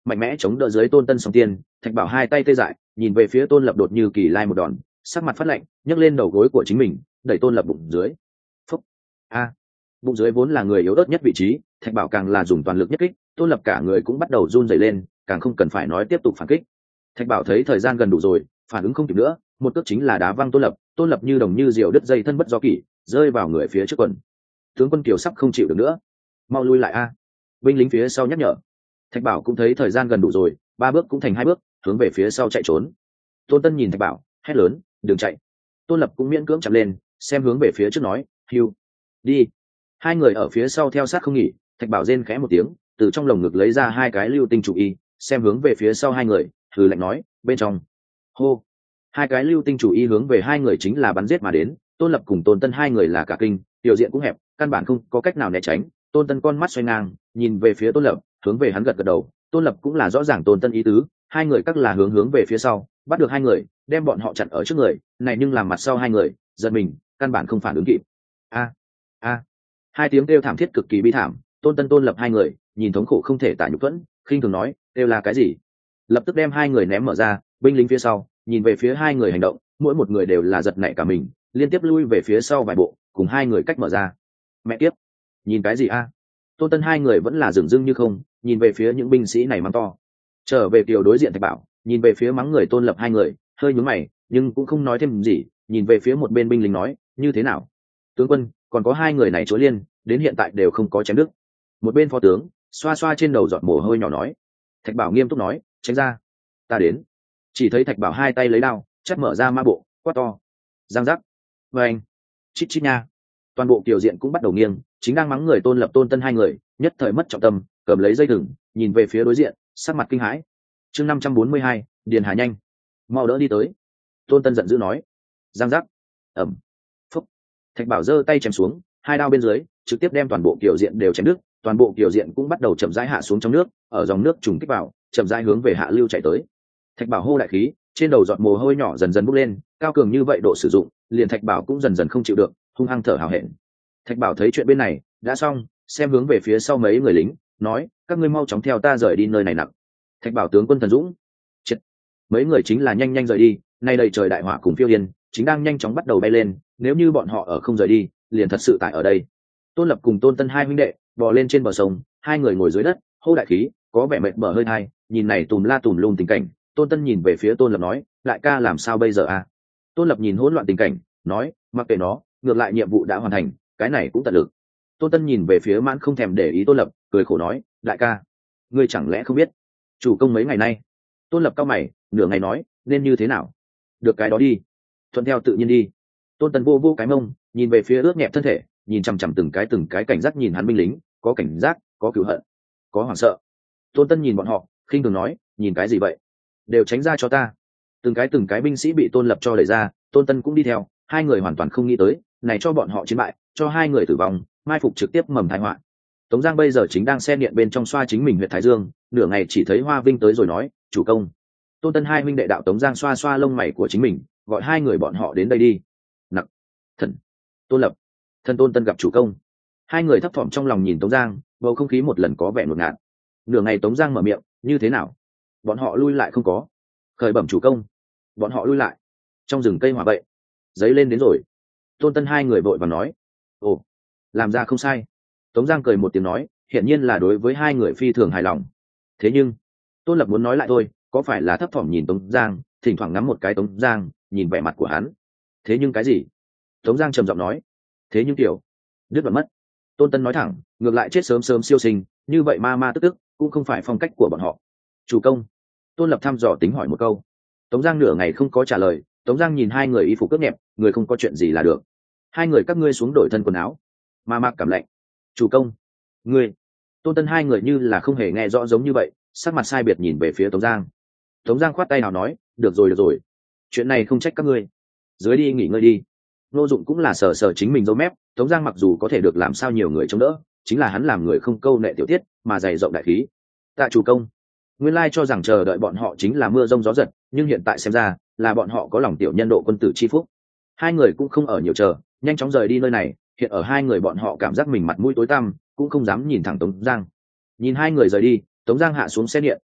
mạnh mẽ chống đỡ dưới tôn tân song tiên. Thạch Bảo hai tay tê dại, nhìn về phía tôn lập đột như kỳ lai một đòn, sắc mặt phát lạnh, nhấc lên đầu gối của chính mình, đẩy tôn lập bụng dưới. Phúc. A. Bụng dưới vốn là người yếu ớt nhất vị trí, Thạch Bảo càng là dùng toàn lực nhất kích, tôn lập cả người cũng bắt đầu run rẩy lên, càng không cần phải nói tiếp tục phản kích. Thạch Bảo thấy thời gian gần đủ rồi, phản ứng không kịp nữa, một cước chính là đá văng tôn lập, tôn lập như đồng như diều đứt dây thân bất do kỷ, rơi vào người phía trước quần. Tướng quân Kiều sắp không chịu được nữa, mau lui lại a. Binh lính phía sau nhắc nhở. Thạch Bảo cũng thấy thời gian gần đủ rồi, ba bước cũng thành hai bước, hướng về phía sau chạy trốn. Tôn Tân nhìn Thạch Bảo, hét lớn, đừng chạy. Tôn Lập cũng miễn cưỡng chạm lên, xem hướng về phía trước nói, hưu, đi. Hai người ở phía sau theo sát không nghỉ. Thạch Bảo rên khẽ một tiếng, từ trong lồng ngực lấy ra hai cái lưu tinh chủ y, xem hướng về phía sau hai người, thử lạnh nói, bên trong. Hô. Hai cái lưu tinh chủ y hướng về hai người chính là bắn giết mà đến. Tôn Lập cùng Tôn Tân hai người là cả kinh, tiểu diện cũng hẹp, căn bản không có cách nào né tránh. Tôn Tân con mắt xoay ngang, nhìn về phía Tôn Lập, hướng về hắn gật gật đầu. Tôn Lập cũng là rõ ràng Tôn Tân ý tứ, hai người các là hướng hướng về phía sau, bắt được hai người, đem bọn họ chặn ở trước người, này nhưng làm mặt sau hai người giật mình, căn bản không phản ứng kịp. A a. Hai tiếng kêu thảm thiết cực kỳ bi thảm. Tôn Tân Tôn Lập hai người nhìn thống khổ không thể tả nhục thuẫn, khinh thường nói, kêu là cái gì? Lập tức đem hai người ném mở ra. Binh lính phía sau nhìn về phía hai người hành động, mỗi một người đều là giật nảy cả mình, liên tiếp lui về phía sau vài bộ, cùng hai người cách mở ra. Mẹ kiếp, nhìn cái gì a? Tôn Tân hai người vẫn là dửng dưng như không, nhìn về phía những binh sĩ này mắng to. Trở về Kiều đối diện Thạch Bảo, nhìn về phía mắng người Tôn Lập hai người, hơi nhướng mày, nhưng cũng không nói thêm gì, nhìn về phía một bên binh lính nói, như thế nào? Tướng quân, còn có hai người này chối liên, đến hiện tại đều không có chém đứt. Một bên phó tướng xoa xoa trên đầu giọt mồ hôi nhỏ nói. Thạch Bảo nghiêm túc nói, tránh ra, ta đến. Chỉ thấy Thạch Bảo hai tay lấy đao, chắt mở ra ma bộ, quát to, giang giác, vê anh, chít chít nha. Toàn bộ Kiều diện cũng bắt đầu nghiêng, chính đang mắng người Tôn Lập Tôn Tân hai người, nhất thời mất trọng tâm, cầm lấy dây thừng, nhìn về phía đối diện, sắc mặt kinh hãi. Chương năm trăm bốn mươi hai, Điền Hà nhanh, mau đỡ đi tới. Tôn Tân giận dữ nói. Giang giác, ẩm, phúc. Thạch Bảo giơ tay chém xuống, hai đao bên dưới trực tiếp đem toàn bộ Kiều diện đều chém đứt, toàn bộ Kiều diện cũng bắt đầu chậm rãi hạ xuống trong nước, ở dòng nước trùng kích vào, chậm rãi hướng về hạ lưu chạy tới. Thạch Bảo hô đại khí, trên đầu giọt mồ hôi nhỏ dần dần bốc lên, cao cường như vậy độ sử dụng, liền Thạch Bảo cũng dần dần không chịu được, hung hăng thở hào hẹn. Thạch Bảo thấy chuyện bên này đã xong, xem hướng về phía sau mấy người lính, nói, các ngươi mau chóng theo ta rời đi nơi này nặng. Thạch Bảo tướng quân thần dũng. Chết. Mấy người chính là nhanh nhanh rời đi, nay đầy trời đại hỏa cùng phiêu yên chính đang nhanh chóng bắt đầu bay lên, nếu như bọn họ ở không rời đi liền thật sự tại ở đây. Tôn Lập cùng Tôn Tân hai huynh đệ bò lên trên bờ sông, hai người ngồi dưới đất hô đại khí, có vẻ mệt mỏi hơi thai, nhìn này tùm la tùm lum tình cảnh. Tôn Tân nhìn về phía Tôn Lập nói, đại ca làm sao bây giờ à? Tôn Lập nhìn hỗn loạn tình cảnh, nói, mặc kệ nó, ngược lại nhiệm vụ đã hoàn thành, cái này cũng tận lực. Tôn Tân nhìn về phía mãn không thèm để ý Tôn Lập, cười khổ nói, đại ca, ngươi chẳng lẽ không biết chủ công mấy ngày nay? Tôn Lập cao mày, nửa ngày nói, nên như thế nào? Được cái đó đi, thuận theo tự nhiên đi. Tôn Tân vô vô cái mông, nhìn về phía ướt nhẹp thân thể, nhìn chằm chằm từng cái từng cái cảnh giác nhìn hắn binh lính, có cảnh giác, có cửu hận, có hoảng sợ. Tôn Tân nhìn bọn họ, khinh thường nói, nhìn cái gì vậy? Đều tránh ra cho ta. Từng cái từng cái binh sĩ bị Tôn Lập cho đẩy ra, Tôn Tân cũng đi theo, hai người hoàn toàn không nghĩ tới, này cho bọn họ chiến bại, cho hai người tử vong, mai phục trực tiếp mầm tai họa. Tống Giang bây giờ chính đang xe điện bên trong xoa chính mình huyệt thái dương, nửa ngày chỉ thấy Hoa Vinh tới rồi nói, chủ công. Tôn Tân hai huynh đệ đạo Tống Giang xoa xoa lông mày của chính mình, gọi hai người bọn họ đến đây đi. Nặc, thần, Tôn Lập, thân Tôn Tân gặp chủ công. Hai người thấp thỏm trong lòng nhìn Tống Giang, bầu không khí một lần có vẻ ngột ngạt. Nửa ngày Tống Giang mở miệng, như thế nào? Bọn họ lui lại không có? Khởi bẩm chủ công, bọn họ lui lại. Trong rừng cây hỏa vậy, giấy lên đến rồi. Tôn Tân hai người vội vàng nói, ồ, làm ra không sai. Tống Giang cười một tiếng nói, hiển nhiên là đối với hai người phi thường hài lòng. Thế nhưng Tôn Lập muốn nói lại thôi, có phải là thấp thỏm nhìn Tống Giang, thỉnh thoảng ngắm một cái Tống Giang, nhìn vẻ mặt của hắn. Thế nhưng cái gì? Tống Giang trầm giọng nói, thế nhưng kiểu đứt đoạn mất. Tôn Tân nói thẳng, ngược lại chết sớm sớm siêu sinh, như vậy ma ma tức tức cũng không phải phong cách của bọn họ. Chủ công. Tôn Lập thăm dò tính hỏi một câu. Tống Giang nửa ngày không có trả lời. Tống Giang nhìn hai người y phục cướp nhẹp, người không có chuyện gì là được. Hai người các ngươi xuống đổi thân quần áo. Ma ma cảm lạnh. Chủ công. Ngươi. Tôn Tân hai người như là không hề nghe rõ giống như vậy, sắc mặt sai biệt nhìn về phía Tống Giang. Tống Giang khoát tay nào nói, được rồi được rồi, chuyện này không trách các ngươi, dưới đi nghỉ ngơi đi. Ngô Dụng cũng là sờ sờ chính mình dâu mép. Tống Giang mặc dù có thể được làm sao nhiều người chống đỡ, chính là hắn làm người không câu nệ tiểu tiết, mà dày rộng đại khí. Tạ chủ công. Nguyên lai cho rằng chờ đợi bọn họ chính là mưa rông gió giật, nhưng hiện tại xem ra là bọn họ có lòng tiểu nhân độ quân tử chi phúc. Hai người cũng không ở nhiều chờ, nhanh chóng rời đi nơi này. Hiện ở hai người bọn họ cảm giác mình mặt mũi tối tăm, cũng không dám nhìn thẳng Tống Giang. Nhìn hai người rời đi, Tống Giang hạ xuống xe điện,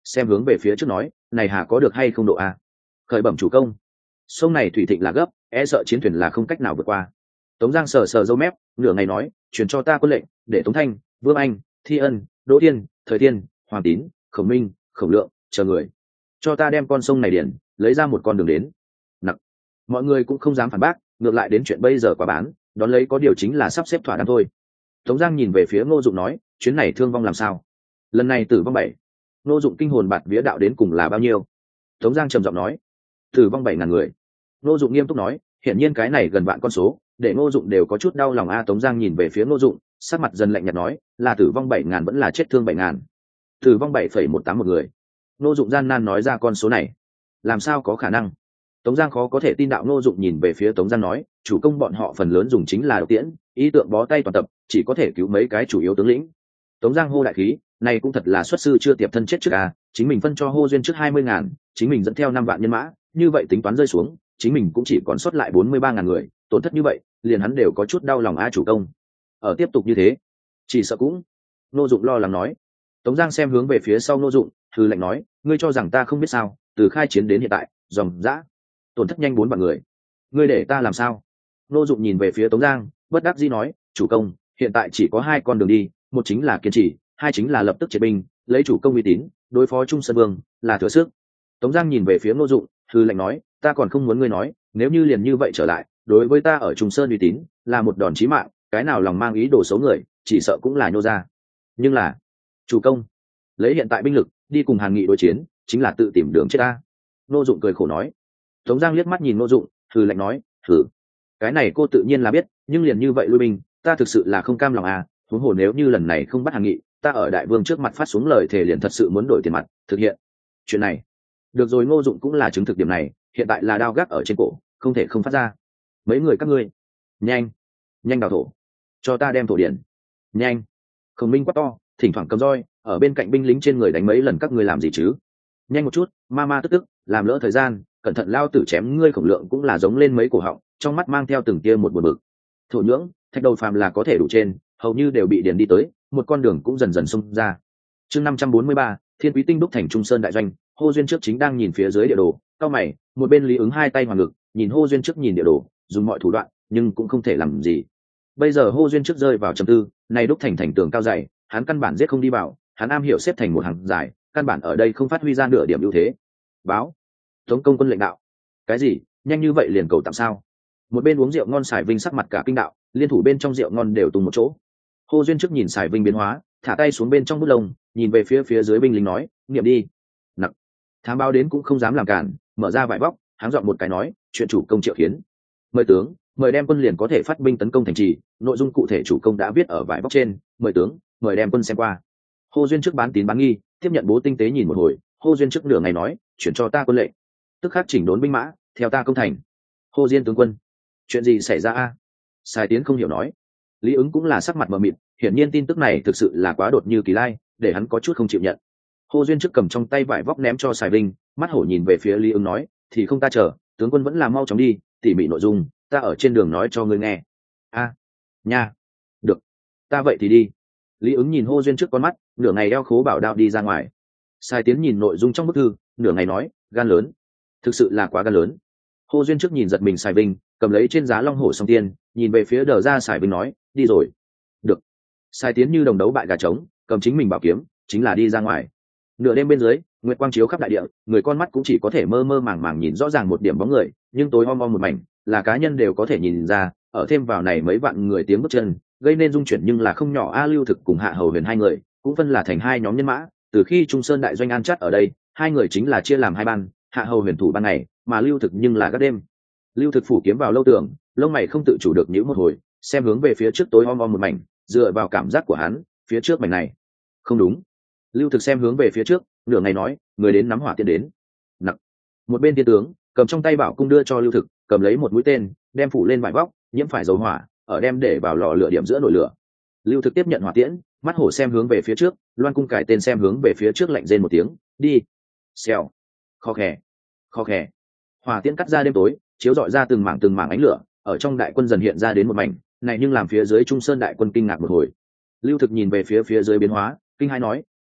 xem hướng về phía trước nói, này hà có được hay không độ a? Khởi bẩm chủ công, sông này thủy thịnh là gấp, e sợ chiến thuyền là không cách nào vượt qua. Tống Giang sờ sờ râu mép, nửa ngày nói, truyền cho ta quân lệnh, để Tống Thanh, Vương Anh, Thi Ân, Đỗ Tiên, Thời Tiên, Hoàng Tín, Khổng Minh, Khổng Lượng chờ người, cho ta đem con sông này điển, lấy ra một con đường đến. Nặc, mọi người cũng không dám phản bác, ngược lại đến chuyện bây giờ quá bán, đón lấy có điều chính là sắp xếp thỏa đáng thôi. Tống Giang nhìn về phía Ngô Dụng nói, chuyến này thương vong làm sao? Lần này tử vong bảy. Ngô Dụng kinh hồn bạt vía đạo đến cùng là bao nhiêu? Tống Giang trầm giọng nói, tử vong bảy ngàn người. Ngô Dụng nghiêm túc nói, hiển nhiên cái này gần vạn con số, để Ngô Dụng đều có chút đau lòng a. Tống Giang nhìn về phía Ngô Dụng, sắc mặt dần lạnh nhạt nói, là tử vong bảy ngàn vẫn là chết thương bảy ngàn? Tử vong bảy phẩy một tám một người. Ngô Dụng gian nan nói ra con số này, làm sao có khả năng? Tống Giang khó có thể tin đạo. Ngô Dụng nhìn về phía Tống Giang nói, chủ công bọn họ phần lớn dùng chính là độc tiễn, ý tượng bó tay toàn tập, chỉ có thể cứu mấy cái chủ yếu tướng lĩnh. Tống Giang hô đại khí, này cũng thật là xuất sư chưa tiệp thân chết trước à, chính mình phân cho hô duyên trước hai mươi ngàn, chính mình dẫn theo năm vạn nhân mã, như vậy tính toán rơi xuống, chính mình cũng chỉ còn sót lại bốn mươi ba ngàn người, tổn thất như vậy, liền hắn đều có chút đau lòng a. Chủ công, ở tiếp tục như thế, chỉ sợ cũng. Ngô Dụng lo lắng nói. Tống Giang xem hướng về phía sau Ngô Dụng, hừ lạnh nói, ngươi cho rằng ta không biết sao? Từ khai chiến đến hiện tại, dòng dã tổn thất nhanh bốn vạn người, ngươi để ta làm sao? Ngô Dụng nhìn về phía Tống Giang, bất đắc dĩ nói, chủ công, hiện tại chỉ có hai con đường đi, một chính là kiên trì, hai chính là lập tức triệt binh, lấy chủ công uy tín đối phó Trung Sơn Vương là thừa sức. Tống Giang nhìn về phía Ngô Dụng, hừ lạnh nói, ta còn không muốn ngươi nói, nếu như liền như vậy trở lại, đối với ta ở Trung Sơn uy tín là một đòn chí mạng, cái nào lòng mang ý đồ xấu người, chỉ sợ cũng là nhô ra. Nhưng là, chủ công, lấy hiện tại binh lực đi cùng Hàn Nghị đối chiến, chính là tự tìm đường chết ta. Ngô Dụng cười khổ nói. Tống Giang liếc mắt nhìn Ngô Dụng, hừ lạnh nói, hừ, cái này cô tự nhiên là biết, nhưng liền như vậy lui binh, ta thực sự là không cam lòng à. Huống hồ nếu như lần này không bắt Hàn Nghị, ta ở đại vương trước mặt phát xuống lời thề liền thật sự muốn đổi tiền mặt thực hiện chuyện này. Được rồi, Ngô Dụng cũng là chứng thực điểm này, hiện tại là đao gác ở trên cổ, không thể không phát ra. Mấy người các ngươi, nhanh nhanh đào thổ, cho ta đem thổ điển, nhanh. Khổng Minh quát to, thỉnh thoảng cầm roi ở bên cạnh binh lính trên người đánh mấy lần, các ngươi làm gì chứ, nhanh một chút, ma ma tức tức làm lỡ thời gian, cẩn thận lao tử chém ngươi. Khổng Lượng cũng là giống lên mấy cổ họng, trong mắt mang theo từng tia một buồn bực. Thổ nhưỡng thạch đầu phàm là có thể đủ trên, hầu như đều bị điền đi tới, một con đường cũng dần dần xông ra. Chương năm trăm bốn mươi ba, Thiên Quý Tinh đúc thành Trung Sơn đại doanh. Hô Duyên trước chính đang nhìn phía dưới địa đồ, cao mày, một bên Lý Ứng hai tay hoàng ngực, nhìn Hô Duyên trước nhìn địa đồ, dùng mọi thủ đoạn, nhưng cũng không thể làm gì. Bây giờ Hô Duyên trước rơi vào trầm tư, này đúc thành thành tường cao dày, hắn căn bản giết không đi vào, hắn am hiểu xếp thành một hàng dài, căn bản ở đây không phát huy ra nửa điểm ưu thế. Báo, Tống công quân lệnh đạo. Cái gì, nhanh như vậy liền cầu tạm sao? Một bên uống rượu ngon Sải Vinh sắc mặt cả kinh đạo, liên thủ bên trong rượu ngon đều tung một chỗ. Hô Duyên trước nhìn Sải Vinh biến hóa, thả tay xuống bên trong bút lông, nhìn về phía phía dưới binh lính nói, niệm đi. Nặc, thám báo đến cũng không dám làm cản, mở ra vải vóc, háng dọn một cái nói, chuyện chủ công triệu khiến, mời tướng, mời đem quân liền có thể phát binh tấn công thành trì, nội dung cụ thể chủ công đã viết ở vải vóc trên, mời tướng, mời đem quân xem qua. Hô Duyên trước bán tín bán nghi, tiếp nhận bố tinh tế nhìn một hồi, Hô Duyên trước nửa ngày nói, chuyển cho ta quân lệnh, tức khắc chỉnh đốn binh mã, theo ta công thành. Hô Diên tướng quân, chuyện gì xảy ra a? Sài Tiến không hiểu nói. Lý Ứng cũng là sắc mặt mờ mịt, hiển nhiên tin tức này thực sự là quá đột như kỳ lai, để hắn có chút không chịu nhận. Hô Duyên trước cầm trong tay vải vóc ném cho Sài Vinh, mắt hổ nhìn về phía Lý Ứng nói, thì không ta chờ, tướng quân vẫn là mau chóng đi, tỉ mỉ nội dung ta ở trên đường nói cho ngươi nghe. A, nha, được, ta vậy thì đi. Lý Ứng nhìn Hô Duyên trước con mắt, nửa ngày đeo khố bảo đao đi ra ngoài. Sài Tiến nhìn nội dung trong bức thư, nửa ngày nói, gan lớn, thực sự là quá gan lớn. Hô Duyên trước nhìn giật mình Sài Vinh, cầm lấy trên giá long hổ song tiên, nhìn về phía đờ ra Sài Vinh nói, đi rồi. Được. Sài Tiến như đồng đấu bại gà trống, cầm chính mình bảo kiếm, chính là đi ra ngoài. Nửa đêm bên dưới, nguyệt quang chiếu khắp đại địa, người con mắt cũng chỉ có thể mơ mơ màng màng nhìn rõ ràng một điểm bóng người, nhưng tối om om một mảnh, là cá nhân đều có thể nhìn ra, ở thêm vào này mấy vạn người tiếng bước chân, gây nên dung chuyển nhưng là không nhỏ. A Lưu Thực cùng Hạ Hầu Huyền hai người, cũng phân là thành hai nhóm nhân mã, từ khi Trung Sơn đại doanh an chắt ở đây, hai người chính là chia làm hai ban, Hạ Hầu Huyền thủ ban ngày, mà Lưu Thực nhưng là các đêm. Lưu Thực phủ kiếm vào lâu tường, lông mày không tự chủ được nhíu một hồi, xem hướng về phía trước tối om om một mảnh, dựa vào cảm giác của hắn, phía trước mảnh này không đúng. Lưu Thực xem hướng về phía trước, nửa ngày nói, người đến nắm hỏa tiên đến. Nặc, một bên tiên tướng cầm trong tay bảo cung đưa cho Lưu Thực, cầm lấy một mũi tên, đem phủ lên vải vóc, nhiễm phải dầu hỏa, ở đem để vào lò lửa điểm giữa nồi lửa. Lưu Thực tiếp nhận hỏa tiễn, mắt hổ xem hướng về phía trước, loan cung cải tên xem hướng về phía trước, lạnh rên một tiếng, đi. Xèo, kho khè, kho khè, hỏa tiễn cắt ra đêm tối, chiếu rọi ra từng mảng từng mảng ánh lửa, ở trong đại quân dần hiện ra đến một mảnh này, nhưng làm phía dưới Trung Sơn đại quân kinh ngạc một hồi. Lưu Thực nhìn về phía phía dưới biến hóa, kinh hãi nói,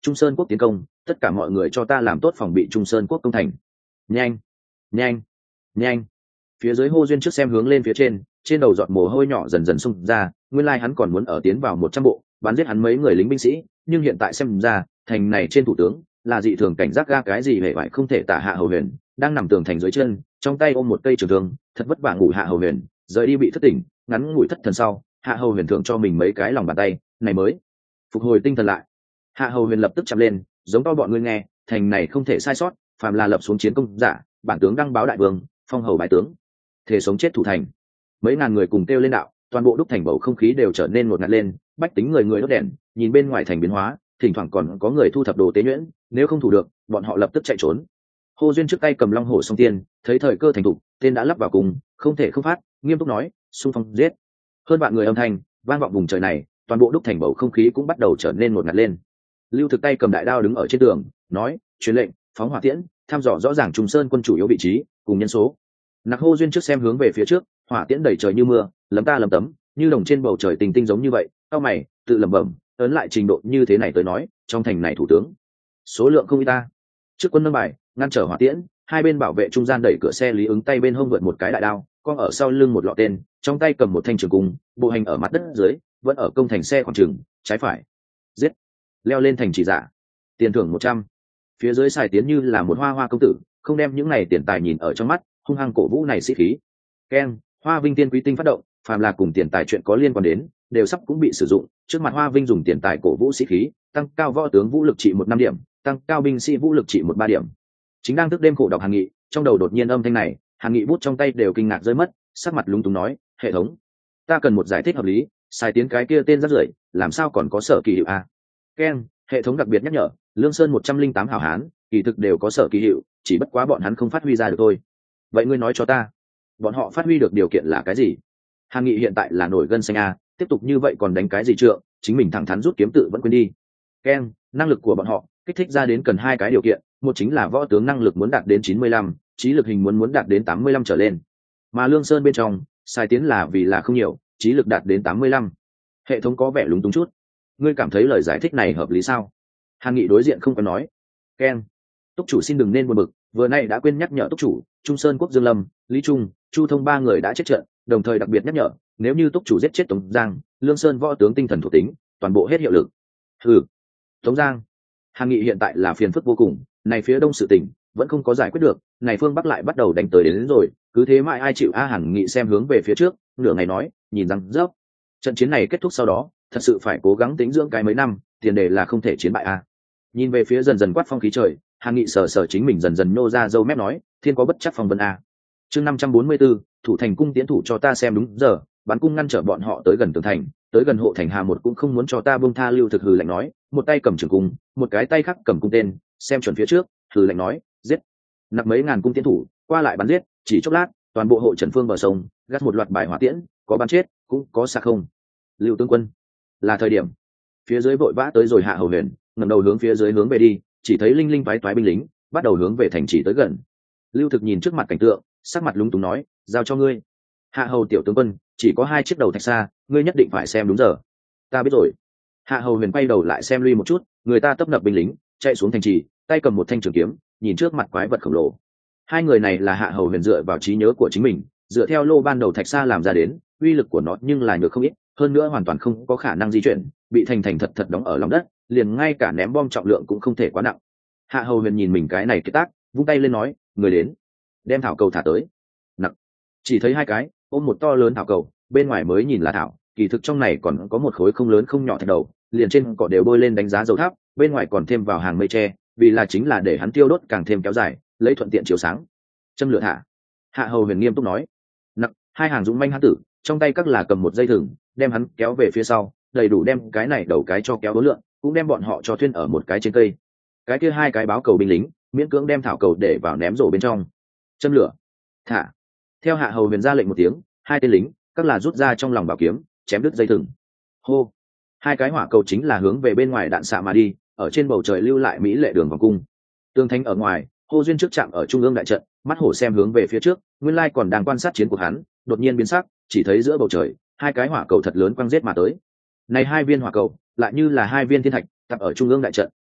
Trung Sơn quốc tiến công, tất cả mọi người cho ta làm tốt phòng bị Trung Sơn quốc công thành. Nhanh, nhanh, nhanh. Phía dưới hô duyên trước xem hướng lên phía trên, trên đầu giọt mồ hôi nhỏ dần dần xung ra, nguyên lai hắn còn muốn ở tiến vào một trăm bộ, bắn giết hắn mấy người lính binh sĩ, nhưng hiện tại xem ra, thành này trên thủ tướng là dị thường cảnh giác ga cái gì hề bại không thể tả. Hạ Hầu Huyền đang nằm tường thành dưới chân, trong tay ôm một cây trường thương, thật vất vả ngủ. Hạ Hầu Huyền rời đi bị thất tỉnh, ngắn ngủi thất thần sau, Hạ Hầu Huyền thưởng cho mình mấy cái lòng bàn tay, này mới phục hồi tinh thần lại. Hạ Hầu Huyền lập tức chạm lên, giống to bọn ngươi nghe, thành này không thể sai sót, phàm là lập xuống chiến công giả, bản tướng đăng báo đại vương, phong hầu bái tướng, thể sống chết thủ thành. Mấy ngàn người cùng kêu lên đạo, toàn bộ đúc thành bầu không khí đều trở nên ngột ngạt lên, bách tính người người đốt đèn, nhìn bên ngoài thành biến hóa, thỉnh thoảng còn có người thu thập đồ tế nhuyễn, nếu không thủ được, bọn họ lập tức chạy trốn. Hồ Duyên trước tay cầm long hổ song tiên, thấy thời cơ thành thục, tên đã lắp vào cùng, không thể không phát, nghiêm túc nói, xung phong giết. Hơn vạn người âm thanh vang vọng vùng trời này, toàn bộ đúc thành bầu không khí cũng bắt đầu trở nên ngột ngạt lên. Lưu Thực tay cầm đại đao đứng ở trên tường, nói, truyền lệnh, phóng hỏa tiễn, thăm dò rõ ràng Trùng Sơn quân chủ yếu vị trí cùng nhân số. Nặc Hô Duyên trước xem hướng về phía trước, hỏa tiễn đầy trời như mưa, lấm ta lấm tấm, như đồng trên bầu trời tình tinh giống như vậy. Cao mày, tự lẩm bẩm, ấn lại trình độ như thế này tới nói, trong thành này thủ tướng số lượng không ít ta. Trước quân nâng bài, ngăn trở hỏa tiễn, hai bên bảo vệ trung gian đẩy cửa xe Lý Ứng tay bên hông vượt một cái đại đao, con ở sau lưng một lọ tên, trong tay cầm một thanh trường cung, bộ hành ở mặt đất dưới, vẫn ở công thành xe khoảng trường, trái phải, giết, leo lên thành chỉ giả, tiền thưởng một trăm. Phía dưới xài tiến như là một hoa hoa công tử, không đem những này tiền tài nhìn ở trong mắt, hung hăng cổ vũ này sĩ khí. Keng, Hoa Vinh tiên quý tinh phát động, phàm là cùng tiền tài chuyện có liên quan đến, đều sắp cũng bị sử dụng. Trước mặt Hoa Vinh dùng tiền tài cổ vũ sĩ khí, tăng cao võ tướng vũ lực trị một năm điểm, tăng cao binh sĩ vũ lực trị một ba điểm. Chính đang thức đêm khổ đọc Hàn Nghị, trong đầu đột nhiên âm thanh này, Hàn Nghị bút trong tay đều kinh ngạc rơi mất, sắc mặt lúng túng nói, hệ thống, ta cần một giải thích hợp lý, sai tiến cái kia tên rất rưởi, làm sao còn có sở kỳ hiệu a? Keng, hệ thống đặc biệt nhắc nhở, Lương Sơn một trăm linh tám hảo hán, kỳ thực đều có sở kỳ hiệu, chỉ bất quá bọn hắn không phát huy ra được thôi. Vậy ngươi nói cho ta, bọn họ phát huy được điều kiện là cái gì? Hàn Nghị hiện tại là nổi gân xanh a, tiếp tục như vậy còn đánh cái gì trượng, chính mình thẳng thắn rút kiếm tự vẫn quên đi. Keng, năng lực của bọn họ kích thích ra đến cần hai cái điều kiện, một chính là võ tướng năng lực muốn đạt đến chín mươi lăm, trí lực hình muốn muốn đạt đến tám mươi lăm trở lên. Mà Lương Sơn bên trong, sai tiến là vì là không nhiều, trí lực đạt đến tám mươi lăm. Hệ thống có vẻ lúng túng chút. Ngươi cảm thấy lời giải thích này hợp lý sao? Hàn Nghị đối diện không có nói. Keng, túc chủ xin đừng nên buồn bực, vừa nay đã quên nhắc nhở túc chủ, Trung Sơn quốc Dương Lâm, Lý Trung, Chu Thông ba người đã chết trận, đồng thời đặc biệt nhắc nhở, nếu như túc chủ giết chết Tống Giang, Lương Sơn võ tướng tinh thần thuộc tính, toàn bộ hết hiệu lực. Ừ, Tống Giang. Hàn Nghị hiện tại là phiền phức vô cùng, này phía đông sự tình vẫn không có giải quyết được, này phương bắc lại bắt đầu đánh tới đến, đến rồi, cứ thế mãi ai chịu a? Hàn Nghị xem hướng về phía trước, nửa ngày nói, nhìn rằng dốc. Trận chiến này kết thúc sau đó, thật sự phải cố gắng tĩnh dưỡng cái mấy năm, tiền đề là không thể chiến bại a. Nhìn về phía dần dần quát phong khí trời, Hàn Nghị sờ sờ chính mình dần dần nô ra dâu mép nói, thiên có bất chắc phong vân a. Chương năm trăm bốn mươi 4, thủ thành cung tiến thủ cho ta xem đúng giờ, bắn cung ngăn trở bọn họ tới gần tường thành, tới gần hộ thành Hà một cũng không muốn cho ta buông tha. Lưu Thực hừ lạnh nói, một tay cầm trường cung, một cái tay khác cầm cung tên, xem chuẩn phía trước, hừ lạnh nói, giết. Nặc mấy ngàn cung tiến thủ qua lại bắn giết, chỉ chốc lát, toàn bộ hộ Trần Phương bờ sông gắt một loạt bài hỏa tiễn, có bắn chết, cũng có xạ không. Lưu tướng quân, là thời điểm. Phía dưới vội vã tới rồi. Hạ Hầu Huyền ngẩng đầu hướng phía dưới hướng về đi, chỉ thấy linh linh toái toái binh lính bắt đầu hướng về thành trì tới gần. Lưu Thực nhìn trước mặt cảnh tượng, sắc mặt lúng túng nói, giao cho ngươi. Hạ Hầu tiểu tướng quân, chỉ có hai chiếc đầu thạch xa, ngươi nhất định phải xem đúng giờ. Ta biết rồi. Hạ Hầu Huyền quay đầu lại xem lui một chút, người ta tấp nập binh lính chạy xuống thành trì, tay cầm một thanh trường kiếm, nhìn trước mặt quái vật khổng lồ. Hai người này là Hạ Hầu Huyền dựa vào trí nhớ của chính mình, dựa theo lô ban đầu thạch xa làm ra đến, uy lực của nó nhưng là nhược không ít, hơn nữa hoàn toàn không có khả năng di chuyển, bị thành thành thật thật đóng ở lòng đất, liền ngay cả ném bom trọng lượng cũng không thể quá nặng. Hạ Hầu Huyền nhìn mình cái này cái tác, vung tay lên nói, người đến, đem thảo cầu thả tới. Nặng, chỉ thấy hai cái ôm một to lớn thảo cầu, bên ngoài mới nhìn là thảo, kỳ thực trong này còn có một khối không lớn không nhỏ thạch đầu, liền trên cỏ đều bôi lên đánh giá dầu tháp, bên ngoài còn thêm vào hàng mây tre, vì là chính là để hắn tiêu đốt càng thêm kéo dài, lấy thuận tiện chiếu sáng. Châm lửa thả. Hạ Hầu Huyền nghiêm túc nói. Nặng, hai hàng dũng manh hán tử, trong tay các là cầm một dây thừng, đem hắn kéo về phía sau, đầy đủ đem cái này đầu cái cho kéo đối lượng, cũng đem bọn họ cho thuyên ở một cái trên cây. Cái kia hai cái báo cầu binh lính miễn cưỡng đem thảo cầu để vào ném rổ bên trong. Châm lửa, thả. Theo Hạ Hầu Huyền ra lệnh một tiếng, hai tên lính các là rút ra trong lòng bảo kiếm, chém đứt dây thừng. Hô, hai cái hỏa cầu chính là hướng về bên ngoài đạn xạ mà đi, ở trên bầu trời lưu lại mỹ lệ đường vòng cung. Tương Thánh ở ngoài, Hồ Duyên trước chạm ở trung ương đại trận, mắt hổ xem hướng về phía trước, nguyên lai còn đang quan sát chiến của hắn, đột nhiên biến sắc, chỉ thấy giữa bầu trời hai cái hỏa cầu thật lớn quăng giết mà tới. Này hai viên hỏa cầu lại như là hai viên thiên thạch, tập ở trung ương đại trận,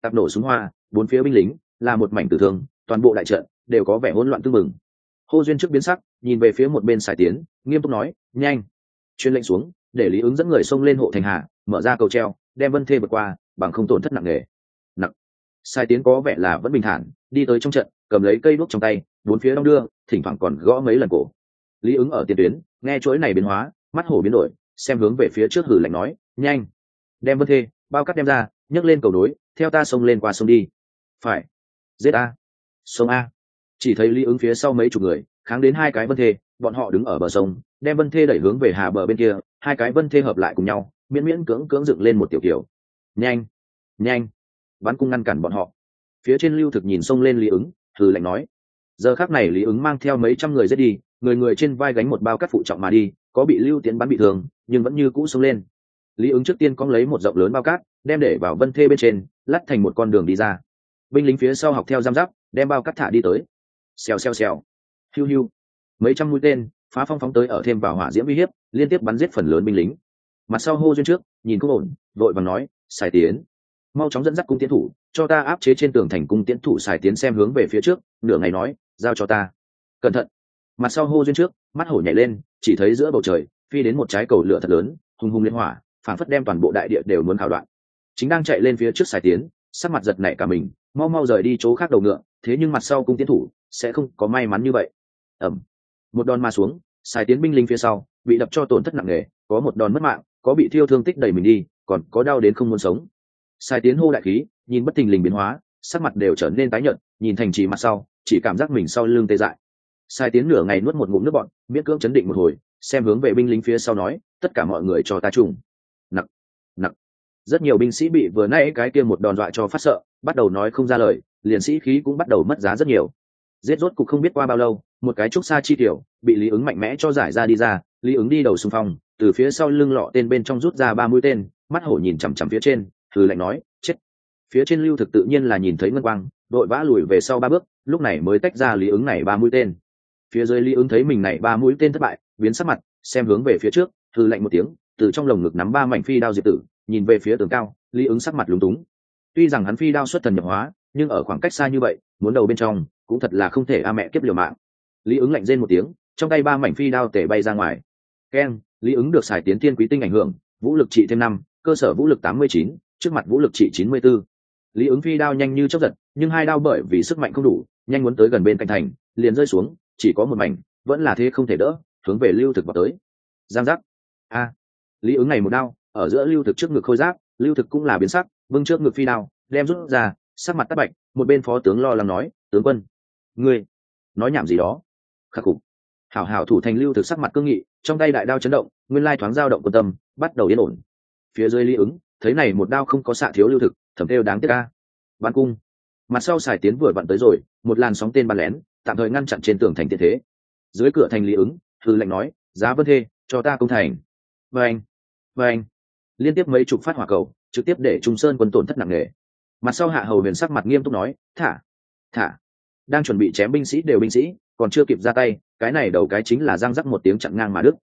tạp nổ súng hoa, bốn phía binh lính là một mảnh tử thương, toàn bộ đại trận đều có vẻ hỗn loạn tương mừng. Hô Duyên trước biến sắc, nhìn về phía một bên Sài Tiến, nghiêm túc nói, nhanh, truyền lệnh xuống, để Lý Ứng dẫn người xông lên hộ thành hà, mở ra cầu treo, đem Vân Thê vượt qua, bằng không tổn thất nặng nề. Nặng. Sài Tiến có vẻ là vẫn bình thản, đi tới trong trận, cầm lấy cây đuốc trong tay, bốn phía đong đưa, thỉnh thoảng còn gõ mấy lần cổ. Lý Ứng ở tiền tuyến, nghe chuỗi này biến hóa, mắt hổ biến đổi, xem hướng về phía trước hử lạnh nói, nhanh, đem Vân Thê bao cắt đem ra, nhấc lên cầu nối, theo ta xông lên qua sông đi. Phải. Giết a. Sông a. Chỉ thấy Lý Ứng phía sau mấy chục người kháng đến hai cái Vân Thê, bọn họ đứng ở bờ sông, đem Vân Thê đẩy hướng về hà bờ bên kia, hai cái Vân Thê hợp lại cùng nhau, miễn miễn cưỡng cưỡng dựng lên một tiểu kiểu. Nhanh, nhanh, bắn cung ngăn cản bọn họ. Phía trên Lưu Thực nhìn xông lên Lý Ứng, hừ lạnh nói. Giờ khắc này Lý Ứng mang theo mấy trăm người giết đi, người người trên vai gánh một bao cát phụ trọng mà đi, có bị Lưu Tiến bắn bị thương, nhưng vẫn như cũ xông lên. Lý Ứng trước tiên cong lấy một rộng lớn bao cát, đem để vào Vân Thê bên trên, lắt thành một con đường đi ra. Binh lính phía sau học theo giam giáp, đem bao cát thả đi tới. Xèo xèo xèo, hiu hiu, mấy trăm mũi tên phá phong phóng tới, ở thêm vào hỏa diễm uy hiếp, liên tiếp bắn giết phần lớn binh lính. Mặt sau Hô Duyên trước nhìn không ổn, vội vàng nói, Sài Tiến, mau chóng dẫn dắt cung tiến thủ, cho ta áp chế trên tường thành cung tiến thủ. Sài Tiến xem hướng về phía trước, nửa ngày nói, giao cho ta. Cẩn thận. Mặt sau Hô Duyên trước mắt hổ nhảy lên, chỉ thấy giữa bầu trời phi đến một trái cầu lửa thật lớn, hùng hùng liên hỏa, phảng phất đem toàn bộ đại địa đều muốn khảo đoạn. Chính đang chạy lên phía trước Sài Tiến, sắc mặt giật nảy cả mình, mau mau rời đi chỗ khác đầu ngựa. Thế nhưng mặt sau cung tiến thủ sẽ không có may mắn như vậy. Ẩm, một đòn mà xuống, Sài Tiến binh lính phía sau bị đập cho tổn thất nặng nề, có một đòn mất mạng, có bị thiêu thương tích đầy mình đi, còn có đau đến không muốn sống. Sài Tiến hô đại khí, nhìn bất thình lình biến hóa, sắc mặt đều trở nên tái nhợt, nhìn thành trì mặt sau, chỉ cảm giác mình sau lưng tê dại. Sài Tiến nửa ngày nuốt một ngụm nước bọt, miễn cưỡng chấn định một hồi, xem hướng về binh lính phía sau nói, tất cả mọi người cho ta trùng. Nặng, nặng. Rất nhiều binh sĩ bị vừa nãy cái kia một đòn dọa cho phát sợ, bắt đầu nói không ra lời, liền sĩ khí cũng bắt đầu mất giá rất nhiều. Giết rốt cục không biết qua bao lâu, một cái trúc sa chi tiểu bị Lý Ứng mạnh mẽ cho giải ra đi ra. Lý Ứng đi đầu xung phong, từ phía sau lưng lọ tên bên trong rút ra ba mũi tên, mắt hổ nhìn chằm chằm phía trên, thử lạnh nói, chết. Phía trên Lưu Thực tự nhiên là nhìn thấy ngân quang, đội vã lùi về sau ba bước, lúc này mới tách ra Lý Ứng này ba mũi tên. Phía dưới Lý Ứng thấy mình này ba mũi tên thất bại, biến sắc mặt, xem hướng về phía trước, thử lạnh một tiếng, từ trong lồng ngực nắm ba mảnh phi đao diệt tử, nhìn về phía tường cao. Lý Ứng sắc mặt lúng túng. Tuy rằng hắn phi đao xuất thần nhập hóa, nhưng ở khoảng cách xa như vậy, muốn đầu bên trong cũng thật là không thể a mẹ kiếp liều mạng. Lý Ứng lạnh rên một tiếng, trong tay ba mảnh phi đao tể bay ra ngoài. Keng, Lý Ứng được Sài Tiến Thiên Quý tinh ảnh hưởng, vũ lực trị thêm năm, cơ sở vũ lực tám mươi chín, trước mặt vũ lực trị chín mươi bốn. Lý Ứng phi đao nhanh như chớp giật, nhưng hai đao bởi vì sức mạnh không đủ, nhanh muốn tới gần bên cạnh thành, liền rơi xuống, chỉ có một mảnh, vẫn là thế không thể đỡ, hướng về Lưu Thực vào tới. Giang giác. A. Lý Ứng này một đao, ở giữa Lưu Thực trước ngực khôi giáp, Lưu Thực cũng là biến sắc, vâng trước ngực phi đao, đem rút ra, sắc mặt tái bạch. Một bên phó tướng lo lắng nói, tướng quân, ngươi nói nhảm gì đó. Khắc phục. Hảo hảo thủ thành Lưu Thực sắc mặt cương nghị, trong tay đại đao chấn động, nguyên lai thoáng dao động quân tâm, bắt đầu yên ổn. Phía dưới Lý Ứng thấy này một đao không có xạ thiếu Lưu Thực, thầm kêu đáng tiếc a. Bắn cung. Mặt sau Sài Tiến vừa vặn tới rồi, một làn sóng tên bắn lén, tạm thời ngăn chặn trên tường thành tiện thế. Dưới cửa thành Lý Ứng hừ lạnh nói, giá Vân Thê, cho ta công thành. Vâng, vâng. Liên tiếp mấy chục phát hỏa cầu, trực tiếp để Trung Sơn quân tổn thất nặng nề. Mặt sau Hạ Hầu Huyền sắc mặt nghiêm túc nói, thả, thả. Đang chuẩn bị chém binh sĩ đều binh sĩ, còn chưa kịp ra tay, cái này đầu cái chính là răng rắc một tiếng chặn ngang mà đứt,